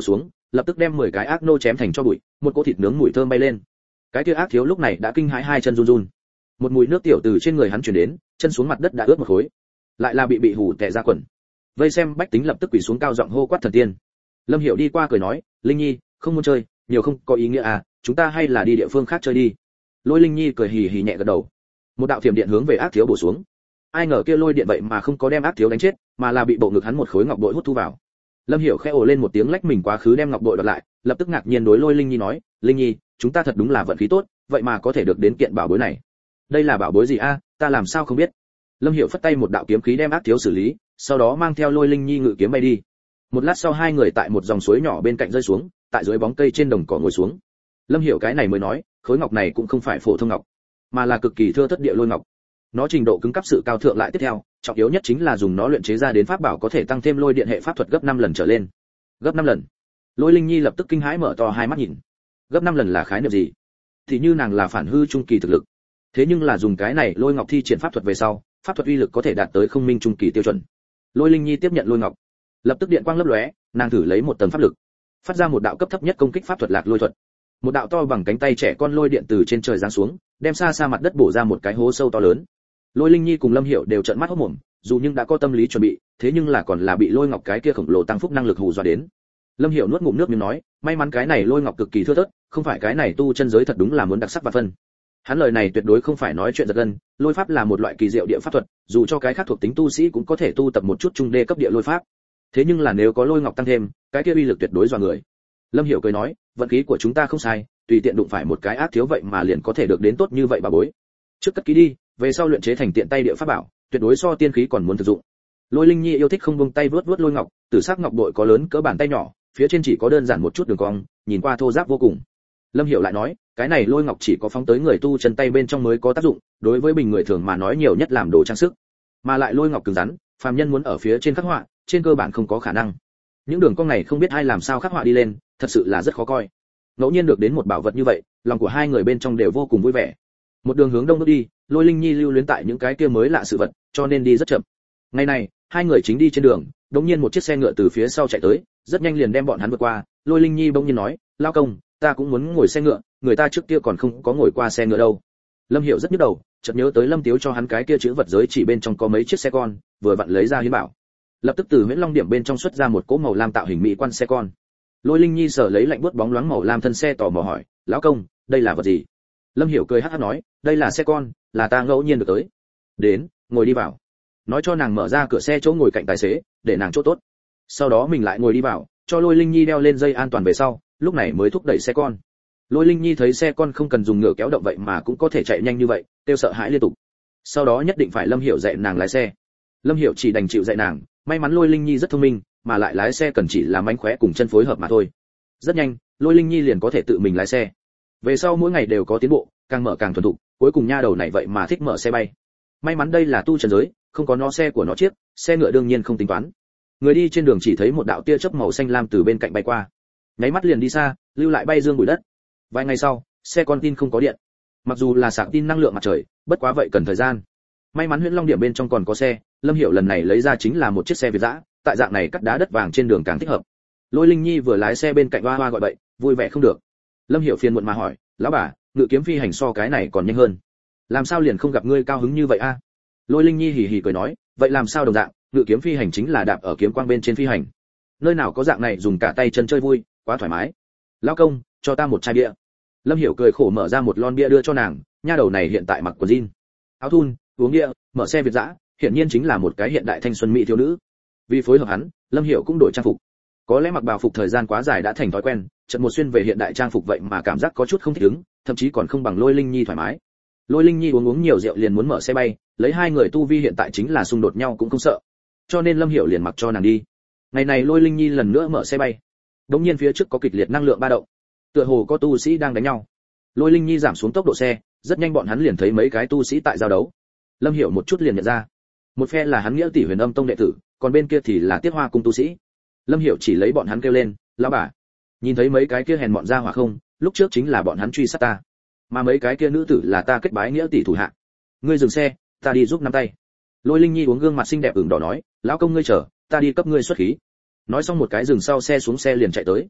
lập tức đem 10 cái ác nô chém thành cho bụi, một cỗ thịt nướng mùi thơm bay lên. Cái kia ác thiếu lúc này đã kinh hãi hai chân run run. Một mùi nước tiểu từ trên người hắn truyền đến, chân xuống mặt đất đã ướt một khối. Lại là bị hù tè ra quần. Vây xem bách tính lập tức quỳ xuống cao giọng hô quát thần tiên. Lâm Hiểu đi qua cười nói, Linh Nhi, không muốn chơi, nhiều không có ý nghĩa à, chúng ta hay là đi địa phương khác chơi đi. Lôi Linh Nhi cười hì hì nhẹ gật đầu. Một đạo thiểm điện hướng về ác thiếu bổ xuống. Ai ngờ kia lôi điện vậy mà không có đem ác thiếu đánh chết, mà là bị bộ ngực hắn một khối ngọc bội hút thu vào. Lâm Hiểu khẽ ồ lên một tiếng lách mình quá khứ đem ngọc bội đoạt lại, lập tức ngạc nhiên đối Lôi Linh Nhi nói, Linh Nhi, chúng ta thật đúng là vận khí tốt, vậy mà có thể được đến kiện bảo bối này. Đây là bảo bối gì a, ta làm sao không biết. Lâm Hiểu phất tay một đạo kiếm khí đem ác thiếu xử lý, sau đó mang theo Lôi Linh Nhi ngự kiếm bay đi. Một lát sau hai người tại một dòng suối nhỏ bên cạnh rơi xuống, tại dưới bóng cây trên đồng cỏ ngồi xuống. Lâm Hiểu cái này mới nói, khối ngọc này cũng không phải phổ thông ngọc, mà là cực kỳ thưa thất địa lôi ngọc. Nó trình độ cứng cấp sự cao thượng lại tiếp theo, trọng yếu nhất chính là dùng nó luyện chế ra đến pháp bảo có thể tăng thêm lôi điện hệ pháp thuật gấp 5 lần trở lên. Gấp 5 lần. Lôi Linh Nhi lập tức kinh hãi mở to hai mắt nhìn. Gấp 5 lần là khái niệm gì? Thì như nàng là phản hư trung kỳ thực lực. Thế nhưng là dùng cái này lôi ngọc thi triển pháp thuật về sau, pháp thuật uy lực có thể đạt tới không minh trung kỳ tiêu chuẩn. Lôi Linh Nhi tiếp nhận lôi ngọc, lập tức điện quang lấp lóe, nàng thử lấy một tầng pháp lực, phát ra một đạo cấp thấp nhất công kích pháp thuật lạc lôi thuật. Một đạo to bằng cánh tay trẻ con lôi điện từ trên trời giáng xuống, đem xa xa mặt đất bổ ra một cái hố sâu to lớn. Lôi Linh Nhi cùng Lâm Hiểu đều trợn mắt hốt mồm, dù nhưng đã có tâm lý chuẩn bị, thế nhưng là còn là bị lôi ngọc cái kia khổng lồ tăng phúc năng lực hù dọa đến. Lâm Hiểu nuốt ngụm nước miếng nói, may mắn cái này lôi ngọc cực kỳ thưa thớt, không phải cái này tu chân giới thật đúng là muốn đặc sắc và phân. Hắn lời này tuyệt đối không phải nói chuyện giật gân, lôi pháp là một loại kỳ diệu địa pháp thuật, dù cho cái khác thuộc tính tu sĩ cũng có thể tu tập một chút trung đê cấp địa lôi pháp. Thế nhưng là nếu có lôi ngọc tăng thêm, cái kia uy lực tuyệt đối dọa người. Lâm Hiểu cười nói, vận khí của chúng ta không sai, tùy tiện đụng phải một cái ác thiếu vậy mà liền có thể được đến tốt như vậy bà bối. Trước cất ký đi, về sau luyện chế thành tiện tay địa pháp bảo, tuyệt đối so tiên khí còn muốn thực dụng. Lôi Linh Nhi yêu thích không buông tay vớt vớt lôi ngọc, tử sắc ngọc bội có lớn cỡ bàn tay nhỏ, phía trên chỉ có đơn giản một chút đường cong, nhìn qua thô ráp vô cùng. Lâm Hiểu lại nói, cái này lôi ngọc chỉ có phóng tới người tu chân tay bên trong mới có tác dụng, đối với bình người thường mà nói nhiều nhất làm đồ trang sức, mà lại lôi ngọc cứng rắn, phàm nhân muốn ở phía trên khắc họa, trên cơ bản không có khả năng. Những đường cong này không biết ai làm sao khắc họa đi lên, thật sự là rất khó coi. Ngẫu nhiên được đến một bảo vật như vậy, lòng của hai người bên trong đều vô cùng vui vẻ. Một đường hướng đông bước đi, Lôi Linh Nhi lưu luyến tại những cái kia mới lạ sự vật, cho nên đi rất chậm. Ngày này, hai người chính đi trên đường, đột nhiên một chiếc xe ngựa từ phía sau chạy tới, rất nhanh liền đem bọn hắn vượt qua. Lôi Linh Nhi bỗng nhiên nói, lao công, ta cũng muốn ngồi xe ngựa, người ta trước kia còn không có ngồi qua xe ngựa đâu. Lâm Hiểu rất nhức đầu, chợt nhớ tới Lâm Tiếu cho hắn cái kia chữ vật giới chỉ bên trong có mấy chiếc xe con, vừa vặn lấy ra hiến bảo. Lập tức từ Huyễn Long điểm bên trong xuất ra một cỗ màu lam tạo hình mỹ quan xe con. Lôi Linh Nhi sờ lấy lạnh buốt bóng loáng màu lam thân xe tò mò hỏi, lão công, đây là vật gì? Lâm Hiểu cười hắc hắc nói, đây là xe con, là ta ngẫu nhiên được tới. Đến, ngồi đi vào. Nói cho nàng mở ra cửa xe chỗ ngồi cạnh tài xế, để nàng chỗ tốt. Sau đó mình lại ngồi đi vào, cho Lôi Linh Nhi đeo lên dây an toàn về sau, lúc này mới thúc đẩy xe con. Lôi Linh Nhi thấy xe con không cần dùng ngựa kéo động vậy mà cũng có thể chạy nhanh như vậy, tiêu sợ hãi liên tục. Sau đó nhất định phải Lâm Hiểu dạy nàng lái xe. Lâm Hiểu chỉ đành chịu dạy nàng, may mắn Lôi Linh Nhi rất thông minh, mà lại lái xe cần chỉ là mánh khóe cùng chân phối hợp mà thôi. Rất nhanh, Lôi Linh Nhi liền có thể tự mình lái xe. Về sau mỗi ngày đều có tiến bộ, càng mở càng thuần thục, cuối cùng nha đầu này vậy mà thích mở xe bay. May mắn đây là tu chân giới, không có nó xe của nó chiếc, xe ngựa đương nhiên không tính toán. Người đi trên đường chỉ thấy một đạo tia chớp màu xanh lam từ bên cạnh bay qua, nháy mắt liền đi xa, lưu lại bay dương bụi đất. Vài ngày sau, xe con tin không có điện. Mặc dù là sạc tin năng lượng mặt trời, bất quá vậy cần thời gian. May mắn Huyễn Long điểm bên trong còn có xe, Lâm Hiểu lần này lấy ra chính là một chiếc xe Việt dã, tại dạng này cắt đá đất vàng trên đường càng thích hợp. Lôi Linh Nhi vừa lái xe bên cạnh hoa hoa gọi bậy, vui vẻ không được. Lâm Hiểu phiền muộn mà hỏi, lão bà, ngự kiếm phi hành so cái này còn nhanh hơn, làm sao liền không gặp ngươi cao hứng như vậy a? Lôi Linh Nhi hì hì cười nói, vậy làm sao đồng dạng, ngự kiếm phi hành chính là đạp ở kiếm quang bên trên phi hành, nơi nào có dạng này dùng cả tay chân chơi vui, quá thoải mái. Lão công, cho ta một chai bia. Lâm Hiểu cười khổ mở ra một lon bia đưa cho nàng, nha đầu này hiện tại mặc quần jean, áo thun, uống bia, mở xe Việt dã, hiển nhiên chính là một cái hiện đại thanh xuân mỹ thiếu nữ. Vì phối hợp hắn, Lâm Hiểu cũng đổi trang phục. Có lẽ mặc bào phục thời gian quá dài đã thành thói quen, chợt một xuyên về hiện đại trang phục vậy mà cảm giác có chút không thích ứng, thậm chí còn không bằng Lôi Linh Nhi thoải mái. Lôi Linh Nhi uống nhiều rượu liền muốn mở xe bay, lấy hai người tu vi hiện tại chính là xung đột nhau cũng không sợ. Cho nên Lâm Hiểu liền mặc cho nàng đi. Ngày này Lôi Linh Nhi lần nữa mở xe bay. Đống nhiên phía trước có kịch liệt năng lượng ba động, tựa hồ có tu sĩ đang đánh nhau. Lôi Linh Nhi giảm xuống tốc độ xe, rất nhanh bọn hắn liền thấy mấy cái tu sĩ tại giao đấu. Lâm Hiểu một chút liền nhận ra, một phe là hắn Nghĩa Tỷ Huyền Âm Tông đệ tử, còn bên kia thì là Tiết Hoa cung tu sĩ. Lâm Hiểu chỉ lấy bọn hắn kêu lên, lão bà, nhìn thấy mấy cái kia hèn bọn ra hỏa không, lúc trước chính là bọn hắn truy sát ta, mà mấy cái kia nữ tử là ta kết bái Nghĩa Tỷ thủ hạ. Ngươi dừng xe, ta đi giúp nắm tay. Lôi Linh Nhi uống gương mặt xinh đẹp ửng đỏ nói, lão công ngươi chờ, ta đi cấp ngươi xuất khí. Nói xong một cái dừng sau xe xuống xe liền chạy tới.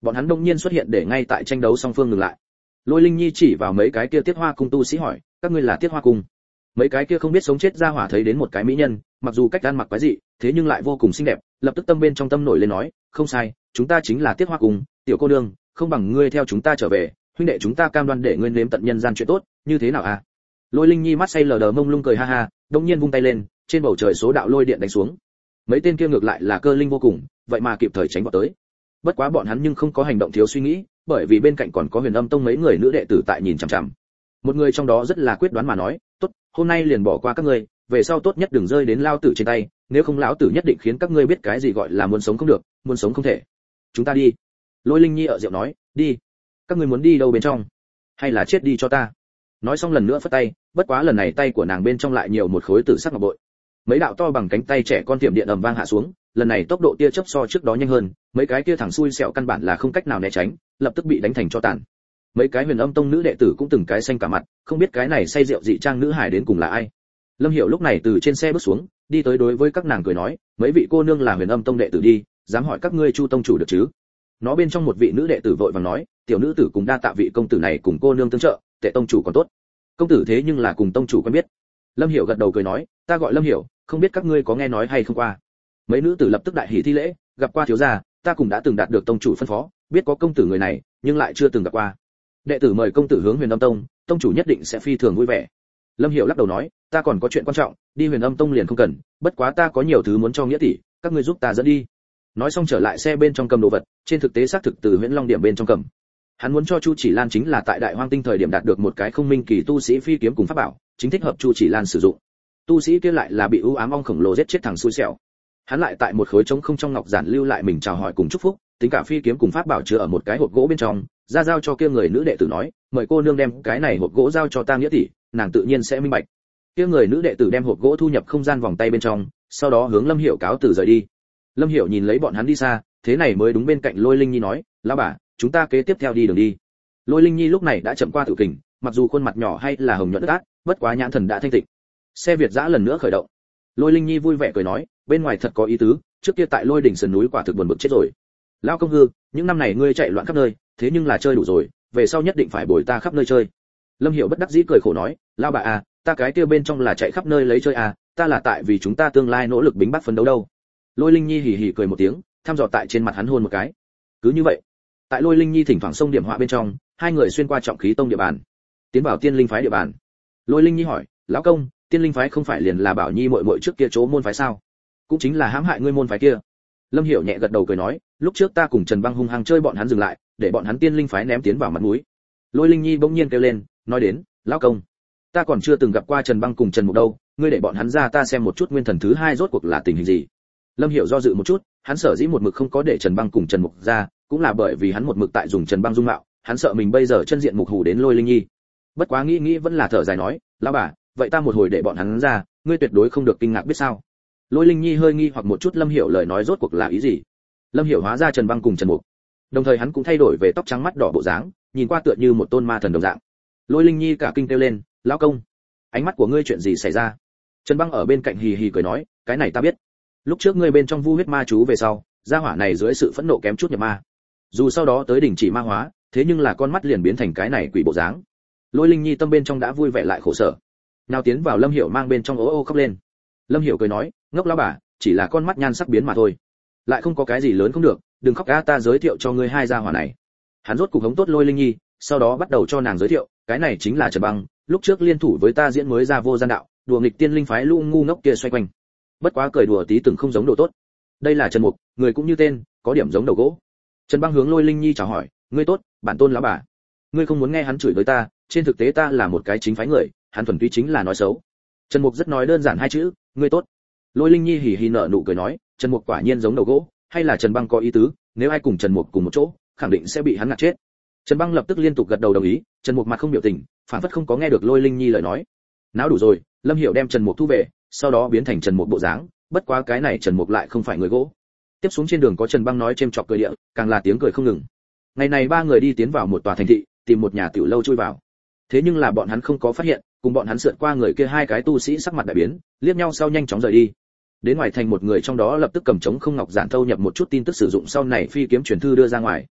Bọn hắn đông nhiên xuất hiện để ngay tại tranh đấu song phương ngừng lại. Lôi Linh Nhi chỉ vào mấy cái kia Tiết Hoa cung tu sĩ hỏi, các ngươi là Tiết Hoa cung? Mấy cái kia không biết sống chết ra hỏa thấy đến một cái mỹ nhân, mặc dù cách ăn mặc quái dị, thế nhưng lại vô cùng xinh đẹp, lập tức tâm bên trong tâm nổi lên nói, không sai, chúng ta chính là Tiết Hoa cung, tiểu cô nương, không bằng ngươi theo chúng ta trở về, huynh đệ chúng ta cam đoan để ngươi nếm tận nhân gian chuyện tốt, như thế nào à? Lôi Linh Nhi mắt say lờ đờ mông lung cười ha ha, đông nhiên vung tay lên, trên bầu trời số đạo lôi điện đánh xuống. Mấy tên kia ngược lại là cơ linh vô cùng, vậy mà kịp thời tránh vào tới. Bất quá bọn hắn nhưng không có hành động thiếu suy nghĩ, bởi vì bên cạnh còn có Huyền Âm Tông mấy người nữ đệ tử tại nhìn chằm chằm. Một người trong đó rất là quyết đoán mà nói, tốt, hôm nay liền bỏ qua các ngươi, về sau tốt nhất đừng rơi đến lao tử trên tay, nếu không lão tử nhất định khiến các ngươi biết cái gì gọi là muốn sống không được, muốn sống không thể. Chúng ta đi. Lôi Linh Nhi ở rượu nói, đi. Các ngươi muốn đi đâu bên trong? Hay là chết đi cho ta? Nói xong lần nữa phất tay, bất quá lần này tay của nàng bên trong lại nhiều một khối tử sắc ngọc bội. Mấy đạo to bằng cánh tay trẻ con tiệm điện ầm vang hạ xuống, lần này tốc độ tia chớp so trước đó nhanh hơn, mấy cái kia thẳng xui xẻo căn bản là không cách nào né tránh, lập tức bị đánh thành tro tàn. Mấy cái Huyền Âm Tông nữ đệ tử cũng từng cái xanh cả mặt, không biết cái này say rượu dị trang nữ hải đến cùng là ai. Lâm Hiểu lúc này từ trên xe bước xuống, đi tới đối với các nàng cười nói, mấy vị cô nương là Huyền Âm Tông đệ tử đi, dám hỏi các ngươi Chu tông chủ được chứ? Nó bên trong một vị nữ đệ tử vội vàng nói, tiểu nữ tử cùng đa tạ vị công tử này cùng cô nương tương trợ, Tệ tông chủ còn tốt. Công tử thế nhưng là cùng tông chủ quen biết. Lâm Hiểu gật đầu cười nói, ta gọi Lâm Hiểu, không biết các ngươi có nghe nói hay không qua. Mấy nữ tử lập tức đại hỉ thi lễ, gặp qua thiếu gia, ta cũng đã từng đạt được tông chủ phân phó, biết có công tử người này, nhưng lại chưa từng gặp qua. Đệ tử mời công tử hướng Huyền Âm Tông, tông chủ nhất định sẽ phi thường vui vẻ. Lâm Hiểu lắc đầu nói, ta còn có chuyện quan trọng, đi Huyền Âm Tông liền không cần, bất quá ta có nhiều thứ muốn cho nghĩa tỷ, các ngươi giúp ta dẫn đi. Nói xong trở lại xe bên trong cầm đồ vật, trên thực tế xác thực từ Huyền Long điểm bên trong cầm. Hắn muốn cho Chu Chỉ Lan chính là tại Đại Hoang Tinh thời điểm đạt được một cái không minh kỳ tu sĩ phi kiếm cùng pháp bảo, chính thích hợp Chu Chỉ Lan sử dụng. Tu sĩ kia lại là bị ưu ám ong khổng lồ giết chết thằng xui xẻo. Hắn lại tại một khối trống không trong ngọc giản lưu lại mình chào hỏi cùng chúc phúc, tính cả phi kiếm cùng pháp bảo chứa ở một cái hộp gỗ bên trong, ra giao cho kia người nữ đệ tử nói, mời cô nương đem cái này hộp gỗ giao cho ta nghĩa tỷ, nàng tự nhiên sẽ minh bạch. Kia người nữ đệ tử đem hộp gỗ thu nhập không gian vòng tay bên trong, sau đó hướng Lâm Hiểu cáo từ rời đi. Lâm Hiểu nhìn lấy bọn hắn đi xa, thế này mới đúng bên cạnh Lôi Linh Nhi nói, lão bà, chúng ta kế tiếp theo đi đường đi. Lôi Linh Nhi lúc này đã chậm qua tự kình, mặc dù khuôn mặt nhỏ hay là hồng nhuận át, bất quá nhãn thần đã thanh tịnh. Xe Việt dã lần nữa khởi động. Lôi Linh Nhi vui vẻ cười nói, bên ngoài thật có ý tứ, trước kia tại Lôi đỉnh sườn núi quả thực buồn bực chết rồi. Lão công hư, những năm này ngươi chạy loạn khắp nơi, thế nhưng là chơi đủ rồi, về sau nhất định phải bồi ta khắp nơi chơi. Lâm Hiểu bất đắc dĩ cười khổ nói, lão bà à, ta cái kia bên trong là chạy khắp nơi lấy chơi à, ta là tại vì chúng ta tương lai nỗ lực bính bắt phấn đấu đâu. Lôi Linh Nhi hì hì cười một tiếng, thăm dò tại trên mặt hắn hôn một cái. Cứ như vậy, tại Lôi Linh Nhi thỉnh thoảng xông điểm họa bên trong, hai người xuyên qua trọng khí tông địa bàn, tiến vào Tiên Linh phái địa bàn. Lôi Linh Nhi hỏi, lão công, Tiên Linh phái không phải liền là Bảo Nhi muội muội trước kia chỗ môn phái sao? Cũng chính là hãm hại ngươi môn phái kia. Lâm Hiểu nhẹ gật đầu cười nói, lúc trước ta cùng Trần Băng hung hăng chơi bọn hắn dừng lại, để bọn hắn Tiên Linh phái ném tiến vào mặt mũi. Lôi Linh Nhi bỗng nhiên kêu lên, nói đến, lão công, ta còn chưa từng gặp qua Trần Băng cùng Trần Mục đâu, ngươi để bọn hắn ra ta xem một chút nguyên thần thứ hai rốt cuộc là tình hình gì. Lâm Hiểu do dự một chút, hắn sở dĩ một mực không có để Trần Băng cùng Trần Mục ra, cũng là bởi vì hắn một mực tại dùng Trần Băng dung mạo, hắn sợ mình bây giờ chân diện mục hù đến Lôi Linh Nhi. Bất quá nghĩ vẫn là thở dài nói, lão bà, vậy ta một hồi để bọn hắn ra, ngươi tuyệt đối không được kinh ngạc biết sao. Lôi Linh Nhi hơi nghi hoặc một chút Lâm Hiểu lời nói rốt cuộc là ý gì. Lâm Hiểu hóa ra Trần Băng cùng Trần Mục, đồng thời hắn cũng thay đổi về tóc trắng mắt đỏ bộ dáng, nhìn qua tựa như một tôn ma thần đồng dạng. Lôi Linh Nhi cả kinh kêu lên, lão công, ánh mắt của ngươi chuyện gì xảy ra? Trần Băng ở bên cạnh hì hì cười nói, cái này ta biết, lúc trước ngươi bên trong vu huyết ma chú về sau, gia hỏa này dưới sự phẫn nộ kém chút nhập ma, dù sau đó tới đỉnh chỉ ma hóa, thế nhưng là con mắt liền biến thành cái này quỷ bộ dáng. Lôi Linh Nhi tâm bên trong đã vui vẻ lại khổ sở, nào tiến vào Lâm Hiểu mang bên trong ố ô khóc lên. Lâm Hiểu cười nói, ngốc lão bà, chỉ là con mắt nhan sắc biến mà thôi, lại không có cái gì lớn không được, đừng khóc, ta giới thiệu cho ngươi hai gia hỏa này. Hắn rốt cục hống tốt Lôi Linh Nhi, sau đó bắt đầu cho nàng giới thiệu, cái này chính là Trần Băng, lúc trước liên thủ với ta diễn mới ra vô gian đạo, đùa nghịch Tiên Linh phái lũ ngu ngốc kia xoay quanh, bất quá cười đùa tí từng không giống đồ tốt. Đây là Trần Mục, người cũng như tên, có điểm giống đầu gỗ. Trần Băng hướng Lôi Linh Nhi chào hỏi, ngươi tốt, bản tôn lão bà. Ngươi không muốn nghe hắn chửi với ta, trên thực tế ta là một cái chính phái người, hắn thuần túy chính là nói xấu. Trần Mục rất nói đơn giản hai chữ, ngươi tốt. Lôi Linh Nhi hì hì nở nụ cười nói, Trần Mục quả nhiên giống đầu gỗ, hay là Trần Băng có ý tứ, nếu ai cùng Trần Mục cùng một chỗ, khẳng định sẽ bị hắn ngạt chết. Trần Băng lập tức liên tục gật đầu đồng ý, Trần Mục mặt không biểu tình, phản phất không có nghe được Lôi Linh Nhi lời nói. Náo đủ rồi, Lâm Hiểu đem Trần Mục thu về, sau đó biến thành Trần Mục bộ dáng, bất quá cái này Trần Mục lại không phải người gỗ. Tiếp xuống trên đường có Trần Băng nói chêm chọc cười địa, càng là tiếng cười không ngừng. Ngày này ba người đi tiến vào một tòa thành thị, tìm một nhà tiểu lâu chui vào. Thế nhưng là bọn hắn không có phát hiện, cùng bọn hắn sượt qua người kia hai cái tu sĩ sắc mặt đại biến, liếc nhau sau nhanh chóng rời đi. Đến ngoài thành một người trong đó lập tức cầm trống không ngọc giản thâu nhập một chút tin tức sử dụng sau này phi kiếm truyền thư đưa ra ngoài.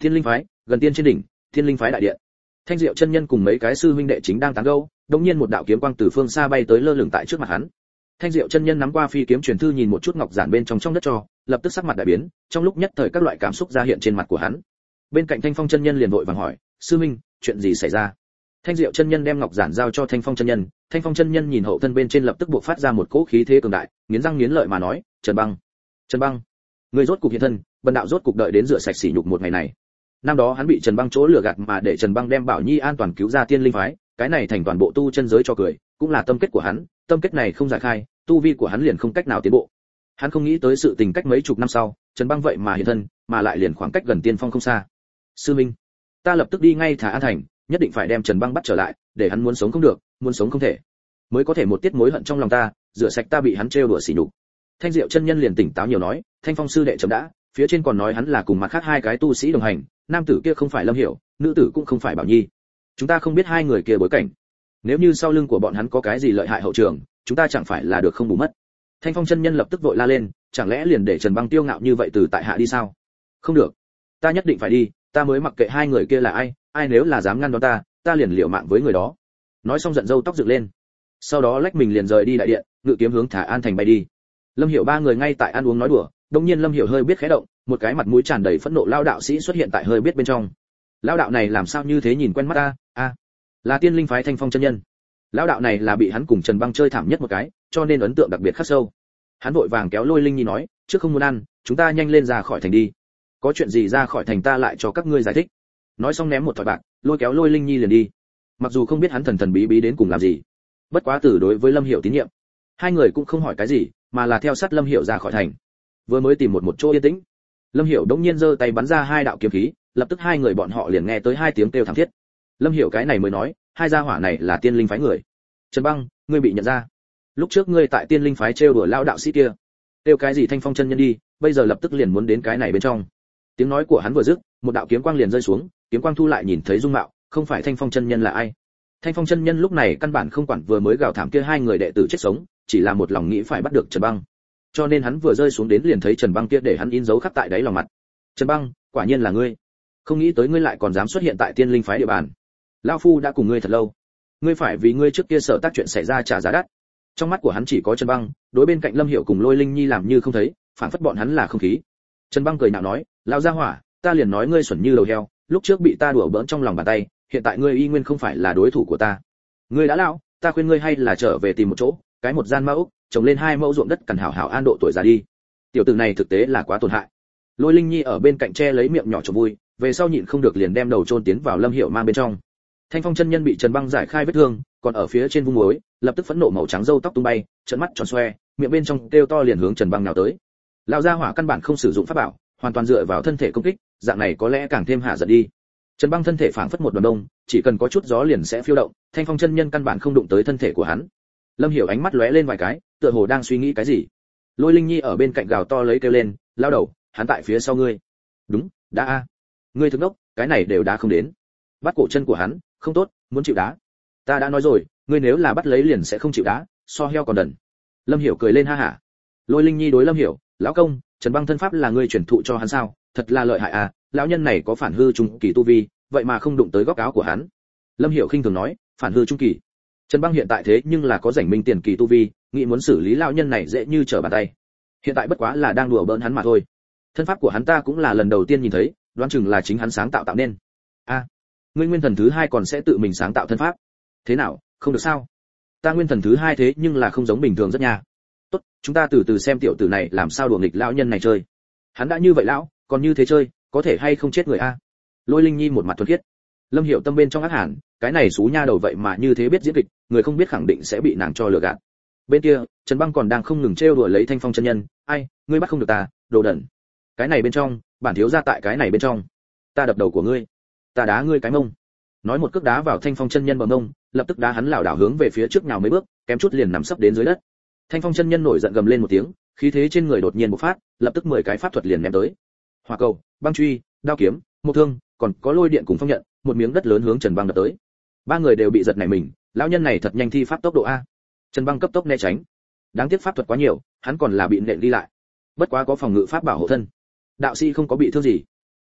Thiên Linh phái, gần tiên trên đỉnh, Thiên Linh phái đại điện. Thanh Diệu chân nhân cùng mấy cái sư huynh đệ chính đang tán gẫu, đột nhiên một đạo kiếm quang từ phương xa bay tới lơ lửng tại trước mặt hắn. Thanh Diệu chân nhân nắm qua phi kiếm truyền thư nhìn một chút ngọc giản bên trong đất cho, lập tức sắc mặt đại biến, trong lúc nhất thời các loại cảm xúc ra hiện trên mặt của hắn. Bên cạnh Thanh Phong chân nhân liền vội vàng hỏi, sư huynh, chuyện gì xảy ra? Thanh Diệu chân nhân đem ngọc giản giao cho Thanh Phong chân nhân, Thanh Phong chân nhân nhìn hậu thân bên trên lập tức buộc phát ra một cỗ khí thế cường đại, nghiến răng nghiến lợi mà nói, Trần Băng, ngươi rốt cục hiện thân, bần đạo rốt cục đợi đến rửa sạch sỉ nhục một ngày này. Năm đó hắn bị Trần Băng chỗ lừa gạt mà để Trần Băng đem Bảo Nhi an toàn cứu ra Tiên Linh phái, cái này thành toàn bộ tu chân giới cho cười, cũng là tâm kết của hắn, tâm kết này không giải khai, tu vi của hắn liền không cách nào tiến bộ. Hắn không nghĩ tới sự tình cách mấy chục năm sau, Trần Băng vậy mà hiện thân, mà lại liền khoảng cách gần tiên phong không xa. Sư minh, ta lập tức đi ngay Thả An thành, nhất định phải đem Trần Băng bắt trở lại, để hắn muốn sống không được, muốn sống không thể, mới có thể một tiết mối hận trong lòng ta, rửa sạch ta bị hắn trêu đùa sỉ nhục. Thanh Diệu chân nhân liền tỉnh táo nhiều nói, Thanh Phong sư đệ chấm đã, phía trên còn nói hắn là cùng mặt khác hai cái tu sĩ đồng hành, nam tử kia không phải Lâm Hiểu, nữ tử cũng không phải Bảo Nhi. Chúng ta không biết hai người kia bối cảnh. Nếu như sau lưng của bọn hắn có cái gì lợi hại hậu trường, chúng ta chẳng phải là được không bù mất. Thanh Phong chân nhân lập tức vội la lên, chẳng lẽ liền để Trần Băng tiêu ngạo như vậy từ tại hạ đi sao? Không được, ta nhất định phải đi, ta mới mặc kệ hai người kia là ai, ai nếu là dám ngăn đón ta liền liều mạng với người đó. Nói xong giận râu tóc dựng lên, sau đó lách mình liền rời đi đại điện, ngự kiếm hướng Thả An thành bay đi. Lâm Hiểu ba người ngay tại ăn uống nói đùa, đột nhiên Lâm Hiểu hơi biết khẽ động, một cái mặt mũi tràn đầy phẫn nộ lao đạo sĩ xuất hiện tại hơi biết bên trong. Lao đạo này làm sao như thế nhìn quen mắt ta? Là Tiên Linh phái Thanh Phong chân nhân. Lão đạo này là bị hắn cùng Trần Băng chơi thảm nhất một cái, cho nên ấn tượng đặc biệt khắc sâu. Hắn vội vàng kéo Lôi Linh Nhi nói, trước không muốn ăn, chúng ta nhanh lên ra khỏi thành đi. Có chuyện gì ra khỏi thành ta lại cho các ngươi giải thích. Nói xong ném một thỏi bạc, lôi kéo Lôi Linh Nhi liền đi. Mặc dù không biết hắn thần thần bí bí đến cùng làm gì, bất quá từ đối với Lâm Hiểu tín nhiệm, hai người cũng không hỏi cái gì, mà là theo sát Lâm Hiểu ra khỏi thành. Vừa mới tìm một chỗ yên tĩnh, Lâm Hiểu đống nhiên giơ tay bắn ra hai đạo kiếm khí, lập tức hai người bọn họ liền nghe tới hai tiếng kêu thảm thiết. Lâm Hiểu cái này mới nói, hai gia hỏa này là Tiên Linh phái người. Trần Băng, ngươi bị nhận ra. Lúc trước ngươi tại Tiên Linh phái trêu đùa lão đạo sĩ kia, kêu cái gì Thanh Phong chân nhân đi, bây giờ lập tức liền muốn đến cái này bên trong. Tiếng nói của hắn vừa dứt, một đạo kiếm quang liền rơi xuống, kiếm quang thu lại nhìn thấy dung mạo, không phải Thanh Phong chân nhân là ai. Thanh Phong chân nhân lúc này căn bản không quản vừa mới gào thảm kia hai người đệ tử chết sống, chỉ là một lòng nghĩ phải bắt được Trần Băng. Cho nên hắn vừa rơi xuống đến liền thấy Trần Băng kia để hắn in dấu khắc tại đáy lòng mặt. Trần Băng, quả nhiên là ngươi. Không nghĩ tới ngươi lại còn dám xuất hiện tại Tiên Linh phái địa bàn. Lão phu đã cùng ngươi thật lâu, ngươi phải vì ngươi trước kia sợ tác chuyện xảy ra trả giá đắt. Trong mắt của hắn chỉ có Trần Băng, đối bên cạnh Lâm Hiểu cùng Lôi Linh Nhi làm như không thấy, phản phất bọn hắn là không khí. Trần Băng cười nhạo nói, lão gia hỏa, ta liền nói ngươi xuẩn như đầu heo, lúc trước bị ta đùa bỡn trong lòng bàn tay, hiện tại ngươi y nguyên không phải là đối thủ của ta. Ngươi đã lão, ta khuyên ngươi hay là trở về tìm một chỗ, cái một gian mẫu, trồng lên 2 mẫu ruộng đất cần hảo hảo an độ tuổi già đi. Tiểu tử này thực tế là quá tổn hại. Lôi Linh Nhi ở bên cạnh che lấy miệng nhỏ cho vui, về sau nhịn không được liền đem đầu chôn tiến vào Lâm Hiểu mang bên trong. Thanh Phong chân nhân bị Trần Băng giải khai vết thương, còn ở phía trên vung muối, lập tức phẫn nộ màu trắng râu tóc tung bay, trợn mắt tròn xoe, miệng bên trong kêu to liền hướng Trần Băng nào tới. Lão gia hỏa căn bản không sử dụng pháp bảo, hoàn toàn dựa vào thân thể công kích, dạng này có lẽ càng thêm hạ giận đi. Trần Băng thân thể phảng phất một đoàn đông, chỉ cần có chút gió liền sẽ phiêu động, Thanh Phong chân nhân căn bản không đụng tới thân thể của hắn. Lâm Hiểu ánh mắt lóe lên vài cái, tựa hồ đang suy nghĩ cái gì. Lôi Linh Nhi ở bên cạnh gào to lấy kêu lên, lao đầu, hắn tại phía sau ngươi. Đúng, đã a. Ngươi thức đốc, cái này đều đá không đến. Bắt cổ chân của hắn, không tốt, muốn chịu đá. Ta đã nói rồi, ngươi nếu là bắt lấy liền sẽ không chịu đá, so heo còn đần. Lâm Hiểu cười lên ha hả. Lôi Linh Nhi đối Lâm Hiểu, lão công, Trần Băng thân pháp là ngươi truyền thụ cho hắn sao? Thật là lợi hại à, lão nhân này có phản hư trung kỳ tu vi, vậy mà không đụng tới góc áo của hắn. Lâm Hiểu khinh thường nói, phản hư trung kỳ. Trần Băng hiện tại thế nhưng là có rảnh minh tiền kỳ tu vi, nghĩ muốn xử lý lão nhân này dễ như trở bàn tay. Hiện tại bất quá là đang đùa bỡn hắn mà thôi. Thân pháp của hắn ta cũng là lần đầu tiên nhìn thấy, đoán chừng là chính hắn sáng tạo nên. Ngươi nguyên thần thứ 2 còn sẽ tự mình sáng tạo thân pháp. Thế nào, không được sao? Ta nguyên thần thứ 2 thế nhưng là không giống bình thường rất nha. Tốt, chúng ta từ từ xem tiểu tử này làm sao đùa nghịch lão nhân này chơi. Hắn đã như vậy lão, còn như thế chơi, có thể hay không chết người a? Lôi Linh Nhi một mặt thuần khiết. Lâm Hiểu tâm bên trong ác hàn, cái này xú nha đầu vậy mà như thế biết diễn kịch, người không biết khẳng định sẽ bị nàng cho lừa gạt. Bên kia, Trần Băng còn đang không ngừng trêu đùa lấy Thanh Phong chân nhân, ai, ngươi bắt không được ta, đồ đần. Cái này bên trong, bản thiếu gia tại cái này bên trong. Ta đập đầu của ngươi, ta đá ngươi cái mông. Nói một cước đá vào Thanh Phong chân nhân bờ mông, lập tức đá hắn lảo đảo hướng về phía trước nhào mấy bước, kém chút liền nằm sấp đến dưới đất. Thanh Phong chân nhân nổi giận gầm lên một tiếng, khí thế trên người đột nhiên bộc phát, lập tức 10 cái pháp thuật liền ném tới. Hỏa cầu, băng truy, đao kiếm, một thương, còn có lôi điện cùng phong nhận, một miếng đất lớn hướng Trần Băng đập tới. Ba người đều bị giật nảy mình, lão nhân này thật nhanh thi pháp tốc độ a. Trần Băng cấp tốc né tránh. Đáng tiếc pháp thuật quá nhiều, hắn còn là bị nện đi lại. Bất quá có phòng ngự pháp bảo hộ thân. Đạo sĩ không có bị thương gì.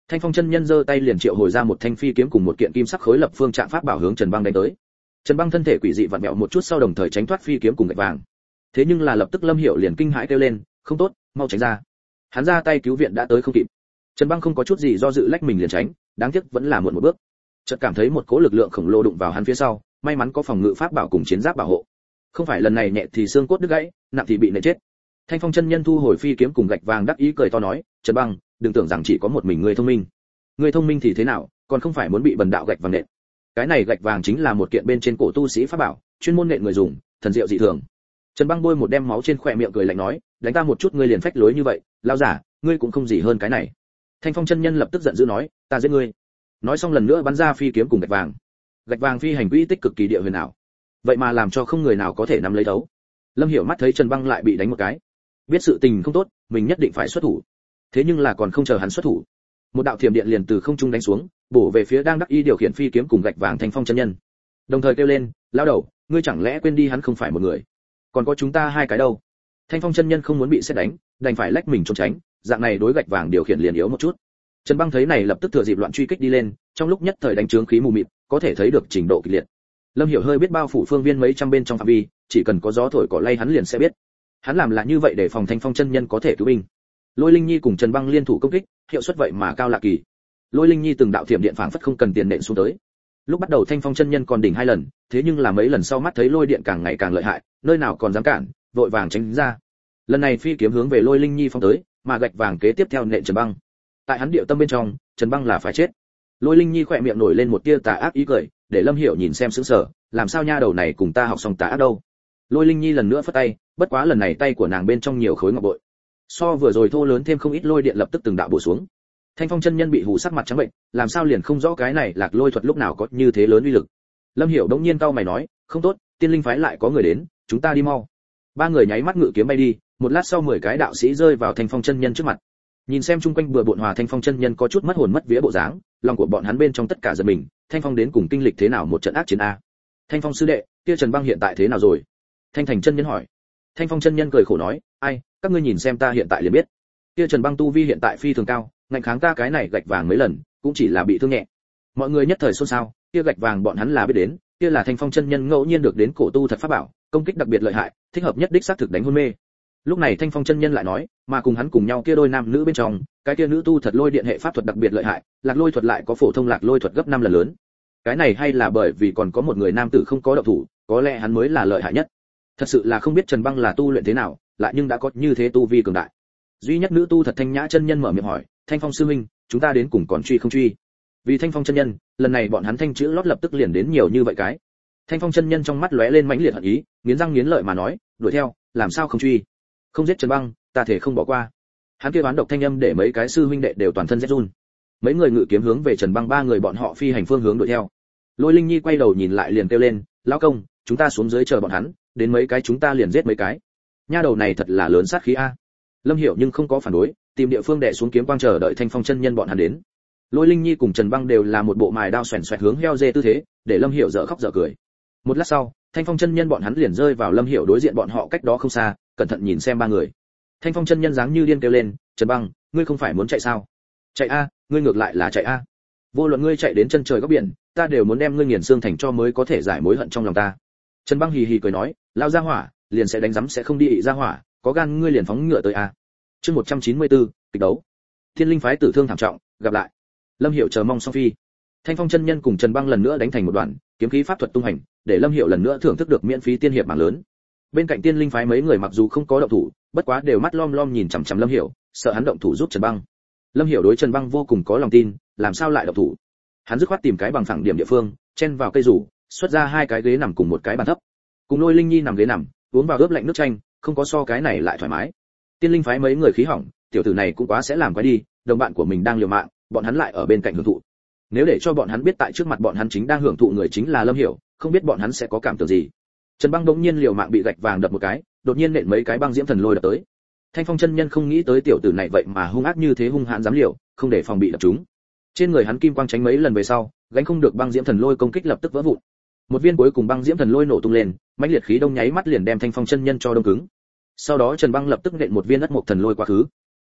Thanh Phong chân nhân giơ tay liền triệu hồi ra một thanh phi kiếm cùng một kiện kim sắc khối lập phương trạng pháp bảo hướng Trần Băng đánh tới. Trần Băng thân thể quỷ dị vặn vẹo một chút sau đồng thời tránh thoát phi kiếm cùng gạch vàng. Thế nhưng là lập tức Lâm Hiểu liền kinh hãi kêu lên, không tốt, mau tránh ra. Hắn ra tay cứu viện đã tới không kịp. Trần Băng không có chút gì do dự lách mình liền tránh, đáng tiếc vẫn là muộn một bước. Chợt cảm thấy một cỗ lực lượng khổng lồ đụng vào hắn phía sau, may mắn có phòng ngự pháp bảo cùng chiến giáp bảo hộ. Không phải lần này nhẹ thì xương cốt đứt gãy, nặng thì bị nện chết. Thanh Phong chân nhân thu hồi phi kiếm cùng gạch vàng đắc ý cười to nói, Trần Băng, đừng tưởng rằng chỉ có một mình ngươi thông minh. Ngươi thông minh thì thế nào, còn không phải muốn bị bần đạo gạch vàng nện. Cái này gạch vàng chính là một kiện bên trên cổ tu sĩ pháp bảo, chuyên môn nện người dùng, thần diệu dị thường. Trần Băng bôi một đem máu trên khóe miệng cười lạnh nói, đánh ta một chút ngươi liền phách lối như vậy, lão giả, ngươi cũng không gì hơn cái này. Thanh Phong chân nhân lập tức giận dữ nói, ta giết ngươi. Nói xong lần nữa bắn ra phi kiếm cùng gạch vàng. Gạch vàng phi hành quỹ tích cực kỳ địa huyền ảo, vậy mà làm cho không người nào có thể nắm lấy đấu. Lâm Hiểu mắt thấy Trần Băng lại bị đánh một cái, biết sự tình không tốt, mình nhất định phải xuất thủ. Thế nhưng là còn không chờ hắn xuất thủ, một đạo thiểm điện liền từ không trung đánh xuống, bổ về phía đang đắc ý điều khiển phi kiếm cùng gạch vàng Thanh Phong chân nhân. Đồng thời kêu lên, lão đầu, ngươi chẳng lẽ quên đi hắn không phải một người, còn có chúng ta hai cái đâu. Thanh Phong chân nhân không muốn bị sét đánh, đành phải lách mình trốn tránh, dạng này đối gạch vàng điều khiển liền yếu một chút. Trần Băng thấy này lập tức thừa dịp loạn truy kích đi lên, trong lúc nhất thời đánh trướng khí mù mịt, có thể thấy được trình độ kịch liệt. Lâm Hiểu hơi biết bao phủ phương viên mấy trăm bên trong phạm vi, chỉ cần có gió thổi cỏ lay hắn liền sẽ biết. Hắn làm là như vậy để phòng Thanh Phong chân nhân có thể cứu binh. Lôi Linh Nhi cùng Trần Băng liên thủ công kích, hiệu suất vậy mà cao lạ kỳ. Lôi Linh Nhi từng đạo thiểm điện phảng phất không cần tiền nện xuống tới. Lúc bắt đầu Thanh Phong chân nhân còn đỉnh 2 lần, thế nhưng là mấy lần sau mắt thấy lôi điện càng ngày càng lợi hại, nơi nào còn dám cản, vội vàng tránh ra. Lần này phi kiếm hướng về Lôi Linh Nhi phong tới, mà gạch vàng kế tiếp theo nện Trần Băng. Tại hắn điệu tâm bên trong, Trần Băng là phải chết. Lôi Linh Nhi khỏe miệng nổi lên một tia tà ác ý cười, để Lâm Hiểu nhìn xem sững sờ, làm sao nha đầu này cùng ta học xong tà ác đâu. Lôi Linh Nhi lần nữa phất tay, bất quá lần này tay của nàng bên trong nhiều khối ngọc bội. So vừa rồi thô lớn thêm không ít lôi điện lập tức từng đạo bổ xuống. Thanh Phong chân nhân bị hù sắc mặt trắng bệnh, làm sao liền không rõ cái này Lạc Lôi thuật lúc nào có như thế lớn uy lực. Lâm Hiểu đống nhiên cau mày nói, không tốt, Tiên Linh phái lại có người đến, chúng ta đi mau. Ba người nháy mắt ngự kiếm bay đi, một lát sau 10 cái đạo sĩ rơi vào Thanh Phong chân nhân trước mặt. Nhìn xem chung quanh bừa bộn hòa Thanh Phong chân nhân có chút mất hồn mất vía bộ dáng, lòng của bọn hắn bên trong tất cả giật mình, Thanh Phong đến cùng kinh lịch thế nào một trận ác chiến a. Thanh Phong sư đệ, kia Trần Băng hiện tại thế nào rồi? Thanh Thành chân nhân hỏi. Thanh Phong chân nhân cười khổ nói, ai, các ngươi nhìn xem ta hiện tại liền biết. Kia Trần Băng tu vi hiện tại phi thường cao, ngạnh kháng ta cái này gạch vàng mấy lần, cũng chỉ là bị thương nhẹ. Mọi người nhất thời xôn xao, kia gạch vàng bọn hắn là biết đến, kia là Thanh Phong chân nhân ngẫu nhiên được đến cổ tu thật pháp bảo, công kích đặc biệt lợi hại, thích hợp nhất đích xác thực đánh hôn mê. Lúc này Thanh Phong chân nhân lại nói, mà cùng hắn cùng nhau kia đôi nam nữ bên trong, cái kia nữ tu thật lôi điện hệ pháp thuật đặc biệt lợi hại, Lạc Lôi thuật lại có phổ thông Lạc Lôi thuật gấp 5 lần lớn. Cái này hay là bởi vì còn có một người nam tử không có động thủ, có lẽ hắn mới là lợi hại nhất. Thật sự là không biết Trần Băng là tu luyện thế nào, lại nhưng đã có như thế tu vi cường đại. Duy nhất nữ tu thật Thanh Nhã chân nhân mở miệng hỏi, Thanh Phong sư huynh, chúng ta đến cùng còn truy không truy? Vì Thanh Phong chân nhân, lần này bọn hắn thanh chữ lót lập tức liền đến nhiều như vậy cái. Thanh Phong chân nhân trong mắt lóe lên mãnh liệt hận ý, nghiến răng nghiến lợi mà nói, đuổi theo, làm sao không truy? Không giết Trần Băng, ta thể không bỏ qua. Hắn kia đoán độc thanh âm để mấy cái sư huynh đệ đều toàn thân rét run. Mấy người ngự kiếm hướng về Trần Băng, ba người bọn họ phi hành phương hướng đuổi theo. Lôi Linh Nhi quay đầu nhìn lại liền kêu lên, lão công, chúng ta xuống dưới chờ bọn hắn, đến mấy cái chúng ta liền giết mấy cái. Nha đầu này thật là lớn sát khí a. Lâm Hiểu nhưng không có phản đối, tìm địa phương đè xuống kiếm quang chờ đợi Thanh Phong chân nhân bọn hắn đến. Lôi Linh Nhi cùng Trần Băng đều là một bộ mài đao xoèn xoẹt hướng heo dê tư thế, để Lâm Hiểu dở khóc dở cười. Một lát sau, Thanh Phong chân nhân bọn hắn liền rơi vào Lâm Hiểu đối diện bọn họ cách đó không xa, cẩn thận nhìn xem ba người. Thanh Phong chân nhân dáng như điên kêu lên, Trần Băng, ngươi không phải muốn chạy sao? Chạy a, ngươi ngược lại là chạy a. Vô luận ngươi chạy đến chân trời góc biển, ta đều muốn đem ngươi nghiền xương thành cho mới có thể giải mối hận trong lòng ta. Trần Băng hì hì cười nói, lao ra hỏa, liền sẽ đánh rắm sẽ không đi ị ra hỏa, có gan ngươi liền phóng ngựa tới a. Chương 194, kịch đấu. Thiên Linh phái tử thương thảm trọng, gặp lại. Lâm Hiểu chờ mong song phi. Thanh Phong chân nhân cùng Trần Băng lần nữa đánh thành một đoàn, kiếm khí pháp thuật tung hành, để Lâm Hiểu lần nữa thưởng thức được miễn phí tiên hiệp mảng lớn. Bên cạnh Tiên Linh phái mấy người mặc dù không có động thủ, bất quá đều mắt lom lom nhìn chằm chằm Lâm Hiểu, sợ hắn động thủ giúp Trần Băng. Lâm Hiểu đối Trần Băng vô cùng có lòng tin, làm sao lại động thủ? Hắn dứt khoát tìm cái bằng phẳng điểm địa phương, chen vào cây rủ, xuất ra 2 cái ghế nằm cùng một cái bàn thấp. Cùng Lôi Linh Nhi nằm ghế nằm, uống vào ướp lạnh nước chanh, không có so cái này lại thoải mái. Tiên Linh phái mấy người khí hỏng, tiểu tử này cũng quá sẽ làm quái đi, đồng bạn của mình đang liều mạng, bọn hắn lại ở bên cạnh hưởng thụ. Nếu để cho bọn hắn biết tại trước mặt bọn hắn chính đang hưởng thụ người chính là Lâm Hiểu, không biết bọn hắn sẽ có cảm tưởng gì. Trần Băng đống nhiên liều mạng bị gạch vàng đập một cái, đột nhiên nện mấy cái băng diễm thần lôi đập tới. Thanh Phong chân nhân không nghĩ tới tiểu tử này vậy mà hung ác như thế, hung hãn dám liều, không để phòng bị đập trúng. Trên người hắn kim quang tránh mấy lần về sau, gánh không được băng diễm thần lôi công kích lập tức vỡ vụn. Một viên cuối cùng băng diễm thần lôi nổ tung lên, mãnh liệt khí đông nháy mắt liền đem Thanh Phong chân nhân cho đông cứng. Sau đó Trần Băng lập tức nện một viên đất mộc thần lôi quá khứ.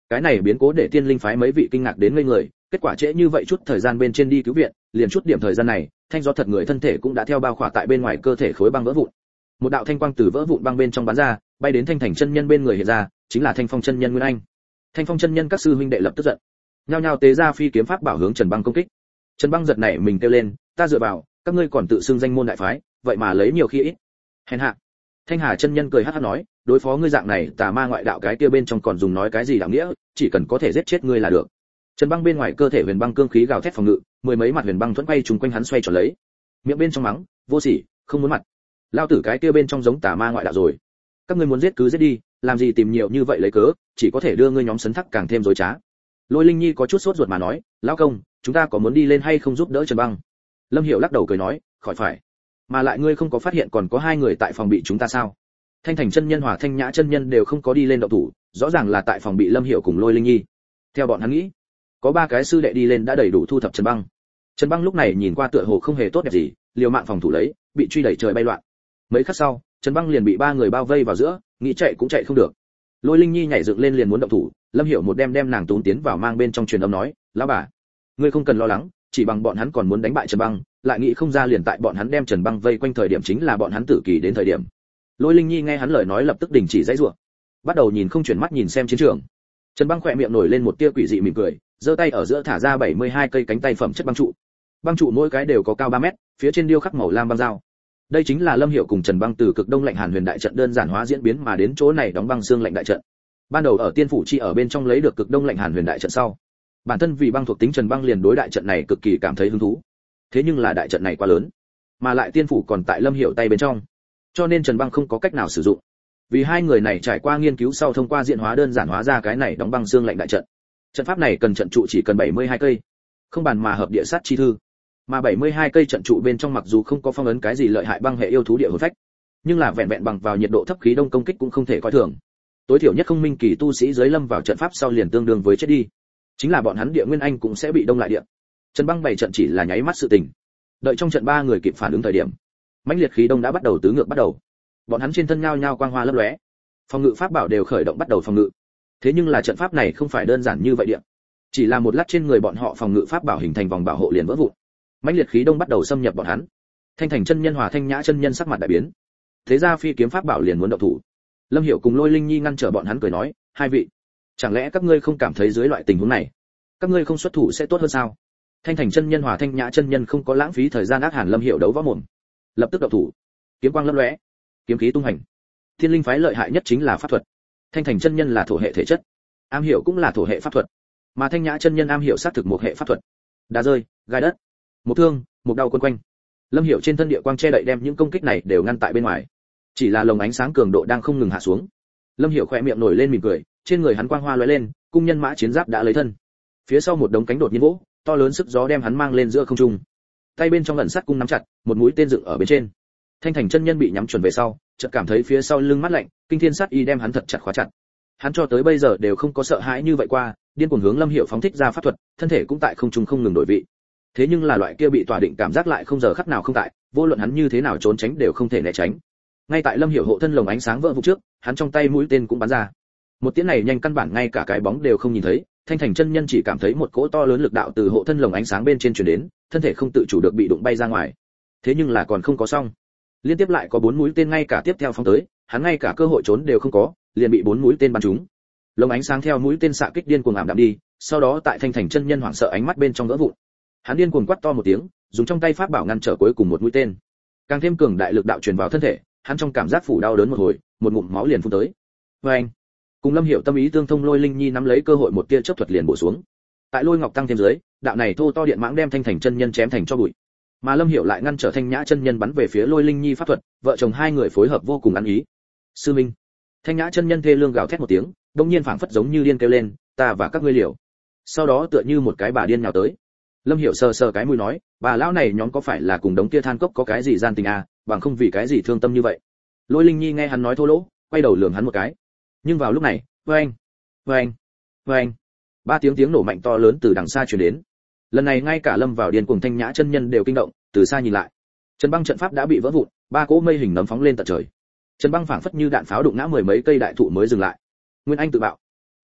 Cái này biến cố để tiên linh phái mấy vị kinh ngạc đến ngây người, kết quả trễ như vậy chút thời gian bên trên đi cứu viện, liền chút điểm thời gian này, thanh gió thật người thân thể cũng đã theo bao khỏa tại bên ngoài cơ thể khối băng vỡ vụn. Một đạo thanh quang từ vỡ vụn băng bên trong bắn ra, bay đến Thanh Thành chân nhân bên người hiện ra, chính là Thanh Phong chân nhân Nguyên Anh. Thanh Phong chân nhân các sư huynh đệ lập tức giận, nhao nhao tế ra phi kiếm pháp bảo hướng Trần Băng công kích. Trần Băng giật nảy mình kêu lên, ta dựa vào, các ngươi còn tự xưng danh môn đại phái, vậy mà lấy nhiều khi ít. Hèn hạ. Thanh Hà chân nhân cười hắc hắc nói, đối phó ngươi dạng này tà ma ngoại đạo cái kia bên trong còn dùng nói cái gì đạo nghĩa, chỉ cần có thể giết chết ngươi là được. Trần Băng bên ngoài cơ thể huyền băng cương khí gào thét phòng ngự, mười mấy mặt huyền băng thuẫn quay trùng quanh hắn xoay tròn lấy. Miệng bên trong mắng, vô sỉ, không muốn mặt. Lao tử cái kia bên trong giống tà ma ngoại đạo rồi. Các ngươi muốn giết cứ giết đi, làm gì tìm nhiều như vậy lấy cớ, chỉ có thể đưa ngươi nhóm sấn thắc càng thêm rối trá. Lôi Linh Nhi có chút sốt ruột mà nói, lão công, chúng ta có muốn đi lên hay không giúp đỡ Trần Băng? Lâm Hiểu lắc đầu cười nói, khỏi phải. Mà lại ngươi không có phát hiện còn có hai người tại phòng bị chúng ta sao? Thanh Thành chân nhân Hòa Thanh Nhã chân nhân đều không có đi lên động thủ, rõ ràng là tại phòng bị Lâm Hiểu cùng Lôi Linh Nhi. Theo bọn hắn nghĩ, có ba cái sư đệ đi lên đã đầy đủ thu thập Trần Băng. Trần Băng lúc này nhìn qua tựa hồ không hề tốt đẹp gì, liều mạng phòng thủ lấy, bị truy đẩy trời bay loạn. Mấy khắc sau, Trần Băng liền bị ba người bao vây vào giữa, nghĩ chạy cũng chạy không được. Lôi Linh Nhi nhảy dựng lên liền muốn động thủ, Lâm Hiểu một đem nàng tún tiến vào mang bên trong truyền âm nói, lão bà, ngươi không cần lo lắng, chỉ bằng bọn hắn còn muốn đánh bại Trần Băng, lại nghĩ không ra liền tại bọn hắn đem Trần Băng vây quanh thời điểm chính là bọn hắn tử kỳ đến thời điểm. Lôi Linh Nhi nghe hắn lời nói lập tức đình chỉ dãy rủa, bắt đầu nhìn không chuyển mắt nhìn xem chiến trường. Trần Băng khỏe miệng nổi lên một tia quỷ dị mỉm cười, giơ tay ở giữa thả ra 72 cây cánh tay phẩm chất băng trụ. Băng trụ mỗi cái đều có cao 3 mét, phía trên điêu khắc màu lam băng dao. Đây chính là Lâm Hiểu cùng Trần Băng từ cực đông lạnh hàn huyền đại trận đơn giản hóa diễn biến mà đến chỗ này đóng băng xương lạnh đại trận. Ban đầu ở Tiên phủ chi ở bên trong lấy được cực đông lạnh hàn huyền đại trận sau, bản thân vì băng thuộc tính Trần Băng liền đối đại trận này cực kỳ cảm thấy hứng thú. Thế nhưng là đại trận này quá lớn, mà lại Tiên phủ còn tại Lâm Hiểu tay bên trong, cho nên Trần Băng không có cách nào sử dụng. Vì hai người này trải qua nghiên cứu sau thông qua diễn hóa đơn giản hóa ra cái này đóng băng xương lạnh đại trận. Trận pháp này cần trận trụ chỉ cần 72 cây, không bàn mà hợp địa sát chi thư. Mà 72 cây trận trụ bên trong mặc dù không có phong ấn cái gì lợi hại băng hệ yêu thú địa hồn phách, nhưng là vẹn vẹn bằng vào nhiệt độ thấp khí đông công kích cũng không thể coi thường. Tối thiểu nhất không minh kỳ tu sĩ dưới lâm vào trận pháp sau liền tương đương với chết đi. Chính là bọn hắn địa nguyên anh cũng sẽ bị đông lại địa. Trần Băng bảy trận chỉ là nháy mắt sự tình. Đợi trong trận ba người kịp phản ứng thời điểm, mãnh liệt khí đông đã bắt đầu tứ ngược bắt đầu. Bọn hắn trên thân nhao nhao quang hoa lấp lóe, phòng ngự pháp bảo đều khởi động bắt đầu phòng ngự. Thế nhưng là trận pháp này không phải đơn giản như vậy địa. Chỉ là một lát trên người bọn họ phòng ngự pháp bảo hình thành vòng bảo hộ liền vỡ vụn. Mãnh liệt khí đông bắt đầu xâm nhập bọn hắn. Thanh Thành chân nhân Hòa Thanh Nhã chân nhân sắc mặt đại biến. Thế ra phi kiếm pháp bảo liền muốn động thủ. Lâm Hiểu cùng Lôi Linh Nhi ngăn trở bọn hắn cười nói, hai vị, chẳng lẽ các ngươi không cảm thấy dưới loại tình huống này, các ngươi không xuất thủ sẽ tốt hơn sao? Thanh Thành chân nhân Hòa Thanh Nhã chân nhân không có lãng phí thời gian ác hàn Lâm Hiểu đấu võ mồm, lập tức động thủ. Kiếm quang lấp lóe, kiếm khí tung hành. Thiên linh phái lợi hại nhất chính là pháp thuật. Thanh Thành chân nhân là thổ hệ thể chất, am hiểu cũng là thổ hệ pháp thuật, mà Thanh Nhã chân nhân am hiểu sát thực một hệ pháp thuật. Đá rơi, gai đất, một thương, một đau quân quanh. Lâm Hiểu trên thân địa quang che đậy đem những công kích này đều ngăn tại bên ngoài. Chỉ là lồng ánh sáng cường độ đang không ngừng hạ xuống. Lâm Hiểu khẽ miệng nổi lên mỉm cười, trên người hắn quang hoa lóe lên, cung nhân mã chiến giáp đã lấy thân. Phía sau một đống cánh đột nhiên vỗ, to lớn sức gió đem hắn mang lên giữa không trung. Tay bên trong ẩn sắt cung nắm chặt, một mũi tên dựng ở bên trên. Thanh Thành chân nhân bị nhắm chuẩn về sau, chợt cảm thấy phía sau lưng mát lạnh, kinh thiên sát y đem hắn thật chặt khóa chặt. Hắn cho tới bây giờ đều không có sợ hãi như vậy qua, điên cuồng hướng Lâm Hiểu phóng thích ra pháp thuật, thân thể cũng tại không trung không ngừng đổi vị. Thế nhưng là loại kia bị tỏa định cảm giác lại không giờ khắc nào không tại, vô luận hắn như thế nào trốn tránh đều không thể né tránh. Ngay tại Lâm Hiểu hộ thân lồng ánh sáng vỡ vụn trước, hắn trong tay mũi tên cũng bắn ra. Một tiếng này nhanh căn bản ngay cả cái bóng đều không nhìn thấy, Thanh Thành chân nhân chỉ cảm thấy một cỗ to lớn lực đạo từ hộ thân lồng ánh sáng bên trên truyền đến, thân thể không tự chủ được bị đụng bay ra ngoài. Thế nhưng là còn không có xong, liên tiếp lại có 4 mũi tên ngay cả tiếp theo phóng tới, hắn ngay cả cơ hội trốn đều không có, liền bị 4 mũi tên bắn trúng. Lồng ánh sáng theo mũi tên xạ kích điên cuồng ảm đạm đi, sau đó tại Thanh Thành chân nhân hoảng sợ ánh mắt bên trong vỡ vụn. Hắn điên cuồng quát to một tiếng, dùng trong tay pháp bảo ngăn trở cuối cùng một mũi tên. Càng thêm cường đại lực đạo truyền vào thân thể, hắn trong cảm giác phủ đau đớn một hồi, một ngụm máu liền phun tới. Anh, cùng Lâm Hiểu tâm ý tương thông Lôi Linh Nhi nắm lấy cơ hội một tia chớp thuật liền bổ xuống. Tại Lôi Ngọc tăng thêm dưới, đạo này thô to điện mãng đem Thanh Thành chân nhân chém thành cho bụi. Mà Lâm Hiểu lại ngăn trở Thanh Nhã chân nhân bắn về phía Lôi Linh Nhi pháp thuật, vợ chồng hai người phối hợp vô cùng ăn ý. Sư minh. Thanh Nhã chân nhân thê lương gào thét một tiếng, đột nhiên phảng phất giống như điên kêu lên, ta và các ngươi liều. Sau đó tựa như một cái bà điên nhào tới. Lâm Hiểu sờ sờ cái mũi nói, bà lão này nhóm có phải là cùng đống kia than cốc có cái gì gian tình à, bằng không vì cái gì thương tâm như vậy. Lôi Linh Nhi nghe hắn nói thô lỗ, quay đầu lườm hắn một cái. Nhưng vào lúc này, oeng, oeng, oeng, 3 tiếng nổ mạnh to lớn từ đằng xa truyền đến. Lần này ngay cả Lâm vào điên cuồng Thanh Nhã chân nhân đều kinh động, từ xa nhìn lại, Trần Băng trận pháp đã bị vỡ vụn, 3 cỗ mây hình nấm phóng lên tận trời. Trần Băng phảng phất như đạn pháo đụng ngã 10 mấy cây đại thụ mới dừng lại. Nguyên Anh tự bạo.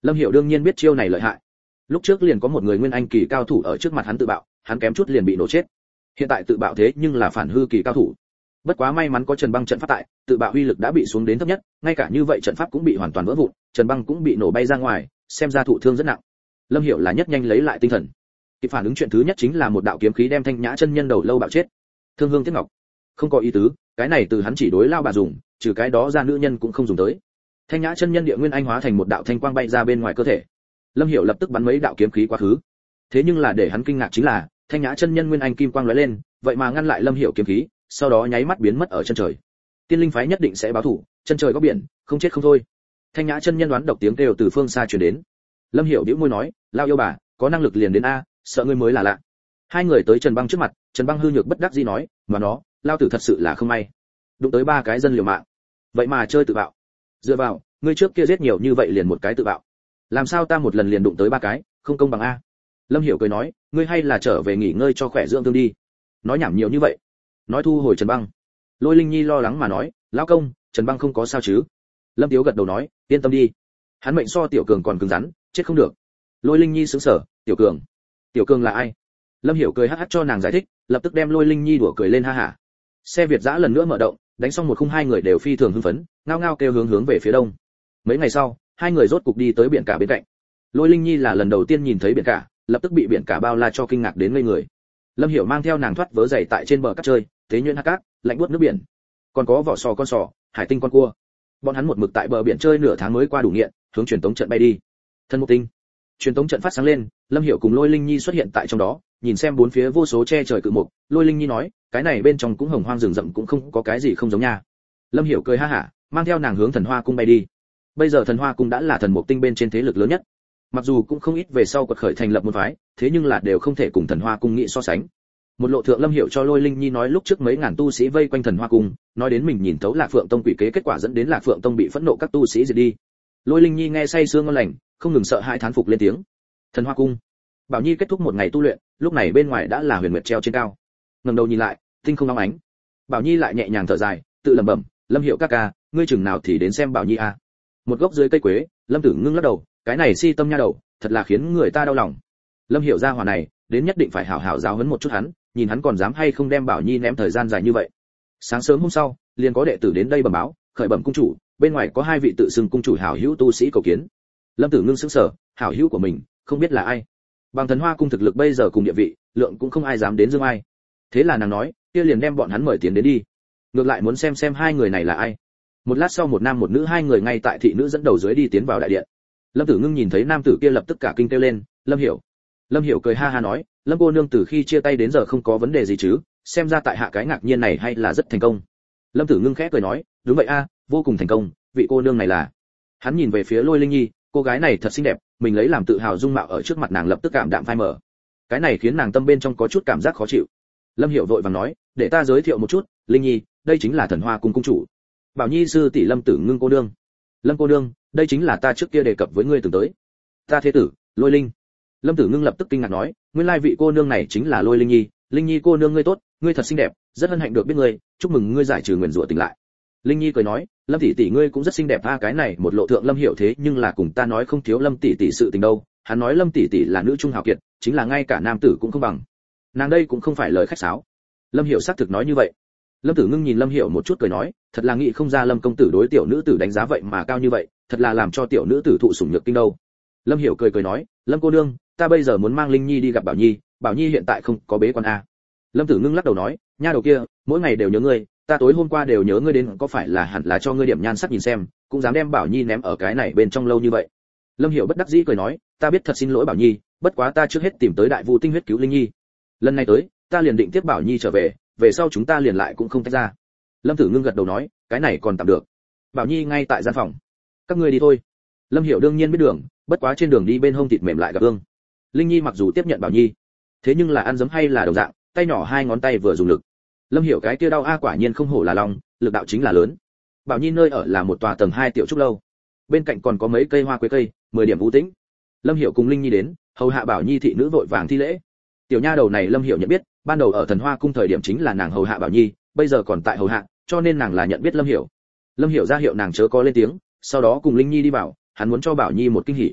Lâm Hiểu đương nhiên biết chiêu này lợi hại. Lúc trước liền có một người nguyên anh kỳ cao thủ ở trước mặt hắn tự bạo, hắn kém chút liền bị nổ chết. Hiện tại tự bạo thế nhưng là phản hư kỳ cao thủ. Bất quá may mắn có Trần Băng trận pháp tại, tự bạo uy lực đã bị xuống đến thấp nhất, ngay cả như vậy trận pháp cũng bị hoàn toàn vỡ vụn, Trần Băng cũng bị nổ bay ra ngoài, xem ra thụ thương rất nặng. Lâm Hiểu là nhất nhanh lấy lại tinh thần. Kịp phản ứng chuyện thứ nhất chính là một đạo kiếm khí đem Thanh Nhã chân nhân đầu lâu bạo chết. Thương hương tiếc ngọc. Không có ý tứ, cái này từ hắn chỉ đối lao bà dùng, trừ cái đó ra nữ nhân cũng không dùng tới. Thanh Nhã chân nhân địa nguyên anh hóa thành một đạo thanh quang bay ra bên ngoài cơ thể. Lâm Hiểu lập tức bắn mấy đạo kiếm khí quá khứ. Thế nhưng là để hắn kinh ngạc chính là, Thanh Nhã chân nhân nguyên anh kim quang lóe lên, vậy mà ngăn lại Lâm Hiểu kiếm khí, sau đó nháy mắt biến mất ở chân trời. Tiên linh phái nhất định sẽ báo thù, chân trời góc biển, không chết không thôi. Thanh Nhã chân nhân đoán độc tiếng kêu từ phương xa truyền đến. Lâm Hiểu bĩu môi nói, lao yêu bà, có năng lực liền đến a, sợ ngươi mới là lạ. Hai người tới Trần Băng trước mặt, Trần Băng hư nhược bất đắc dĩ nói, mà nó, lao tử thật sự là không may, đụng tới ba cái dân liều mạng, vậy mà chơi tự bạo. Dựa vào, ngươi trước kia giết nhiều như vậy liền một cái tự bạo, làm sao ta một lần liền đụng tới ba cái, không công bằng a. Lâm Hiểu cười nói, ngươi hay là trở về nghỉ ngơi cho khỏe dưỡng thương đi. Nói nhảm nhiều như vậy. Nói thu hồi Trần Băng. Lôi Linh Nhi lo lắng mà nói, lão công, Trần Băng không có sao chứ? Lâm Tiếu gật đầu nói, yên tâm đi, hắn mệnh so Tiểu Cường còn cứng rắn, chết không được. Lôi Linh Nhi sững sờ, Tiểu Cường? Tiểu Cường là ai? Lâm Hiểu cười hắc hắc cho nàng giải thích, lập tức đem Lôi Linh Nhi đùa cười lên ha hả. Xe Việt dã lần nữa mở động, đánh xong một khung, hai người đều phi thường hưng phấn, ngao ngao kêu hướng về phía đông. Mấy ngày sau, hai người rốt cục đi tới biển cả bên cạnh. Lôi Linh Nhi là lần đầu tiên nhìn thấy biển cả, lập tức bị biển cả bao la cho kinh ngạc đến ngây người. Lâm Hiểu mang theo nàng thoát vớ giày tại trên bờ cát chơi, tế nhuyễn hắc cát, lạnh buốt nước biển. Còn có vỏ sò con sò, hải tinh con cua. Bọn hắn một mực tại bờ biển chơi nửa tháng mới qua đủ nghiện, hướng truyền tống trận bay đi. Thân Mục Tinh. Truyền tống trận phát sáng lên, Lâm Hiểu cùng Lôi Linh Nhi xuất hiện tại trong đó, nhìn xem bốn phía vô số che trời cự mục, Lôi Linh Nhi nói, cái này bên trong cũng hồng hoang rừng rậm cũng không có cái gì không giống nha. Lâm Hiểu cười ha hả, mang theo nàng hướng Thần Hoa cung bay đi. Bây giờ Thần Hoa cung đã là Thần Mục Tinh bên trên thế lực lớn nhất. Mặc dù cũng không ít về sau quật khởi thành lập môn phái, thế nhưng là đều không thể cùng Thần Hoa cung nghị so sánh. Một lộ thượng Lâm Hiểu cho Lôi Linh Nhi nói lúc trước mấy ngàn tu sĩ vây quanh Thần Hoa cung, nói đến mình nhìn thấu Lạc Phượng tông quỷ kế, kết quả dẫn đến Lạc Phượng tông bị phẫn nộ các tu sĩ diệt đi. Lôi Linh Nhi nghe say sương ngon lành, không ngừng sợ hãi thán phục lên tiếng. Thần Hoa cung. Bảo Nhi kết thúc một ngày tu luyện, lúc này bên ngoài đã là huyền nguyệt treo trên cao. Ngẩng đầu nhìn lại, tinh không óng ánh. Bảo Nhi lại nhẹ nhàng thở dài, tự lẩm bẩm, Lâm Hiểu ca ca, ngươi chừng nào thì đến xem Bảo Nhi a. Một gốc dưới cây quế, Lâm Tử Ngưng lắc đầu, cái này si tâm nha đầu, thật là khiến người ta đau lòng. Lâm Hiểu gia hỏa này, đến nhất định phải hảo hảo giáo huấn một chút hắn, nhìn hắn còn dám hay không đem Bảo Nhi ném thời gian dài như vậy. Sáng sớm hôm sau, liền có đệ tử đến đây bẩm báo, khởi bẩm cung chủ, bên ngoài có hai vị tự xưng cung chủ hảo hữu tu sĩ cầu kiến. Lâm Tử Ngưng sững sờ, hảo hữu của mình, không biết là ai. Bằng Thần Hoa cung thực lực bây giờ cùng địa vị, lượng cũng không ai dám đến dương ai. Thế là nàng nói, kia liền đem bọn hắn mời tiến đến đi. Ngược lại muốn xem hai người này là ai. Một lát sau một nam một nữ hai người ngay tại thị nữ dẫn đầu dưới đi tiến vào đại điện. Lâm Tử Ngưng nhìn thấy nam tử kia lập tức cả kinh kêu lên, Lâm Hiểu. Lâm Hiểu cười ha ha nói, Lâm cô nương từ khi chia tay đến giờ không có vấn đề gì chứ, xem ra tại hạ cái ngạc nhiên này hay là rất thành công. Lâm Tử Ngưng khẽ cười nói, đúng vậy a, vô cùng thành công, vị cô nương này là. Hắn nhìn về phía Lôi Linh Nhi, cô gái này thật xinh đẹp, mình lấy làm tự hào dung mạo ở trước mặt nàng lập tức cảm đạm phai mờ. Cái này khiến nàng tâm bên trong có chút cảm giác khó chịu. Lâm Hiểu vội vàng nói, để ta giới thiệu một chút, Linh Nhi, đây chính là Thần Hoa cung cung chủ. Bảo Nhi sư tỷ Lâm Tử Ngưng cô nương. Lâm cô nương, đây chính là ta trước kia đề cập với ngươi từng tới. Ta thế tử, Lôi Linh. Lâm Tử Ngưng lập tức kinh ngạc nói, nguyên lai vị cô nương này chính là Lôi Linh Nhi, Linh Nhi cô nương ngươi tốt, ngươi thật xinh đẹp, rất hân hạnh được biết ngươi, chúc mừng ngươi giải trừ nguyền rủa tỉnh lại. Linh Nhi cười nói, Lâm tỷ tỷ ngươi cũng rất xinh đẹp a, cái này một lộ thượng Lâm Hiểu thế nhưng là cùng ta nói không thiếu Lâm tỷ tỷ sự tình đâu, hắn nói Lâm tỷ tỷ là nữ trung hào kiệt, chính là ngay cả nam tử cũng không bằng. Nàng đây cũng không phải lời khách sáo. Lâm Hiểu xác thực nói như vậy. Lâm Tử Ngưng nhìn Lâm Hiểu một chút cười nói, thật là nghĩ không ra Lâm công tử đối tiểu nữ tử đánh giá vậy mà cao như vậy, thật là làm cho tiểu nữ tử thụ sủng nhược kinh đâu. Lâm Hiểu cười nói, Lâm cô nương, ta bây giờ muốn mang Linh Nhi đi gặp Bảo Nhi, Bảo Nhi hiện tại không có bế quan a. Lâm Tử Ngưng lắc đầu nói, nha đầu kia, mỗi ngày đều nhớ ngươi, ta tối hôm qua đều nhớ ngươi đến, có phải là hẳn là cho ngươi điểm nhan sắc nhìn xem, cũng dám đem Bảo Nhi ném ở cái này bên trong lâu như vậy. Lâm Hiểu bất đắc dĩ cười nói, ta biết thật xin lỗi Bảo Nhi, bất quá ta trước hết tìm tới Đại Vu tinh huyết cứu Linh Nhi. Lần này tới, ta liền định tiếp Bảo Nhi trở về, về sau chúng ta liền lại cũng không tách ra. Lâm Tử Ngưng gật đầu nói, cái này còn tạm được. Bảo Nhi ngay tại gian phòng, các ngươi đi thôi. Lâm Hiểu đương nhiên biết đường, bất quá trên đường đi bên hông thịt mềm lại gặp ương. Linh Nhi mặc dù tiếp nhận Bảo Nhi, thế nhưng là ăn giấm hay là đồng dạng, tay nhỏ hai ngón tay vừa dùng lực. Lâm Hiểu cái kia đau a, quả nhiên không hổ là lòng, lực đạo chính là lớn. Bảo Nhi nơi ở là một tòa tầng 2 tiểu trúc lâu, bên cạnh còn có mấy cây hoa quế cây, 10 điểm u tĩnh. Lâm Hiểu cùng Linh Nhi đến, hầu hạ Bảo Nhi thị nữ vội vàng thi lễ. Tiểu nha đầu này Lâm Hiểu nhận biết, ban đầu ở Thần Hoa cung thời điểm chính là nàng hầu hạ Bảo Nhi, bây giờ còn tại hầu hạ, cho nên nàng là nhận biết Lâm Hiểu. Lâm Hiểu ra hiệu nàng chớ có lên tiếng, sau đó cùng Linh Nhi đi vào, hắn muốn cho Bảo Nhi một kinh hỉ.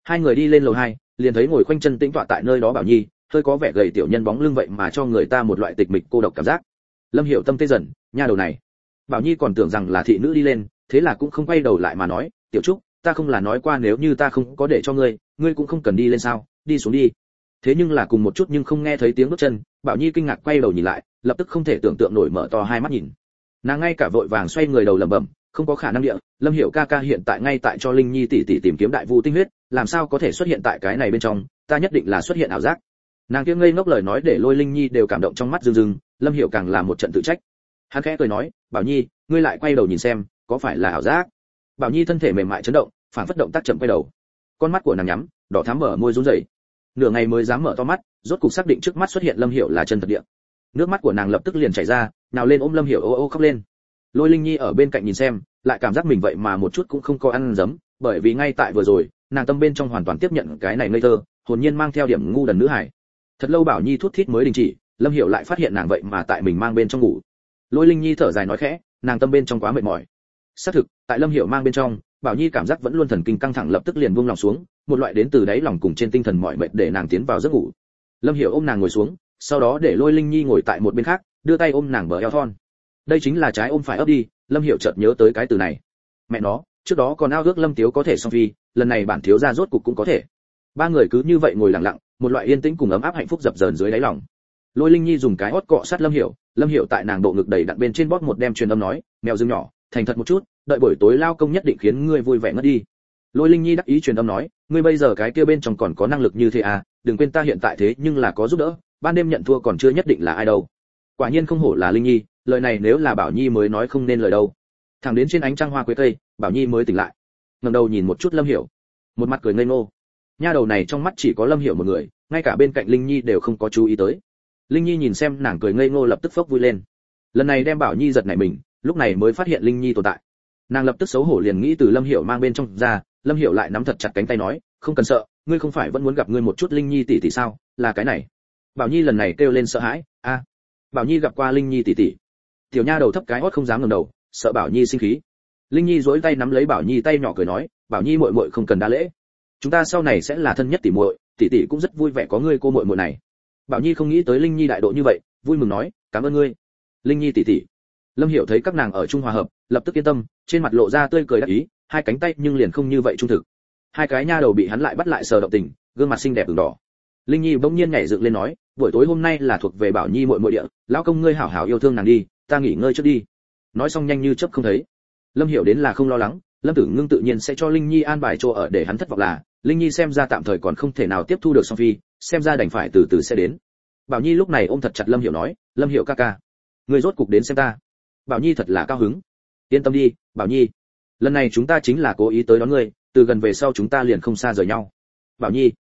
Hai người đi lên lầu 2, liền thấy ngồi khoanh chân tĩnh tọa tại nơi đó Bảo Nhi, hơi có vẻ gầy tiểu nhân bóng lưng vậy mà cho người ta một loại tịch mịch cô độc cảm giác. Lâm Hiểu tâm tê dần, nha đầu này. Bảo Nhi còn tưởng rằng là thị nữ đi lên, thế là cũng không quay đầu lại mà nói, "Tiểu Trúc, ta không là nói qua nếu như ta không có để cho ngươi, ngươi cũng không cần đi lên sao, đi xuống đi." Thế nhưng là cùng một chút nhưng không nghe thấy tiếng bước chân, Bảo Nhi kinh ngạc quay đầu nhìn lại, lập tức không thể tưởng tượng nổi mở to hai mắt nhìn. Nàng ngay cả vội vàng xoay người đầu lẩm bẩm, không có khả năng địa, Lâm Hiểu ca ca hiện tại ngay tại cho Linh Nhi tỷ tỷ tìm kiếm đại vu tinh huyết, làm sao có thể xuất hiện tại cái này bên trong, ta nhất định là xuất hiện ảo giác. Nàng kia ngây ngốc lời nói để Lôi Linh Nhi đều cảm động trong mắt rưng rưng, Lâm Hiểu càng là một trận tự trách. Hắn khẽ cười nói, Bảo Nhi, ngươi lại quay đầu nhìn xem, có phải là ảo giác? Bảo Nhi thân thể mềm mại chấn động, phản phất động tác chậm quay đầu. Con mắt của nàng nhắm, đỏ thắm mở môi run rẩy. Nửa ngày mới dám mở to mắt, rốt cục xác định trước mắt xuất hiện Lâm Hiểu là chân thật địa. Nước mắt của nàng lập tức liền chảy ra, nào lên ôm Lâm Hiểu ô ô khóc lên. Lôi Linh Nhi ở bên cạnh nhìn xem, lại cảm giác mình vậy mà một chút cũng không có ăn dấm, bởi vì ngay tại vừa rồi, nàng tâm bên trong hoàn toàn tiếp nhận cái này ngây thơ, hồn nhiên mang theo điểm ngu đần nữ hải. Thật lâu Bảo Nhi thút thít mới đình chỉ, Lâm Hiểu lại phát hiện nàng vậy mà tại mình mang bên trong ngủ. Lôi Linh Nhi thở dài nói khẽ, nàng tâm bên trong quá mệt mỏi. Xác thực, tại Lâm Hiểu mang bên trong, Bảo Nhi cảm giác vẫn luôn thần kinh căng thẳng lập tức liền buông lòng xuống, một loại đến từ đáy lòng cùng trên tinh thần mỏi mệt để nàng tiến vào giấc ngủ. Lâm Hiểu ôm nàng ngồi xuống, sau đó để Lôi Linh Nhi ngồi tại một bên khác, đưa tay ôm nàng bờ eo thon. Đây chính là trái ôm phải ấp đi, Lâm Hiểu chợt nhớ tới cái từ này. Mẹ nó, trước đó còn ao ước Lâm Tiếu có thể song phi, lần này bản thiếu gia rốt cục cũng có thể. Ba người cứ như vậy ngồi lặng lặng, một loại yên tĩnh cùng ấm áp hạnh phúc dập dờn dưới đáy lòng. Lôi Linh Nhi dùng cái hót cọ sát Lâm Hiểu tại nàng bộ ngực đầy đặn bên trên bóp một đem truyền âm nói, mèo dương nhỏ, thành thật một chút, đợi buổi tối lao công nhất định khiến ngươi vui vẻ ngất đi. Lôi Linh Nhi đắc ý truyền âm nói, ngươi bây giờ cái kia bên trong còn có năng lực như thế à, đừng quên ta hiện tại thế nhưng là có giúp đỡ, ban đêm nhận thua còn chưa nhất định là ai đâu. Quả nhiên không hổ là Linh Nhi, lời này nếu là Bảo Nhi mới nói không nên lời đâu. Thẳng đến trên ánh trăng hoa quế cây, Bảo Nhi mới tỉnh lại, ngẩng đầu nhìn một chút Lâm Hiểu, một mặt cười ngây ngô. Nha đầu này trong mắt chỉ có Lâm Hiểu một người, ngay cả bên cạnh Linh Nhi đều không có chú ý tới. Linh Nhi nhìn xem nàng cười ngây ngô lập tức phốc vui lên. Lần này đem Bảo Nhi giật nảy mình, lúc này mới phát hiện Linh Nhi tồn tại. Nàng lập tức xấu hổ liền nghĩ từ Lâm Hiểu mang bên trong ra, Lâm Hiểu lại nắm thật chặt cánh tay nói, không cần sợ, ngươi không phải vẫn muốn gặp ngươi một chút Linh Nhi tỷ tỷ sao, là cái này. Bảo Nhi lần này kêu lên sợ hãi, a, Bảo Nhi gặp qua Linh Nhi tỷ tỷ. Tiểu nha đầu thấp cái hót không dám ngẩng đầu, sợ Bảo Nhi sinh khí. Linh Nhi duỗi tay nắm lấy Bảo Nhi tay nhỏ cười nói, Bảo Nhi muội muội không cần đa lễ, chúng ta sau này sẽ là thân nhất tỷ muội, tỷ tỷ cũng rất vui vẻ có ngươi cô muội muội này. Bảo Nhi không nghĩ tới Linh Nhi đại độ như vậy, vui mừng nói, cảm ơn ngươi, Linh Nhi tỷ tỷ. Lâm Hiểu thấy các nàng ở chung hòa hợp, lập tức yên tâm, trên mặt lộ ra tươi cười đắc ý, hai cánh tay nhưng liền không như vậy trung thực. Hai cái nha đầu bị hắn lại bắt lại sờ động tình, gương mặt xinh đẹp ửng đỏ. Linh Nhi bỗng nhiên nhảy dựng lên nói, buổi tối hôm nay là thuộc về Bảo Nhi muội muội địa, lão công ngươi hảo hảo yêu thương nàng đi, ta nghỉ ngơi trước đi. Nói xong nhanh như chớp không thấy. Lâm Hiểu đến là không lo lắng, Lâm Tử Ngưng tự nhiên sẽ cho Linh Nhi an bài chỗ ở để hắn thất vọng là, Linh Nhi xem ra tạm thời còn không thể nào tiếp thu được song phi, xem ra đành phải từ từ sẽ đến. Bảo Nhi lúc này ôm thật chặt Lâm Hiểu nói, Lâm Hiểu ca ca, ngươi rốt cục đến xem ta. Bảo Nhi thật là cao hứng. Yên tâm đi, Bảo Nhi, lần này chúng ta chính là cố ý tới đón ngươi, từ gần về sau chúng ta liền không xa rời nhau. Bảo Nhi,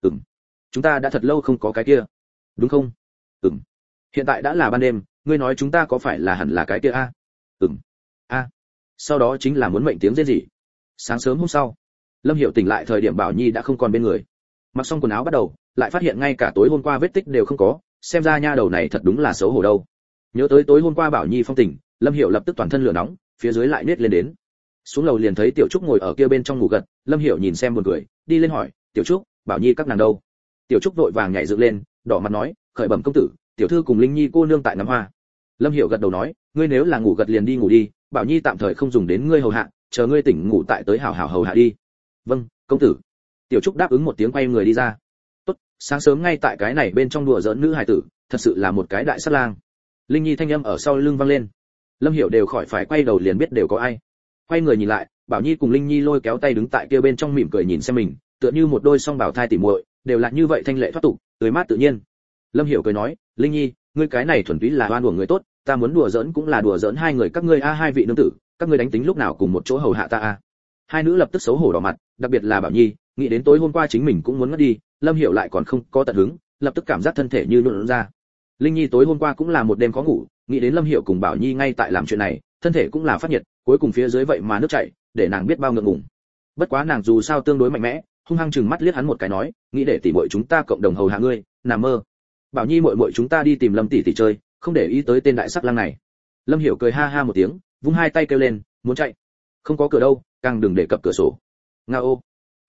chúng ta đã thật lâu không có cái kia, đúng không? Hiện tại đã là ban đêm, ngươi nói chúng ta có phải là hẳn là cái kia a? A. Sau đó chính là muốn mệnh tiếng rên rỉ. Sáng sớm hôm sau, Lâm Hiểu tỉnh lại thời điểm Bảo Nhi đã không còn bên người. Mặc xong quần áo bắt đầu, lại phát hiện ngay cả tối hôm qua vết tích đều không có, xem ra nha đầu này thật đúng là xấu hổ đâu. Nhớ tới tối hôm qua Bảo Nhi phong tình, Lâm Hiểu lập tức toàn thân lửa nóng, phía dưới lại nết lên đến. Xuống lầu liền thấy Tiểu Trúc ngồi ở kia bên trong ngủ gật, Lâm Hiểu nhìn xem buồn cười, đi lên hỏi, Tiểu Trúc, Bảo Nhi các nàng đâu? Tiểu Trúc vội vàng nhảy dựng lên, đỏ mặt nói, khởi bẩm công tử, tiểu thư cùng Linh Nhi cô nương tại ngắm hoa. Lâm Hiểu gật đầu nói, ngươi nếu là ngủ gật liền đi ngủ đi, Bảo Nhi tạm thời không dùng đến ngươi hầu hạ, chờ ngươi tỉnh ngủ tại tới hảo hảo hầu hạ đi. Vâng, công tử. Tiểu Trúc đáp ứng một tiếng quay người đi ra. Tốt, sáng sớm ngay tại cái này bên trong đùa giỡn nữ hài tử, thật sự là một cái đại sát lang. Linh Nhi thanh âm ở sau lưng vang lên. Lâm Hiểu đều khỏi phải quay đầu liền biết đều có ai. Quay người nhìn lại, Bảo Nhi cùng Linh Nhi lôi kéo tay đứng tại kia bên trong mỉm cười nhìn xem mình, tựa như một đôi song bào thai tỉ muội, đều là như vậy thanh lệ thoát tục, tươi mát tự nhiên. Lâm Hiểu cười nói, Linh Nhi, ngươi cái này thuần túy là oan uổng người tốt, ta muốn đùa giỡn cũng là đùa giỡn hai người các ngươi a, hai vị nương tử, các ngươi đánh tính lúc nào cùng một chỗ hầu hạ ta a. Hai nữ lập tức xấu hổ đỏ mặt, đặc biệt là Bảo Nhi, nghĩ đến tối hôm qua chính mình cũng muốn ngất đi, Lâm Hiểu lại còn không có tận hứng, lập tức cảm giác thân thể như nhũn ra. Linh Nhi tối hôm qua cũng là một đêm khó ngủ, nghĩ đến Lâm Hiểu cùng Bảo Nhi ngay tại làm chuyện này, thân thể cũng là phát nhiệt, cuối cùng phía dưới vậy mà nước chảy, để nàng biết bao ngượng ngùng. Bất quá nàng dù sao tương đối mạnh mẽ, hung hăng chừng mắt liếc hắn một cái nói, nghĩ để tỷ muội chúng ta cộng đồng hầu hạ ngươi, nằm mơ. Bảo Nhi muội muội chúng ta đi tìm Lâm tỷ tỷ chơi, không để ý tới tên đại sắc lang này. Lâm Hiểu cười ha ha một tiếng, vung hai tay kêu lên, muốn chạy. Không có cửa đâu, càng đừng để cập cửa sổ. Ngao ô.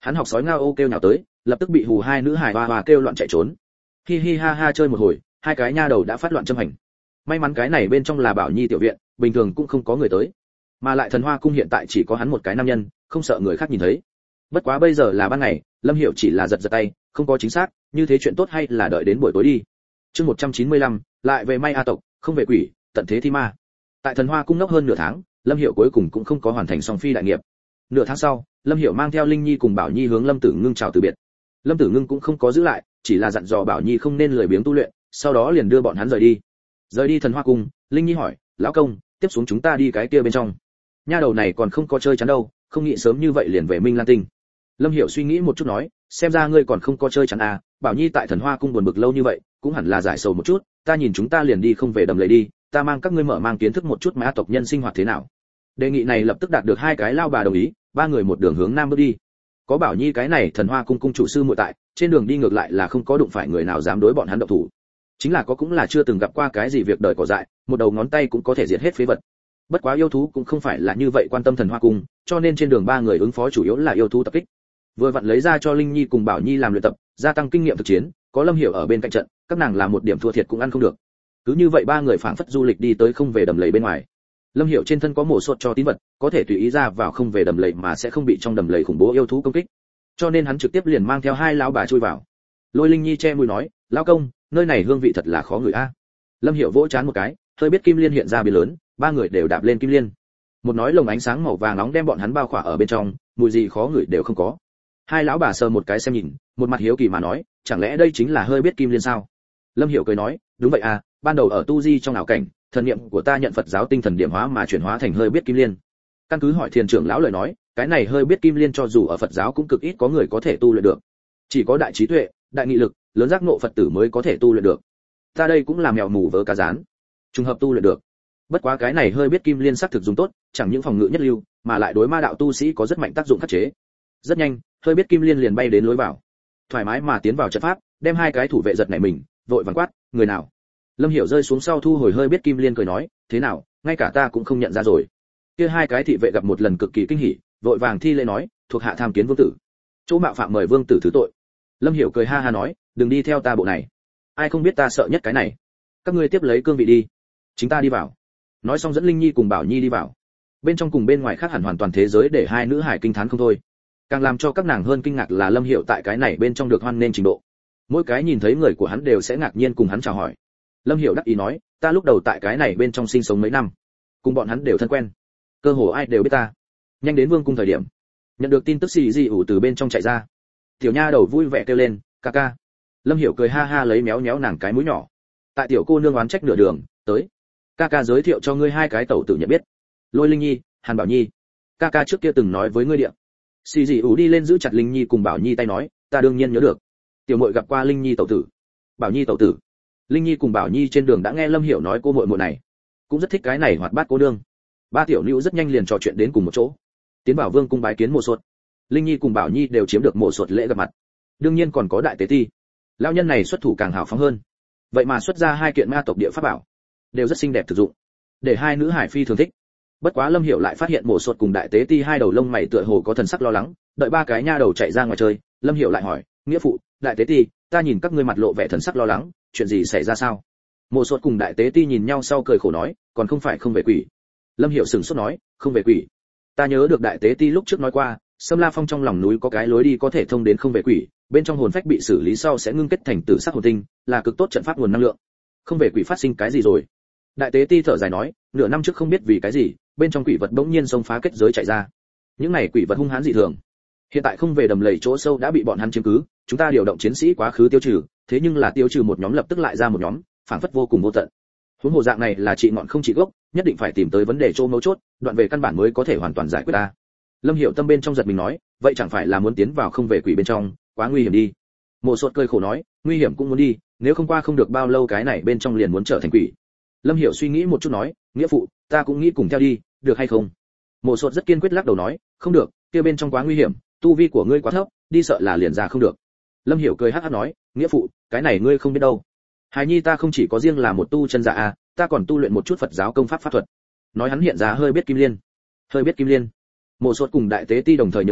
Hắn học sói ngao ô kêu nhào tới, lập tức bị hù hai nữ hài hoa hoa kêu loạn chạy trốn. Hi hi ha ha chơi một hồi, hai cái nha đầu đã phát loạn châm hành. May mắn cái này bên trong là Bảo Nhi tiểu viện, bình thường cũng không có người tới. Mà lại Thần Hoa cung hiện tại chỉ có hắn một cái nam nhân, không sợ người khác nhìn thấy. Bất quá bây giờ là ban ngày, Lâm Hiểu chỉ là giật giật tay, không có chính xác, như thế chuyện tốt hay là đợi đến buổi tối đi. Chương 195, lại về may a tộc, không về quỷ, tận thế thi ma. Tại Thần Hoa cung ngốc hơn nửa tháng, Lâm Hiểu cuối cùng cũng không có hoàn thành song phi đại nghiệp. Nửa tháng sau, Lâm Hiểu mang theo Linh Nhi cùng Bảo Nhi hướng Lâm Tử Ngưng chào từ biệt. Lâm Tử Ngưng cũng không có giữ lại, chỉ là dặn dò Bảo Nhi không nên lười biếng tu luyện, sau đó liền đưa bọn hắn rời đi. Rời đi Thần Hoa cung, Linh Nhi hỏi, lão công, tiếp xuống chúng ta đi cái kia bên trong. Nha đầu này còn không có chơi chán đâu, không nghĩ sớm như vậy liền về Minh Lan Tinh. Lâm Hiểu suy nghĩ một chút nói, xem ra ngươi còn không có chơi chán à, Bảo Nhi tại Thần Hoa cung buồn bực lâu như vậy, cũng hẳn là giải sầu một chút, ta nhìn chúng ta liền đi không về đầm lầy đi, ta mang các ngươi mở mang kiến thức một chút ma tộc nhân sinh hoạt thế nào. Đề nghị này lập tức đạt được hai cái lao bà đồng ý, ba người một đường hướng nam bước đi. Có Bảo Nhi cái này Thần Hoa cung cung chủ sư muội tại, trên đường đi ngược lại là không có đụng phải người nào dám đối bọn hắn động thủ. Chính là có cũng là chưa từng gặp qua cái gì việc đời cỏ dại, một đầu ngón tay cũng có thể diệt hết phế vật. Bất quá yêu thú cũng không phải là như vậy quan tâm Thần Hoa cung, cho nên trên đường ba người ứng phó chủ yếu là yêu thú tập kích. Vừa vặn lấy ra cho Linh Nhi cùng Bảo Nhi làm luyện tập, gia tăng kinh nghiệm thực chiến, có Lâm Hiểu ở bên cạnh trận, các nàng làm một điểm thua thiệt cũng ăn không được. Cứ như vậy ba người phảng phất du lịch đi tới không về đầm lầy bên ngoài. Lâm Hiểu trên thân có mổ sột cho tín vật, có thể tùy ý ra vào không về đầm lầy mà sẽ không bị trong đầm lầy khủng bố yêu thú công kích. Cho nên hắn trực tiếp liền mang theo hai lão bà chui vào. Lôi Linh Nhi che mũi nói, lão công, nơi này hương vị thật là khó ngửi a. Lâm Hiểu vỗ chán một cái, hơi biết kim liên hiện ra biến lớn, ba người đều đạp lên kim liên. Một nói lồng ánh sáng màu vàng nóng đem bọn hắn bao khỏa ở bên trong, mùi gì khó ngửi đều không có. Hai lão bà sờ một cái xem nhìn, một mặt hiếu kỳ mà nói, chẳng lẽ đây chính là hơi biết kim liên sao? Lâm Hiểu cười nói, đúng vậy à, ban đầu ở tu di trong ảo cảnh, thần niệm của ta nhận Phật giáo tinh thần điểm hóa mà chuyển hóa thành hơi biết kim liên. Căn cứ hỏi thiền trưởng lão lời nói, cái này hơi biết kim liên cho dù ở Phật giáo cũng cực ít có người có thể tu luyện được. Chỉ có đại trí tuệ, đại nghị lực, lớn giác ngộ Phật tử mới có thể tu luyện được. Ta đây cũng là mèo mù vớ cá rán, trùng hợp tu luyện được. Bất quá cái này hơi biết kim liên sắc thực dùng tốt, chẳng những phòng ngự nhất lưu, mà lại đối ma đạo tu sĩ có rất mạnh tác dụng khắc chế. Rất nhanh, hơi biết kim liên liền bay đến lối vào, thoải mái mà tiến vào trận pháp, đem hai cái thủ vệ giật nảy mình, vội vàng quát, người nào? Lâm Hiểu rơi xuống sau thu hồi hơi biết kim liên cười nói, thế nào, ngay cả ta cũng không nhận ra rồi. Kia hai cái thị vệ gặp một lần cực kỳ kinh hỉ, vội vàng thi lễ nói, thuộc hạ tham kiến vương tử. Chỗ mạo phạm mời vương tử thứ tội. Lâm Hiểu cười ha ha nói, đừng đi theo ta bộ này. Ai không biết ta sợ nhất cái này. Các ngươi tiếp lấy cương vị đi, chính ta đi vào. Nói xong dẫn Linh Nhi cùng Bảo Nhi đi vào. Bên trong cùng bên ngoài khác hẳn hoàn toàn thế giới để hai nữ hải kinh thán không thôi. Càng làm cho các nàng hơn kinh ngạc là Lâm Hiểu tại cái này bên trong được hoan nên trình độ. Mỗi cái nhìn thấy người của hắn đều sẽ ngạc nhiên cùng hắn chào hỏi. Lâm Hiểu đắc ý nói, ta lúc đầu tại cái này bên trong sinh sống mấy năm, cùng bọn hắn đều thân quen, cơ hồ ai đều biết ta. Nhanh đến vương cung thời điểm, nhận được tin tức xì dị ủ từ bên trong chạy ra, tiểu nha đầu vui vẻ kêu lên, ca ca. Lâm Hiểu cười ha ha lấy méo méo nàng cái mũi nhỏ. Tại tiểu cô nương oán trách nửa đường, tới, ca ca giới thiệu cho ngươi hai cái tẩu tử nhận biết, Lôi Linh Nhi, Hàn Bảo Nhi. Ca ca trước kia từng nói với ngươi địa. Xì dị ủ đi lên giữ chặt Linh Nhi cùng Bảo Nhi tay nói, ta đương nhiên nhớ được. Tiểu muội gặp qua Linh Nhi tẩu tử, Bảo Nhi tẩu tử. Linh Nhi cùng Bảo Nhi trên đường đã nghe Lâm Hiểu nói cô muội muội này, cũng rất thích cái này hoạt bát cô nương. Ba tiểu nữ rất nhanh liền trò chuyện đến cùng một chỗ. Tiến vào vương cung bái kiến mộ sột. Linh Nhi cùng Bảo Nhi đều chiếm được mộ sột lễ gặp mặt. Đương nhiên còn có đại tế ti. Lão nhân này xuất thủ càng hào phóng hơn. Vậy mà xuất ra hai kiện ma tộc địa pháp bảo, đều rất xinh đẹp thực dụng, để hai nữ hải phi thường thích. Bất quá Lâm Hiểu lại phát hiện mộ sột cùng đại tế ti hai đầu lông mày tựa hồ có thần sắc lo lắng, đợi ba cái nha đầu chạy ra ngoài chơi, Lâm Hiểu lại hỏi, nghĩa phụ, đại tế ti, ta nhìn các ngươi mặt lộ vẻ thần sắc lo lắng, chuyện gì xảy ra sao? Mộ sột cùng đại tế ti nhìn nhau sau cười khổ nói, còn không phải không về quỷ. Lâm Hiểu sửng sốt nói, không về quỷ. Ta nhớ được đại tế ti lúc trước nói qua, Sâm La Phong trong lòng núi có cái lối đi có thể thông đến không về quỷ, bên trong hồn phách bị xử lý sau sẽ ngưng kết thành tử sắc hồn tinh, là cực tốt trận pháp nguồn năng lượng. Không về quỷ phát sinh cái gì rồi? Đại tế ti thở dài nói, nửa năm trước không biết vì cái gì, bên trong quỷ vật bỗng nhiên xông phá kết giới chạy ra. Những này quỷ vật hung hãn dị thường. Hiện tại không về đầm lầy chỗ sâu đã bị bọn hắn chiếm cứ, chúng ta điều động chiến sĩ quá khứ tiêu trừ, thế nhưng là tiêu trừ một nhóm lập tức lại ra một nhóm, phảng phất vô cùng vô tận. Huống hồ dạng này là trị ngọn không trị gốc, nhất định phải tìm tới vấn đề chỗ mấu chốt, đoạn về căn bản mới có thể hoàn toàn giải quyết ta. Lâm Hiểu tâm bên trong giật mình nói, vậy chẳng phải là muốn tiến vào không về quỷ bên trong, quá nguy hiểm đi. Mộ Sột cười khổ nói, nguy hiểm cũng muốn đi, nếu không qua không được bao lâu cái này bên trong liền muốn trở thành quỷ. Lâm Hiểu suy nghĩ một chút nói, nghĩa phụ, ta cũng nghĩ cùng theo đi, được hay không? Mộ Sột rất kiên quyết lắc đầu nói, không được, kia bên trong quá nguy hiểm, tu vi của ngươi quá thấp, đi sợ là liền ra không được. Lâm Hiểu cười hắc hắc nói, nghĩa phụ, cái này ngươi không biết đâu. Hài nhi ta không chỉ có riêng là một tu chân giả a, ta còn tu luyện một chút Phật giáo công pháp pháp thuật. Nói hắn hiện ra hơi biết kim liên. Hơi biết kim liên. Mộ Sột cùng đại tế ti đồng thời nhớ tới,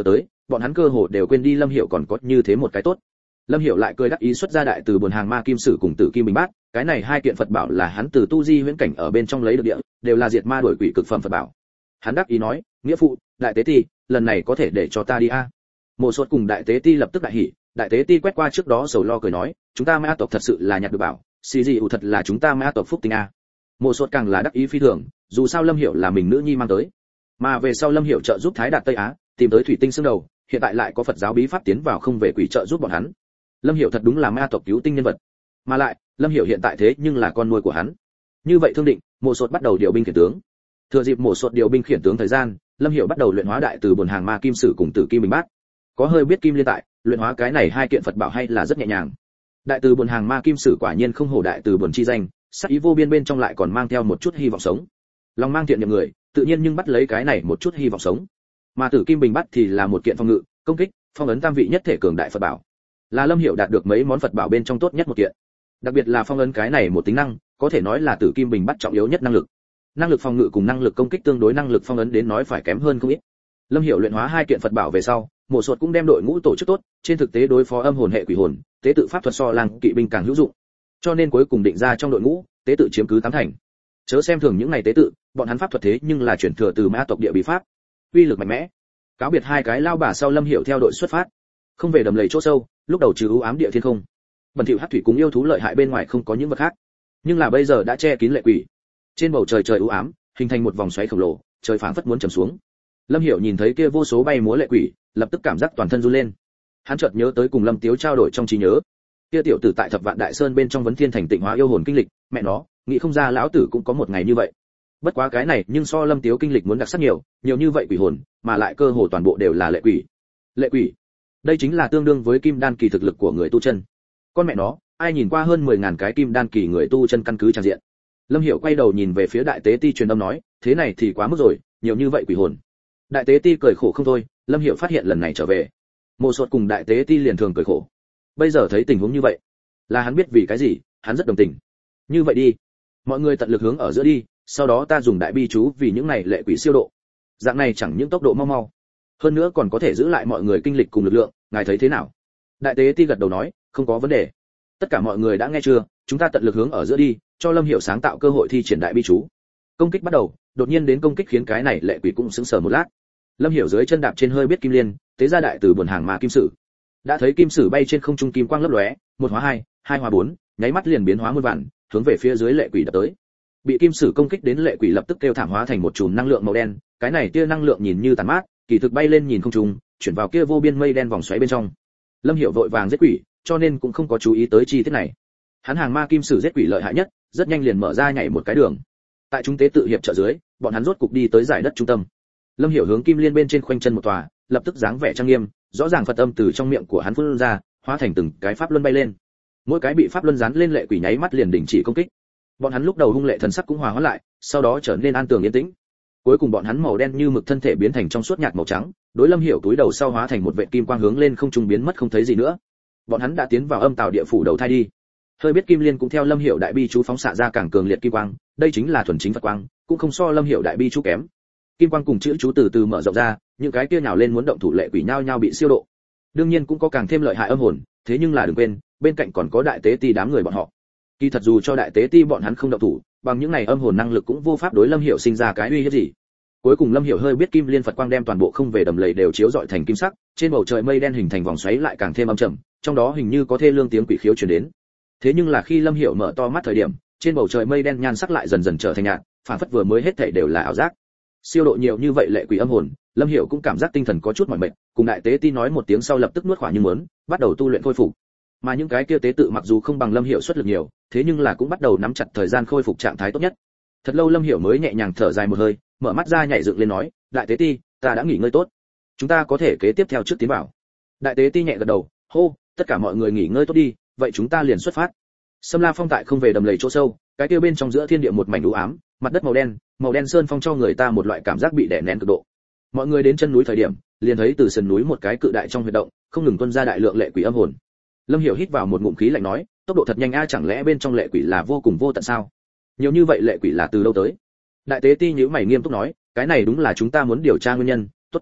bọn hắn cơ hồ đều quên đi Lâm Hiểu còn có như thế một cái tốt. Lâm Hiểu lại cười đắc ý xuất ra đại từ buồn hàng ma kim sử cùng tử kim bình bát, cái này hai kiện Phật bảo là hắn từ tu di huyễn cảnh ở bên trong lấy được địa, đều là diệt ma đuổi quỷ cực phẩm Phật bảo. Hắn đắc ý nói, nghĩa phụ, đại tế ti, lần này có thể để cho ta đi a. Mộ Sốt cùng đại tế ti lập tức đại hỉ, đại tế ti quét qua trước đó sầu lo cười nói, chúng ta ma tộc thật sự là nhặt được bảo, xì gì thật là chúng ta ma tộc phúc tinh a. Mộ Sốt càng là đắc ý phi thường, dù sao Lâm Hiểu là mình nữ nhi mang tới, mà về sau Lâm Hiểu trợ giúp Thái Đạt Tây Á tìm tới thủy tinh xương đầu, hiện tại lại có Phật giáo bí pháp tiến vào không về quỷ trợ giúp bọn hắn. Lâm Hiểu thật đúng là ma tộc cứu tinh nhân vật, mà lại Lâm Hiểu hiện tại thế nhưng là con nuôi của hắn. Như vậy thương định, Mộ Sốt bắt đầu điều binh khiển tướng. Thừa dịp Mộ Sốt điều binh khiển tướng thời gian, Lâm Hiểu bắt đầu luyện hóa đại từ buồn hàng ma kim sử cùng tử kim bình bát. Có hơi biết kim liên tại, luyện hóa cái này hai kiện Phật bảo hay là rất nhẹ nhàng. Đại từ buồn hàng ma kim sử quả nhiên không hổ đại từ buồn chi danh, sắc ý vô biên bên trong lại còn mang theo một chút hy vọng sống. Lòng mang thiện niệm người, tự nhiên nhưng bắt lấy cái này một chút hy vọng sống. Mà tử kim bình bát thì là một kiện phòng ngự, công kích, phong ấn tam vị nhất thể cường đại Phật bảo. Là Lâm Hiểu đạt được mấy món Phật bảo bên trong tốt nhất một kiện. Đặc biệt là phong ấn cái này một tính năng, có thể nói là tử kim bình bát trọng yếu nhất năng lực. Năng lực phòng ngự cùng năng lực công kích tương đối năng lực phong ấn đến nói phải kém hơn không ít. Lâm Hiểu luyện hóa hai kiện Phật bảo về sau, Mộ Sốt cũng đem đội ngũ tổ chức tốt, trên thực tế đối phó âm hồn hệ quỷ hồn, tế tự pháp thuật so lang kỵ binh càng hữu dụng. Cho nên cuối cùng định ra trong đội ngũ, tế tự chiếm cứ 8 thành. Chớ xem thường những này tế tự, bọn hắn pháp thuật thế nhưng là chuyển thừa từ ma tộc địa bí pháp, uy lực mạnh mẽ. Cáo biệt hai cái lao bà sau, Lâm Hiểu theo đội xuất phát, không về đầm lầy chỗ sâu, lúc đầu trừ u ám địa thiên không, bẩn thỉu hắc thủy cùng yêu thú lợi hại bên ngoài không có những vật khác, nhưng là bây giờ đã che kín lệ quỷ. Trên bầu trời trời u ám, hình thành một vòng xoáy khổng lồ, trời phảng phất muốn trầm xuống. Lâm Hiểu nhìn thấy kia vô số bay múa lệ quỷ, lập tức cảm giác toàn thân run lên. Hắn chợt nhớ tới cùng Lâm Tiếu trao đổi trong trí nhớ, kia tiểu tử tại Thập Vạn Đại Sơn bên trong vấn thiên thành tịnh hóa yêu hồn kinh lịch, mẹ nó, nghĩ không ra lão tử cũng có một ngày như vậy. Bất quá cái này nhưng so Lâm Tiếu kinh lịch muốn đặc sắc nhiều, nhiều như vậy quỷ hồn, mà lại cơ hồ toàn bộ đều là lệ quỷ. Lệ quỷ, đây chính là tương đương với kim đan kỳ thực lực của người tu chân. Con mẹ nó, ai nhìn qua hơn 10.000 cái kim đan kỳ người tu chân căn cứ tràn diện. Lâm Hiểu quay đầu nhìn về phía đại tế ti truyền âm nói, thế này thì quá mức rồi, nhiều như vậy quỷ hồn. Đại tế ti cười khổ không thôi, Lâm Hiểu phát hiện lần này trở về, Mộ Sốt cùng đại tế ti liền thường cười khổ. Bây giờ thấy tình huống như vậy, là hắn biết vì cái gì, hắn rất đồng tình. Như vậy đi, mọi người tận lực hướng ở giữa đi, sau đó ta dùng đại bi chú vì những này lệ quỷ siêu độ. Dạng này chẳng những tốc độ mau mau, hơn nữa còn có thể giữ lại mọi người kinh lịch cùng lực lượng, ngài thấy thế nào? Đại tế ti gật đầu nói, không có vấn đề. Tất cả mọi người đã nghe chưa, chúng ta tận lực hướng ở giữa đi, cho Lâm Hiểu sáng tạo cơ hội thi triển đại bi chú. Công kích bắt đầu, đột nhiên đến công kích khiến cái này lệ quỷ cũng sững sờ một lát. Lâm Hiểu dưới chân đạp trên hơi biết kim liên, tế ra đại từ buồn hàng ma kim sử. Đã thấy kim sử bay trên không trung kim quang lấp lóe, một hóa hai, hai hóa bốn, nháy mắt liền biến hóa muôn vàn, hướng về phía dưới lệ quỷ đập tới. Bị kim sử công kích đến lệ quỷ lập tức kêu thảm hóa thành một chùm năng lượng màu đen, cái này tia năng lượng nhìn như tàn mát, kỳ thực bay lên nhìn không trung, chuyển vào kia vô biên mây đen vòng xoáy bên trong. Lâm Hiểu vội vàng giết quỷ, cho nên cũng không có chú ý tới chi tiết này. Hắn hàng ma kim sử giết quỷ lợi hại nhất, rất nhanh liền mở ra nhảy một cái đường. Tại chúng tế tự hiệp trợ dưới, bọn hắn rốt cục đi tới giải đất trung tâm. Lâm Hiểu hướng kim liên bên trên khoanh chân một tòa, lập tức dáng vẻ trang nghiêm, rõ ràng Phật âm từ trong miệng của hắn phun ra, hóa thành từng cái pháp luân bay lên. Mỗi cái bị pháp luân dán lên lệ quỷ nháy mắt liền đình chỉ công kích. Bọn hắn lúc đầu hung lệ thần sắc cũng hòa hóa lại, sau đó trở nên an tường yên tĩnh. Cuối cùng bọn hắn màu đen như mực thân thể biến thành trong suốt nhạt màu trắng, đối Lâm Hiểu túi đầu sau hóa thành một vệt kim quang hướng lên không trung biến mất không thấy gì nữa. Bọn hắn đã tiến vào âm tào địa phủ đầu thai đi. Hơi biết kim liên cũng theo Lâm Hiểu đại bi chú phóng xạ ra càng cường liệt kim quang, đây chính là thuần chính Phật quang, cũng không so Lâm Hiểu đại bi chú kém. Kim quang cùng chữ chú từ từ mở rộng ra, những cái kia nhào lên muốn động thủ lệ quỷ nhao nhao bị siêu độ. Đương nhiên cũng có càng thêm lợi hại âm hồn, thế nhưng là đừng quên, bên cạnh còn có đại tế ti đám người bọn họ. Kỳ thật dù cho đại tế ti bọn hắn không động thủ, bằng những này âm hồn năng lực cũng vô pháp đối Lâm Hiểu sinh ra cái uy hiếp gì. Cuối cùng Lâm Hiểu hơi biết kim liên Phật quang đem toàn bộ không về đầm lầy đều chiếu rọi thành kim sắc, trên bầu trời mây đen hình thành vòng xoáy lại càng thêm âm trầm, trong đó hình như có thê lương tiếng quỷ khiếu truyền đến. Thế nhưng là khi Lâm Hiểu mở to mắt thời điểm, trên bầu trời mây đen nhan sắc lại dần dần trở thành nhạt, phản phất vừa mới hết thảy đều là ảo giác. Siêu độ nhiều như vậy lệ quỷ âm hồn, Lâm Hiểu cũng cảm giác tinh thần có chút mỏi mệt, cùng đại tế ti nói một tiếng sau lập tức nuốt khỏa như muốn, bắt đầu tu luyện khôi phục. Mà những cái kia tế tự mặc dù không bằng Lâm Hiểu xuất lực nhiều, thế nhưng là cũng bắt đầu nắm chặt thời gian khôi phục trạng thái tốt nhất. Thật lâu Lâm Hiểu mới nhẹ nhàng thở dài một hơi, mở mắt ra nhảy dựng lên nói, đại tế ti, ta đã nghỉ ngơi tốt, chúng ta có thể kế tiếp theo trước tiến vào. Đại tế ti nhẹ gật đầu, hô, tất cả mọi người nghỉ ngơi tốt đi, vậy chúng ta liền xuất phát. Sâm La Phong tại không về đầm lầy chỗ sâu, cái kia bên trong giữa thiên địa một mảnh u ám, mặt đất màu đen sơn phong cho người ta một loại cảm giác bị đè nén cực độ. Mọi người đến chân núi thời điểm, liền thấy từ sườn núi một cái cự đại trong huyệt động, không ngừng tuôn ra đại lượng lệ quỷ âm hồn. Lâm Hiểu hít vào một ngụm khí lạnh nói, tốc độ thật nhanh a, chẳng lẽ bên trong lệ quỷ là vô cùng vô tận sao? Nhiều như vậy lệ quỷ là từ đâu tới? Đại tế ti nhíu mày nghiêm túc nói, cái này đúng là chúng ta muốn điều tra nguyên nhân. Tốt,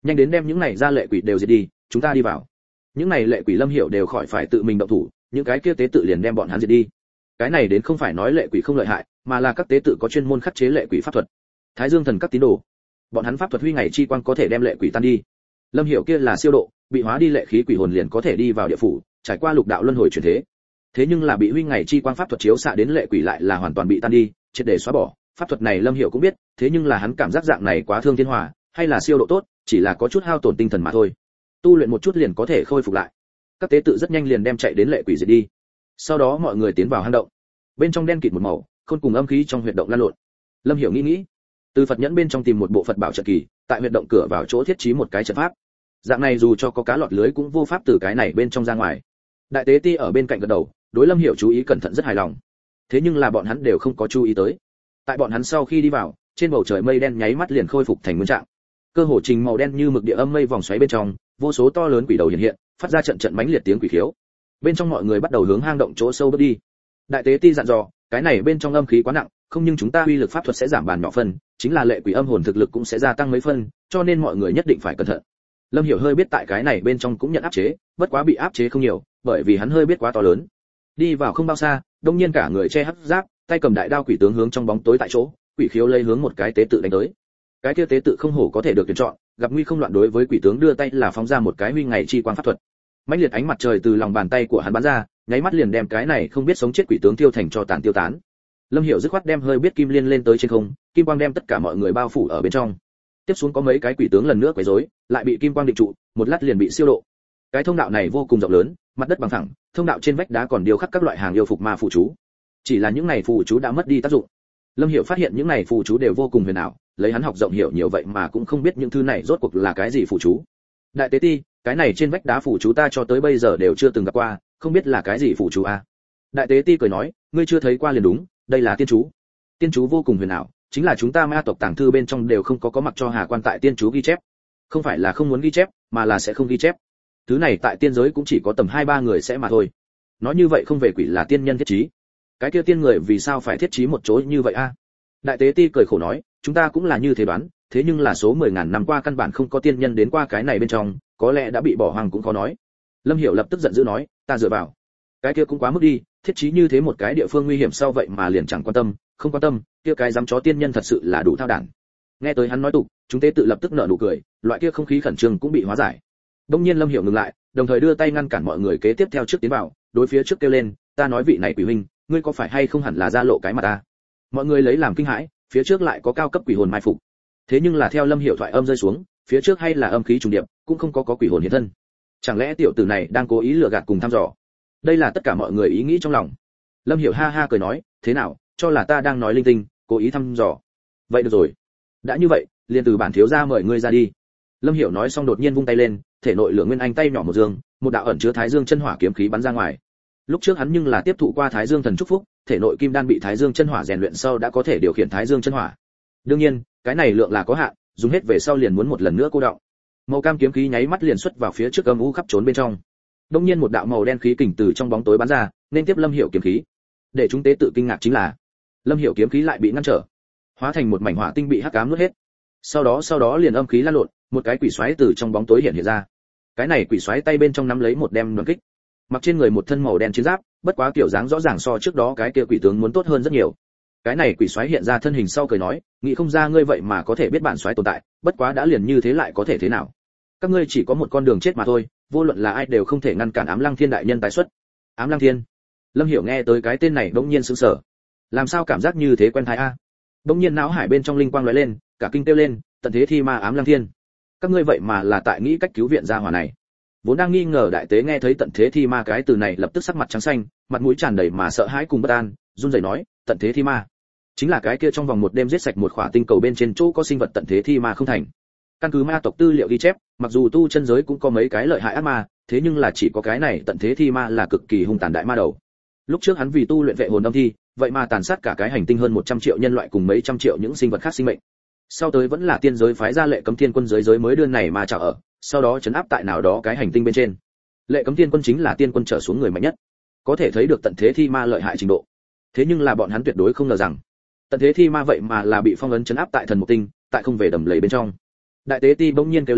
nhanh đến đem những này ra lệ quỷ đều diệt đi, chúng ta đi vào. Những này lệ quỷ Lâm Hiểu đều khỏi phải tự mình động thủ, những cái kia tế tự liền đem bọn hắn diệt đi. Cái này đến không phải nói lệ quỷ không lợi hại, mà là các tế tự có chuyên môn khắc chế lệ quỷ pháp thuật. Thái Dương thần các tín đồ, bọn hắn pháp thuật huy ngày chi quang có thể đem lệ quỷ tan đi. Lâm Hiểu kia là siêu độ, bị hóa đi lệ khí quỷ hồn liền có thể đi vào địa phủ, trải qua lục đạo luân hồi chuyển thế. Thế nhưng là bị huy ngày chi quang pháp thuật chiếu xạ đến lệ quỷ lại là hoàn toàn bị tan đi, triệt để xóa bỏ. Pháp thuật này Lâm Hiểu cũng biết, thế nhưng là hắn cảm giác dạng này quá thương thiên hòa, hay là siêu độ tốt, chỉ là có chút hao tổn tinh thần mà thôi. Tu luyện một chút liền có thể khôi phục lại. Các tế tự rất nhanh liền đem chạy đến lệ quỷ diệt đi. Sau đó mọi người tiến vào hang động. Bên trong đen kịt một màu, khôn cùng âm khí trong huyệt động lan lộn. Lâm Hiểu nghĩ, từ Phật nhẫn bên trong tìm một bộ Phật bảo trận kỳ, tại huyệt động cửa vào chỗ thiết trí một cái trận pháp. Dạng này dù cho có cá lọt lưới cũng vô pháp từ cái này bên trong ra ngoài. Đại tế ti ở bên cạnh gật đầu, đối Lâm Hiểu chú ý cẩn thận rất hài lòng. Thế nhưng là bọn hắn đều không có chú ý tới. Tại bọn hắn sau khi đi vào, trên bầu trời mây đen nháy mắt liền khôi phục thành nguyên trạng. Cơ hồ trình màu đen như mực địa âm mây vòng xoáy bên trong, vô số to lớn quỷ đầu hiện hiện, phát ra trận trận mãnh liệt tiếng quỷ khiếu. Bên trong mọi người bắt đầu hướng hang động chỗ sâu bước đi. Đại tế ti dặn dò, cái này bên trong âm khí quá nặng, không nhưng chúng ta uy lực pháp thuật sẽ giảm bàn nhỏ phân, chính là lệ quỷ âm hồn thực lực cũng sẽ gia tăng mấy phân, cho nên mọi người nhất định phải cẩn thận. Lâm Hiểu hơi biết tại cái này bên trong cũng nhận áp chế, bất quá bị áp chế không nhiều, bởi vì hắn hơi biết quá to lớn. Đi vào không bao xa, đông nhiên cả người che hắc giáp, tay cầm đại đao quỷ tướng hướng trong bóng tối tại chỗ, quỷ khiếu lấy hướng một cái tế tự đánh tới. Cái kia tế tự không hổ có thể được tuyển chọn, gặp nguy không loạn, đối với quỷ tướng đưa tay là phóng ra một cái huy ngày chi quang pháp thuật. Mãnh liệt ánh mặt trời từ lòng bàn tay của hắn bắn ra, nháy mắt liền đem cái này không biết sống chết quỷ tướng tiêu thành cho tàn tiêu tán. Lâm Hiểu dứt khoát đem hơi biết kim liên lên tới trên không, kim quang đem tất cả mọi người bao phủ ở bên trong. Tiếp xuống có mấy cái quỷ tướng lần nữa quấy rối, lại bị kim quang định trụ, một lát liền bị siêu độ. Cái thông đạo này vô cùng rộng lớn, mặt đất bằng phẳng, thông đạo trên vách đá còn điêu khắc các loại hàng yêu phục ma phù chú. Chỉ là những này phù chú đã mất đi tác dụng. Lâm Hiểu phát hiện những này phù chú đều vô cùng huyền ảo, lấy hắn học rộng hiểu nhiều vậy mà cũng không biết những thứ này rốt cuộc là cái gì phù chú. Đại tế ti, cái này trên vách đá phù chú ta cho tới bây giờ đều chưa từng gặp qua, không biết là cái gì phù chú a? Đại tế ti cười nói, ngươi chưa thấy qua liền đúng, đây là tiên chú. Tiên chú vô cùng huyền ảo, chính là chúng ta ma tộc tàng thư bên trong đều không có mặc cho Hà Quan tại tiên chú ghi chép. Không phải là không muốn ghi chép, mà là sẽ không ghi chép. Thứ này tại tiên giới cũng chỉ có tầm 2-3 người sẽ mà thôi. Nói như vậy không về quỷ là tiên nhân thiết trí. Cái kia tiên người vì sao phải thiết trí một chỗ như vậy a? Đại tế ti cười khổ nói, chúng ta cũng là như thế đoán, thế nhưng là số 10.000 năm qua căn bản không có tiên nhân đến qua cái này bên trong, có lẽ đã bị bỏ hoang cũng khó nói. Lâm Hiểu lập tức giận dữ nói, ta dựa vào. Cái kia cũng quá mức đi, thiết trí như thế một cái địa phương nguy hiểm sau vậy mà liền chẳng quan tâm, không quan tâm, kia cái dám chó tiên nhân thật sự là đủ thao đản. Nghe tới hắn nói tục, chúng tế tự lập tức nở nụ cười, loại kia không khí khẩn trương cũng bị hóa giải. Đông nhiên Lâm Hiểu ngừng lại, đồng thời đưa tay ngăn cản mọi người kế tiếp theo trước tiến vào, đối phía trước kêu lên, ta nói vị này quỷ huynh, ngươi có phải hay không hẳn là ra lộ cái mặt ta. Mọi người lấy làm kinh hãi, phía trước lại có cao cấp quỷ hồn mai phục. Thế nhưng là theo Lâm Hiểu thoại âm rơi xuống, phía trước hay là âm khí trùng điệp, cũng không có quỷ hồn hiện thân. Chẳng lẽ tiểu tử này đang cố ý lừa gạt cùng thăm dò? Đây là tất cả mọi người ý nghĩ trong lòng. Lâm Hiểu ha ha cười nói, thế nào, cho là ta đang nói linh tinh, cố ý thăm dò. Vậy được rồi, đã như vậy, liền từ bản thiếu gia mời ngươi ra đi. Lâm Hiểu nói xong đột nhiên vung tay lên, thể nội lượng nguyên anh tay nhỏ một dương, một đạo ẩn chứa Thái Dương chân hỏa kiếm khí bắn ra ngoài. Lúc trước hắn nhưng là tiếp thụ qua Thái Dương thần chúc phúc, thể nội kim đan bị Thái Dương chân hỏa rèn luyện sau đã có thể điều khiển Thái Dương chân hỏa. Đương nhiên, cái này lượng là có hạn, dùng hết về sau liền muốn một lần nữa cô đọng. Màu cam kiếm khí nháy mắt liền xuất vào phía trước âm u khắp trốn bên trong. Đương nhiên một đạo màu đen khí kình từ trong bóng tối bắn ra, nên tiếp Lâm Hiểu kiếm khí. Để chúng tế tự kinh ngạc chính là, Lâm Hiểu kiếm khí lại bị ngăn trở, hóa thành một mảnh hỏa tinh bị hắc ám nuốt hết. Sau đó liền âm khí lan lộn, một cái quỷ xoáy từ trong bóng tối hiện ra. Cái này quỷ xoáy tay bên trong nắm lấy một đem luận kích, mặc trên người một thân màu đen chiến giáp, bất quá kiểu dáng rõ ràng so trước đó cái kia quỷ tướng muốn tốt hơn rất nhiều. Cái này quỷ xoáy hiện ra thân hình sau cười nói, nghĩ không ra ngươi vậy mà có thể biết bản xoáy tồn tại, bất quá đã liền như thế lại có thể thế nào? Các ngươi chỉ có một con đường chết mà thôi, vô luận là ai đều không thể ngăn cản Ám Lăng Thiên đại nhân tái xuất. Ám Lăng Thiên? Lâm Hiểu nghe tới cái tên này bỗng nhiên sửng sở. Làm sao cảm giác như thế quen tai a? Bỗng nhiên não hải bên trong linh quang lóe lên, cả kinh kêu lên, tận thế thi ma Ám Lăng Thiên. Các ngươi vậy mà là tại nghĩ cách cứu viện gia hỏa này. Vốn đang nghi ngờ đại tế nghe thấy tận thế thi ma cái từ này lập tức sắc mặt trắng xanh, mặt mũi tràn đầy mà sợ hãi cùng bất an, run rẩy nói, tận thế thi ma chính là cái kia trong vòng một đêm giết sạch một khỏa tinh cầu bên trên chỗ có sinh vật tận thế thi ma không thành. Căn cứ ma tộc tư liệu ghi chép, mặc dù tu chân giới cũng có mấy cái lợi hại ác ma, thế nhưng là chỉ có cái này tận thế thi ma là cực kỳ hung tàn đại ma đầu. Lúc trước hắn vì tu luyện vệ hồn âm thi, vậy mà tàn sát cả cái hành tinh hơn 100 triệu nhân loại cùng mấy trăm triệu những sinh vật khác sinh mệnh. Sau tới vẫn là tiên giới phái ra Lệ Cấm Thiên quân giới mới đưa này mà trả ở, sau đó trấn áp tại nào đó cái hành tinh bên trên. Lệ Cấm Thiên quân chính là tiên quân trở xuống người mạnh nhất, có thể thấy được tận thế thi ma lợi hại trình độ. Thế nhưng là bọn hắn tuyệt đối không ngờ rằng, tận thế thi ma vậy mà là bị phong ấn trấn áp tại thần mục tinh, tại không về đầm lầy bên trong. Đại tế ti bỗng nhiên kêu lên,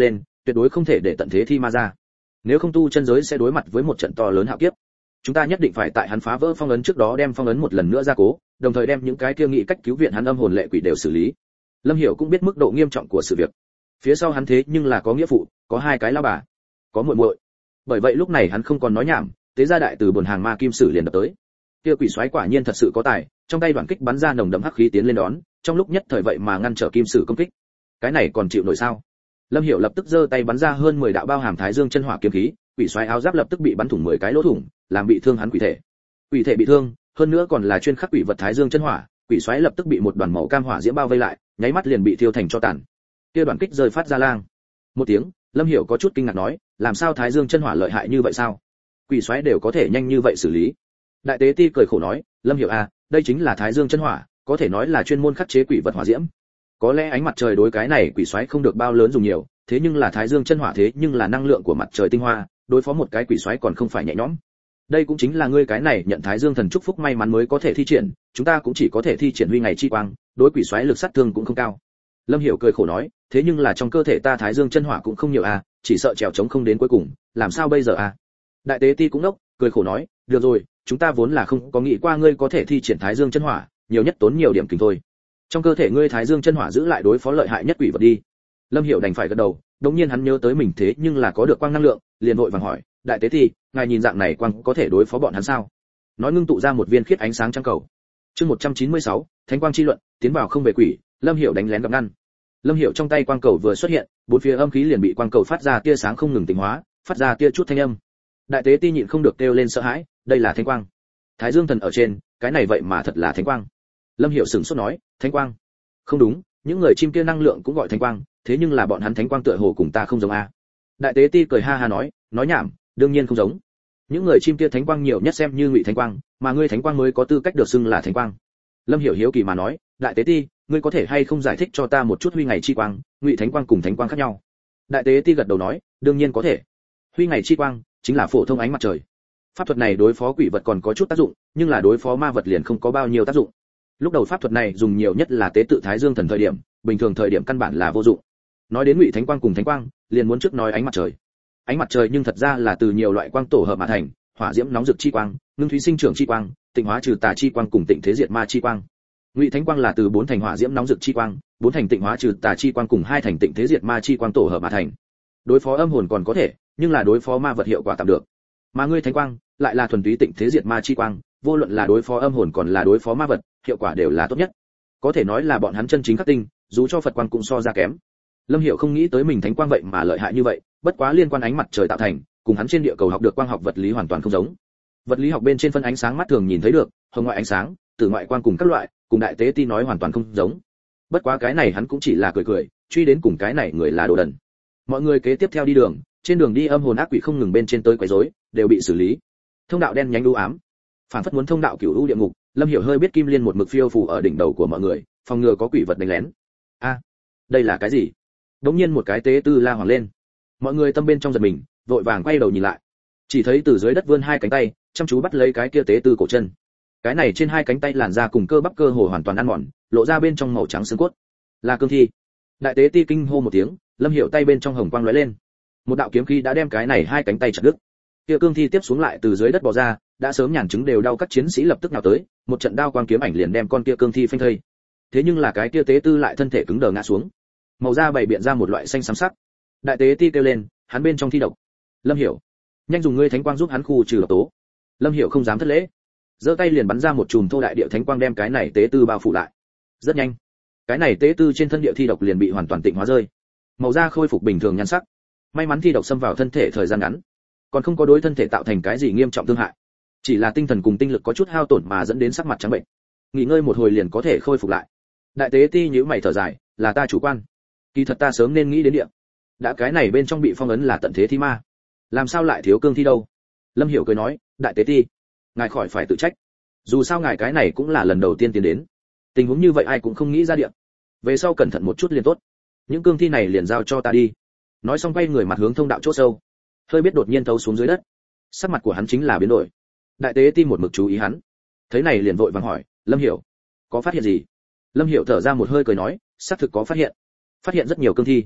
tuyệt đối không thể để tận thế thi ma ra, nếu không tu chân giới sẽ đối mặt với một trận to lớn hạo kiếp. Chúng ta nhất định phải tại hắn phá vỡ phong ấn trước đó đem phong ấn một lần nữa gia cố, đồng thời đem những cái kia nghị cách cứu viện hắn âm hồn lệ quỷ đều xử lý. Lâm Hiểu cũng biết mức độ nghiêm trọng của sự việc, phía sau hắn thế nhưng là có nghĩa phụ, có hai cái lão bà, có muội muội. Bởi vậy lúc này hắn không còn nói nhảm, tế gia đại từ buồn hàng ma kim sử liền đập tới. Kia quỷ xoáy quả nhiên thật sự có tài, trong tay đoạn kích bắn ra nồng đậm hắc khí tiến lên đón, trong lúc nhất thời vậy mà ngăn trở kim sử công kích. Cái này còn chịu nổi sao? Lâm Hiểu lập tức giơ tay bắn ra hơn 10 đạo bao hàm Thái Dương chân hỏa kiếm khí, quỷ xoáy áo giáp lập tức bị bắn thủng 10 cái lỗ thủng, làm bị thương hắn quỷ thể. Quỷ thể bị thương, hơn nữa còn là chuyên khắc quỷ vật Thái Dương chân hỏa, quỷ xoáy lập tức bị một đoàn màu cam hỏa diễm bao vây lại, nháy mắt liền bị thiêu thành tro tàn. Kia đoàn kích rơi phát ra lang một tiếng, Lâm Hiểu có chút kinh ngạc nói, làm sao Thái Dương chân hỏa lợi hại như vậy sao? Quỷ xoáy đều có thể nhanh như vậy xử lý. Đại tế ti cười khổ nói, Lâm Hiểu à, đây chính là Thái Dương chân hỏa, có thể nói là chuyên môn khắc chế quỷ vật hỏa diễm. Có lẽ ánh mặt trời đối cái này quỷ xoáy không được bao lớn dùng nhiều, thế nhưng là Thái Dương chân hỏa thế nhưng là năng lượng của mặt trời tinh hoa, đối phó một cái quỷ xoáy còn không phải nhẹ nhõm. Đây cũng chính là ngươi cái này nhận Thái Dương thần chúc phúc may mắn mới có thể thi triển, chúng ta cũng chỉ có thể thi triển huy ngày chi quang, đối quỷ xoáy lực sát thương cũng không cao. Lâm Hiểu cười khổ nói, thế nhưng là trong cơ thể ta Thái Dương chân hỏa cũng không nhiều à, chỉ sợ trèo chống không đến cuối cùng, làm sao bây giờ à? Đại tế ti cũng đốc, cười khổ nói, được rồi, chúng ta vốn là không có nghĩ qua ngươi có thể thi triển Thái Dương chân hỏa, nhiều nhất tốn nhiều điểm kinh thôi. Trong cơ thể ngươi Thái Dương chân hỏa giữ lại đối phó lợi hại nhất quỷ vật đi. Lâm Hiểu đành phải gật đầu, đống nhiên hắn nhớ tới mình thế nhưng là có được quang năng lượng, liền vội vàng hỏi, đại tế ti, ngài nhìn dạng này quang có thể đối phó bọn hắn sao? Nói ngưng tụ ra một viên khiết ánh sáng trăng cầu. Chương 196, Thánh quang chi luận, tiến vào không về quỷ, Lâm Hiểu đánh lén gặp ngăn. Lâm Hiểu trong tay quang cầu vừa xuất hiện, bốn phía âm khí liền bị quang cầu phát ra tia sáng không ngừng tịnh hóa, phát ra tia chút thanh âm. Đại tế ti nhịn không được kêu lên sợ hãi, đây là thánh quang. Thái Dương thần ở trên, cái này vậy mà thật là thánh quang. Lâm Hiểu sửng sốt nói, thánh quang? Không đúng, những người chim kia năng lượng cũng gọi thánh quang, thế nhưng là bọn hắn thánh quang tựa hồ cùng ta không giống a. Đại tế ti cười ha ha nói nhảm, đương nhiên không giống. Những người chim kia thánh quang nhiều nhất xem như ngụy thánh quang, mà ngươi thánh quang mới có tư cách được xưng là thánh quang. Lâm Hiểu hiếu kỳ mà nói, đại tế ti, ngươi có thể hay không giải thích cho ta một chút huy ngày chi quang, ngụy thánh quang cùng thánh quang khác nhau? Đại tế ti gật đầu nói, đương nhiên có thể. Huy ngày chi quang chính là phổ thông ánh mặt trời. Pháp thuật này đối phó quỷ vật còn có chút tác dụng, nhưng là đối phó ma vật liền không có bao nhiêu tác dụng. Lúc đầu pháp thuật này dùng nhiều nhất là tế tự Thái Dương thần thời điểm, bình thường thời điểm căn bản là vô dụng. Nói đến ngụy thánh quang cùng thánh quang, liền muốn trước nói ánh mặt trời. Ánh mặt trời nhưng thật ra là từ nhiều loại quang tổ hợp mà thành, hỏa diễm nóng rực chi quang, ngưng thúy sinh trưởng chi quang, tịnh hóa trừ tà chi quang cùng tịnh thế diệt ma chi quang. Ngụy thánh quang là từ 4 thành hỏa diễm nóng rực chi quang, 4 thành tịnh hóa trừ tà chi quang cùng 2 thành tịnh thế diệt ma chi quang tổ hợp mà thành. Đối phó âm hồn còn có thể, nhưng là đối phó ma vật hiệu quả tạm được. Mà ngươi thánh quang lại là thuần túy tịnh thế diệt ma chi quang, vô luận là đối phó âm hồn còn là đối phó ma vật, hiệu quả đều là tốt nhất. Có thể nói là bọn hắn chân chính khắc tinh, dù cho Phật quang cũng so ra kém. Lâm Hiểu không nghĩ tới mình thánh quang vậy mà lợi hại như vậy, bất quá liên quan ánh mặt trời tạo thành, cùng hắn trên địa cầu học được quang học vật lý hoàn toàn không giống. Vật lý học bên trên phân ánh sáng mắt thường nhìn thấy được, hồng ngoại ánh sáng, tử ngoại quang cùng các loại, cùng đại tế ti nói hoàn toàn không giống. Bất quá cái này hắn cũng chỉ là cười cười, truy đến cùng cái này người là đồ đần. Mọi người kế tiếp theo đi đường, trên đường đi âm hồn ác quỷ không ngừng bên trên tới quấy rối, đều bị xử lý. Thông đạo đen nhánh u ám, phản phất muốn thông đạo cửu u địa ngục. Lâm Hiểu hơi biết kim liên một mực phiêu phù ở đỉnh đầu của mọi người, phòng ngừa có quỷ vật đánh lén. A, đây là cái gì? Đống nhiên một cái tế tư la hoàng lên. Mọi người tâm bên trong giật mình, vội vàng quay đầu nhìn lại. Chỉ thấy từ dưới đất vươn hai cánh tay, chăm chú bắt lấy cái kia tế tư cổ chân. Cái này trên hai cánh tay làn da cùng cơ bắp cơ hồ hoàn toàn ăn mòn, lộ ra bên trong màu trắng xương cốt. Là cương thi. Đại tế ti kinh hô một tiếng, Lâm Hiểu tay bên trong hồng quang lóe lên. Một đạo kiếm khí đã đem cái này hai cánh tay chặt đứt. Kia cương thi tiếp xuống lại từ dưới đất bò ra, đã sớm nhàn chứng đều đau, các chiến sĩ lập tức nào tới, một trận đao quang kiếm ảnh liền đem con kia cương thi phanh thây. Thế nhưng là cái kia tế tư lại thân thể cứng đờ ngã xuống, màu da bày biện ra một loại xanh xám sắc. Đại tế ti kêu lên, hắn bên trong thi độc. Lâm Hiểu, nhanh dùng ngươi thánh quang giúp hắn khu trừ độc tố. Lâm Hiểu không dám thất lễ, giơ tay liền bắn ra một chùm thô đại địa thánh quang đem cái này tế tư bao phủ lại. Rất nhanh, cái này tế tư trên thân địa thi độc liền bị hoàn toàn tịnh hóa rơi, màu da khôi phục bình thường nhan sắc. May mắn thi độc xâm vào thân thể thời gian ngắn, còn không có đối thân thể tạo thành cái gì nghiêm trọng thương hại, chỉ là tinh thần cùng tinh lực có chút hao tổn mà dẫn đến sắc mặt trắng bệnh. Nghỉ ngơi một hồi liền có thể khôi phục lại. Đại tế ti nhíu mày thở dài, là ta chủ quan, kỳ thật ta sớm nên nghĩ đến địa. Đã cái này bên trong bị phong ấn là tận thế thi ma, làm sao lại thiếu cương thi đâu? Lâm Hiểu cười nói, đại tế ti, ngài khỏi phải tự trách, dù sao ngài cái này cũng là lần đầu tiên tiến đến, tình huống như vậy ai cũng không nghĩ ra địa. Về sau cẩn thận một chút liền tốt, những cương thi này liền giao cho ta đi. Nói xong quay người mặt hướng thông đạo chỗ sâu, hơi biết đột nhiên thấu xuống dưới đất, sắc mặt của hắn chính là biến đổi. Đại tế ti một mực chú ý hắn, thấy này liền vội vàng hỏi, Lâm Hiểu, có phát hiện gì? Lâm Hiểu thở ra một hơi cười nói, xác thực có phát hiện rất nhiều cương thi.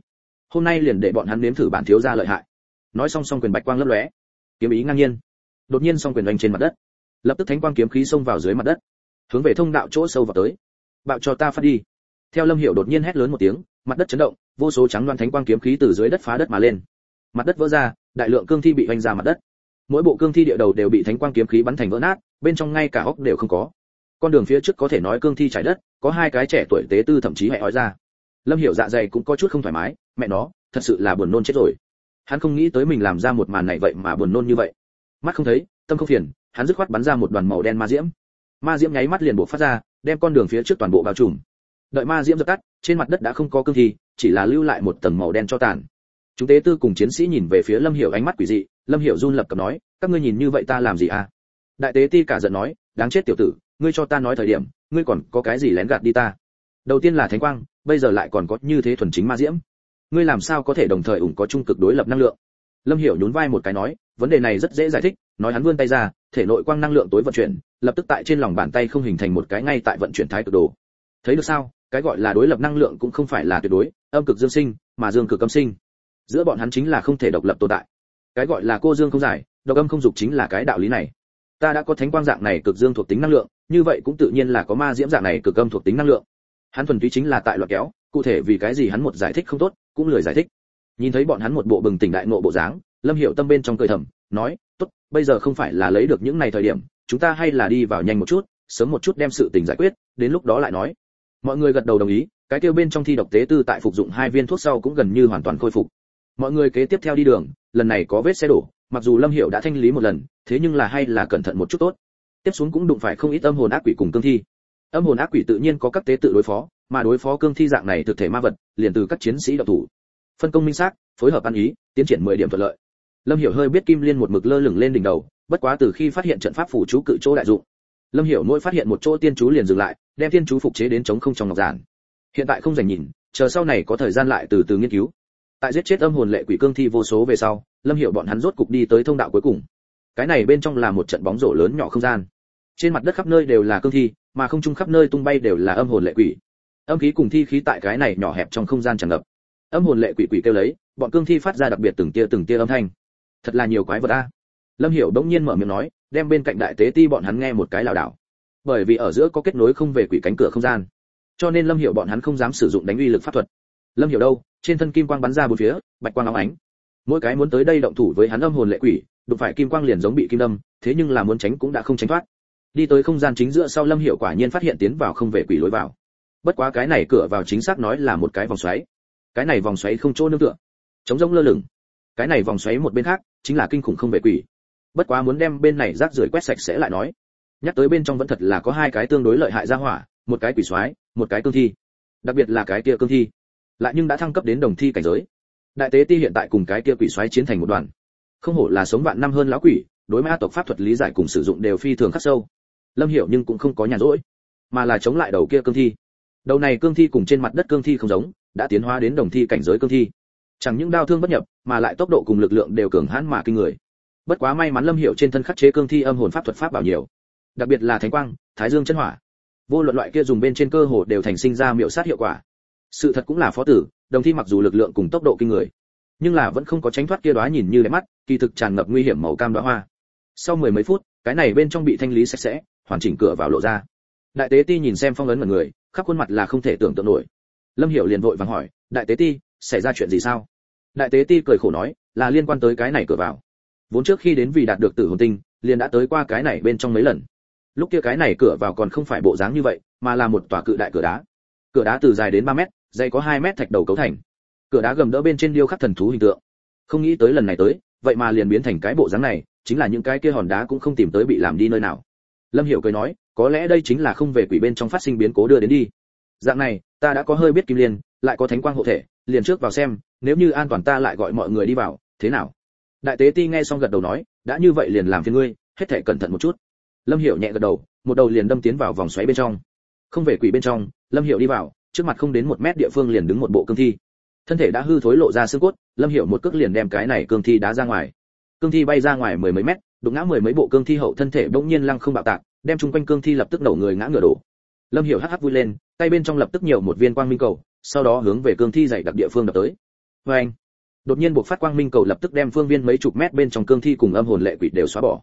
hôm nay liền để bọn hắn nếm thử bản thiếu gia lợi hại. Nói xong song quyền bạch quang lấp lóe, kiếm ý ngang nhiên. Đột nhiên song quyền đánh trên mặt đất, lập tức thánh quang kiếm khí xông vào dưới mặt đất, hướng về thông đạo chỗ sâu vào tới. Bạo cho ta phát đi. Theo Lâm Hiểu đột nhiên hét lớn một tiếng, mặt đất chấn động, vô số trắng loan thánh quang kiếm khí từ dưới đất phá đất mà lên. Mặt đất vỡ ra, đại lượng cương thi bị vành ra mặt đất. Mỗi bộ cương thi địa đầu đều bị thánh quang kiếm khí bắn thành vỡ nát, bên trong ngay cả óc đều không có. Con đường phía trước có thể nói cương thi trải đất, có hai cái trẻ tuổi tế tư thậm chí hẹ ói ra. Lâm Hiểu dạ dày cũng có chút không thoải mái, mẹ nó, thật sự là buồn nôn chết rồi. Hắn không nghĩ tới mình làm ra một màn này vậy mà buồn nôn như vậy. Mắt không thấy, tâm không phiền, hắn dứt khoát bắn ra một đoàn màu đen ma diễm. Ma diễm nháy mắt liền bộc phát ra, đem con đường phía trước toàn bộ bao trùm. Đợi ma diễm dập tắt, trên mặt đất đã không có cương thi, chỉ là lưu lại một tầng màu đen cho tàn. Chúng tế tư cùng chiến sĩ nhìn về phía Lâm Hiểu ánh mắt quỷ dị, Lâm Hiểu run lập cập nói, các ngươi nhìn như vậy ta làm gì à? Đại tế ti cả giận nói, đáng chết tiểu tử, ngươi cho ta nói thời điểm, ngươi còn có cái gì lén gạt đi ta? Đầu tiên là thánh quang, bây giờ lại còn có như thế thuần chính ma diễm. Ngươi làm sao có thể đồng thời ủng có trung cực đối lập năng lượng? Lâm Hiểu nhún vai một cái nói, vấn đề này rất dễ giải thích, nói hắn vươn tay ra, thể nội quang năng lượng tối vận chuyển, lập tức tại trên lòng bàn tay không hình thành một cái ngay tại vận chuyển thái cực đồ. Thấy được sao? Cái gọi là đối lập năng lượng cũng không phải là tuyệt đối, âm cực dương sinh, mà dương cực âm sinh. Giữa bọn hắn chính là không thể độc lập tồn tại. Cái gọi là cô dương không giải, độc âm không dục chính là cái đạo lý này. Ta đã có thánh quang dạng này cực dương thuộc tính năng lượng, như vậy cũng tự nhiên là có ma diễm dạng này cực âm thuộc tính năng lượng. Hắn thuần túy chính là tại loạt kéo, cụ thể vì cái gì hắn một giải thích không tốt, cũng lười giải thích. Nhìn thấy bọn hắn một bộ bừng tỉnh đại ngộ bộ dáng, Lâm Hiểu tâm bên trong cười thầm, nói, tốt, bây giờ không phải là lấy được những này thời điểm, chúng ta hay là đi vào nhanh một chút, sớm một chút đem sự tình giải quyết, đến lúc đó lại nói. Mọi người gật đầu đồng ý, cái tiêu bên trong thi độc tế tư tại phục dụng 2 viên thuốc sau cũng gần như hoàn toàn khôi phục. Mọi người kế tiếp theo đi đường, lần này có vết xe đổ, mặc dù Lâm Hiểu đã thanh lý một lần, thế nhưng là hay là cẩn thận một chút tốt. Tiếp xuống cũng đụng phải không ít âm hồn ác quỷ cùng cương thi. Âm hồn ác quỷ tự nhiên có các tế tự đối phó, mà đối phó cương thi dạng này thực thể ma vật, liền từ các chiến sĩ đạo thủ. Phân công minh xác, phối hợp ăn ý, tiến triển 10 điểm thuận lợi. Lâm Hiểu hơi biết kim liên một mực lơ lửng lên đỉnh đầu, bất quá từ khi phát hiện trận pháp phù chú cự chỗ đại dụng, Lâm Hiểu mỗi phát hiện một chỗ tiên chú liền dừng lại, đem tiên chú phục chế đến chống không trong ngọc giản. Hiện tại không dành nhìn, chờ sau này có thời gian lại từ từ nghiên cứu. Tại giết chết âm hồn lệ quỷ cương thi vô số về sau, Lâm Hiểu bọn hắn rốt cục đi tới thông đạo cuối cùng. Cái này bên trong là một trận bóng rổ lớn nhỏ không gian. Trên mặt đất khắp nơi đều là cương thi, mà không trung khắp nơi tung bay đều là âm hồn lệ quỷ. Âm khí cùng thi khí tại cái này nhỏ hẹp trong không gian tràn ngập. Âm hồn lệ quỷ quỷ kêu lấy, bọn cương thi phát ra đặc biệt từng tia âm thanh. Thật là nhiều quái vật a. Lâm Hiểu đống nhiên mở miệng nói, đem bên cạnh đại tế ti bọn hắn nghe một cái lảo đảo. Bởi vì ở giữa có kết nối không về quỷ cánh cửa không gian, cho nên Lâm Hiểu bọn hắn không dám sử dụng đánh uy lực pháp thuật. Lâm Hiểu đâu, trên thân kim quang bắn ra bốn phía, bạch quang óng ánh. Mỗi cái muốn tới đây động thủ với hắn âm hồn lệ quỷ, đụng phải kim quang liền giống bị kim đâm, thế nhưng là muốn tránh cũng đã không tránh thoát. Đi tới không gian chính giữa sau, Lâm Hiểu quả nhiên phát hiện tiến vào không về quỷ lối vào. Bất quá cái này cửa vào chính xác nói là một cái vòng xoáy. Cái này vòng xoáy không chỗ nương tựa, trống rỗng lơ lửng. Cái này vòng xoáy một bên khác chính là kinh khủng không về quỷ. Bất quá muốn đem bên này rác rưởi quét sạch sẽ lại nói. Nhắc tới bên trong vẫn thật là có hai cái tương đối lợi hại ra hỏa, một cái quỷ soái, một cái cương thi. Đặc biệt là cái kia cương thi, lại nhưng đã thăng cấp đến đồng thi cảnh giới. Đại tế ti hiện tại cùng cái kia quỷ soái chiến thành một đoàn. Không hổ là sống vạn năm hơn lão quỷ, đối ma tộc pháp thuật lý giải cùng sử dụng đều phi thường khắc sâu. Lâm Hiểu nhưng cũng không có nhàn rỗi, mà là chống lại đầu kia cương thi. Đầu này cương thi cùng trên mặt đất cương thi không giống, đã tiến hóa đến đồng thi cảnh giới cương thi. Chẳng những đao thương bất nhập, mà lại tốc độ cùng lực lượng đều cường hãn mà kinh người. Bất quá may mắn Lâm Hiểu trên thân khắc chế cương thi âm hồn pháp thuật pháp bảo nhiều, đặc biệt là thánh quang, thái dương chân hỏa. Vô luận loại kia dùng bên trên cơ hồ đều thành sinh ra miểu sát hiệu quả. Sự thật cũng là phó tử, đồng thi mặc dù lực lượng cùng tốc độ kinh người, nhưng là vẫn không có tránh thoát kia đóa nhìn như đẹp mắt, kỳ thực tràn ngập nguy hiểm màu cam đóa hoa. Sau mười mấy phút, cái này bên trong bị thanh lý sạch sẽ, hoàn chỉnh cửa vào lộ ra. Đại tế ti nhìn xem phong ấn mọi người, khắp khuôn mặt là không thể tưởng tượng nổi. Lâm Hiểu liền vội vàng hỏi, đại tế ti, xảy ra chuyện gì sao? Đại tế ti cười khổ nói, là liên quan tới cái này cửa vào. Vốn trước khi đến vì đạt được tử hồn tinh, liền đã tới qua cái này bên trong mấy lần. Lúc kia cái này cửa vào còn không phải bộ dáng như vậy, mà là một tòa cự đại cửa đá. Cửa đá từ dài đến 3 mét, dày có 2 mét thạch đầu cấu thành. Cửa đá gầm đỡ bên trên điêu khắc thần thú hình tượng. Không nghĩ tới lần này tới, vậy mà liền biến thành cái bộ dáng này, chính là những cái kia hòn đá cũng không tìm tới bị làm đi nơi nào. Lâm Hiểu cười nói, có lẽ đây chính là không về quỷ bên trong phát sinh biến cố đưa đến đi. Dạng này, ta đã có hơi biết kim liên, lại có thánh quang hộ thể, liền trước vào xem, nếu như an toàn ta lại gọi mọi người đi vào, thế nào? Đại tế ti nghe xong gật đầu nói, đã như vậy liền làm phiền ngươi, hết thảy cẩn thận một chút. Lâm Hiểu nhẹ gật đầu, một đầu liền đâm tiến vào vòng xoáy bên trong. Không về quỷ bên trong, Lâm Hiểu đi vào, trước mặt không đến 1 mét địa phương liền đứng một bộ cương thi. Thân thể đã hư thối lộ ra xương cốt, Lâm Hiểu một cước liền đem cái này cương thi đá ra ngoài. Cương thi bay ra ngoài mười mấy mét, đụng ngã mười mấy bộ cương thi hậu thân thể bỗng nhiên lăng không bạo tạc, đem chung quanh cương thi lập tức nổ người ngã ngửa đổ. Lâm Hiểu hắc hắc vui lên, tay bên trong lập tức nhiều một viên quang minh cầu, sau đó hướng về cương thi dày đặc địa phương đập tới. Anh, đột nhiên buộc phát quang minh cầu lập tức đem phương viên mấy chục mét bên trong cương thi cùng âm hồn lệ quỷ đều xóa bỏ.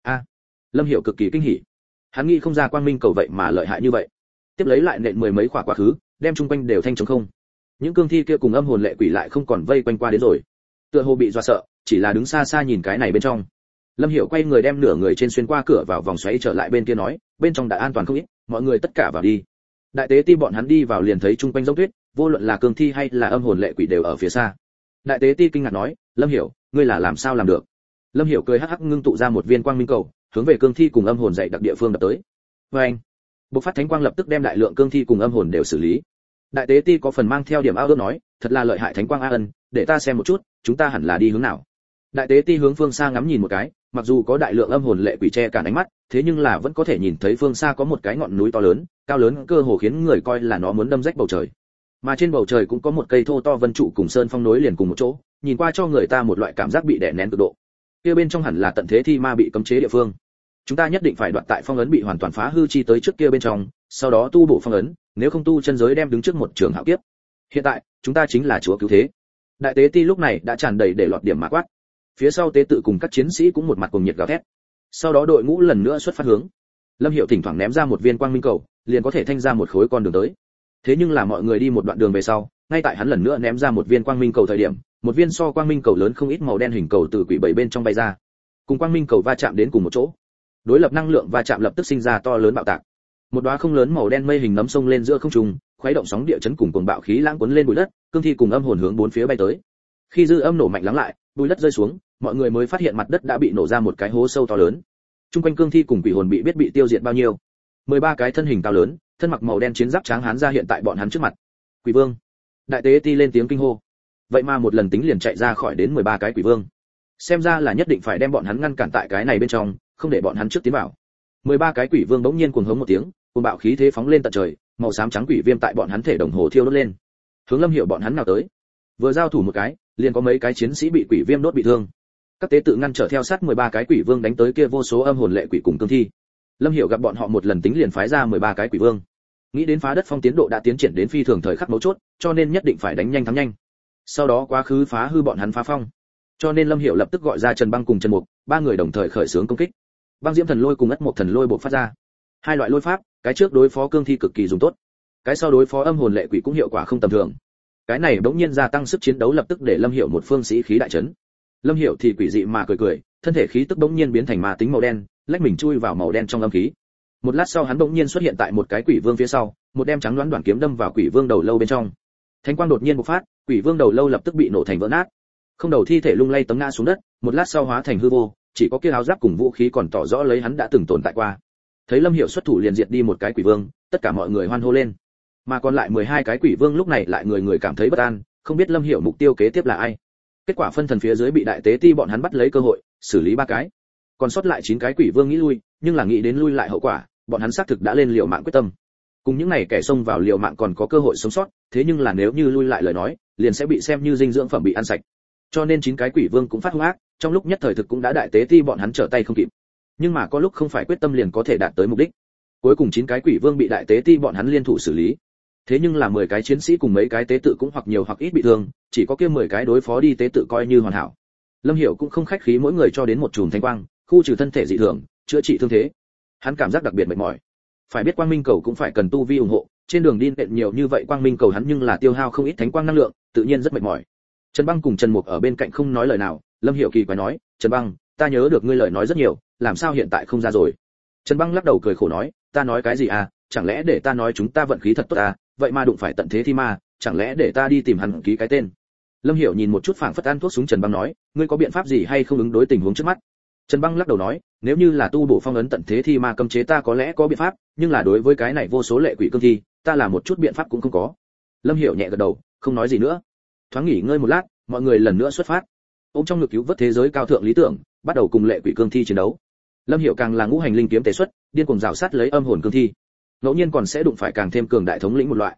Lâm Hiểu cực kỳ kinh hỉ. Hắn nghĩ không ra quang minh cầu vậy mà lợi hại như vậy. Tiếp lấy lại nện mười mấy quả quá khứ, đem chung quanh đều thanh trống không. Những cương thi kia cùng âm hồn lệ quỷ lại không còn vây quanh qua đến rồi. Tựa hồ bị dọa sợ, chỉ là đứng xa xa nhìn cái này bên trong. Lâm Hiểu quay người đem nửa người trên xuyên qua cửa vào vòng xoáy trở lại bên kia nói, bên trong đã an toàn không ít, mọi người tất cả vào đi. Đại tế ti bọn hắn đi vào liền thấy chung quanh giống tuyết, vô luận là cương thi hay là âm hồn lệ quỷ đều ở phía xa. Đại tế ti kinh ngạc nói, Lâm Hiểu, ngươi là làm sao làm được? Lâm Hiểu cười hắc hắc ngưng tụ ra một viên quang minh cầu, hướng về cương thi cùng âm hồn dậy đặc địa phương đập tới. Anh, bộc phát thánh quang lập tức đem đại lượng cương thi cùng âm hồn đều xử lý. Đại tế ti có phần mang theo điểm ao ước nói, thật là lợi hại thánh quang a ân, để ta xem một chút, chúng ta hẳn là đi hướng nào? Đại tế ti hướng phương xa ngắm nhìn một cái, mặc dù có đại lượng âm hồn lệ quỷ che cản ánh mắt, thế nhưng là vẫn có thể nhìn thấy phương xa có một cái ngọn núi to lớn, cao lớn cơ hồ khiến người coi là nó muốn đâm rách bầu trời. Mà trên bầu trời cũng có một cây thô to vân trụ cùng sơn phong nối liền cùng một chỗ, nhìn qua cho người ta một loại cảm giác bị đè nén cực độ. Kia bên trong hẳn là tận thế thi ma bị cấm chế địa phương. Chúng ta nhất định phải đoạt tại phong ấn bị hoàn toàn phá hư chi tới trước kia bên trong, sau đó tu bổ phong ấn, nếu không tu chân giới đem đứng trước một trường hạo kiếp. Hiện tại, chúng ta chính là chúa cứu thế. Đại tế ti lúc này đã tràn đầy để lọt điểm mã quát. Phía sau tế tự cùng các chiến sĩ cũng một mặt cùng nhiệt gào thét. Sau đó đội ngũ lần nữa xuất phát hướng. Lâm Hiểu thỉnh thoảng ném ra một viên quang minh cầu, liền có thể thanh ra một khối con đường tới. Thế nhưng là mọi người đi một đoạn đường về sau, ngay tại hắn lần nữa ném ra một viên quang minh cầu thời điểm, một viên so quang minh cầu lớn không ít màu đen hình cầu từ quỷ bảy bên trong bay ra, cùng quang minh cầu va chạm đến cùng một chỗ. Đối lập năng lượng va chạm lập tức sinh ra to lớn bạo tạc. Một đóa không lớn màu đen mây hình nấm sông lên giữa không trung, khuấy động sóng địa chấn cùng cuồng bạo khí lãng cuốn lên bụi đất, cương thi cùng âm hồn hướng bốn phía bay tới. Khi dư âm nổ mạnh lắng lại, bụi đất rơi xuống, mọi người mới phát hiện mặt đất đã bị nổ ra một cái hố sâu to lớn. Trung quanh cương thi cùng quỷ hồn bị tiêu diệt bao nhiêu. 13 cái thân hình cao lớn, thân mặc màu đen chiến giáp tráng hán ra hiện tại bọn hắn trước mặt. Quỷ vương. Đại tế ti lên tiếng kinh hô. Vậy mà một lần tính liền chạy ra khỏi đến 13 cái quỷ vương. Xem ra là nhất định phải đem bọn hắn ngăn cản tại cái này bên trong, không để bọn hắn trước tiến vào. 13 cái quỷ vương bỗng nhiên cuồng hống một tiếng, cuồng bạo khí thế phóng lên tận trời, màu xám trắng quỷ viêm tại bọn hắn thể đồng hồ thiêu đốt lên. Hướng Lâm Hiểu bọn hắn nào tới. Vừa giao thủ một cái, liền có mấy cái chiến sĩ bị quỷ viêm đốt bị thương. Các tế tự ngăn trở theo sát 13 cái quỷ vương đánh tới kia vô số âm hồn lệ quỷ cùng cương thi. Lâm Hiểu gặp bọn họ một lần tính liền phái ra 13 cái quỷ vương. Nghĩ đến phá đất phong tiến độ đã tiến triển đến phi thường thời khắc mấu chốt, cho nên nhất định phải đánh nhanh thắng nhanh. Sau đó quá khứ phá hư bọn hắn phá phong. Cho nên Lâm Hiểu lập tức gọi ra Trần Băng cùng Trần Mục, ba người đồng thời khởi xướng công kích. Băng Diễm Thần Lôi cùng Ất Mộc Thần Lôi bộc phát ra. Hai loại lôi pháp, cái trước đối phó cương thi cực kỳ dùng tốt, cái sau đối phó âm hồn lệ quỷ cũng hiệu quả không tầm thường. Cái này bỗng nhiên gia tăng sức chiến đấu lập tức để Lâm Hiểu một phương sĩ khí đại chấn. Lâm Hiểu thì quỷ dị mà cười cười, thân thể khí tức bỗng nhiên biến thành ma tính màu đen, lách mình chui vào màu đen trong âm khí. Một lát sau hắn bỗng nhiên xuất hiện tại một cái quỷ vương phía sau, một đem trắng đoán đoạn kiếm đâm vào quỷ vương đầu lâu bên trong. Thánh quang đột nhiên bộc phát, quỷ vương đầu lâu lập tức bị nổ thành vỡ nát. Không đầu thi thể lung lay tấm ngã xuống đất, một lát sau hóa thành hư vô, chỉ có kia áo giáp cùng vũ khí còn tỏ rõ lấy hắn đã từng tồn tại qua. Thấy Lâm Hiểu xuất thủ liền diệt đi một cái quỷ vương, tất cả mọi người hoan hô lên. Mà còn lại 12 cái quỷ vương lúc này lại người người cảm thấy bất an, không biết Lâm Hiểu mục tiêu kế tiếp là ai. Kết quả phân thần phía dưới bị đại tế ti bọn hắn bắt lấy cơ hội, xử lý 3 cái. Còn sót lại 9 cái quỷ vương nghĩ lui, nhưng là nghĩ đến lui lại hậu quả, bọn hắn xác thực đã lên liều mạng quyết tâm. Cùng những này kẻ xông vào liều mạng còn có cơ hội sống sót, thế nhưng là nếu như lui lại lời nói, liền sẽ bị xem như dinh dưỡng phẩm bị ăn sạch. Cho nên 9 cái quỷ vương cũng phát hung ác, trong lúc nhất thời thực cũng đã đại tế ti bọn hắn trở tay không kịp. Nhưng mà có lúc không phải quyết tâm liền có thể đạt tới mục đích. Cuối cùng 9 cái quỷ vương bị đại tế ti bọn hắn liên thủ xử lý. Thế nhưng là 10 cái chiến sĩ cùng mấy cái tế tự cũng hoặc nhiều hoặc ít bị thương, chỉ có kia 10 cái đối phó đi tế tự coi như hoàn hảo. Lâm Hiểu cũng không khách khí mỗi người cho đến một chùm thanh quang, khu trừ thân thể dị thường, chữa trị thương thế. Hắn cảm giác đặc biệt mệt mỏi. Phải biết quang minh cầu cũng phải cần tu vi ủng hộ, trên đường đi nện nhiều như vậy quang minh cầu hắn nhưng là tiêu hao không ít thánh quang năng lượng, tự nhiên rất mệt mỏi. Trần Băng cùng Trần Mục ở bên cạnh không nói lời nào, Lâm Hiểu kỳ quái nói, "Trần Băng, ta nhớ được ngươi lời nói rất nhiều, làm sao hiện tại không ra rồi?" Trần Băng lắc đầu cười khổ nói, "Ta nói cái gì à, chẳng lẽ để ta nói chúng ta vận khí thật tốt à, vậy mà đụng phải tận thế thi ma, chẳng lẽ để ta đi tìm hắn ký cái tên?" Lâm Hiểu nhìn một chút phảng phất ăn thuốc súng Trần Băng nói, "Ngươi có biện pháp gì hay không ứng đối tình huống trước mắt?" Trần Băng lắc đầu nói, "Nếu như là tu bổ phong ấn tận thế thi ma cấm chế ta có lẽ có biện pháp, nhưng là đối với cái này vô số lệ quỷ cương thi, ta là một chút biện pháp cũng không có." Lâm Hiểu nhẹ gật đầu, không nói gì nữa. Thoáng nghỉ ngơi một lát, mọi người lần nữa xuất phát. Ôm trong ngực cứu vớt thế giới cao thượng lý tưởng, bắt đầu cùng lệ quỷ cương thi chiến đấu. Lâm Hiểu càng là ngũ hành linh kiếm tế xuất, điên cuồng rào sát lấy âm hồn cương thi. Ngẫu nhiên còn sẽ đụng phải càng thêm cường đại thống lĩnh một loại.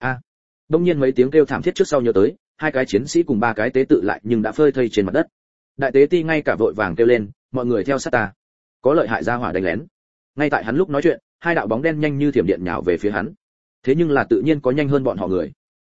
Đông nhiên mấy tiếng kêu thảm thiết trước sau nhớ tới, 2 cái chiến sĩ cùng 3 cái tế tự lại nhưng đã phơi thây trên mặt đất. Đại tế ti ngay cả vội vàng kêu lên, "Mọi người theo sát ta." Có lợi hại ra hỏa đánh lén. Ngay tại hắn lúc nói chuyện, 2 đạo bóng đen nhanh như thiểm điện nhào về phía hắn. Thế nhưng là tự nhiên có nhanh hơn bọn họ người.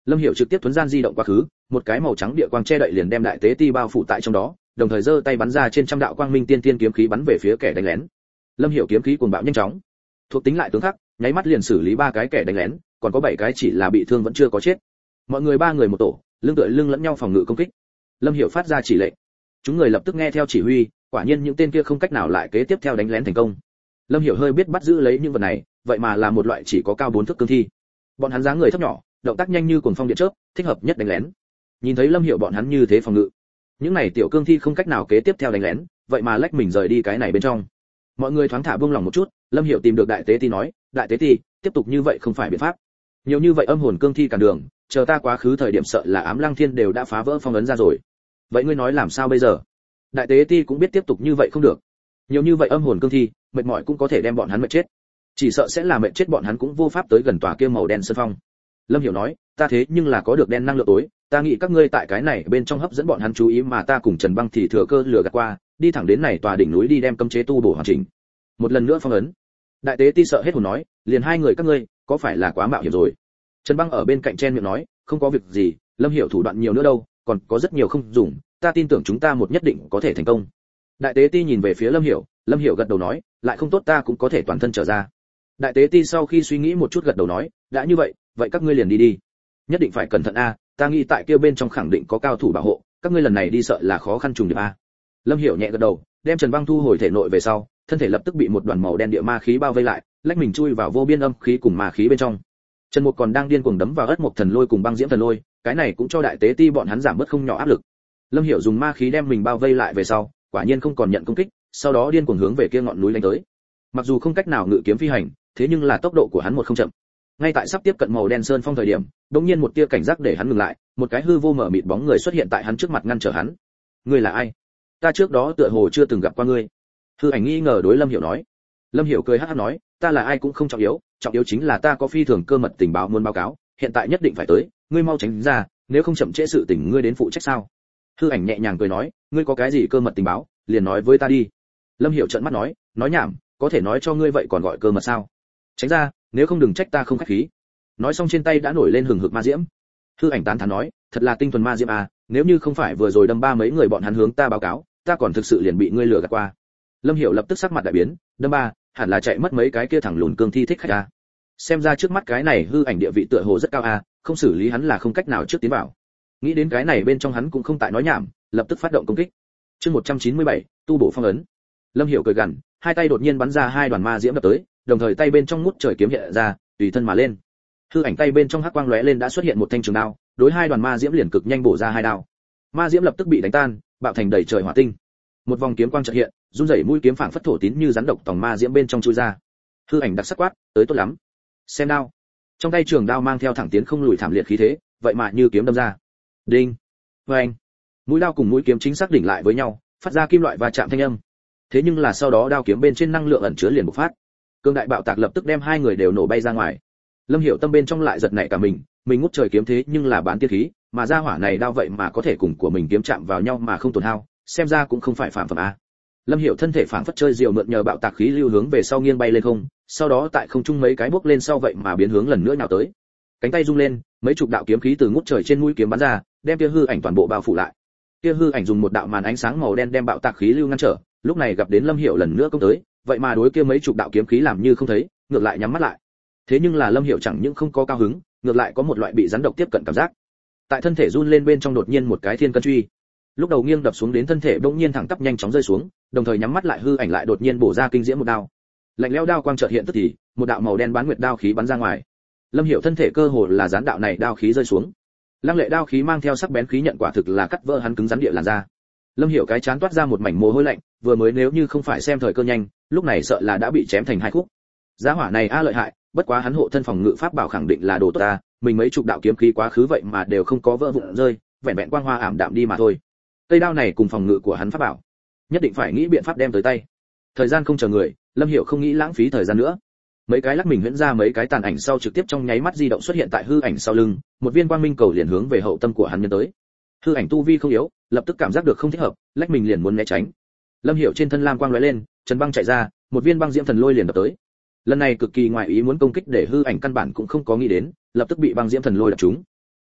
Lâm Hiểu trực tiếp tuấn gian di động quá khứ, một cái màu trắng địa quang che đậy liền đem đại tế ti bao phủ tại trong đó, đồng thời giơ tay bắn ra trên trăm đạo quang minh tiên tiên kiếm khí bắn về phía kẻ đánh lén. Lâm Hiểu kiếm khí cuồng bạo nhanh chóng, thuộc tính lại tướng khắc, nháy mắt liền xử lý 3 cái kẻ đánh lén, còn có 7 cái chỉ là bị thương vẫn chưa có chết. Mọi người 3 người một tổ, lưng tựa lưng lẫn nhau phòng ngự công kích. Lâm Hiểu phát ra chỉ lệnh, chúng người lập tức nghe theo chỉ huy, quả nhiên những tên kia không cách nào lại kế tiếp theo đánh lén thành công. Lâm Hiểu hơi biết bắt giữ lấy những vật này, vậy mà là một loại chỉ có cao 4 thước cương thi. Bọn hắn dáng người thấp nhỏ, động tác nhanh như cuồng phong điện chớp, thích hợp nhất đánh lén. Nhìn thấy Lâm Hiểu bọn hắn như thế phòng ngự, những này tiểu cương thi không cách nào kế tiếp theo đánh lén, vậy mà lách mình rời đi cái này bên trong. Mọi người thoáng thả buông lòng một chút, Lâm Hiểu tìm được đại tế ti nói, đại tế ti, tiếp tục như vậy không phải biện pháp. Nhiều như vậy âm hồn cương thi cản đường, chờ ta quá khứ thời điểm sợ là Ám Lăng Thiên đều đã phá vỡ phong ấn ra rồi. Vậy ngươi nói làm sao bây giờ? Đại tế ti cũng biết tiếp tục như vậy không được. Nhiều như vậy âm hồn cương thi, mệt mỏi cũng có thể đem bọn hắn mệt chết. Chỉ sợ sẽ là mệt chết bọn hắn cũng vô pháp tới gần tòa kia màu đen sơn phong. Lâm Hiểu nói, ta thế nhưng là có được đen năng lượng tối, ta nghĩ các ngươi tại cái này bên trong hấp dẫn bọn hắn chú ý mà ta cùng Trần Băng thì thừa cơ lừa gạt qua, đi thẳng đến này tòa đỉnh núi đi đem cấm chế tu bổ hoàn chỉnh. Một lần nữa phong ấn. Đại tế ti sợ hết hồn nói, liền 2 người các ngươi, có phải là quá mạo hiểm rồi? Trần Băng ở bên cạnh chen miệng nói, không có việc gì, Lâm Hiểu thủ đoạn nhiều nữa đâu, còn có rất nhiều không dùng, ta tin tưởng chúng ta một nhất định có thể thành công. Đại tế ti nhìn về phía Lâm Hiểu gật đầu nói, lại không tốt ta cũng có thể toàn thân trở ra. Đại tế ti sau khi suy nghĩ một chút gật đầu nói, đã như vậy, vậy các ngươi liền đi đi. Nhất định phải cẩn thận a, ta nghĩ tại kia bên trong khẳng định có cao thủ bảo hộ, các ngươi lần này đi sợ là khó khăn trùng điệp a. Lâm Hiểu nhẹ gật đầu, đem Trần Băng thu hồi thể nội về sau, thân thể lập tức bị một đoàn màu đen địa ma khí bao vây lại, lách mình chui vào vô biên âm khí cùng ma khí bên trong. Trần Mục còn đang điên cuồng đấm vào ất mộc thần lôi cùng băng diễm thần lôi, cái này cũng cho đại tế ti bọn hắn giảm bớt không nhỏ áp lực. Lâm Hiểu dùng ma khí đem mình bao vây lại về sau, quả nhiên không còn nhận công kích, sau đó điên cuồng hướng về kia ngọn núi đánh tới. Mặc dù không cách nào ngự kiếm phi hành, thế nhưng là tốc độ của hắn một không chậm. Ngay tại sắp tiếp cận màu đen sơn phong thời điểm, đột nhiên một tia cảnh giác để hắn ngừng lại, một cái hư vô mở mịt bóng người xuất hiện tại hắn trước mặt ngăn trở hắn. Ngươi là ai? Ta trước đó tựa hồ chưa từng gặp qua ngươi. Hư ảnh nghi ngờ đối Lâm Hiểu nói. Lâm Hiểu cười hắc hắc nói, ta là ai cũng không trọng yếu chính là ta có phi thường cơ mật tình báo muốn báo cáo, hiện tại nhất định phải tới, ngươi mau tránh ra, nếu không chậm trễ sự tình ngươi đến phụ trách sao? Hư ảnh nhẹ nhàng cười nói, ngươi có cái gì cơ mật tình báo, liền nói với ta đi. Lâm Hiểu trợn mắt nói nhảm, có thể nói cho ngươi vậy còn gọi cơ mật sao? Tránh ra, nếu không đừng trách ta không khách khí. Nói xong trên tay đã nổi lên hừng hực ma diễm. Hư ảnh tán thán nói, thật là tinh thuần ma diễm à, nếu như không phải vừa rồi đâm 3 mấy người bọn hắn hướng ta báo cáo, ta còn thực sự liền bị ngươi lừa gạt qua. Lâm Hiểu lập tức sắc mặt đại biến, đâm 3, hẳn là chạy mất mấy cái kia thẳng lùn cương thi thích khách à. Xem ra trước mắt cái này hư ảnh địa vị tựa hồ rất cao à, không xử lý hắn là không cách nào trước tiến vào. Nghĩ đến cái này bên trong hắn cũng không tại nói nhảm, lập tức phát động công kích. Chương 197, tu bổ phong ấn. Lâm Hiểu cười gằn, hai tay đột nhiên bắn ra 2 đoàn ma diễm đập tới, đồng thời tay bên trong ngút trời kiếm hiện ra, tùy thân mà lên. Hư ảnh tay bên trong hắc quang lóe lên đã xuất hiện một thanh trường đao, đối 2 đoàn ma diễm liền cực nhanh bổ ra 2 đao. Ma diễm lập tức bị đánh tan, bạo thành đầy trời hỏa tinh. Một vòng kiếm quang chợt hiện, run rẩy mũi kiếm phảng phất thổ tín như rắn độc tòng ma diễm bên trong chui ra. Hư ảnh đặc sắc quát, tới tốt lắm. Xem đao. Trong tay trường đao mang theo thẳng tiến không lùi thảm liệt khí thế, vậy mà như kiếm đâm ra. Đinh. Oeng. Mũi đao cùng mũi kiếm chính xác đỉnh lại với nhau, phát ra kim loại va chạm thanh âm. Thế nhưng là sau đó đao kiếm bên trên năng lượng ẩn chứa liền bộc phát. Cương đại bạo tạc lập tức đem 2 người đều nổ bay ra ngoài. Lâm Hiểu tâm bên trong lại giật nảy cả mình ngút trời kiếm thế nhưng là bán tiên khí, mà ra hỏa này đao vậy mà có thể cùng của mình kiếm chạm vào nhau mà không tổn hao, xem ra cũng không phải phàm phẩm a. Lâm Hiểu thân thể phảng phất chơi diều mượn nhờ bạo tạc khí lưu hướng về sau nghiêng bay lên không, sau đó tại không trung mấy cái bước lên sau vậy mà biến hướng lần nữa nhào tới. Cánh tay rung lên, mấy chục đạo kiếm khí từ ngút trời trên mũi kiếm bắn ra, đem kia hư ảnh toàn bộ bao phủ lại. Kia hư ảnh dùng một đạo màn ánh sáng màu đen đem bạo tạc khí lưu ngăn trở, lúc này gặp đến Lâm Hiểu lần nữa công tới, vậy mà đối kia mấy chục đạo kiếm khí làm như không thấy, ngược lại nhắm mắt lại. Thế nhưng là Lâm Hiểu chẳng những không có cao hứng, ngược lại có một loại bị rắn độc tiếp cận cảm giác. Tại thân thể run lên bên trong đột nhiên một cái thiên cân truy, lúc đầu nghiêng đập xuống đến thân thể bỗng nhiên thẳng tắp nhanh chóng rơi xuống, đồng thời nhắm mắt lại hư ảnh lại đột nhiên bổ ra kinh diễm một đao. Lạnh lẽo đao quang chợt hiện tức thì, một đạo màu đen bán nguyệt đao khí bắn ra ngoài. Lâm Hiểu thân thể cơ hồ là dán đạo này đao khí rơi xuống. Lăng lệ đao khí mang theo sắc bén khí nhận quả thực là cắt vỡ hắn cứng rắn địa làn da. Lâm Hiểu cái chán toát ra một mảnh mồ hôi lạnh, vừa mới nếu như không phải xem thời cơ nhanh, lúc này sợ là đã bị chém thành 2 khúc. Giá hỏa này lợi hại, bất quá hắn hộ thân phòng ngự pháp bảo khẳng định là đồ tốt ta, mình mấy chục đạo kiếm khí quá khứ vậy mà đều không có vỡ vụn rơi, vẹn vẹn quang hoa ảm đạm đi mà thôi. Cây đao này cùng phòng ngự của hắn pháp bảo, nhất định phải nghĩ biện pháp đem tới tay. Thời gian không chờ người, Lâm Hiểu không nghĩ lãng phí thời gian nữa. Mấy cái lắc mình huyễn ra mấy cái tàn ảnh sau trực tiếp trong nháy mắt di động xuất hiện tại hư ảnh sau lưng, một viên quang minh cầu liền hướng về hậu tâm của hắn nhân tới. Hư ảnh tu vi không yếu, lập tức cảm giác được không thích hợp, lách mình liền muốn né tránh. Lâm Hiểu trên thân lam quang lóe lên, Trần Băng chạy ra, một viên băng diễm thần lôi liền đập tới. Lần này cực kỳ ngoài ý muốn công kích để hư ảnh căn bản cũng không có nghĩ đến, lập tức bị băng diễm thần lôi đập trúng.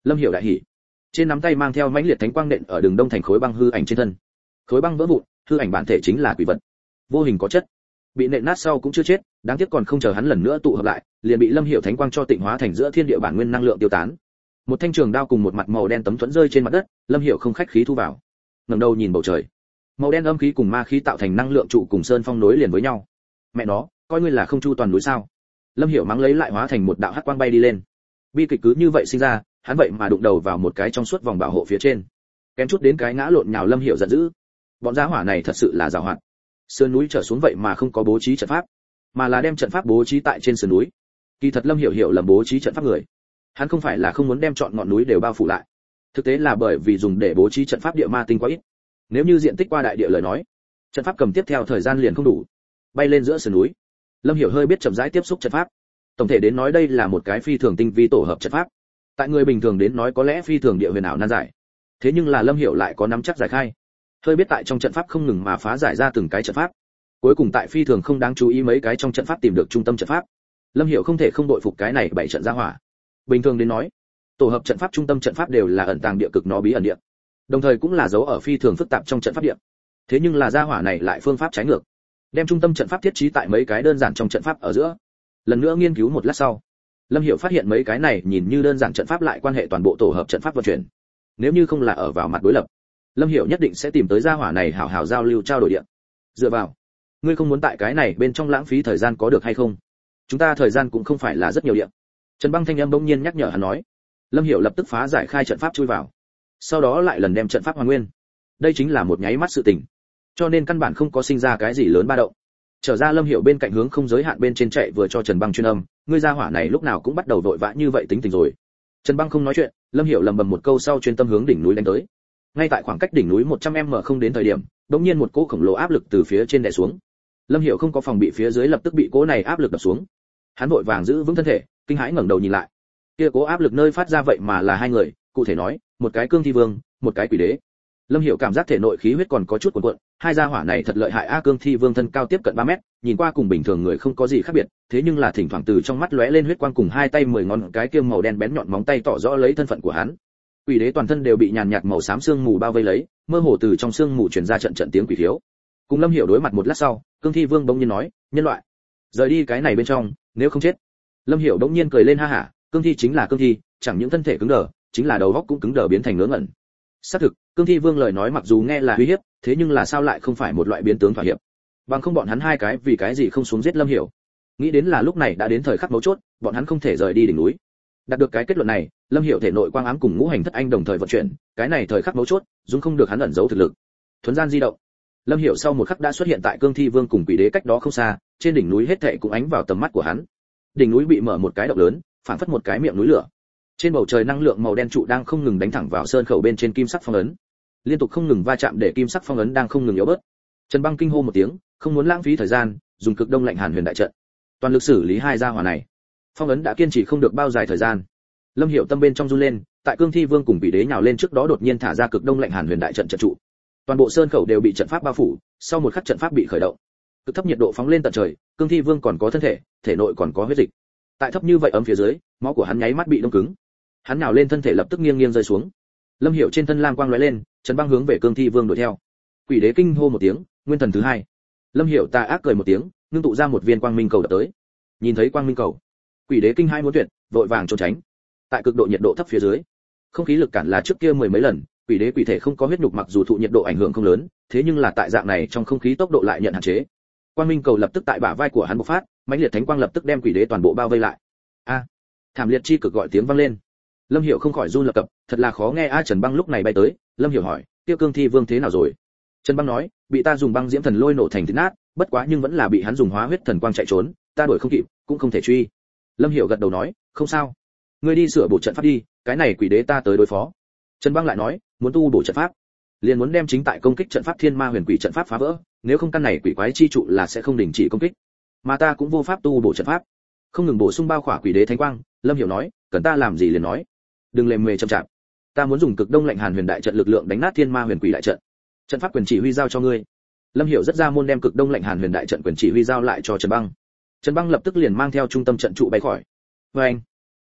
Lâm Hiểu đại hỉ, trên nắm tay mang theo mãnh liệt thánh quang nện ở đường đông thành khối băng hư ảnh trên thân. Khối băng vỡ vụn, hư ảnh bản thể chính là quỷ vật, vô hình có chất, bị nện nát sau cũng chưa chết, đáng tiếc còn không chờ hắn lần nữa tụ hợp lại, liền bị Lâm Hiểu thánh quang cho tịnh hóa thành giữa thiên địa bản nguyên năng lượng tiêu tán. Một thanh trường đao cùng một mặt màu đen tấm thuẫn rơi trên mặt đất, Lâm Hiểu không khách khí thu vào. Ngẩng đầu nhìn bầu trời, màu đen âm khí cùng ma khí tạo thành năng lượng trụ cùng sơn phong nối liền với nhau. Mẹ nó, coi ngươi là không chu toàn núi sao? Lâm Hiểu mắng lấy lại hóa thành một đạo hắc quang bay đi lên. Bi kịch cứ như vậy sinh ra, hắn vậy mà đụng đầu vào một cái trong suốt vòng bảo hộ phía trên, kém chút đến cái ngã lộn nhào. Lâm Hiểu giận dữ, bọn giá hỏa này thật sự là giàu hoạt. Sườn núi trở xuống vậy mà không có bố trí trận pháp, mà là đem trận pháp bố trí tại trên sườn núi. Kỳ thật Lâm Hiểu lầm bố trí trận pháp người, hắn không phải là không muốn đem trọn ngọn núi đều bao phủ lại, thực tế là bởi vì dùng để bố trí trận pháp địa ma tinh quá ít. Nếu như diện tích qua đại địa lời nói, trận pháp cầm tiếp theo thời gian liền không đủ. Bay lên giữa sườn núi, Lâm Hiểu hơi biết chậm rãi tiếp xúc trận pháp. Tổng thể đến nói đây là một cái phi thường tinh vi tổ hợp trận pháp. Tại người bình thường đến nói có lẽ phi thường địa huyền ảo nan giải, thế nhưng là Lâm Hiểu lại có nắm chắc giải khai. Hơi biết tại trong trận pháp không ngừng mà phá giải ra từng cái trận pháp, cuối cùng tại phi thường không đáng chú ý mấy cái trong trận pháp tìm được trung tâm trận pháp. Lâm Hiểu không thể không đội phục cái này bảy trận gia hỏa. Bình thường đến nói, tổ hợp trận pháp trung tâm trận pháp đều là ẩn tàng địa cực nó bí ẩn địa, đồng thời cũng là dấu ở phi thường phức tạp trong trận pháp địa. Thế nhưng là gia hỏa này lại phương pháp trái ngược, đem trung tâm trận pháp thiết trí tại mấy cái đơn giản trong trận pháp ở giữa. Lần nữa nghiên cứu một lát sau, Lâm Hiểu phát hiện mấy cái này nhìn như đơn giản trận pháp lại quan hệ toàn bộ tổ hợp trận pháp vận chuyển. Nếu như không là ở vào mặt đối lập, Lâm Hiểu nhất định sẽ tìm tới gia hỏa này hảo hảo giao lưu trao đổi địa. Dựa vào, ngươi không muốn tại cái này bên trong lãng phí thời gian có được hay không? Chúng ta thời gian cũng không phải là rất nhiều địa. Trần Băng thanh âm bỗng nhiên nhắc nhở hắn nói. Lâm Hiểu lập tức phá giải khai trận pháp chui vào, sau đó lại lần đem trận pháp hoàn nguyên. Đây chính là một nháy mắt sự tình, cho nên căn bản không có sinh ra cái gì lớn ba động. Trở ra Lâm Hiểu bên cạnh hướng không giới hạn bên trên chạy vừa cho Trần Băng chuyên âm, ngươi gia hỏa này lúc nào cũng bắt đầu vội vã như vậy tính tình rồi. Trần Băng không nói chuyện, Lâm Hiểu lầm bầm một câu sau chuyên tâm hướng đỉnh núi đánh tới. Ngay tại khoảng cách đỉnh núi 100m không đến thời điểm, đột nhiên một cỗ khổng lồ áp lực từ phía trên đè xuống. Lâm Hiểu không có phòng bị phía dưới lập tức bị cỗ này áp lực đập xuống. Hắn vội vàng giữ vững thân thể, kinh hãi ngẩng đầu nhìn lại. Kia cỗ áp lực nơi phát ra vậy mà là hai người, cụ thể nói, một cái cương thi vương, một cái quỷ đế. Lâm Hiểu cảm giác thể nội khí huyết còn có chút cuộn cuộn, hai gia hỏa này thật lợi hại a. Cương thi vương thân cao tiếp cận 3 mét, nhìn qua cùng bình thường người không có gì khác biệt, thế nhưng là thỉnh thoảng từ trong mắt lóe lên huyết quang cùng hai tay 10 ngón cái kia màu đen bén nhọn móng tay tỏ rõ lấy thân phận của hắn. Quỷ đế toàn thân đều bị nhàn nhạt màu xám sương mù bao vây lấy, mơ hồ từ trong sương mù truyền ra trận trận tiếng quỷ khiếu. Cùng Lâm Hiểu đối mặt một lát sau, Cương thi vương bỗng nhiên nói, nhân loại, rời đi cái này bên trong, nếu không chết. Lâm Hiểu bỗng nhiên cười lên ha hả, cương thi chính là cương thi, chẳng những thân thể cứng đờ, chính là đầu óc cũng cứng đờ biến thành ngớ ngẩn. Xác thực, Cương thi vương lời nói mặc dù nghe là uy hiếp, thế nhưng là sao lại không phải một loại biến tướng thỏa hiệp? Bằng không bọn hắn hai cái vì cái gì không xuống giết Lâm Hiểu? Nghĩ đến là lúc này đã đến thời khắc mấu chốt, bọn hắn không thể rời đi đỉnh núi. Đạt được cái kết luận này, Lâm Hiểu thể nội quang ám cùng ngũ hành thất anh đồng thời vận chuyển, cái này thời khắc mấu chốt, dung không được hắn ẩn giấu thực lực. Thuấn gian di động, Lâm Hiểu sau một khắc đã xuất hiện tại Cương thi vương cùng quỷ đế cách đó không xa, trên đỉnh núi hết thảy cũng ánh vào tầm mắt của hắn. Đỉnh núi bị mở một cái động lớn, phản phất một cái miệng núi lửa. Trên bầu trời năng lượng màu đen trụ đang không ngừng đánh thẳng vào sơn khẩu bên trên kim sắc phong ấn, liên tục không ngừng va chạm để kim sắc phong ấn đang không ngừng yếu bớt. Trần Băng kinh hô một tiếng, không muốn lãng phí thời gian, dùng cực đông lạnh hàn huyền đại trận, toàn lực xử lý hai gia hỏa này. Phong ấn đã kiên trì không được bao dài thời gian. Lâm Hiểu tâm bên trong run lên, tại Cương thi vương cùng quỷ đế nhào lên trước đó đột nhiên thả ra cực đông lạnh hàn huyền đại trận trận trụ. Toàn bộ sơn khẩu đều bị trận pháp bao phủ, sau một khắc trận pháp bị khởi động. Cực thấp nhiệt độ phóng lên tận trời, Cương thi vương còn có thân thể, thể nội còn có huyết dịch. Tại thấp như vậy ấm phía dưới, máu của hắn nháy mắt bị đông cứng. Hắn nhào lên thân thể lập tức nghiêng nghiêng rơi xuống. Lâm Hiểu trên thân lam quang lóe lên, Trần Băng hướng về Cương thi vương đuổi theo. Quỷ đế kinh hô một tiếng, nguyên thần thứ hai. Lâm Hiểu tà ác cười một tiếng, ngưng tụ ra một viên quang minh cầu đập tới. Nhìn thấy quang minh cầu, quỷ đế kinh hai muốn tuyệt, vội vàng trốn tránh. Tại cực độ nhiệt độ thấp phía dưới, không khí lực cản là trước kia mười mấy lần, quỷ đế quỷ thể không có huyết nhục mặc dù thụ nhiệt độ ảnh hưởng không lớn, thế nhưng là tại dạng này trong không khí tốc độ lại nhận hạn chế. Quang minh cầu lập tức tại bả vai của hắn bộc phát, mãnh liệt thánh quang lập tức đem quỷ đế toàn bộ bao vây lại. A! Thảm liệt chi cực gọi tiếng vang lên. Lâm Hiểu không khỏi run lập cập, thật là khó nghe a. Trần Băng lúc này bay tới, Lâm Hiểu hỏi, tiêu Cương thi vương thế nào rồi? Trần Băng nói, bị ta dùng băng diễm thần lôi nổ thành thịt nát, bất quá nhưng vẫn là bị hắn dùng hóa huyết thần quang chạy trốn, ta đuổi không kịp, cũng không thể truy. Lâm Hiểu gật đầu nói, không sao, ngươi đi sửa bổ trận pháp đi, cái này quỷ đế ta tới đối phó. Trần Băng lại nói, muốn tu bổ trận pháp, liền muốn đem chính tại công kích trận pháp thiên ma huyền quỷ trận pháp phá vỡ, nếu không căn này quỷ quái chi trụ là sẽ không đình chỉ công kích, mà ta cũng vô pháp tu bổ trận pháp. Không ngừng bổ sung bao khỏa quỷ đế thánh quang, Lâm Hiểu nói, cần ta làm gì liền nói, đừng lề mề chậm chạp, ta muốn dùng cực đông lạnh hàn huyền đại trận lực lượng đánh nát thiên ma huyền quỷ đại trận, trận pháp quyền chỉ huy giao cho ngươi. Lâm Hiểu rất ra môn đem cực đông lạnh hàn huyền đại trận quyền chỉ huy giao lại cho Trần Băng. Trần Băng lập tức liền mang theo trung tâm trận trụ bay khỏi. Và anh,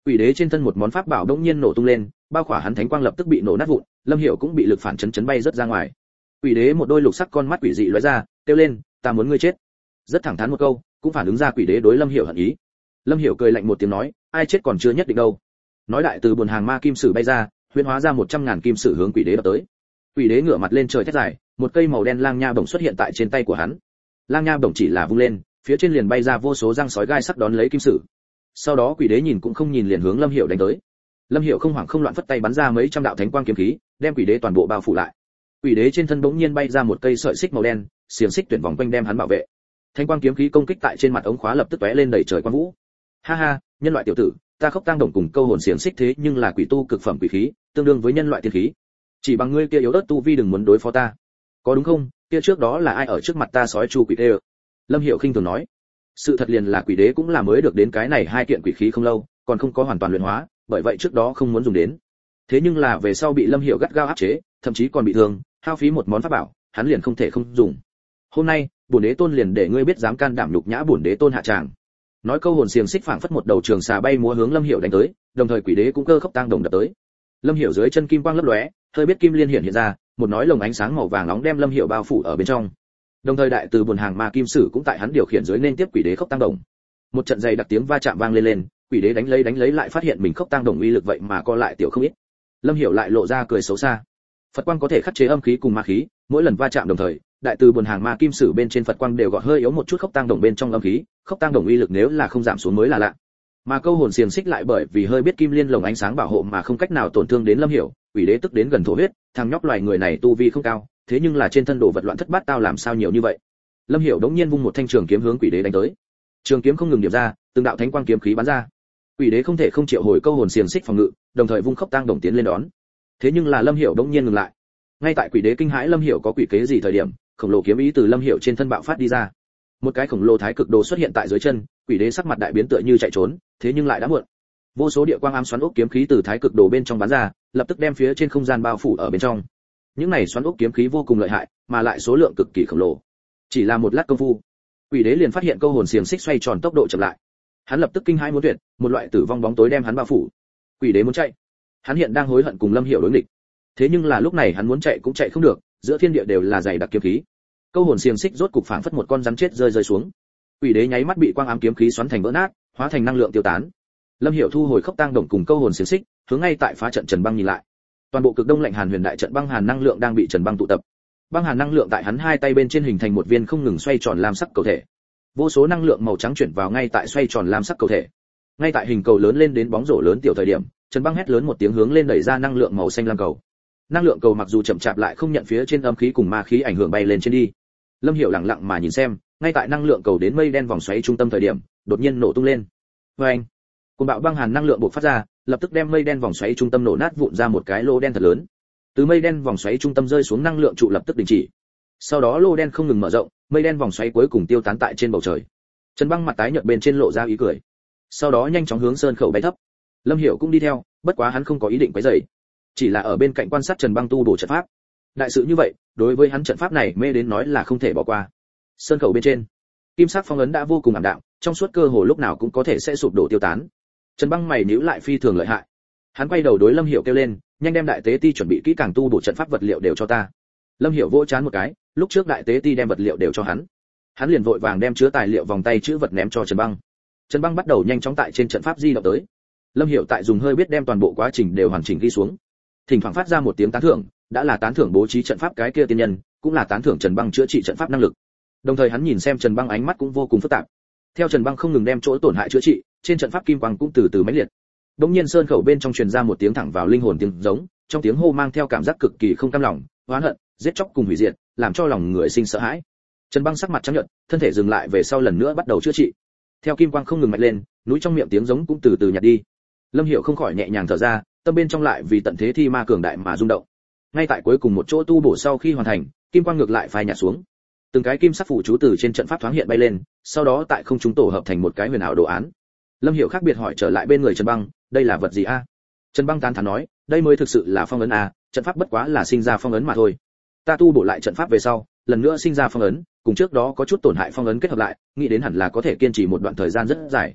Quỷ đế trên thân một món pháp bảo đống nhiên nổ tung lên, bao khỏa hắn thánh quang lập tức bị nổ nát vụn, Lâm Hiểu cũng bị lực phản chấn bay rất ra ngoài. Quỷ đế một đôi lục sắc con mắt quỷ dị lóe ra, kêu lên, ta muốn ngươi chết. Rất thẳng thắn một câu, cũng phản ứng ra quỷ đế đối Lâm Hiểu hận ý. Lâm Hiểu cười lạnh một tiếng nói, ai chết còn chưa nhất định đâu. Nói đại từ buồn hàng ma kim sử bay ra, huyễn hóa ra 100.000 kim sử hướng quỷ đế đập tới. Quỷ đế ngửa mặt lên trời thét dài, một cây màu đen lang nha bổng xuất hiện tại trên tay của hắn. Lang nha bổng chỉ là vung lên, phía trên liền bay ra vô số răng sói gai sắc đón lấy kim sử. Sau đó quỷ đế nhìn cũng không nhìn liền hướng Lâm Hiểu đánh tới. Lâm Hiểu không hoảng không loạn phất tay bắn ra mấy trăm đạo thánh quang kiếm khí, đem quỷ đế toàn bộ bao phủ lại. Quỷ đế trên thân bỗng nhiên bay ra một cây sợi xích màu đen, xiềng xích tuyển vòng quanh đem hắn bảo vệ. Thánh quang kiếm khí công kích tại trên mặt ống khóa lập tức tóe lên đầy trời quang vũ. Ha ha, nhân loại tiểu tử, ta Khốc Tang Đồng cùng câu hồn xiềng xích thế nhưng là quỷ tu cực phẩm quỷ khí, tương đương với nhân loại tiên khí. Chỉ bằng ngươi kia yếu ớt tu vi đừng muốn đối phó ta. Có đúng không? Kia trước đó là ai ở trước mặt ta sói chu quỷ tê? Lâm Hiểu khinh thường nói. Sự thật liền là quỷ đế cũng là mới được đến cái này hai kiện quỷ khí không lâu, còn không có hoàn toàn luyện hóa, bởi vậy trước đó không muốn dùng đến. Thế nhưng là về sau bị Lâm Hiểu gắt gao áp chế, thậm chí còn bị thương, hao phí một món pháp bảo, hắn liền không thể không dùng. Hôm nay, bổn đế tôn liền để ngươi biết dám can đảm nhục nhã bổn đế tôn hạ tràng. Nói câu hồn xiềng xích phảng phất một đầu trường xà bay múa hướng Lâm Hiểu đánh tới, đồng thời quỷ đế cũng cơ Khốc Tang Đồng đập tới. Lâm Hiểu dưới chân kim quang lấp lóe, hơi biết kim liên hiện ra, một nói lồng ánh sáng màu vàng nóng đem Lâm Hiểu bao phủ ở bên trong. Đồng thời đại từ buồn hàng ma kim sử cũng tại hắn điều khiển dưới nên tiếp quỷ đế Khốc Tang Đồng. Một trận dày đặc tiếng va chạm vang lên, quỷ đế đánh lấy lại phát hiện mình Khốc Tang Đồng uy lực vậy mà co lại tiểu không ít. Lâm Hiểu lại lộ ra cười xấu xa. Phật quang có thể khắc chế âm khí cùng ma khí, mỗi lần va chạm đồng thời, đại từ buồn hàng ma kim sử bên trên Phật quang đều gọt hơi yếu một chút Khốc Tang Đồng bên trong âm khí, Khốc Tang Đồng uy lực nếu là không giảm xuống mới là lạ. Mà câu hồn xiềng xích lại bởi vì hơi biết kim liên lồng ánh sáng bảo hộ mà không cách nào tổn thương đến Lâm Hiểu, quỷ đế tức đến gần thổ huyết, thằng nhóc loài người này tu vi không cao, thế nhưng là trên thân đồ vật loạn thất bát tao làm sao nhiều như vậy. Lâm Hiểu đống nhiên vung một thanh trường kiếm hướng quỷ đế đánh tới. Trường kiếm không ngừng điểm ra, từng đạo thánh quang kiếm khí bắn ra. Quỷ đế không thể không triệu hồi câu hồn xiềng xích phòng ngự, đồng thời vung Khốc Tang Đồng tiến lên đón. Thế nhưng là Lâm Hiểu đống nhiên ngừng lại. Ngay tại quỷ đế kinh hãi Lâm Hiểu có quỷ kế gì thời điểm, khổng lồ kiếm ý từ Lâm Hiểu trên thân bạo phát đi ra. Một cái khổng lồ thái cực đồ xuất hiện tại dưới chân, quỷ đế sắc mặt đại biến tựa như chạy trốn, thế nhưng lại đã muộn. Vô số địa quang ám xoắn ốc kiếm khí từ thái cực đồ bên trong bắn ra, lập tức đem phía trên không gian bao phủ ở bên trong. Những này xoắn ốc kiếm khí vô cùng lợi hại, mà lại số lượng cực kỳ khổng lồ. Chỉ là một lát công phu, quỷ đế liền phát hiện câu hồn xiềng xích xoay tròn tốc độ chậm lại. Hắn lập tức kinh hãi muốn tuyệt, một loại tử vong bóng tối đem hắn bao phủ. Quỷ đế muốn chạy, hắn hiện đang hối hận cùng Lâm Hiểu đối nghịch. Thế nhưng là lúc này hắn muốn chạy cũng chạy không được, giữa thiên địa đều là dày đặc kiếm khí. Câu hồn xiềng xích rốt cục phảng phất một con rắn chết rơi xuống. Quỷ đế nháy mắt bị quang ám kiếm khí xoắn thành vỡ nát, hóa thành năng lượng tiêu tán. Lâm Hiểu thu hồi Khốc Tang Đồng cùng câu hồn xiềng xích, hướng ngay tại phá trận Trần Băng nhìn lại. Toàn bộ cực đông lạnh hàn huyền đại trận băng hàn năng lượng đang bị Trần Băng tụ tập. Băng hàn năng lượng tại hắn hai tay bên trên hình thành một viên không ngừng xoay tròn lam sắc cầu thể. Vô số năng lượng màu trắng chuyển vào ngay tại xoay tròn lam sắc cầu thể. Ngay tại hình cầu lớn lên đến bóng rổ lớn tiểu thời điểm, Trần Băng hét lớn một tiếng hướng lên đẩy ra năng lượng màu xanh lam cầu. Năng lượng cầu mặc dù chậm chạp lại không nhận phía trên âm khí cùng ma khí ảnh hưởng bay lên trên đi. Lâm Hiểu lặng lặng mà nhìn xem, ngay tại năng lượng cầu đến mây đen vòng xoáy trung tâm thời điểm, đột nhiên nổ tung lên. Oeng! Cùng bạo băng hàn năng lượng bộc phát ra, lập tức đem mây đen vòng xoáy trung tâm nổ nát vụn ra một cái lỗ đen thật lớn. Từ mây đen vòng xoáy trung tâm rơi xuống năng lượng trụ lập tức đình chỉ. Sau đó lỗ đen không ngừng mở rộng, mây đen vòng xoáy cuối cùng tiêu tán tại trên bầu trời. Trần Băng mặt tái nhợt bên trên lộ ra ý cười. Sau đó nhanh chóng hướng sơn khẩu bay thấp. Lâm Hiểu cũng đi theo, bất quá hắn không có ý định quấy rầy, chỉ là ở bên cạnh quan sát Trần Băng tu bổ trận pháp. Đại sự như vậy, đối với hắn trận pháp này mê đến nói là không thể bỏ qua. Sơn khẩu bên trên, kim sắc phong ấn đã vô cùng ảm đạm, trong suốt cơ hồ lúc nào cũng có thể sẽ sụp đổ tiêu tán. Trần Băng mày nhíu lại phi thường lợi hại. Hắn quay đầu đối Lâm Hiểu kêu lên, nhanh đem đại tế ti chuẩn bị kỹ càng tu bổ trận pháp vật liệu đều cho ta. Lâm Hiểu vỗ chán một cái, lúc trước đại tế ti đem vật liệu đều cho hắn. Hắn liền vội vàng đem chứa tài liệu vòng tay chữ vật ném cho Trần Băng. Trần Băng bắt đầu nhanh chóng tại trên trận pháp di động tới. Lâm Hiểu tại dùng hơi biết đem toàn bộ quá trình đều hoàn chỉnh ghi xuống. Thỉnh thoảng phát ra một tiếng tán thưởng, đã là tán thưởng bố trí trận pháp cái kia tiên nhân, cũng là tán thưởng Trần Băng chữa trị trận pháp năng lực. Đồng thời hắn nhìn xem Trần Băng ánh mắt cũng vô cùng phức tạp. Theo Trần Băng không ngừng đem chỗ tổn hại chữa trị, trên trận pháp kim quang cũng từ từ mãnh liệt. Đống nhiên sơn khẩu bên trong truyền ra một tiếng thẳng vào linh hồn tiếng giống, trong tiếng hô mang theo cảm giác cực kỳ không cam lòng, oán hận, giết chóc cùng hủy diệt, làm cho lòng người sinh sợ hãi. Trần Băng sắc mặt trắng nhợt, thân thể dừng lại về sau lần nữa bắt đầu chữa trị. Theo kim quang không ngừng mạnh lên, núi trong miệng tiếng giống cũng từ từ nhạt đi. Lâm Hiểu không khỏi nhẹ nhàng thở ra, tâm bên trong lại vì tận thế thi ma cường đại mà rung động. Ngay tại cuối cùng một chỗ tu bổ sau khi hoàn thành, kim quang ngược lại phai nhạt xuống. Từng cái kim sắc phù chú từ trên trận pháp thoáng hiện bay lên, sau đó tại không trung tổ hợp thành một cái huyền ảo đồ án. Lâm Hiểu khác biệt hỏi trở lại bên người Trần Băng, đây là vật gì a? Trần Băng tán thán nói, đây mới thực sự là phong ấn a, trận pháp bất quá là sinh ra phong ấn mà thôi. Ta tu bổ lại trận pháp về sau, lần nữa sinh ra phong ấn, cùng trước đó có chút tổn hại phong ấn kết hợp lại, nghĩ đến hẳn là có thể kiên trì một đoạn thời gian rất dài.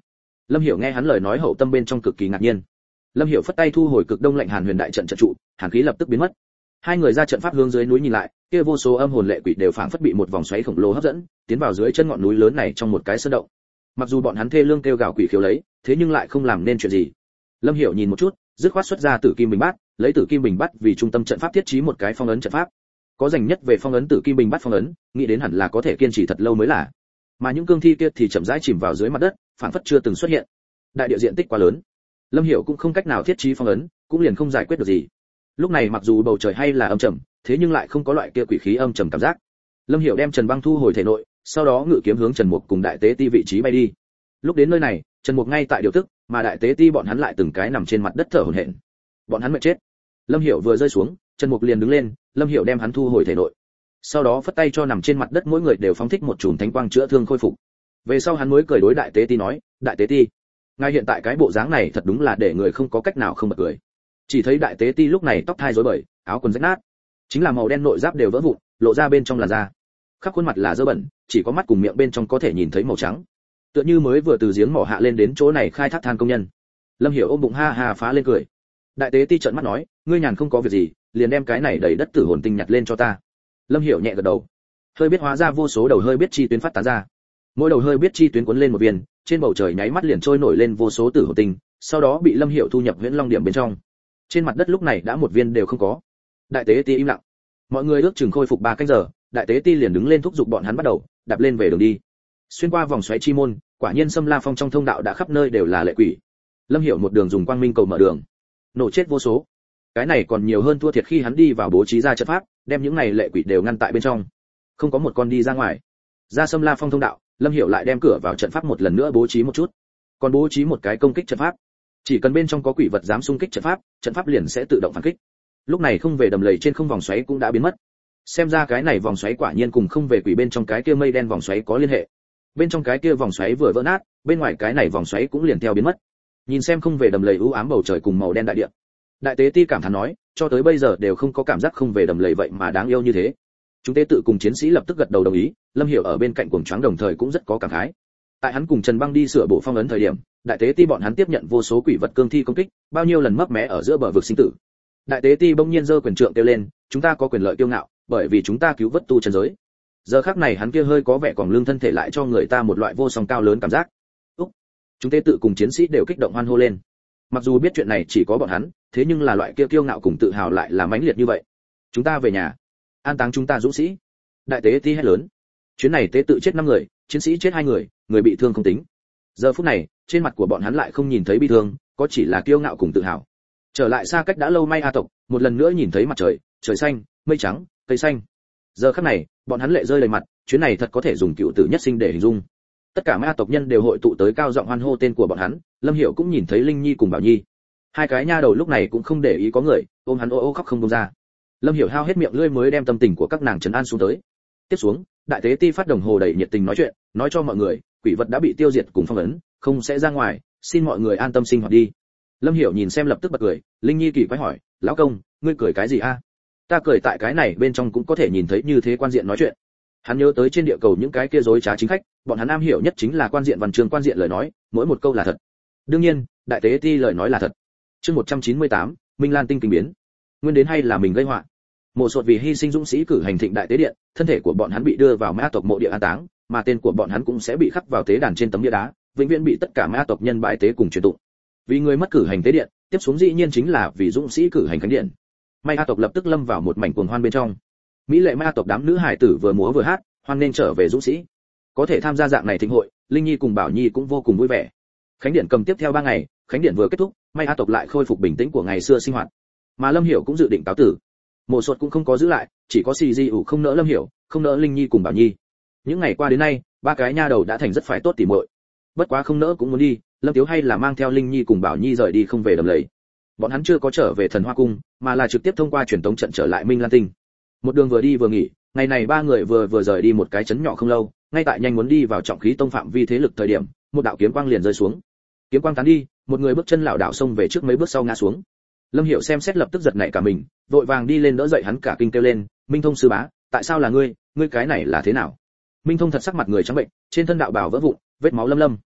Lâm Hiểu nghe hắn lời nói hậu tâm bên trong cực kỳ ngạc nhiên. Lâm Hiểu phất tay thu hồi Cực Đông Lạnh Hàn Huyền đại trận trận trụ, hàn khí lập tức biến mất. Hai người ra trận pháp hướng dưới núi nhìn lại, kia vô số âm hồn lệ quỷ đều phảng phất bị một vòng xoáy khổng lồ hấp dẫn, tiến vào dưới chân ngọn núi lớn này trong một cái sơn động. Mặc dù bọn hắn thê lương kêu gào quỷ khiếu lấy, thế nhưng lại không làm nên chuyện gì. Lâm Hiểu nhìn một chút, dứt khoát xuất ra Tử Kim Bình Bát, lấy Tử Kim Bình Bát vì trung tâm trận pháp thiết trí một cái phong ấn trận pháp. Có dành nhất về phong ấn Tử Kim Bình Bát phong ấn, nghĩ đến hẳn là có thể kiên trì thật lâu mới là. Mà những cương thi kia thì chậm rãi chìm vào dưới mặt đất, phảng phất chưa từng xuất hiện. Đại địa diện tích quá lớn, Lâm Hiểu cũng không cách nào thiết trí phong ấn, cũng liền không giải quyết được gì. Lúc này mặc dù bầu trời hay là âm trầm, thế nhưng lại không có loại kia quỷ khí âm trầm cảm giác. Lâm Hiểu đem Trần Băng thu hồi thể nội, sau đó ngự kiếm hướng Trần Mục cùng Đại Tế Ti vị trí bay đi. Lúc đến nơi này, Trần Mục ngay tại điều tức, mà Đại Tế Ti bọn hắn lại từng cái nằm trên mặt đất thở hổn hển. Bọn hắn mệt chết. Lâm Hiểu vừa rơi xuống, Trần Mục liền đứng lên, Lâm Hiểu đem hắn thu hồi thể nội. Sau đó phất tay cho nằm trên mặt đất mỗi người đều phóng thích một chùm thánh quang chữa thương khôi phục. Về sau hắn mới cười đối Đại Tế Ti nói, Đại Tế Ti, ngài hiện tại cái bộ dáng này thật đúng là để người không có cách nào không bật cười. Chỉ thấy Đại Tế Ti lúc này tóc thai rối bời, áo quần rách nát, chính là màu đen nội giáp đều vỡ vụn, lộ ra bên trong là da. Khắp khuôn mặt là dơ bẩn, chỉ có mắt cùng miệng bên trong có thể nhìn thấy màu trắng. Tựa như mới vừa từ giếng mỏ hạ lên đến chỗ này khai thác than công nhân. Lâm Hiểu ôm bụng ha ha phá lên cười. Đại Tế Ti trợn mắt nói, ngươi nhàn không có việc gì, liền đem cái này đầy đất tử hồn tinh nhặt lên cho ta. Lâm Hiểu nhẹ gật đầu. Hơi biết hóa ra vô số đầu hơi biết chi tuyến phát tán ra. Mỗi đầu hơi biết chi tuyến cuốn lên một viên, trên bầu trời nháy mắt liền trôi nổi lên vô số tử hồn tinh, sau đó bị Lâm Hiểu thu nhập Huyễn Long điểm bên trong. Trên mặt đất lúc này đã một viên đều không có. Đại Tế Ti im lặng. Mọi người ước chừng khôi phục 3 canh giờ, Đại Tế Ti liền đứng lên thúc giục bọn hắn bắt đầu đạp lên về đường đi. Xuyên qua vòng xoáy chi môn, quả nhiên Sâm La Phong trong thông đạo đã khắp nơi đều là lệ quỷ. Lâm Hiểu một đường dùng quang minh cầu mở đường, nổ chết vô số. Cái này còn nhiều hơn thua thiệt khi hắn đi vào bố trí ra trận pháp, đem những này lệ quỷ đều ngăn tại bên trong, không có một con đi ra ngoài. Ra Sâm La Phong thông đạo, Lâm Hiểu lại đem cửa vào trận pháp một lần nữa bố trí một chút, còn bố trí một cái công kích trận pháp. Chỉ cần bên trong có quỷ vật dám xung kích trận pháp liền sẽ tự động phản kích. Lúc này không về đầm lầy trên không vòng xoáy cũng đã biến mất. Xem ra cái này vòng xoáy quả nhiên cùng không về quỷ bên trong cái kia mây đen vòng xoáy có liên hệ. Bên trong cái kia vòng xoáy vừa vỡ nát, bên ngoài cái này vòng xoáy cũng liền theo biến mất. Nhìn xem không về đầm lầy u ám bầu trời cùng màu đen đại địa. Đại Tế Ti cảm thán nói, cho tới bây giờ đều không có cảm giác không về đầm lầy vậy mà đáng yêu như thế. Chúng tế tự cùng chiến sĩ lập tức gật đầu đồng ý, Lâm Hiểu ở bên cạnh cuồng choáng đồng thời cũng rất có cảm khái. Tại hắn cùng Trần Băng đi sửa bộ phong ấn thời điểm, Đại Tế Ti bọn hắn tiếp nhận vô số quỷ vật cương thi công kích, bao nhiêu lần mấp mé ở giữa bờ vực sinh tử. Đại Tế Ti bỗng nhiên giơ quyền trượng kêu lên, chúng ta có quyền lợi kiêu ngạo, bởi vì chúng ta cứu vớt tu chân giới. Giờ khắc này hắn kia hơi có vẻ còn lương thân thể lại cho người ta một loại vô song cao lớn cảm giác. Chúng tế tự cùng chiến sĩ đều kích động hoan hô lên. Mặc dù biết chuyện này chỉ có bọn hắn, thế nhưng là loại kia kiêu ngạo cùng tự hào lại là mãnh liệt như vậy. Chúng ta về nhà, an táng chúng ta dũng sĩ. Đại Tế Ti hét lớn. Chuyến này tế tự chết 5 người, chiến sĩ chết 2 người, người bị thương không tính. Giờ phút này, trên mặt của bọn hắn lại không nhìn thấy bi thương, có chỉ là kiêu ngạo cùng tự hào. Trở lại xa cách đã lâu May A tộc, một lần nữa nhìn thấy mặt trời, trời xanh, mây trắng, cây xanh. Giờ khắc này, bọn hắn lệ rơi đầy mặt, chuyến này thật có thể dùng cựu tử nhất sinh để hình dung. Tất cả May A tộc nhân đều hội tụ tới cao giọng hoan hô tên của bọn hắn, Lâm Hiểu cũng nhìn thấy Linh Nhi cùng Bảo Nhi. Hai cái nha đầu lúc này cũng không để ý có người, ôm hắn ô ô khóc không buông ra. Lâm Hiểu hao hết miệng lưỡi mới đem tâm tình của các nàng trấn an xuống tới. Tiếp xuống, Đại Tế Ti phát đồng hồ đầy nhiệt tình nói chuyện, nói cho mọi người, quỷ vật đã bị tiêu diệt cùng phong ấn, không sẽ ra ngoài, xin mọi người an tâm sinh hoạt đi. Lâm Hiểu nhìn xem lập tức bật cười, Linh Nhi kỳ quái hỏi, lão công, ngươi cười cái gì a? Ta cười tại cái này bên trong cũng có thể nhìn thấy như thế quan diện nói chuyện. Hắn nhớ tới trên địa cầu những cái kia dối trá chính khách, bọn hắn am hiểu nhất chính là quan diện văn chương quan diện lời nói, mỗi một câu là thật. Đương nhiên, Đại Tế Ti lời nói là thật. Chương 198, Minh Lan tinh kinh biến. Nguyên đến hay là mình gây họa. Mộ Sột vì hy sinh dũng sĩ cử hành thịnh đại tế điện, thân thể của bọn hắn bị đưa vào Ma tộc mộ địa an táng, mà tên của bọn hắn cũng sẽ bị khắc vào tế đàn trên tấm bia đá, vĩnh viễn bị tất cả Ma tộc nhân bái tế cùng truyền tụng. Vì người mất cử hành tế điện, tiếp xuống dĩ nhiên chính là vì dũng sĩ cử hành khánh điện. Ma tộc lập tức lâm vào một mảnh cuồng hoan bên trong. Mỹ lệ Ma tộc đám nữ hài tử vừa múa vừa hát, hoan nên trở về dũng sĩ. Có thể tham gia dạng này thịnh hội, Linh Nhi cùng Bảo Nhi cũng vô cùng vui vẻ. Khánh điện cầm tiếp theo 3 ngày, khánh điện vừa kết thúc, Ma tộc lại khôi phục bình tĩnh của ngày xưa sinh hoạt. Mà Lâm Hiểu cũng dự định cáo tử. Mộ Sột cũng không có giữ lại, chỉ có Xì Di ủ không nỡ Lâm Hiểu, không nỡ Linh Nhi cùng Bảo Nhi. Những ngày qua đến nay, 3 cái nha đầu đã thành rất phải tốt tỉ muội. Bất quá không nỡ cũng muốn đi, Lâm Tiếu hay là mang theo Linh Nhi cùng Bảo Nhi rời đi không về đầm lầy. Bọn hắn chưa có trở về Thần Hoa cung, mà là trực tiếp thông qua truyền tống trận trở lại Minh Lan tinh. Một đường vừa đi vừa nghỉ, ngày này 3 người vừa rời đi một cái trấn nhỏ không lâu, ngay tại nhanh muốn đi vào trọng khí tông phạm vi thế lực thời điểm, một đạo kiếm quang liền rơi xuống. Kiếm quang tán đi, một người bước chân lảo đảo xông về trước mấy bước sau ngã xuống. Lâm Hiểu xem xét lập tức giật nảy cả mình, vội vàng đi lên đỡ dậy hắn cả kinh kêu lên, Minh Thông sư bá, tại sao là ngươi cái này là thế nào? Minh Thông thật sắc mặt người trắng bệnh, trên thân đạo bào vỡ vụn, vết máu lâm lâm.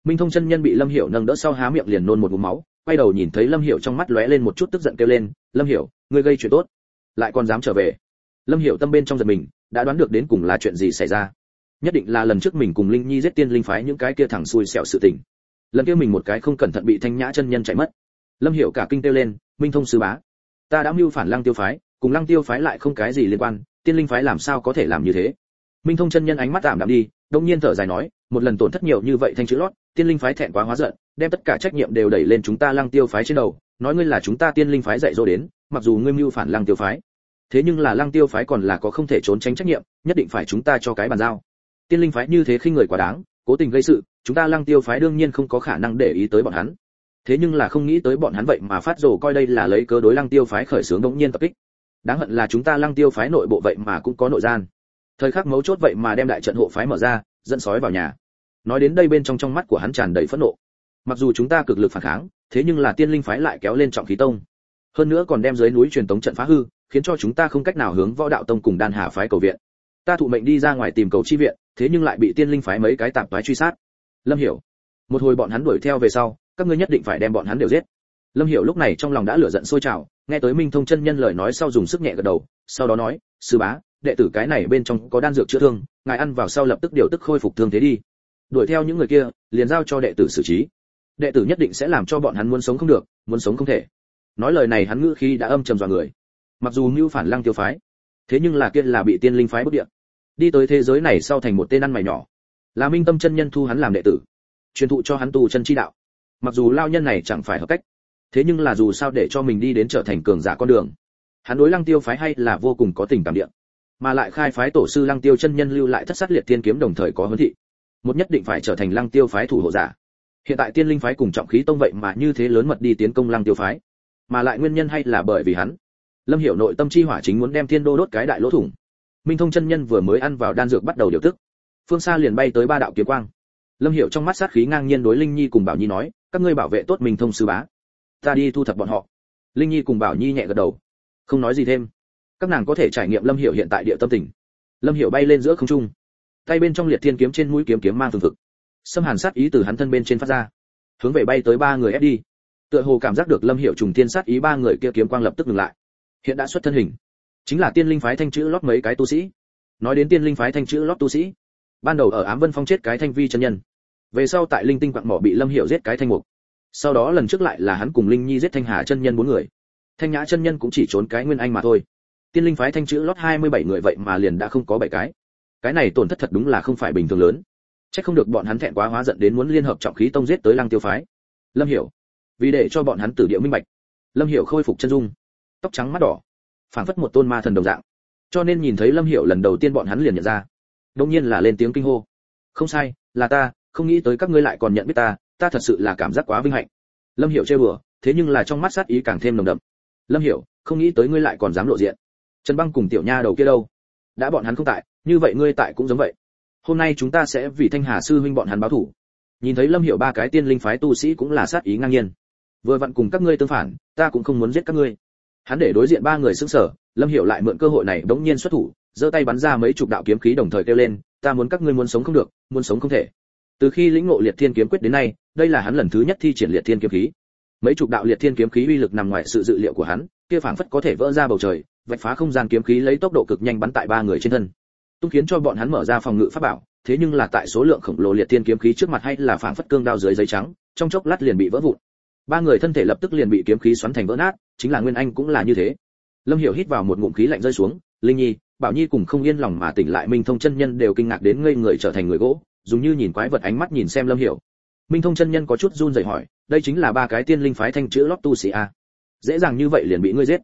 Minh Thông chân nhân bị Lâm Hiểu nâng đỡ sau há miệng liền nôn một ngụm máu, quay đầu nhìn thấy Lâm Hiểu trong mắt lóe lên một chút tức giận kêu lên, "Lâm Hiểu, ngươi gây chuyện tốt, lại còn dám trở về." Lâm Hiểu tâm bên trong giật mình, đã đoán được đến cùng là chuyện gì xảy ra. Nhất định là lần trước mình cùng Linh Nhi giết tiên linh phái những cái kia thằng xui xẻo sự tình. Lần kia mình một cái không cẩn thận bị Thanh Nhã chân nhân chạy mất. Lâm Hiểu cả kinh kêu lên, "Minh Thông sư bá, ta đã mưu phản Lăng Tiêu phái, cùng Lăng Tiêu phái lại không cái gì liên quan, tiên linh phái làm sao có thể làm như thế?" Minh Thông chân nhân ánh mắt tạm đạm đi, đông nhiên thở dài nói, "Một lần tổn thất nhiều như vậy thanh chữ lót, tiên linh phái thẹn quá hóa giận, đem tất cả trách nhiệm đều đẩy lên chúng ta Lăng Tiêu phái trên đầu, nói ngươi là chúng ta tiên linh phái dạy dỗ đến, mặc dù ngươi mưu phản Lăng Tiêu phái, thế nhưng là Lăng Tiêu phái còn là có không thể trốn tránh trách nhiệm, nhất định phải chúng ta cho cái bàn giao. Tiên linh phái như thế khinh người quá đáng, cố tình gây sự, chúng ta Lăng Tiêu phái đương nhiên không có khả năng để ý tới bọn hắn. Thế nhưng là không nghĩ tới bọn hắn vậy mà phát rồ coi đây là lấy cớ đối Lăng Tiêu phái khởi xướng đống nhiên tập kích. Đáng hận là chúng ta Lăng Tiêu phái nội bộ vậy mà cũng có nội gian. Thời khắc mấu chốt vậy mà đem đại trận hộ phái mở ra, dẫn sói vào nhà." Nói đến đây bên trong mắt của hắn tràn đầy phẫn nộ. Mặc dù chúng ta cực lực phản kháng, thế nhưng là tiên linh phái lại kéo lên Trọng Khí tông, hơn nữa còn đem dưới núi truyền tống trận phá hư, khiến cho chúng ta không cách nào hướng Võ Đạo tông cùng Đan Hà phái cầu viện. Ta thụ mệnh đi ra ngoài tìm cầu chi viện, thế nhưng lại bị tiên linh phái mấy cái tạp toái truy sát. Lâm Hiểu, một hồi bọn hắn đuổi theo về sau, các ngươi nhất định phải đem bọn hắn đều giết. Lâm Hiểu lúc này trong lòng đã lửa giận sôi trào, nghe tới Minh Thông chân nhân lời nói sau dùng sức nhẹ gật đầu, sau đó nói, "Sư bá, đệ tử cái này bên trong có đan dược chữa thương, ngài ăn vào sau lập tức điều tức khôi phục thương thế đi. Đuổi theo những người kia, liền giao cho đệ tử xử trí. Đệ tử nhất định sẽ làm cho bọn hắn muốn sống không được, muốn sống không thể." Nói lời này hắn ngữ khí đã âm trầm dọa người. Mặc dù mưu phản Lăng Tiêu phái, thế nhưng là kia là bị tiên linh phái bức địa, đi tới thế giới này sau thành một tên ăn mày nhỏ. Là Minh Tâm chân nhân thu hắn làm đệ tử, truyền thụ cho hắn tu chân chi đạo. Mặc dù lao nhân này chẳng phải hợp cách, thế nhưng là dù sao để cho mình đi đến trở thành cường giả con đường, hắn đối Lăng Tiêu phái hay là vô cùng có tình cảm địa. Mà lại khai phái tổ sư Lăng Tiêu chân nhân lưu lại thất sát liệt tiên kiếm đồng thời có huấn thị, một nhất định phải trở thành Lăng Tiêu phái thủ hộ giả. Hiện tại tiên linh phái cùng Trọng Khí tông vậy mà như thế lớn mật đi tiến công Lăng Tiêu phái, mà lại nguyên nhân hay là bởi vì hắn. Lâm Hiểu nội tâm chi hỏa chính muốn đem thiên đô đốt cái đại lỗ thủng. Minh Thông chân nhân vừa mới ăn vào đan dược bắt đầu điều tức, phương xa liền bay tới ba đạo kiếm quang. Lâm Hiểu trong mắt sát khí ngang nhiên đối Linh Nhi cùng Bảo Nhi nói, "Các ngươi bảo vệ tốt Minh Thông sư bá, ta đi thu thập bọn họ." Linh Nhi cùng Bảo Nhi nhẹ gật đầu, không nói gì thêm. Các nàng có thể trải nghiệm Lâm Hiểu hiện tại địa tâm tình. Lâm Hiểu bay lên giữa không trung, tay bên trong liệt thiên kiếm trên mũi kiếm kiếm mang phương thực, xâm hàn sát ý từ hắn thân bên trên phát ra, hướng về bay tới ba người ép đi. Tựa hồ cảm giác được Lâm Hiểu trùng thiên sát ý, ba người kia kiếm quang lập tức ngừng lại. Hiện đã xuất thân hình, chính là tiên linh phái thanh chữ lót mấy cái tu sĩ. Nói đến tiên linh phái thanh chữ lót tu sĩ, ban đầu ở Ám Vân Phong chết cái Thanh Vi chân nhân, về sau tại Linh Tinh quặng mỏ bị Lâm Hiểu giết cái Thanh Mục, sau đó lần trước lại là hắn cùng Linh Nhi giết Thanh Hà chân nhân 4 người, Thanh Nhã chân nhân cũng chỉ trốn cái Nguyên Anh mà thôi. Tiên linh phái thanh chữ lót 27 người vậy mà liền đã không có 7 cái này tổn thất thật đúng là không phải bình thường lớn. Chắc không được bọn hắn thẹn quá hóa giận đến muốn liên hợp Trọng Khí tông giết tới Lăng Tiêu phái. Lâm Hiểu, vì để cho bọn hắn tử địa minh bạch, Lâm Hiểu khôi phục chân dung, tóc trắng mắt đỏ, phảng phất một tôn ma thần đồng dạng. Cho nên nhìn thấy Lâm Hiểu lần đầu tiên bọn hắn liền nhận ra. Đương nhiên là lên tiếng kinh hô. "Không sai, là ta, không nghĩ tới các ngươi lại còn nhận biết ta, ta thật sự là cảm giác quá vinh hạnh." Lâm Hiểu trêu đùa, thế nhưng là trong mắt sát ý càng thêm nồng đậm. "Lâm Hiểu, không nghĩ tới ngươi lại còn dám lộ diện. Trần Băng cùng tiểu nha đầu kia đâu? Đã bọn hắn không tại, như vậy ngươi tại cũng giống vậy. Hôm nay chúng ta sẽ vì Thanh Hà sư huynh bọn hắn báo thù." Nhìn thấy Lâm Hiểu ba cái tiên linh phái tu sĩ cũng là sát ý ngang nhiên. Vừa vặn cùng các ngươi tương phản, ta cũng không muốn giết các ngươi. Hắn để đối diện ba người sững sờ, Lâm Hiểu lại mượn cơ hội này đống nhiên xuất thủ, giơ tay bắn ra mấy chục đạo kiếm khí đồng thời kêu lên, "Ta muốn các ngươi muốn sống không được, muốn sống không thể." Từ khi lĩnh ngộ Liệt Thiên kiếm quyết đến nay, đây là hắn lần thứ nhất thi triển Liệt Thiên kiếm khí. Mấy chục đạo Liệt Thiên kiếm khí uy lực nằm ngoài sự dự liệu của hắn, kia phảng phất có thể vỡ ra bầu trời, vạch phá không gian, kiếm khí lấy tốc độ cực nhanh bắn tại ba người trên thân, tung khiến cho bọn hắn mở ra phòng ngự pháp bảo. Thế nhưng là tại số lượng khổng lồ Liệt Thiên kiếm khí trước mặt hay là phảng phất cương đao dưới giấy trắng, trong chốc lát liền bị vỡ vụn. Ba người thân thể lập tức liền bị kiếm khí xoắn thành vỡ nát, chính là Nguyên Anh cũng là như thế. Lâm Hiểu hít vào một ngụm khí lạnh rơi xuống, Linh Nhi, Bảo Nhi cùng không yên lòng mà tỉnh lại Minh Thông chân nhân đều kinh ngạc đến ngây người trở thành người gỗ, dùng như nhìn quái vật ánh mắt nhìn xem Lâm Hiểu. Minh Thông chân nhân có chút run rẩy hỏi, "Đây chính là ba cái tiên linh phái thanh chữ lót tu sĩ à? Dễ dàng như vậy liền bị ngươi giết?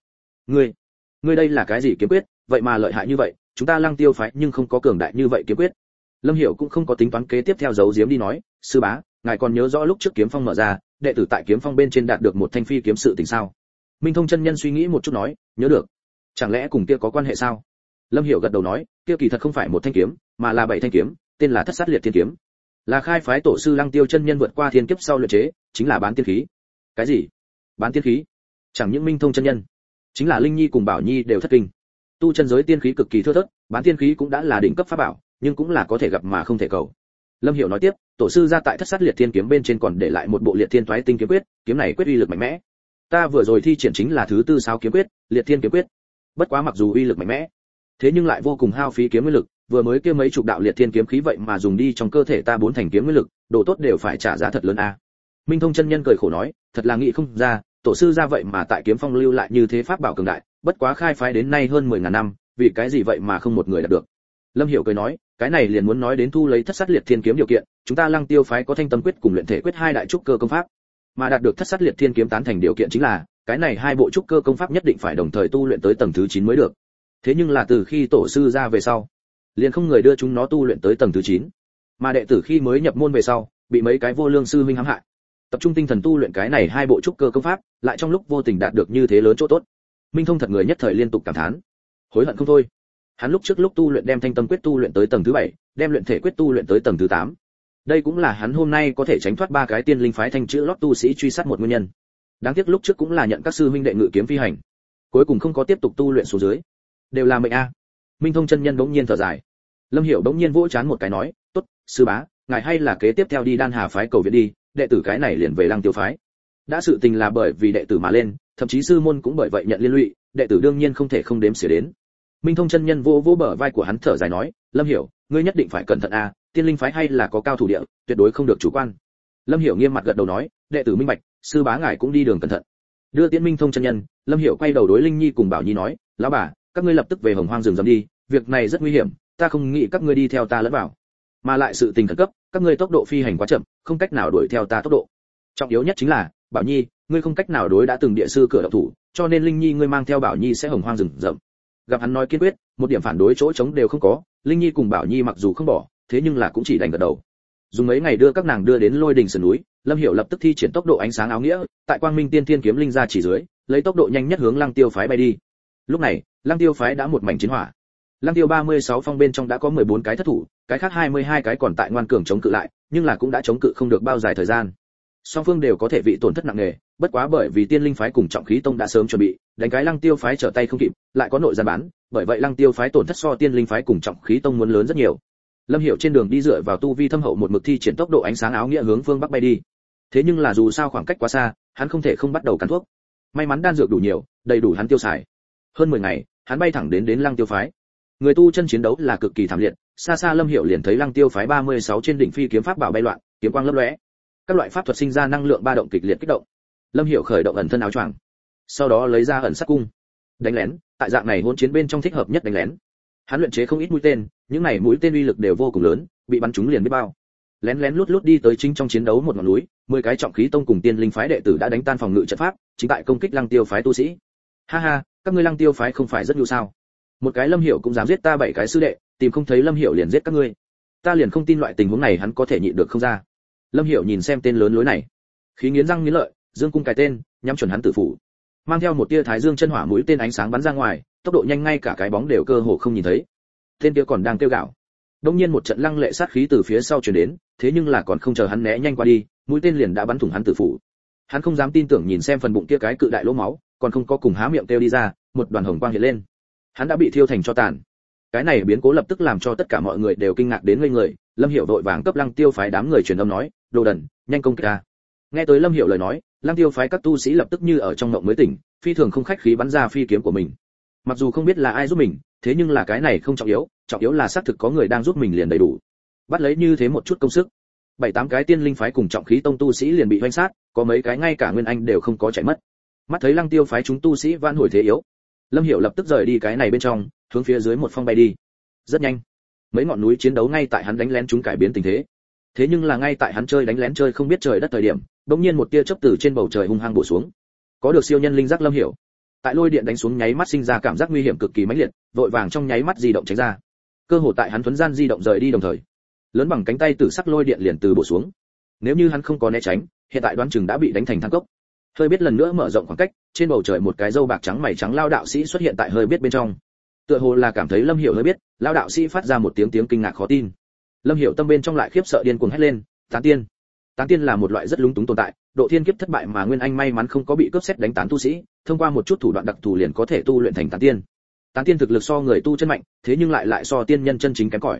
Ngươi đây là cái gì kiếm quyết, vậy mà lợi hại như vậy, chúng ta Lăng Tiêu phái nhưng không có cường đại như vậy kiếm quyết." Lâm Hiểu cũng không có tính toán kế tiếp theo giấu giếm đi nói, "Sư bá, ngài còn nhớ rõ lúc trước kiếm phong mở ra, đệ tử tại kiếm phong bên trên đạt được một thanh phi kiếm sự tình sao?" Minh Thông chân nhân suy nghĩ một chút nói, "Nhớ được. Chẳng lẽ cùng kia có quan hệ sao?" Lâm Hiểu gật đầu nói, "Kia kỳ thật không phải một thanh kiếm, mà là 7 thanh kiếm, tên là Thất Sát Liệt Thiên kiếm, là khai phái tổ sư Lăng Tiêu chân nhân vượt qua thiên kiếp sau luyện chế, chính là bán tiên khí." "Cái gì? Bán tiên khí?" Chẳng những Minh Thông chân nhân, chính là Linh Nhi cùng Bảo Nhi đều thất kinh. Tu chân giới tiên khí cực kỳ thưa thớt, bán tiên khí cũng đã là đỉnh cấp pháp bảo, nhưng cũng là có thể gặp mà không thể cầu. Lâm Hiểu nói tiếp, tổ sư ra tại Thất Sát Liệt Thiên kiếm bên trên còn để lại một bộ Liệt Thiên Toái Tinh kiếm quyết, kiếm này quyết uy lực mạnh mẽ. Ta vừa rồi thi triển chính là thứ tư sáu kiếm quyết, Liệt Thiên kiếm quyết. Bất quá mặc dù uy lực mạnh mẽ, thế nhưng lại vô cùng hao phí kiếm nguyên lực, vừa mới kia mấy chục đạo Liệt Thiên kiếm khí vậy mà dùng đi trong cơ thể ta 4 thành kiếm nguyên lực, đồ tốt đều phải trả giá thật lớn a. Minh Thông chân nhân cười khổ nói, thật là nghĩ không ra, tổ sư ra vậy mà tại kiếm phong lưu lại như thế pháp bảo cường đại, bất quá khai phái đến nay hơn 10.000 năm, vì cái gì vậy mà không một người đạt được. Lâm Hiểu cười nói, cái này liền muốn nói đến thu lấy Thất Sát Liệt Thiên kiếm điều kiện, chúng ta Lăng Tiêu phái có Thanh Tâm quyết cùng Luyện Thể quyết hai đại trúc cơ công pháp, mà đạt được Thất Sát Liệt Thiên kiếm tán thành điều kiện chính là, cái này hai bộ trúc cơ công pháp nhất định phải đồng thời tu luyện tới tầng thứ 9 mới được. Thế nhưng là từ khi tổ sư ra về sau, liền không người đưa chúng nó tu luyện tới tầng thứ 9. Mà đệ tử khi mới nhập môn về sau, bị mấy cái vô lương sư huynh hãm hại. Tập trung tinh thần tu luyện cái này hai bộ trúc cơ công pháp, lại trong lúc vô tình đạt được như thế lớn chỗ tốt. Minh Thông thật người nhất thời liên tục cảm thán, hối hận không thôi. Hắn lúc trước lúc tu luyện đem Thanh Tâm quyết tu luyện tới tầng thứ 7, đem Luyện Thể quyết tu luyện tới tầng thứ 8. Đây cũng là hắn hôm nay có thể tránh thoát ba cái tiên linh phái thanh chữ lót tu sĩ truy sát một nguyên nhân. Đáng tiếc lúc trước cũng là nhận các sư huynh đệ ngự kiếm phi hành, cuối cùng không có tiếp tục tu luyện xuống dưới. Đều là mệnh a. Minh Thông chân nhân bỗng nhiên thở dài. Lâm Hiểu bỗng nhiên vỗ chán một cái nói, tốt, sư bá, ngài hay là kế tiếp theo đi Đan Hà phái cầu viện đi, đệ tử cái này liền về Lăng Tiêu phái. Đã sự tình là bởi vì đệ tử mà lên, thậm chí sư môn cũng bởi vậy nhận liên lụy, đệ tử đương nhiên không thể không đếm xỉa đến. Minh Thông chân nhân vỗ bờ vai của hắn thở dài nói, Lâm Hiểu, ngươi nhất định phải cẩn thận a, tiên linh phái hay là có cao thủ địa, tuyệt đối không được chủ quan. Lâm Hiểu nghiêm mặt gật đầu nói, đệ tử minh bạch, sư bá ngài cũng đi đường cẩn thận. Đưa tiễn Minh Thông chân nhân, Lâm Hiểu quay đầu đối Linh Nhi cùng Bảo Nhi nói, lão bà, các ngươi lập tức về Hồng Hoang rừng rậm đi, việc này rất nguy hiểm, ta không nghĩ các ngươi đi theo ta lẫn vào. Mà lại sự tình khẩn cấp, các ngươi tốc độ phi hành quá chậm, không cách nào đuổi theo ta tốc độ. Trọng yếu nhất chính là, Bảo Nhi, ngươi không cách nào đối đã từng địa sư cửa độc thủ, cho nên Linh Nhi ngươi mang theo Bảo Nhi sẽ Hồng Hoang rừng rậm. Gặp hắn nói kiên quyết, một điểm phản đối chỗ chống đều không có, Linh Nhi cùng Bảo Nhi mặc dù không bỏ, thế nhưng là cũng chỉ đành gật đầu. Dùng mấy ngày đưa các nàng đưa đến Lôi Đình sườn núi, Lâm Hiểu lập tức thi triển tốc độ ánh sáng áo nghĩa, tại Quang Minh Tiên Thiên kiếm linh ra chỉ dưới, lấy tốc độ nhanh nhất hướng Lăng Tiêu phái bay đi. Lúc này, Lăng Tiêu phái đã một mảnh chiến hỏa. Lăng Tiêu 36 phong bên trong đã có 14 cái thất thủ, cái khác 22 cái còn tại ngoan cường chống cự lại, nhưng là cũng đã chống cự không được bao dài thời gian. Song phương đều có thể bị tổn thất nặng nề, bất quá bởi vì Tiên Linh phái cùng Trọng Khí tông đã sớm chuẩn bị, đánh cái Lăng Tiêu phái trở tay không kịp, lại có nội gian bán, bởi vậy Lăng Tiêu phái tổn thất so Tiên Linh phái cùng Trọng Khí tông muốn lớn rất nhiều. Lâm Hiểu trên đường đi dựa vào tu vi thâm hậu một mực thi triển tốc độ ánh sáng áo nghĩa hướng phương bắc bay đi. Thế nhưng là dù sao khoảng cách quá xa, hắn không thể không bắt đầu cắn thuốc. May mắn đan dược đủ nhiều, đầy đủ hắn tiêu xài. Hơn 10 ngày, hắn bay thẳng đến Lăng Tiêu phái. Người tu chân chiến đấu là cực kỳ thảm liệt, xa xa Lâm Hiểu liền thấy Lăng Tiêu phái 36 trên đỉnh phi kiếm pháp bảo bay loạn, kiếm quang lấp lóe. Các loại pháp thuật sinh ra năng lượng ba động kịch liệt kích động. Lâm Hiểu khởi động ẩn thân áo choàng, sau đó lấy ra ẩn sát cung. Đánh lén, tại dạng này hỗn chiến bên trong thích hợp nhất đánh lén. Hắn luyện chế không ít mũi tên, những này mũi tên uy lực đều vô cùng lớn, bị bắn trúng liền biết bao. Lén lén lút lút đi tới chính trong chiến đấu một ngọn núi, 10 cái Trọng Khí tông cùng Tiên Linh phái đệ tử đã đánh tan phòng ngự trận pháp, chính tại công kích Lăng Tiêu phái tu sĩ. Ha ha, các ngươi Lăng Tiêu phái không phải rất nhu sao? Một cái Lâm Hiểu cũng dám giết ta 7 cái sư đệ, tìm không thấy Lâm Hiểu liền giết các ngươi. Ta liền không tin loại tình huống này hắn có thể nhịn được không ra. Lâm Hiểu nhìn xem tên lớn lối này, khí nghiến răng nghiến lợi, dương cung cài tên, nhắm chuẩn hắn tử phủ. Mang theo một tia thái dương chân hỏa mũi tên ánh sáng bắn ra ngoài, tốc độ nhanh ngay cả cái bóng đều cơ hồ không nhìn thấy. Tên kia còn đang kêu gào. Đột nhiên một trận lăng lệ sát khí từ phía sau truyền đến, thế nhưng là còn không chờ hắn né nhanh qua đi, mũi tên liền đã bắn thủng hắn tử phủ. Hắn không dám tin tưởng nhìn xem phần bụng kia cái cự đại lỗ máu, còn không có cùng há miệng kêu đi ra, một đoàn hồng quang hiện lên. Hắn đã bị thiêu thành tro tàn. Cái này biến cố lập tức làm cho tất cả mọi người đều kinh ngạc đến ngây người. Lâm Hiểu vội vàng cấp Lăng Tiêu phái đám người truyền âm nói, đồ đần, nhanh công kích ta. Nghe tới Lâm Hiểu lời nói, Lăng Tiêu phái các tu sĩ lập tức như ở trong mộng mới tỉnh, phi thường không khách khí bắn ra phi kiếm của mình. Mặc dù không biết là ai giúp mình, thế nhưng là cái này không trọng yếu là xác thực có người đang giúp mình liền đầy đủ. Bắt lấy như thế một chút công sức, 7-8 cái Tiên Linh phái cùng Trọng Khí tông tu sĩ liền bị hoành sát, có mấy cái ngay cả Nguyên Anh đều không có chạy mất. Mắt thấy Lăng Tiêu phái chúng tu sĩ vãn hồi thế yếu, Lâm Hiểu lập tức rời đi cái này bên trong, hướng phía dưới một phong bay đi. Rất nhanh, mấy ngọn núi chiến đấu ngay tại hắn đánh lén chúng cải biến tình thế. Thế nhưng là ngay tại hắn chơi đánh lén chơi không biết trời đất thời điểm, đột nhiên một tia chớp từ trên bầu trời hung hăng bổ xuống. Có được siêu nhân linh giác Lâm Hiểu, tại lôi điện đánh xuống nháy mắt sinh ra cảm giác nguy hiểm cực kỳ mãnh liệt, vội vàng trong nháy mắt di động tránh ra. Cơ hội tại hắn thuấn gian di động rời đi đồng thời, lớn bằng cánh tay tử sắc lôi điện liền từ bổ xuống. Nếu như hắn không có né tránh, hiện tại đoán chừng đã bị đánh thành than cốc. Hơi biết lần nữa mở rộng khoảng cách, trên bầu trời một cái râu bạc trắng mày trắng lao đạo sĩ xuất hiện tại hơi biết bên trong. Tựa hồ là cảm thấy Lâm Hiểu hơi biết, lao đạo sĩ phát ra một tiếng kinh ngạc khó tin. Lâm Hiểu tâm bên trong lại khiếp sợ điên cuồng hét lên, tán tiên. Tán tiên là một loại rất lúng túng tồn tại, độ thiên kiếp thất bại mà Nguyên Anh may mắn không có bị cướp xét đánh tán tu sĩ, thông qua một chút thủ đoạn đặc thù liền có thể tu luyện thành tán tiên. Tán tiên thực lực so người tu chân mạnh, thế nhưng lại so tiên nhân chân chính kém cỏi.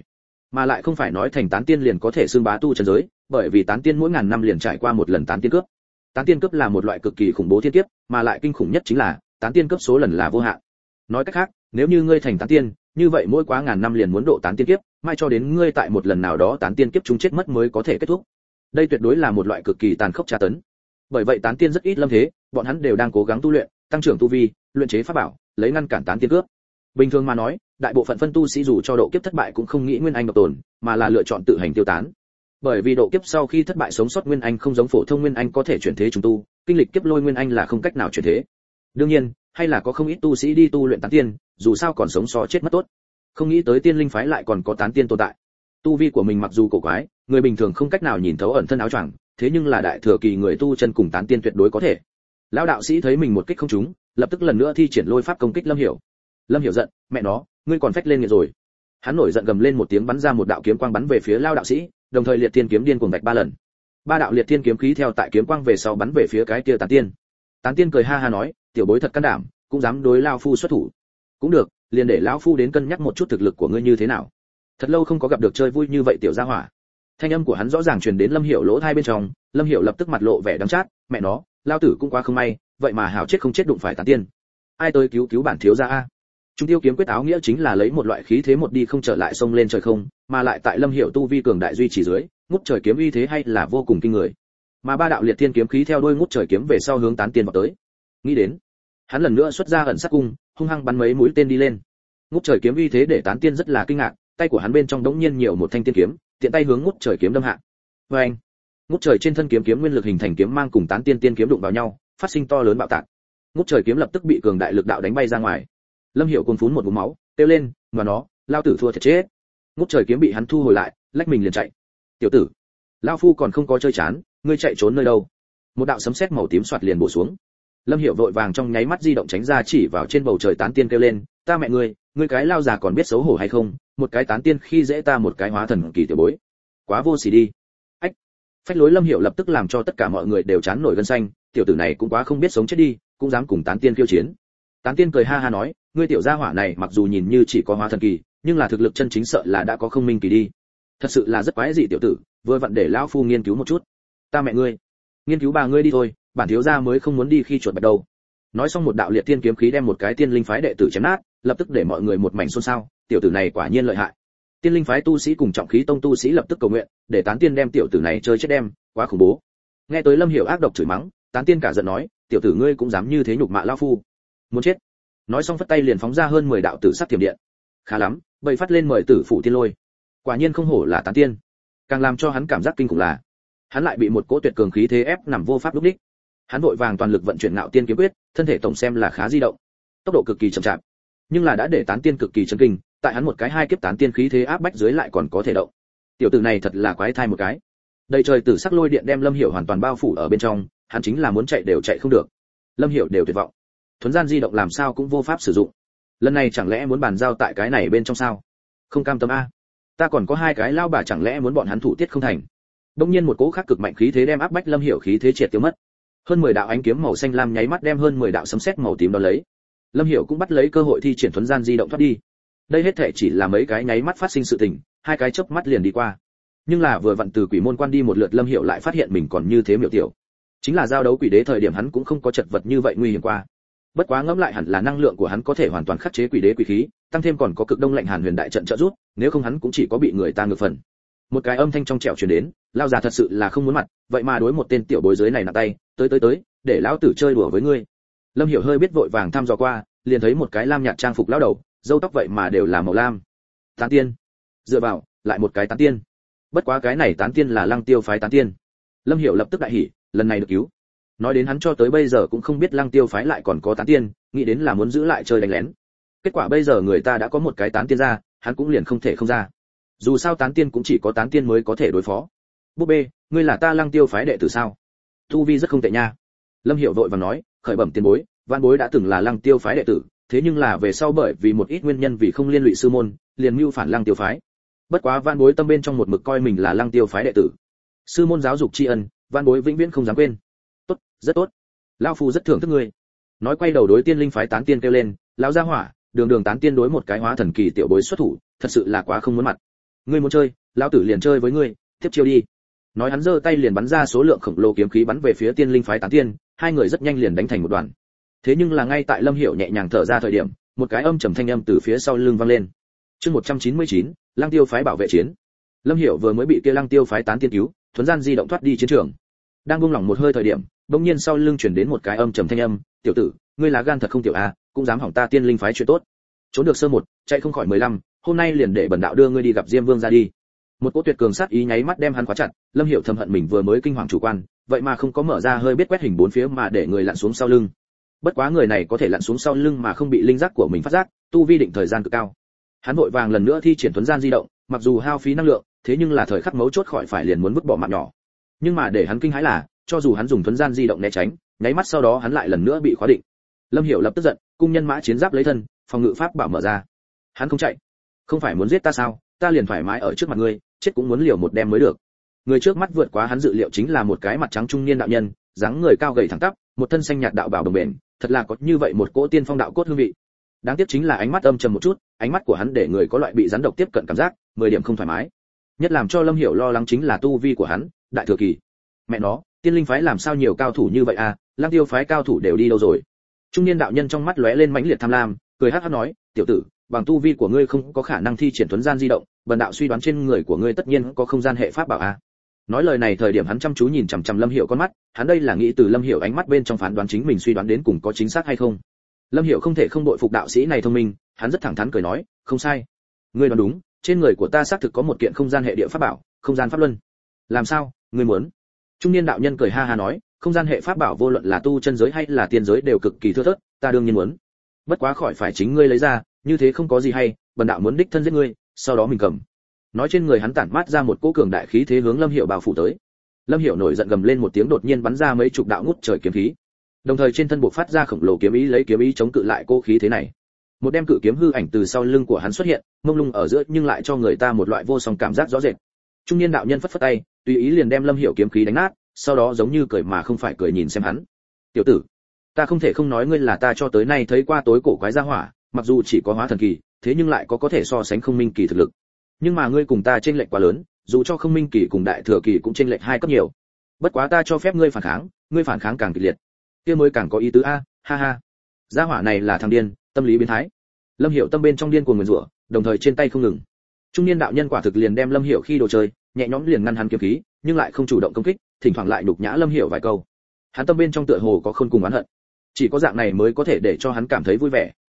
Mà lại không phải nói thành tán tiên liền có thể xưng bá tu trần giới, bởi vì tán tiên mỗi ngàn năm liền trải qua một lần tán tiên cướp. Tán tiên cướp là một loại cực kỳ khủng bố thiên kiếp, mà lại kinh khủng nhất chính là tán tiên cướp số lần là vô hạn. Nói cách khác, nếu như ngươi thành tán tiên, như vậy mỗi quá ngàn năm liền muốn độ tán tiên kiếp, mai cho đến ngươi tại một lần nào đó tán tiên kiếp chúng chết mất mới có thể kết thúc. Đây tuyệt đối là một loại cực kỳ tàn khốc tra tấn. Bởi vậy tán tiên rất ít lâm thế, bọn hắn đều đang cố gắng tu luyện, tăng trưởng tu vi, luyện chế pháp bảo, lấy ngăn cản tán tiên cướp. Bình thường mà nói, đại bộ phận phân tu sĩ dù cho độ kiếp thất bại cũng không nghĩ nguyên anh độc tồn, mà là lựa chọn tự hành tiêu tán. Bởi vì độ kiếp sau khi thất bại sống sót nguyên anh không giống phổ thông nguyên anh có thể chuyển thế trùng tu, kinh lịch kiếp lôi nguyên anh là không cách nào chuyển thế. Đương nhiên, hay là có không ít tu sĩ đi tu luyện tán tiên, dù sao còn sống so chết mất tốt. Không nghĩ tới tiên linh phái lại còn có tán tiên tồn tại. Tu vi của mình mặc dù cổ quái, người bình thường không cách nào nhìn thấu ẩn thân áo choàng, thế nhưng là đại thừa kỳ người tu chân cùng tán tiên tuyệt đối có thể. Lão đạo sĩ thấy mình một kích không trúng, lập tức lần nữa thi triển lôi pháp công kích Lâm Hiểu. Lâm Hiểu giận, mẹ nó, ngươi còn phách lên nghiệt rồi. Hắn nổi giận gầm lên một tiếng bắn ra một đạo kiếm quang bắn về phía Lão đạo sĩ, đồng thời liệt thiên kiếm điên cuồng vạch 3 lần. 3 đạo liệt thiên kiếm khí theo tại kiếm quang về sau bắn về phía cái kia tán tiên. Tán tiên cười ha ha nói, tiểu bối thật can đảm, cũng dám đối lão phu xuất thủ. Cũng được, liền để lão phu đến cân nhắc một chút thực lực của ngươi như thế nào. Thật lâu không có gặp được chơi vui như vậy tiểu gia hỏa. Thanh âm của hắn rõ ràng truyền đến Lâm Hiểu lỗ tai bên trong, Lâm Hiểu lập tức mặt lộ vẻ đắng chát, mẹ nó, lao tử cũng quá không may, vậy mà hảo chết không chết đụng phải tán tiên. Ai tới cứu bản thiếu gia a? Trung tiêu kiếm quyết áo nghĩa chính là lấy một loại khí thế một đi không trở lại xông lên trời không, mà lại tại Lâm Hiểu tu vi cường đại duy trì dưới, ngút trời kiếm uy thế hay là vô cùng kinh người. Mà 3 đạo liệt thiên kiếm khí theo đuôi ngút trời kiếm về sau hướng tán tiên vào tới. Nghĩ đến, hắn lần nữa xuất ra ẩn sát cung, hung hăng bắn mấy mũi tên đi lên. Ngút trời kiếm uy thế để tán tiên rất là kinh ngạc, tay của hắn bên trong đống nhiên nhiều một thanh tiên kiếm, tiện tay hướng ngút trời kiếm đâm hạ. Oeng! Ngút trời trên thân kiếm kiếm nguyên lực hình thành kiếm mang cùng tán tiên tiên kiếm đụng vào nhau, phát sinh to lớn bạo tạc. Ngút trời kiếm lập tức bị cường đại lực đạo đánh bay ra ngoài. Lâm Hiểu cuồn phún một ngụm máu, kêu lên, "Mà nó, lao tử thua thiệt chết." Ngút trời kiếm bị hắn thu hồi lại, lách mình liền chạy. "Tiểu tử, lão phu còn không có chơi chán, ngươi chạy trốn nơi đâu?" Một đạo sấm sét màu tím xoạt liền bổ xuống. Lâm Hiểu vội vàng trong nháy mắt di động tránh ra chỉ vào trên bầu trời tán tiên kêu lên, "Ta mẹ ngươi cái lao già còn biết xấu hổ hay không, một cái tán tiên khi dễ ta một cái hóa thần kỳ tiểu bối. Quá vô sỉ đi." Ách. Phách lối Lâm Hiểu lập tức làm cho tất cả mọi người đều chán nổi gân xanh, tiểu tử này cũng quá không biết sống chết đi, cũng dám cùng tán tiên khiêu chiến. Tán tiên cười ha ha nói, ngươi tiểu gia hỏa này mặc dù nhìn như chỉ có hóa thần kỳ, nhưng là thực lực chân chính sợ là đã có không minh kỳ đi. Thật sự là rất quái dị tiểu tử, vừa vặn để lão phu nghiên cứu một chút. Ta mẹ ngươi, nghiên cứu bà ngươi đi thôi, bản thiếu gia mới không muốn đi khi chuột bạch đâu. Nói xong một đạo liệt tiên kiếm khí đem một cái tiên linh phái đệ tử chém nát, lập tức để mọi người một mảnh xôn xao, tiểu tử này quả nhiên lợi hại. Tiên linh phái tu sĩ cùng trọng khí tông tu sĩ lập tức cầu nguyện, để tán tiên đem tiểu tử này chơi chết đem, quá khủng bố. Nghe tới Lâm Hiểu ác độc chửi mắng, tán tiên cả giận nói, tiểu tử ngươi cũng dám như thế nhục mạ lão phu, muốn chết. Nói xong phất tay liền phóng ra hơn 10 đạo tử sắc thiểm điện. Khá lắm, bầy phát lên mời tử phụ tiên lôi. Quả nhiên không hổ là tán tiên. Càng làm cho hắn cảm giác kinh khủng là, hắn lại bị một cỗ tuyệt cường khí thế ép nằm vô pháp lúc đích. Hắn vội vàng toàn lực vận chuyển ngạo tiên kiếm quyết, thân thể tổng xem là khá di động, tốc độ cực kỳ chậm chạp, nhưng là đã để tán tiên cực kỳ chấn kinh, tại hắn một cái hai kiếp tán tiên khí thế áp bách dưới lại còn có thể động. Tiểu tử này thật là quái thai một cái. Đầy trời tử sắc lôi điện đem Lâm Hiểu hoàn toàn bao phủ ở bên trong, hắn chính là muốn chạy đều chạy không được. Lâm Hiểu đều tuyệt vọng. Thuấn gian di động làm sao cũng vô pháp sử dụng. Lần này chẳng lẽ muốn bàn giao tại cái này bên trong sao? Không cam tâm a. Ta còn có 2 cái lao bà chẳng lẽ muốn bọn hắn thủ tiết không thành. Đương nhiên một cỗ khác cực mạnh khí thế đem áp bách Lâm Hiểu khí thế triệt tiêu mất. Hơn 10 đạo ánh kiếm màu xanh lam nháy mắt đem hơn 10 đạo sấm sét màu tím đó lấy. Lâm Hiểu cũng bắt lấy cơ hội thi triển thuấn gian di động thoát đi. Đây hết thể chỉ là mấy cái nháy mắt phát sinh sự tình, 2 cái chớp mắt liền đi qua. Nhưng là vừa vặn từ quỷ môn quan đi một lượt Lâm Hiểu lại phát hiện mình còn như thế miểu tiểu. Chính là giao đấu quỷ đế thời điểm hắn cũng không có chật vật như vậy nguy hiểm qua. Bất quá ngẫm lại hẳn là năng lượng của hắn có thể hoàn toàn khắc chế quỷ đế quỷ khí, tăng thêm còn có cực đông lạnh hàn huyền đại trận trợ giúp, nếu không hắn cũng chỉ có bị người ta ngược phần. Một cái âm thanh trong trẻo truyền đến, lao già thật sự là không muốn mặt, vậy mà đối một tên tiểu bối dưới này nặng tay, tới, để lão tử chơi đùa với ngươi. Lâm Hiểu hơi biết vội vàng thăm dò qua, liền thấy một cái lam nhạt trang phục lão đầu, râu tóc vậy mà đều là màu lam. Tán tiên. Dựa vào, lại một cái tán tiên. Bất quá cái này tán tiên là Lăng Tiêu phái tán tiên. Lâm Hiểu lập tức đại hỉ, lần này được cứu. Nói đến hắn cho tới bây giờ cũng không biết Lăng Tiêu phái lại còn có tán tiên, nghĩ đến là muốn giữ lại chơi đánh lén. Kết quả bây giờ người ta đã có một cái tán tiên ra, hắn cũng liền không thể không ra. Dù sao tán tiên cũng chỉ có tán tiên mới có thể đối phó. Búp bê, ngươi là ta Lăng Tiêu phái đệ tử sao? Tu vi rất không tệ nha. Lâm Hiểu vội vàng nói, khởi bẩm tiền bối, Vạn bối đã từng là Lăng Tiêu phái đệ tử, thế nhưng là về sau bởi vì một ít nguyên nhân vì không liên lụy sư môn, liền mưu phản Lăng Tiêu phái. Bất quá Vạn bối tâm bên trong một mực coi mình là Lăng Tiêu phái đệ tử. Sư môn giáo dục tri ân, Vạn bối vĩnh viễn không dám quên. Tốt, rất tốt. Lão phu rất thưởng thức ngươi. Nói quay đầu đối tiên linh phái tán tiên kêu lên, lão gia hỏa, đường đường tán tiên đối một cái hóa thần kỳ tiểu bối xuất thủ, thật sự là quá không muốn mặt. ngươi muốn chơi, lão tử liền chơi với ngươi, tiếp chiêu đi. Nói hắn giơ tay liền bắn ra số lượng khổng lồ kiếm khí bắn về phía tiên linh phái tán tiên, hai người rất nhanh liền đánh thành một đoàn. Thế nhưng là ngay tại Lâm Hiểu nhẹ nhàng thở ra thời điểm, một cái âm trầm thanh âm từ phía sau lưng vang lên. Chương 199, Lăng Tiêu phái bảo vệ chiến. Lâm Hiểu vừa mới bị kia Lăng Tiêu phái tán tiên cứu, thuần gian di động thoát đi chiến trường. Đang buông lỏng một hơi thời điểm, bỗng nhiên sau lưng truyền đến một cái âm trầm thanh âm, "Tiểu tử, ngươi lá gan thật không tiểu a, cũng dám hỏng ta tiên linh phái chuyện tốt. Trốn được sơ một, chạy không khỏi 15, hôm nay liền để bần đạo đưa ngươi đi gặp Diêm Vương ra đi." Một cỗ tuyệt cường sát ý nháy mắt đem hắn khóa chặt, Lâm Hiểu thầm hận mình vừa mới kinh hoàng chủ quan, vậy mà không có mở ra hơi biết quét hình bốn phía mà để người lặn xuống sau lưng. Bất quá người này có thể lặn xuống sau lưng mà không bị linh giác của mình phát giác, tu vi định thời gian cực cao. Hắn vội vàng lần nữa thi triển tuấn gian di động, mặc dù hao phí năng lượng, thế nhưng là thời khắc mấu chốt khỏi phải liền muốn vứt bỏ mạng nhỏ. Nhưng mà để hắn kinh hãi là, cho dù hắn dùng tuấn gian di động né tránh, nháy mắt sau đó hắn lại lần nữa bị khóa định. Lâm Hiểu lập tức giận, cung nhân mã chiến giáp lấy thân, phòng ngự pháp bảo mở ra. Hắn không chạy, không phải muốn giết ta sao? Ta liền thoải mái ở trước mặt ngươi, chết cũng muốn liều một đêm mới được. Người trước mắt vượt quá hắn dự liệu chính là một cái mặt trắng trung niên đạo nhân, dáng người cao gầy thẳng tắp, một thân xanh nhạt đạo bào đồng bền, thật là có như vậy một cỗ tiên phong đạo cốt hương vị. Đáng tiếc chính là ánh mắt âm trầm một chút, ánh mắt của hắn để người có loại bị rắn độc tiếp cận cảm giác, 10 điểm không thoải mái. Nhất làm cho Lâm Hiểu lo lắng chính là tu vi của hắn, đại thừa kỳ. Mẹ nó, tiên linh phái làm sao nhiều cao thủ như vậy à, Lăng Tiêu phái cao thủ đều đi đâu rồi? Trung niên đạo nhân trong mắt lóe lên mãnh liệt tham lam, cười hắc hắc nói, "Tiểu tử, bằng tu vi của ngươi không có khả năng thi triển tuấn gian di động, bần đạo suy đoán trên người của ngươi tất nhiên có không gian hệ pháp bảo a." Nói lời này thời điểm hắn chăm chú nhìn chằm chằm Lâm Hiểu con mắt, hắn đây là nghĩ từ Lâm Hiểu ánh mắt bên trong phán đoán chính mình suy đoán đến cùng có chính xác hay không. Lâm Hiểu không thể không bội phục đạo sĩ này thông minh, hắn rất thẳng thắn cười nói, "Không sai, ngươi đoán đúng, trên người của ta xác thực có một kiện không gian hệ địa pháp bảo, không gian pháp luân." "Làm sao, ngươi muốn?" Trung niên đạo nhân cười ha ha nói, "Không gian hệ pháp bảo vô luận là tu chân giới hay là tiên giới đều cực kỳ thưa thớt, ta đương nhiên muốn. Bất quá khỏi phải chính ngươi lấy ra, như thế không có gì hay, bần đạo muốn đích thân giết ngươi, sau đó mình cầm." Nói trên người hắn tản mát ra một cỗ cường đại khí thế hướng Lâm Hiểu bao phủ tới. Lâm Hiểu nổi giận gầm lên một tiếng, đột nhiên bắn ra mấy chục đạo ngút trời kiếm khí. Đồng thời trên thân bộc phát ra khổng lồ kiếm ý, lấy kiếm ý chống cự lại cỗ khí thế này. Một đem cự kiếm hư ảnh từ sau lưng của hắn xuất hiện, mông lung ở giữa nhưng lại cho người ta một loại vô song cảm giác rõ rệt. Trung niên đạo nhân phất phất tay, tùy ý liền đem Lâm Hiểu kiếm khí đánh nát, sau đó giống như cười mà không phải cười nhìn xem hắn. "Tiểu tử, ta không thể không nói ngươi là ta cho tới nay thấy qua tối cổ quái gia hỏa, mặc dù chỉ có hóa thần kỳ, thế nhưng lại có thể so sánh không minh kỳ thực lực. Nhưng mà ngươi cùng ta chênh lệch quá lớn, dù cho không minh kỳ cùng đại thừa kỳ cũng chênh lệch 2 cấp nhiều. Bất quá ta cho phép ngươi phản kháng, ngươi phản kháng càng kịch liệt, kia mới càng có ý tứ a, ha ha." Gia hỏa này là thằng điên, tâm lý biến thái. Lâm Hiểu tâm bên trong điên cuồng nguyền rủa, đồng thời trên tay không ngừng. Trung niên đạo nhân quả thực liền đem Lâm Hiểu khi đồ chơi, nhẹ nhõm liền ngăn hắn kiếm khí, nhưng lại không chủ động công kích, thỉnh thoảng lại nhục nhã Lâm Hiểu vài câu. Hắn tâm bên trong tựa hồ có khôn cùng oán hận. Chỉ có dạng này mới có thể để cho hắn cảm thấy vui vẻ,